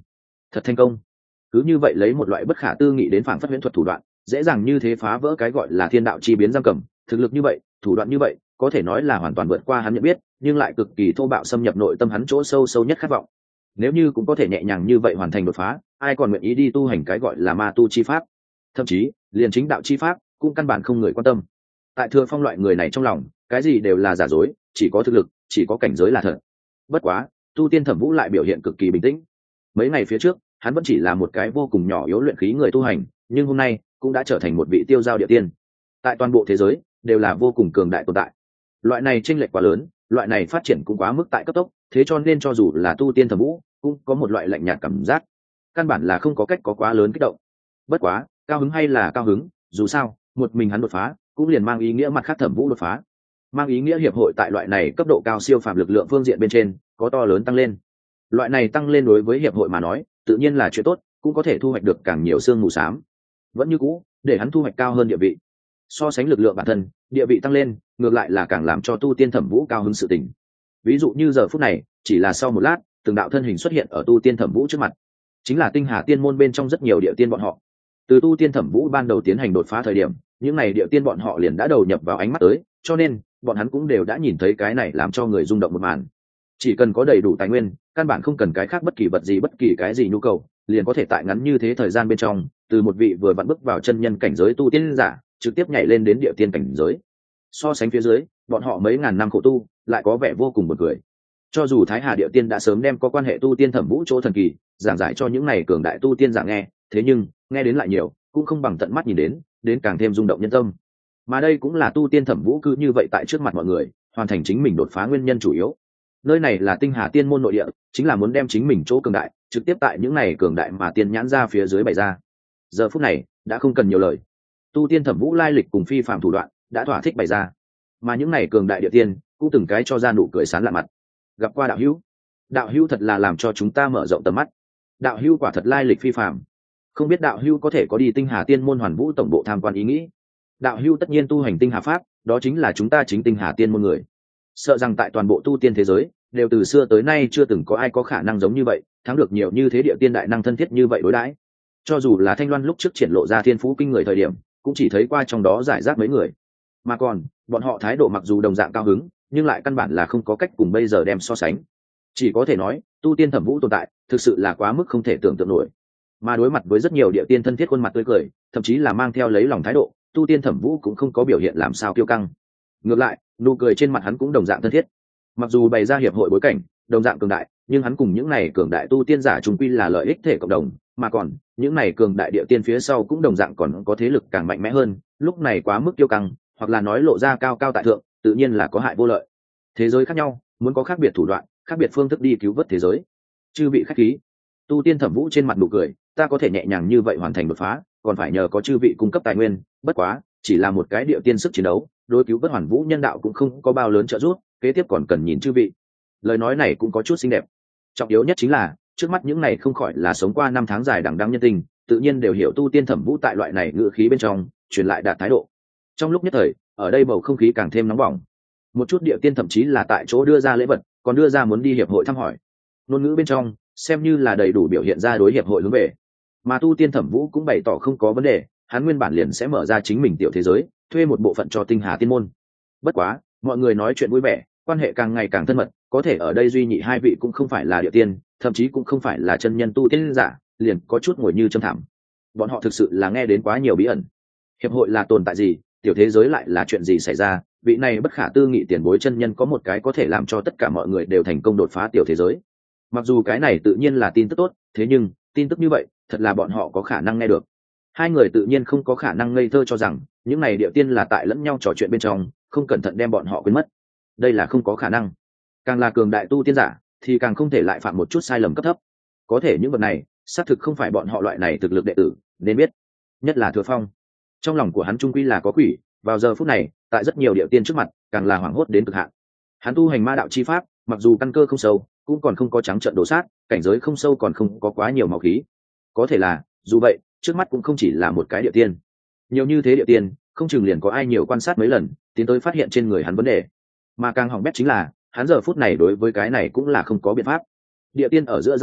thật thành công. Cứ như vậy lấy một loại bất khả tư nghị đến phản phất huyễn thuật thủ đoạn, dễ dàng như thế phá vỡ cái gọi là thiên đạo chi biến giam cầm. Thực lực như vậy, thủ đoạn như vậy, có thể nói là hoàn toàn vượt qua hắn nhận biết, nhưng lại cực kỳ thô bạo xâm nhập nội tâm hắn chỗ sâu sâu nhất khát vọng. Nếu như cũng có thể nhẹ nhàng như vậy hoàn thành đột phá, ai còn nguyện ý đi tu hành cái gọi là ma tu chi pháp? Thậm chí liền chính đạo chi pháp cũng căn bản không người quan tâm. Tại Thừa Phong loại người này trong lòng, cái gì đều là giả dối, chỉ có thực lực, chỉ có cảnh giới là thật. Bất quá, tu tiên Thẩm Vũ lại biểu hiện cực kỳ bình tĩnh. Mấy ngày phía trước, hắn vẫn chỉ là một cái vô cùng nhỏ yếu luyện khí người tu hành, nhưng hôm nay cũng đã trở thành một vị tiêu giao địa tiên. Tại toàn bộ thế giới đều là vô cùng cường đại tồn tại. Loại này chênh lệch quá lớn, loại này phát triển cũng quá mức tại cấp tốc, thế cho nên cho dù là tu tiên Thẩm Vũ cũng có một loại lạnh nhạt cảm giác, căn bản là không có cách có quá lớn kích động. Bất quá, cao hứng hay là cao hứng, dù sao một mình hắn đột phá cũng liền mang ý nghĩa mặt khác Thẩm Vũ đột phá, mang ý nghĩa hiệp hội tại loại này cấp độ cao siêu phàm lực lượng phương diện bên trên có to lớn tăng lên. Loại này tăng lên đối với hiệp hội mà nói tự nhiên là chuyện tốt, cũng có thể thu hoạch được càng nhiều xương mù xám. Vẫn như cũ để hắn thu hoạch cao hơn địa vị, so sánh lực lượng bản thân, địa vị tăng lên ngược lại là càng làm cho tu tiên Thẩm Vũ cao hứng sự tình. Ví dụ như giờ phút này, chỉ là sau một lát, từng đạo thân hình xuất hiện ở tu tiên Thẩm Vũ trước mặt, chính là tinh hà tiên môn bên trong rất nhiều địa tiên bọn họ. Từ tu tiên Thẩm Vũ ban đầu tiến hành đột phá thời điểm, những này địa tiên bọn họ liền đã đầu nhập vào ánh mắt tới, cho nên bọn hắn cũng đều đã nhìn thấy cái này làm cho người rung động một màn. Chỉ cần có đầy đủ tài nguyên, căn bản không cần cái khác bất kỳ vật gì, bất kỳ cái gì nhu cầu, liền có thể tại ngắn như thế thời gian bên trong, từ một vị vừa vặn bước vào chân nhân cảnh giới tu tiên giả, trực tiếp nhảy lên đến địa tiên cảnh giới. So sánh phía dưới, bọn họ mấy ngàn năm khổ tu, lại có vẻ vô cùng buồn cười. Cho dù Thái Hà địa tiên đã sớm đem có quan hệ tu tiên Thẩm Vũ chỗ thần kỳ giảng giải cho những này cường đại tu tiên giả nghe, thế nhưng nghe đến lại nhiều, cũng không bằng tận mắt nhìn đến càng thêm rung động nhân tâm. Mà đây cũng là tu tiên Thẩm Vũ cứ như vậy tại trước mặt mọi người hoàn thành chính mình đột phá nguyên nhân chủ yếu. Nơi này là tinh hà tiên môn nội địa, chính là muốn đem chính mình chỗ cường đại trực tiếp tại những này cường đại mà tiên nhãn ra phía dưới bày ra. Giờ phút này đã không cần nhiều lời, tu tiên Thẩm Vũ lai lịch cùng phi phạm thủ đoạn đã thỏa thích bày ra, mà những này cường đại địa tiên cũng từng cái cho ra nụ cười sán lạ mặt. Gặp qua đạo hữu, đạo hữu thật là làm cho chúng ta mở rộng tầm mắt, đạo hữu quả thật lai lịch phi phạm, không biết đạo hữu có thể có đi tinh hà tiên môn Hoàn Vũ tổng bộ tham quan ý nghĩ? Đạo hữu tất nhiên tu hành tinh hà pháp, đó chính là chúng ta chính tinh hà tiên môn người. Sợ rằng tại toàn bộ tu tiên thế giới đều từ xưa tới nay chưa từng có ai có khả năng giống như vậy, thắng được nhiều như thế địa tiên đại năng thân thiết như vậy đối đãi. Cho dù là Thanh Loan lúc trước triển lộ ra thiên phú kinh người thời điểm, cũng chỉ thấy qua trong đó giải rác mấy người, mà còn bọn họ thái độ mặc dù đồng dạng cao hứng, nhưng lại căn bản là không có cách cùng bây giờ đem so sánh. Chỉ có thể nói tu tiên Thẩm Vũ tồn tại thực sự là quá mức không thể tưởng tượng nổi. Mà đối mặt với rất nhiều địa tiên thân thiết khuôn mặt tươi cười, thậm chí là mang theo lấy lòng thái độ, tu tiên Thẩm Vũ cũng không có biểu hiện làm sao kiêu căng. Ngược lại, nụ cười trên mặt hắn cũng đồng dạng thân thiết. Mặc dù bày ra hiệp hội bối cảnh đồng dạng cường đại, nhưng hắn cùng những này cường đại tu tiên giả chung quy là lợi ích thể cộng đồng, mà còn những này cường đại địa tiên phía sau cũng đồng dạng còn có thế lực càng mạnh mẽ hơn. Lúc này quá mức kiêu căng, hoặc là nói lộ ra cao cao tại thượng, tự nhiên là có hại vô lợi. Thế giới khác nhau, muốn có khác biệt thủ đoạn, khác biệt phương thức đi cứu vớt thế giới. Chư vị khách khí, tu tiên Thẩm Vũ trên mặt nụ cười, ta có thể nhẹ nhàng như vậy hoàn thành đột phá, còn phải nhờ có chư vị cung cấp tài nguyên, bất quá chỉ là một cái địa tiên sức chiến đấu, đối cứu vớt Hoàn Vũ nhân đạo cũng không có bao lớn trợ giúp, kế tiếp còn cần nhìn chư vị. Lời nói này cũng có chút xinh đẹp. Trọng yếu nhất chính là trước mắt những này không khỏi là sống qua năm tháng dài đằng đẵng nhân tình, tự nhiên đều hiểu tu tiên Thẩm Vũ tại loại này ngữ khí bên trong truyền lại đạt thái độ. Trong lúc nhất thời, ở đây bầu không khí càng thêm nóng bỏng. Một chút địa tiên thậm chí là tại chỗ đưa ra lễ vật, còn đưa ra muốn đi hiệp hội thăm hỏi. Ngôn ngữ bên trong xem như là đầy đủ biểu hiện ra đối hiệp hội hướng về. Mà tu tiên Thẩm Vũ cũng bày tỏ không có vấn đề, hắn nguyên bản liền sẽ mở ra chính mình tiểu thế giới, thuê một bộ phận cho tinh hà tiên môn. Bất quá mọi người nói chuyện vui vẻ, quan hệ càng ngày càng thân mật, có thể ở đây duy nhị hai vị cũng không phải là địa tiên, thậm chí cũng không phải là chân nhân tu tiên giả, liền có chút ngồi như châm thảm. Bọn họ thực sự là nghe đến quá nhiều bí ẩn. Hiệp hội là tồn tại gì, tiểu thế giới lại là chuyện gì xảy ra? Vị này bất khả tư nghị tiền bối chân nhân có một cái có thể làm cho tất cả mọi người đều thành công đột phá tiểu thế giới. Mặc dù cái này tự nhiên là tin tức tốt, thế nhưng tin tức như vậy thật là bọn họ có khả năng nghe được. Hai người tự nhiên không có khả năng ngây thơ cho rằng những này địa tiên là tại lẫn nhau trò chuyện bên trong, không cẩn thận đem bọn họ quên mất. Đây là không có khả năng. Càng là cường đại tu tiên giả thì càng không thể lại phạm một chút sai lầm cấp thấp. Có thể những vật này xác thực không phải bọn họ loại này thực lực đệ tử nên biết. Nhất là Thừa Phong, trong lòng của hắn trung quy là có quỷ, vào giờ phút này tại rất nhiều địa tiên trước mặt càng là hoảng hốt đến cực hạn. Hắn tu hành ma đạo chi pháp, mặc dù căn cơ không sâu, cũng còn không có trắng trợn đổ sát, cảnh giới không sâu, còn không có quá nhiều màu khí. Có thể là dù vậy trước mắt cũng không chỉ là một cái địa tiên, nhiều như thế địa tiên không chừng liền có ai nhiều quan sát mấy lần tiến tới phát hiện trên người hắn vấn đề. Mà càng hỏng bét chính là hắn giờ phút này đối với cái này cũng là không có biện pháp. Địa tiên ở giữa giao lưu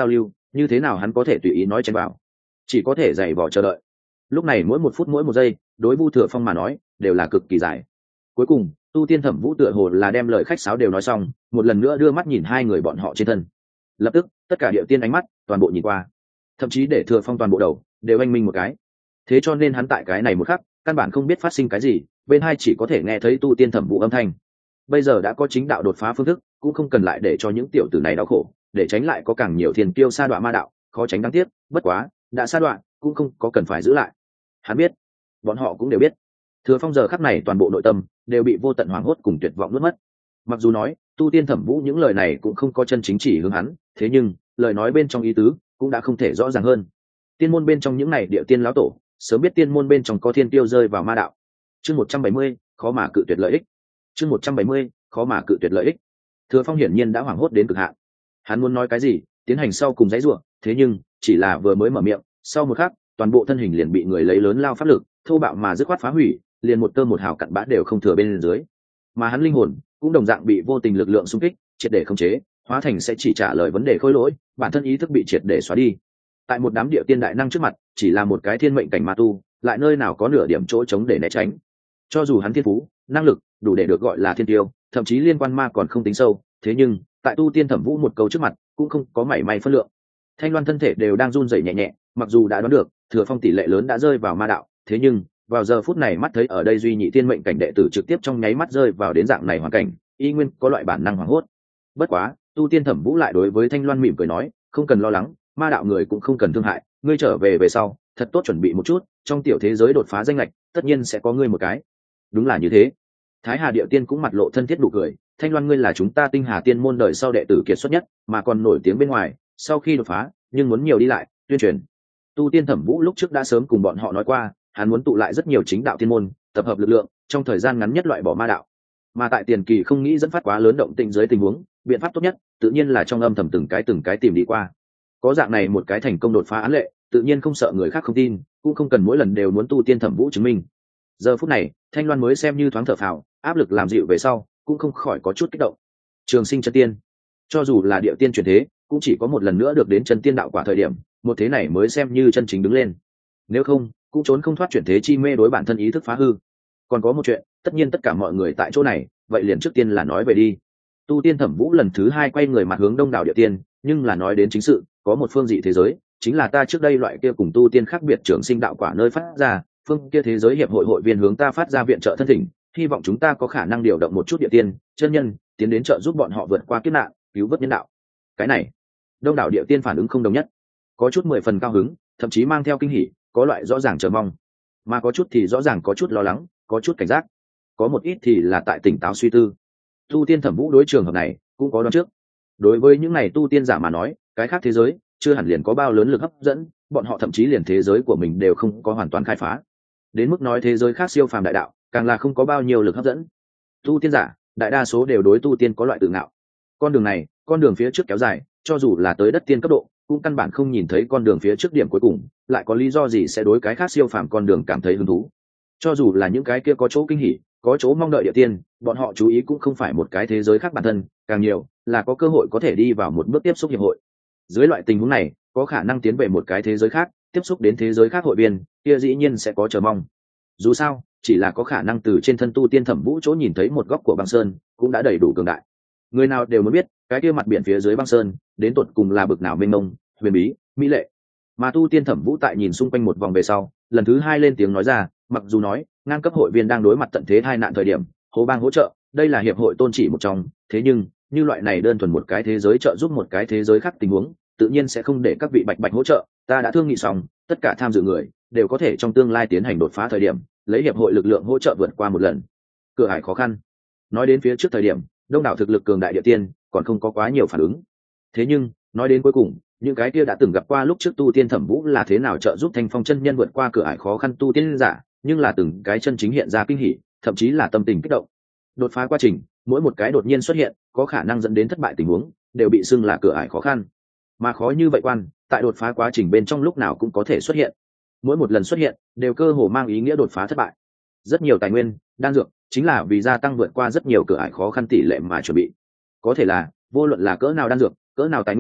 như thế nào hắn có thể tùy ý nói chen vào, chỉ có thể dày vò chờ đợi. Lúc này mỗi một phút mỗi một giây đối Vu Thừa Phong mà nói đều là cực kỳ dài. Cuối cùng Tu Tiên Thẩm Vũ tựa hồ là đem lời khách sáo đều nói xong, một lần nữa đưa mắt nhìn hai người bọn họ trên thân. Lập tức tất cả địa tiên ánh mắt toàn bộ nhìn qua, thậm chí để Thừa Phong toàn bộ đầu đều anh minh một cái. Thế cho nên hắn tại cái này một khắc căn bản không biết phát sinh cái gì, bên hai chỉ có thể nghe thấy Tu Tiên Thẩm Vũ âm thanh. Bây giờ đã có chính đạo đột phá phương thức, cũng không cần lại để cho những tiểu tử này đau khổ, để tránh lại có càng nhiều thiên kiêu sa đọa ma đạo, khó tránh đáng tiếc. Bất quá đã sa đọa cũng không có cần phải giữ lại. Hắn biết, bọn họ cũng đều biết, Thừa Phong giờ khắc này toàn bộ nội tâm đều bị vô tận hoảng hốt cùng tuyệt vọng nuốt mất. Mặc dù nói Tu Tiên Thẩm Vũ những lời này cũng không có chân chính chỉ hướng hắn, thế nhưng lời nói bên trong ý tứ cũng đã không thể rõ ràng hơn. Tiên môn bên trong những này địa tiên lão tổ sớm biết tiên môn bên trong có thiên tiêu rơi vào ma đạo. Chương 170, khó mà cự tuyệt lợi ích. Chương 170, khó mà cự tuyệt lợi ích. Thừa Phong hiển nhiên đã hoảng hốt đến cực hạn. Hắn muốn nói cái gì, tiến hành sau cùng dãy rủa, thế nhưng chỉ là vừa mới mở miệng, sau một khắc, toàn bộ thân hình liền bị người lấy lớn lao pháp lực, thô bạo mà dứt khoát phá hủy, liền một tơ một hào cặn bã đều không thừa bên dưới. Mà hắn linh hồn cũng đồng dạng bị vô tình lực lượng xung kích, triệt để khống chế, hóa thành sẽ chỉ trả lời vấn đề khôi lỗi, bản thân ý thức bị triệt để xóa đi. Tại một đám địa tiên đại năng trước mặt, chỉ là một cái thiên mệnh cảnh ma tu, lại nơi nào có nửa điểm chỗ trống để né tránh. Cho dù hắn thiên phú, năng lực đủ để được gọi là thiên tiêu, thậm chí liên quan ma còn không tính sâu, thế nhưng tại Tu Tiên Thẩm Vũ một câu trước mặt, cũng không có mảy may phân lượng. Thanh Loan thân thể đều đang run rẩy nhẹ nhẹ, mặc dù đã đoán được Thừa Phong tỷ lệ lớn đã rơi vào ma đạo, thế nhưng vào giờ phút này mắt thấy ở đây duy nhị thiên mệnh cảnh đệ tử trực tiếp trong nháy mắt rơi vào đến dạng này hoàn cảnh, y nguyên có loại bản năng hoảng hốt. Bất quá Tu Tiên Thẩm Vũ lại đối với Thanh Loan mỉm cười nói, không cần lo lắng, ma đạo người cũng không cần thương hại, ngươi trở về về sau thật tốt chuẩn bị một chút, trong tiểu thế giới đột phá danh lệch tất nhiên sẽ có ngươi một cái. Đúng là như thế. Thái Hà Địa Tiên cũng mặt lộ thân thiết đủ cười, Thanh Loan ngươi là chúng ta Tinh Hà Tiên môn đời sau đệ tử kiệt xuất nhất, mà còn nổi tiếng bên ngoài, sau khi đột phá, nhưng muốn nhiều đi lại, tuyên truyền. Tu Tiên Thẩm Vũ lúc trước đã sớm cùng bọn họ nói qua, hắn muốn tụ lại rất nhiều chính đạo tiên môn, tập hợp lực lượng, trong thời gian ngắn nhất loại bỏ ma đạo. Mà tại tiền kỳ không nghĩ dẫn phát quá lớn động tĩnh dưới tình huống, biện pháp tốt nhất, tự nhiên là trong âm thầm từng cái tìm đi qua. Có dạng này một cái thành công đột phá án lệ, tự nhiên không sợ người khác không tin, cũng không cần mỗi lần đều muốn Tu Tiên Thẩm Vũ chứng minh. Giờ phút này, Thanh Loan mới xem như thoáng thở phào, áp lực làm dịu về sau, cũng không khỏi có chút kích động. Trường Sinh chân tiên, cho dù là địa tiên chuyển thế, cũng chỉ có một lần nữa được đến chân tiên đạo quả thời điểm, một thế này mới xem như chân chính đứng lên. Nếu không, cũng trốn không thoát chuyển thế chi mê đối bản thân ý thức phá hư. Còn có một chuyện, tất nhiên tất cả mọi người tại chỗ này, vậy liền trước tiên là nói về đi. Tu Tiên Thẩm Vũ lần thứ hai quay người mặt hướng đông đảo địa tiên, nhưng là nói đến chính sự, có một phương dị thế giới, chính là ta trước đây loại kia cùng tu tiên khác biệt trường sinh đạo quả nơi phát ra, phương kia thế giới hiệp hội hội viên hướng ta phát ra viện trợ thân thỉnh, hy vọng chúng ta có khả năng điều động một chút địa tiên chân nhân tiến đến trợ giúp bọn họ vượt qua kiếp nạn, cứu vớt nhân đạo. Cái này đông đảo địa tiên phản ứng không đồng nhất, có chút 10 phần cao hứng, thậm chí mang theo kinh hỉ, có loại rõ ràng chờ mong, mà có chút thì rõ ràng có chút lo lắng, có chút cảnh giác, có một ít thì là tại tỉnh táo suy tư. Tu Tiên Thẩm Vũ đối trường hợp này cũng có đoán trước. Đối với những này tu tiên giả mà nói, cái khác thế giới chưa hẳn liền có bao lớn lực hấp dẫn, bọn họ thậm chí liền thế giới của mình đều không có hoàn toàn khai phá, đến mức nói thế giới khác siêu phàm đại đạo càng là không có bao nhiêu lực hấp dẫn. Tu tiên giả đại đa số đều đối tu tiên có loại tự ngạo, con đường này, con đường phía trước kéo dài, cho dù là tới đất tiên cấp độ cũng căn bản không nhìn thấy con đường phía trước điểm cuối cùng, lại có lý do gì sẽ đối cái khác siêu phàm con đường cảm thấy hứng thú. Cho dù là những cái kia có chỗ kinh hỉ, có chỗ mong đợi địa tiên, bọn họ chú ý cũng không phải một cái thế giới khác bản thân, càng nhiều là có cơ hội có thể đi vào một bước tiếp xúc hiệp hội. Dưới loại tình huống này, có khả năng tiến về một cái thế giới khác, tiếp xúc đến thế giới khác hội viên, kia dĩ nhiên sẽ có chờ mong. Dù sao, chỉ là có khả năng từ trên thân Tu Tiên Thẩm Vũ chỗ nhìn thấy một góc của băng sơn, cũng đã đầy đủ cường đại. Người nào đều muốn biết, cái kia mặt biển phía dưới băng sơn, đến tột cùng là bực nào mênh mông, huyền bí, mỹ lệ. Mà Tu Tiên Thẩm Vũ tại nhìn xung quanh một vòng về sau, lần thứ hai lên tiếng nói ra, mặc dù nói, ngang cấp hội viên đang đối mặt tận thế tai nạn thời điểm, Hồ Bang hỗ trợ, đây là hiệp hội tôn chỉ một trong, thế nhưng, như loại này đơn thuần một cái thế giới trợ giúp một cái thế giới khác tình huống, tự nhiên sẽ không để các vị bạch hỗ trợ, ta đã thương nghị xong, tất cả tham dự người đều có thể trong tương lai tiến hành đột phá thời điểm, lấy hiệp hội lực lượng hỗ trợ vượt qua một lần cửa ải khó khăn. Nói đến phía trước thời điểm, đông đảo thực lực cường đại địa tiên còn không có quá nhiều phản ứng, thế nhưng nói đến cuối cùng, những cái kia đã từng gặp qua lúc trước Tu Tiên Thẩm Vũ là thế nào trợ giúp Thanh Phong chân nhân vượt qua cửa ải khó khăn tu tiên giả, nhưng là từng cái chân chính hiện ra kinh hỉ, thậm chí là tâm tình kích động. Đột phá quá trình, mỗi một cái đột nhiên xuất hiện, có khả năng dẫn đến thất bại tình huống, đều bị xưng là cửa ải khó khăn. Mà khó như vậy quan, tại đột phá quá trình bên trong lúc nào cũng có thể xuất hiện. Mỗi một lần xuất hiện, đều cơ hồ mang ý nghĩa đột phá thất bại. Rất nhiều tài nguyên, đan dược, chính là vì gia tăng vượt qua rất nhiều cửa ải khó khăn tỷ lệ mà chuẩn bị. Có thể là, vô luận là cỡ nào đan dược, cỡ nào tài nguyên,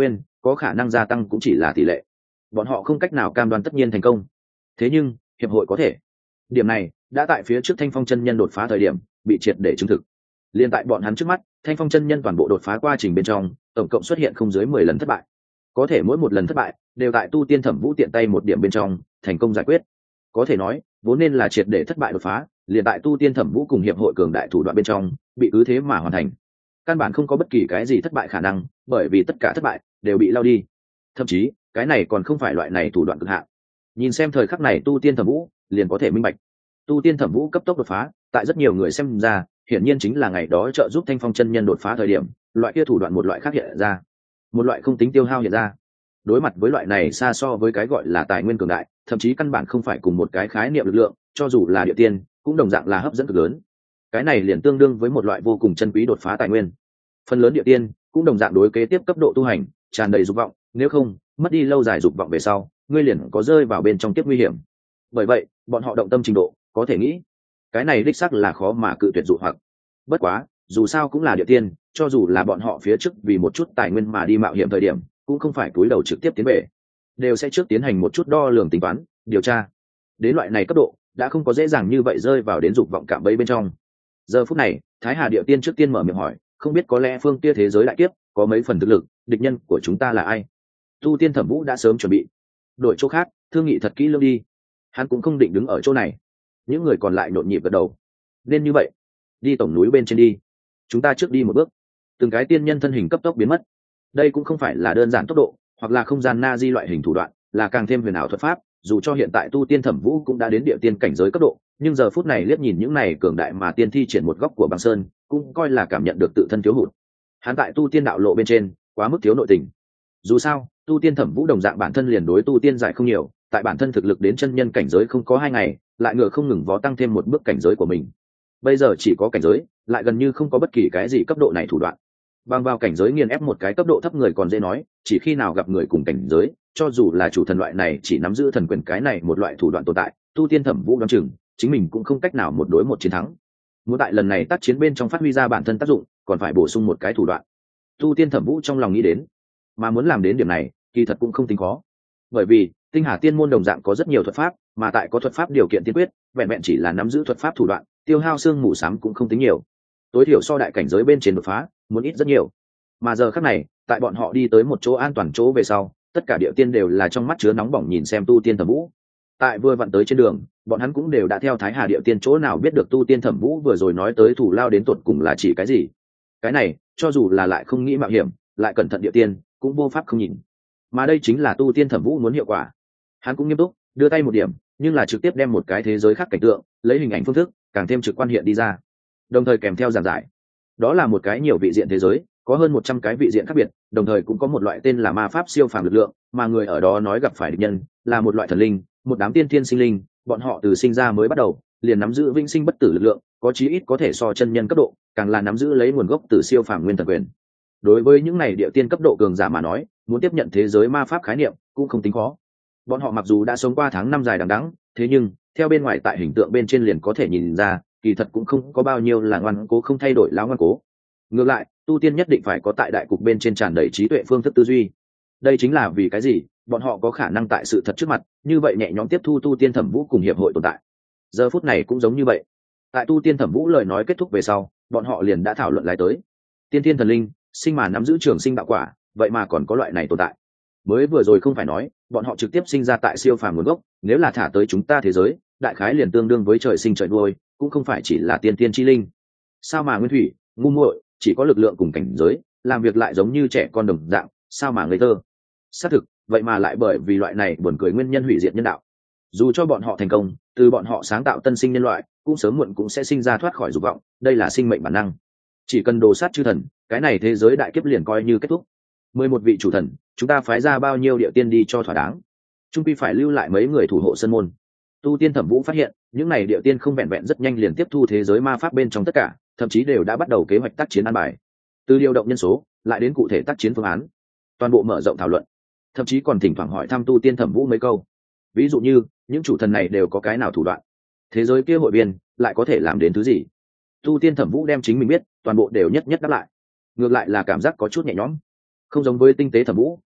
có khả năng gia tăng cũng chỉ là tỷ lệ, bọn họ không cách nào cam đoan tất nhiên thành công. Thế nhưng hiệp hội có thể. Điểm này đã tại phía trước Thanh Phong chân nhân đột phá thời điểm bị triệt để chứng thực. Liên tại bọn hắn trước mắt, Thanh Phong chân nhân toàn bộ đột phá quá trình bên trong tổng cộng xuất hiện không dưới 10 lần thất bại, có thể mỗi một lần thất bại đều tại tu tiên thẩm vũ tiện tay một điểm bên trong thành công giải quyết. Có thể nói vốn nên là triệt để thất bại đột phá, liền tại tu tiên thẩm vũ cùng hiệp hội cường đại thủ đoạn bên trong bị cứ thế mà hoàn thành. Căn bản không có bất kỳ cái gì thất bại khả năng, bởi vì tất cả thất bại đều bị lao đi. Thậm chí cái này còn không phải loại này thủ đoạn cực hạn. Nhìn xem thời khắc này tu tiên thẩm vũ liền có thể minh bạch, tu tiên thẩm vũ cấp tốc đột phá tại rất nhiều người xem ra hiển nhiên chính là ngày đó trợ giúp Thanh Phong chân nhân đột phá thời điểm loại kia thủ đoạn một loại khác hiện ra, một loại không tính tiêu hao hiện ra. Đối mặt với loại này xa so với cái gọi là tài nguyên cường đại, thậm chí căn bản không phải cùng một cái khái niệm lực lượng, cho dù là địa tiên cũng đồng dạng là hấp dẫn cực lớn. Cái này liền tương đương với một loại vô cùng chân quý đột phá tài nguyên. Phần lớn địa tiên cũng đồng dạng đối kế tiếp cấp độ tu hành tràn đầy dục vọng, nếu không mất đi lâu dài dục vọng về sau ngươi liền có rơi vào bên trong tiếp nguy hiểm. Bởi vậy bọn họ động tâm trình độ có thể nghĩ cái này đích xác là khó mà cự tuyệt dụ hoặc. Bất quá dù sao cũng là địa tiên, cho dù là bọn họ phía trước vì một chút tài nguyên mà đi mạo hiểm thời điểm cũng không phải cúi đầu trực tiếp tiến về, đều sẽ trước tiến hành một chút đo lường tính toán điều tra. Đến loại này cấp độ đã không có dễ dàng như vậy rơi vào đến dục vọng cạm bẫy bên trong. Giờ phút này Thái Hà địa tiên trước tiên mở miệng hỏi, không biết có lẽ phương kia thế giới đại kiếp có mấy phần thực lực, địch nhân của chúng ta là ai? Tu tiên thẩm vũ đã sớm chuẩn bị, đổi chỗ khác thương nghị thật kỹ lưỡng đi, hắn cũng không định đứng ở chỗ này. Những người còn lại nhộn nhịp gật đầu, nên như vậy, đi tổng núi bên trên đi, chúng ta trước đi một bước. Từng cái tiên nhân thân hình cấp tốc biến mất. Đây cũng không phải là đơn giản tốc độ hoặc là không gian na di loại hình thủ đoạn, là càng thêm huyền ảo thuật pháp. Dù cho hiện tại tu tiên thẩm vũ cũng đã đến địa tiên cảnh giới cấp độ, nhưng giờ phút này liếc nhìn những này cường đại mà tiên thi triển một góc của băng sơn, cũng coi là cảm nhận được tự thân thiếu hụt. Hắn tại tu tiên đạo lộ bên trên quá mức thiếu nội tình. Dù sao tu tiên thẩm vũ đồng dạng bản thân liền đối tu tiên giải không nhiều, tại bản thân thực lực đến chân nhân cảnh giới không có 2 ngày, lại ngựa không ngừng vó tăng thêm một bước cảnh giới của mình. Bây giờ chỉ có cảnh giới, lại gần như không có bất kỳ cái gì cấp độ này thủ đoạn. Bằng vào cảnh giới nghiền ép một cái cấp độ thấp người còn dễ nói, chỉ khi nào gặp người cùng cảnh giới, cho dù là chủ thần loại này chỉ nắm giữ thần quyền cái này một loại thủ đoạn tồn tại, tu tiên thẩm vũ đoán chừng chính mình cũng không cách nào một đối một chiến thắng. Muốn tại lần này tác chiến bên trong phát huy ra bản thân tác dụng, còn phải bổ sung một cái thủ đoạn. Tu tiên thẩm vũ trong lòng nghĩ đến, mà muốn làm đến điểm này kỳ thật cũng không tính khó, bởi vì tinh hà tiên môn đồng dạng có rất nhiều thuật pháp, mà tại có thuật pháp điều kiện tiên quyết, vẹn vẹn chỉ là nắm giữ thuật pháp thủ đoạn, tiêu hao xương mù sám cũng không tính nhiều, tối thiểu so đại cảnh giới bên trên đột phá muốn ít rất nhiều. Mà giờ khắc này tại bọn họ đi tới một chỗ an toàn chỗ về sau, tất cả địa tiên đều là trong mắt chứa nóng bỏng nhìn xem tu tiên thẩm vũ. Tại vừa vặn tới trên đường, bọn hắn cũng đều đã theo Thái Hà địa tiên chỗ nào biết được tu tiên thẩm vũ vừa rồi nói tới thủ lao đến tột cùng là chỉ cái gì. Cái này cho dù là lại không nghĩ mạo hiểm, lại cẩn thận địa tiên cũng vô pháp không nhìn. Mà đây chính là tu tiên thẩm vũ muốn hiệu quả. Hắn cũng nghiêm túc đưa tay một điểm, nhưng là trực tiếp đem một cái thế giới khác cảnh tượng lấy hình ảnh phương thức càng thêm trực quan hiện đi ra, đồng thời kèm theo giảng giải. Đó là một cái nhiều vị diện thế giới, có hơn 100 cái vị diện khác biệt, đồng thời cũng có một loại tên là ma pháp siêu phàm lực lượng, mà người ở đó nói gặp phải địch nhân là một loại thần linh, một đám tiên thiên sinh linh, bọn họ từ sinh ra mới bắt đầu liền nắm giữ vĩnh sinh bất tử lực lượng, có chí ít có thể so chân nhân cấp độ, càng là nắm giữ lấy nguồn gốc từ siêu phàm nguyên thần quyền. Đối với những này địa tiên cấp độ cường giả mà nói, muốn tiếp nhận thế giới ma pháp khái niệm cũng không tính khó. Bọn họ mặc dù đã sống qua tháng năm dài đằng đẵng, thế nhưng theo bên ngoài tại hình tượng bên trên liền có thể nhìn ra, kỳ thật cũng không có bao nhiêu là ngoan cố không thay đổi láo ngoan cố. Ngược lại tu tiên nhất định phải có tại đại cục bên trên tràn đầy trí tuệ phương thức tư duy. Đây chính là vì cái gì bọn họ có khả năng tại sự thật trước mặt như vậy nhẹ nhõm tiếp thu tu tiên thẩm vũ cùng hiệp hội tồn tại. Giờ phút này cũng giống như vậy, tại tu tiên thẩm vũ lời nói kết thúc về sau, bọn họ liền đã thảo luận lại tới tiên thiên thần linh sinh mà nắm giữ trường sinh đạo quả, vậy mà còn có loại này tồn tại. Mới vừa rồi không phải nói bọn họ trực tiếp sinh ra tại siêu phàm nguồn gốc, nếu là thả tới chúng ta thế giới, đại khái liền tương đương với trời sinh trời nuôi, cũng không phải chỉ là tiên tiên chi linh. Sao mà nguyên thủy ngu muội, chỉ có lực lượng cùng cảnh giới, làm việc lại giống như trẻ con đồng dạng, sao mà ngây thơ. Xác thực vậy mà lại bởi vì loại này buồn cười nguyên nhân hủy diệt nhân đạo. Dù cho bọn họ thành công, từ bọn họ sáng tạo tân sinh nhân loại, cũng sớm muộn cũng sẽ sinh ra thoát khỏi dục vọng, đây là sinh mệnh bản năng. Chỉ cần đồ sát chư thần, cái này thế giới đại kiếp liền coi như kết thúc. 11 vị chủ thần, chúng ta phái ra bao nhiêu địa tiên đi cho thỏa đáng. Trung quy phải lưu lại mấy người thủ hộ sân môn. Tu tiên thẩm vũ phát hiện, những này địa tiên không vẹn vẹn rất nhanh liền tiếp thu thế giới ma pháp bên trong tất cả, thậm chí đều đã bắt đầu kế hoạch tác chiến an bài. Từ điều động nhân số, lại đến cụ thể tác chiến phương án, toàn bộ mở rộng thảo luận, thậm chí còn thỉnh thoảng hỏi thăm tu tiên thẩm vũ mấy câu. Ví dụ như, những chủ thần này đều có cái nào thủ đoạn, thế giới kia hội viên lại có thể làm đến thứ gì. Tu tiên thẩm vũ đem chính mình biết toàn bộ đều nhất nhất đáp lại. Ngược lại là cảm giác có chút nhẹ nhõm, không giống với tinh tế thẩm vũ,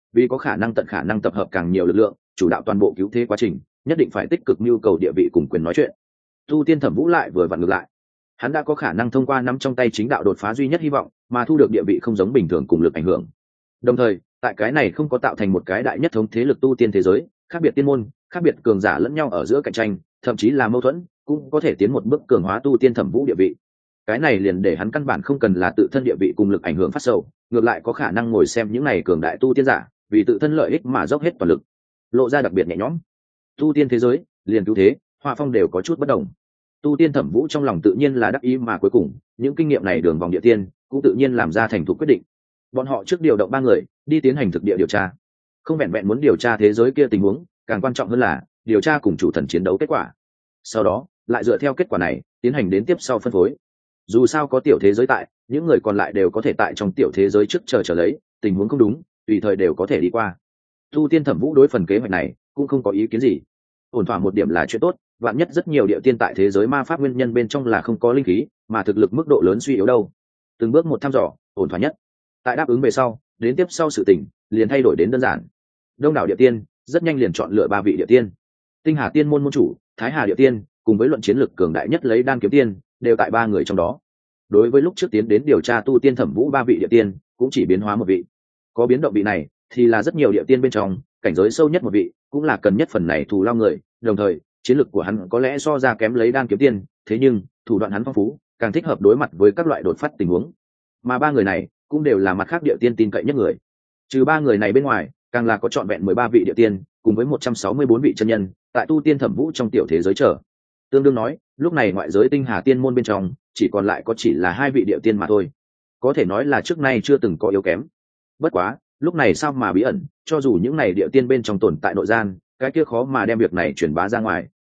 vì có khả năng tận khả năng tập hợp càng nhiều lực lượng chủ đạo toàn bộ cứu thế quá trình, nhất định phải tích cực nhu cầu địa vị cùng quyền nói chuyện. Tu Tiên Thẩm Vũ lại vừa vặn ngược lại, hắn đã có khả năng thông qua nắm trong tay chính đạo đột phá duy nhất hy vọng mà thu được địa vị không giống bình thường cùng lực ảnh hưởng. Đồng thời tại cái này không có tạo thành một cái đại nhất thống thế lực tu tiên thế giới, khác biệt tiên môn, khác biệt cường giả lẫn nhau ở giữa cạnh tranh, thậm chí là mâu thuẫn, cũng có thể tiến một bước cường hóa Tu Tiên Thẩm Vũ địa vị. Cái này liền để hắn căn bản không cần là tự thân địa vị cùng lực ảnh hưởng phát sầu, ngược lại có khả năng ngồi xem những này cường đại tu tiên giả vì tự thân lợi ích mà dốc hết toàn lực, lộ ra đặc biệt nhẹ nhõm. Tu tiên thế giới liền cứu thế họa phong đều có chút bất đồng. Tu Tiên Thẩm Vũ trong lòng tự nhiên là đắc ý, mà cuối cùng những kinh nghiệm này đường vòng địa tiên cũng tự nhiên làm ra thành thục quyết định. Bọn họ trước điều động 3 người đi tiến hành thực địa điều tra, không vẹn vẹn muốn điều tra thế giới kia tình huống, càng quan trọng hơn là điều tra cùng chủ thần chiến đấu kết quả, sau đó lại dựa theo kết quả này tiến hành đến tiếp sau phân phối. Dù sao có tiểu thế giới tại, những người còn lại đều có thể tại trong tiểu thế giới trước chờ lấy, tình huống không đúng tùy thời đều có thể đi qua. Tu Tiên Thẩm Vũ đối phần kế hoạch này cũng không có ý kiến gì. Ổn thỏa một điểm là chuyện tốt, vạn nhất rất nhiều địa tiên tại thế giới ma pháp nguyên nhân bên trong là không có linh khí, mà thực lực mức độ lớn suy yếu đâu. Từng bước một thăm dò, ổn thỏa nhất. Tại đáp ứng về sau, đến tiếp sau sự tình liền thay đổi đến đơn giản. Đông đảo địa tiên rất nhanh liền chọn lựa 3 vị địa tiên. Tinh Hà Tiên môn môn chủ, Thái Hà địa tiên, cùng với luận chiến lực cường đại nhất lấy Đan Kiếm tiên, đều tại 3 người trong đó. Đối với lúc trước tiến đến điều tra Tu Tiên Thẩm Vũ 3 vị địa tiên, cũng chỉ biến hóa một vị. Có biến động vị này thì là rất nhiều địa tiên bên trong cảnh giới sâu nhất một vị, cũng là cần nhất phần này thù lao người, đồng thời chiến lực của hắn có lẽ so ra kém lấy Đan Kiếm tiên, thế nhưng thủ đoạn hắn phong phú, càng thích hợp đối mặt với các loại đột phát tình huống. Mà 3 người này cũng đều là mặt khác địa tiên tin cậy nhất người. Trừ 3 người này bên ngoài, càng là có trọn vẹn 13 vị địa tiên, cùng với 164 vị chân nhân, tại Tu Tiên Thẩm Vũ trong tiểu thế giới chờ. Tương đương nói, lúc này ngoại giới Tinh Hà Tiên môn bên trong chỉ còn lại có chỉ là 2 vị địa tiên mà thôi. Có thể nói là trước nay chưa từng có yếu kém. Bất quá, lúc này sao mà bí ẩn, cho dù những này địa tiên bên trong tồn tại nội gian, cái kia khó mà đem việc này truyền bá ra ngoài.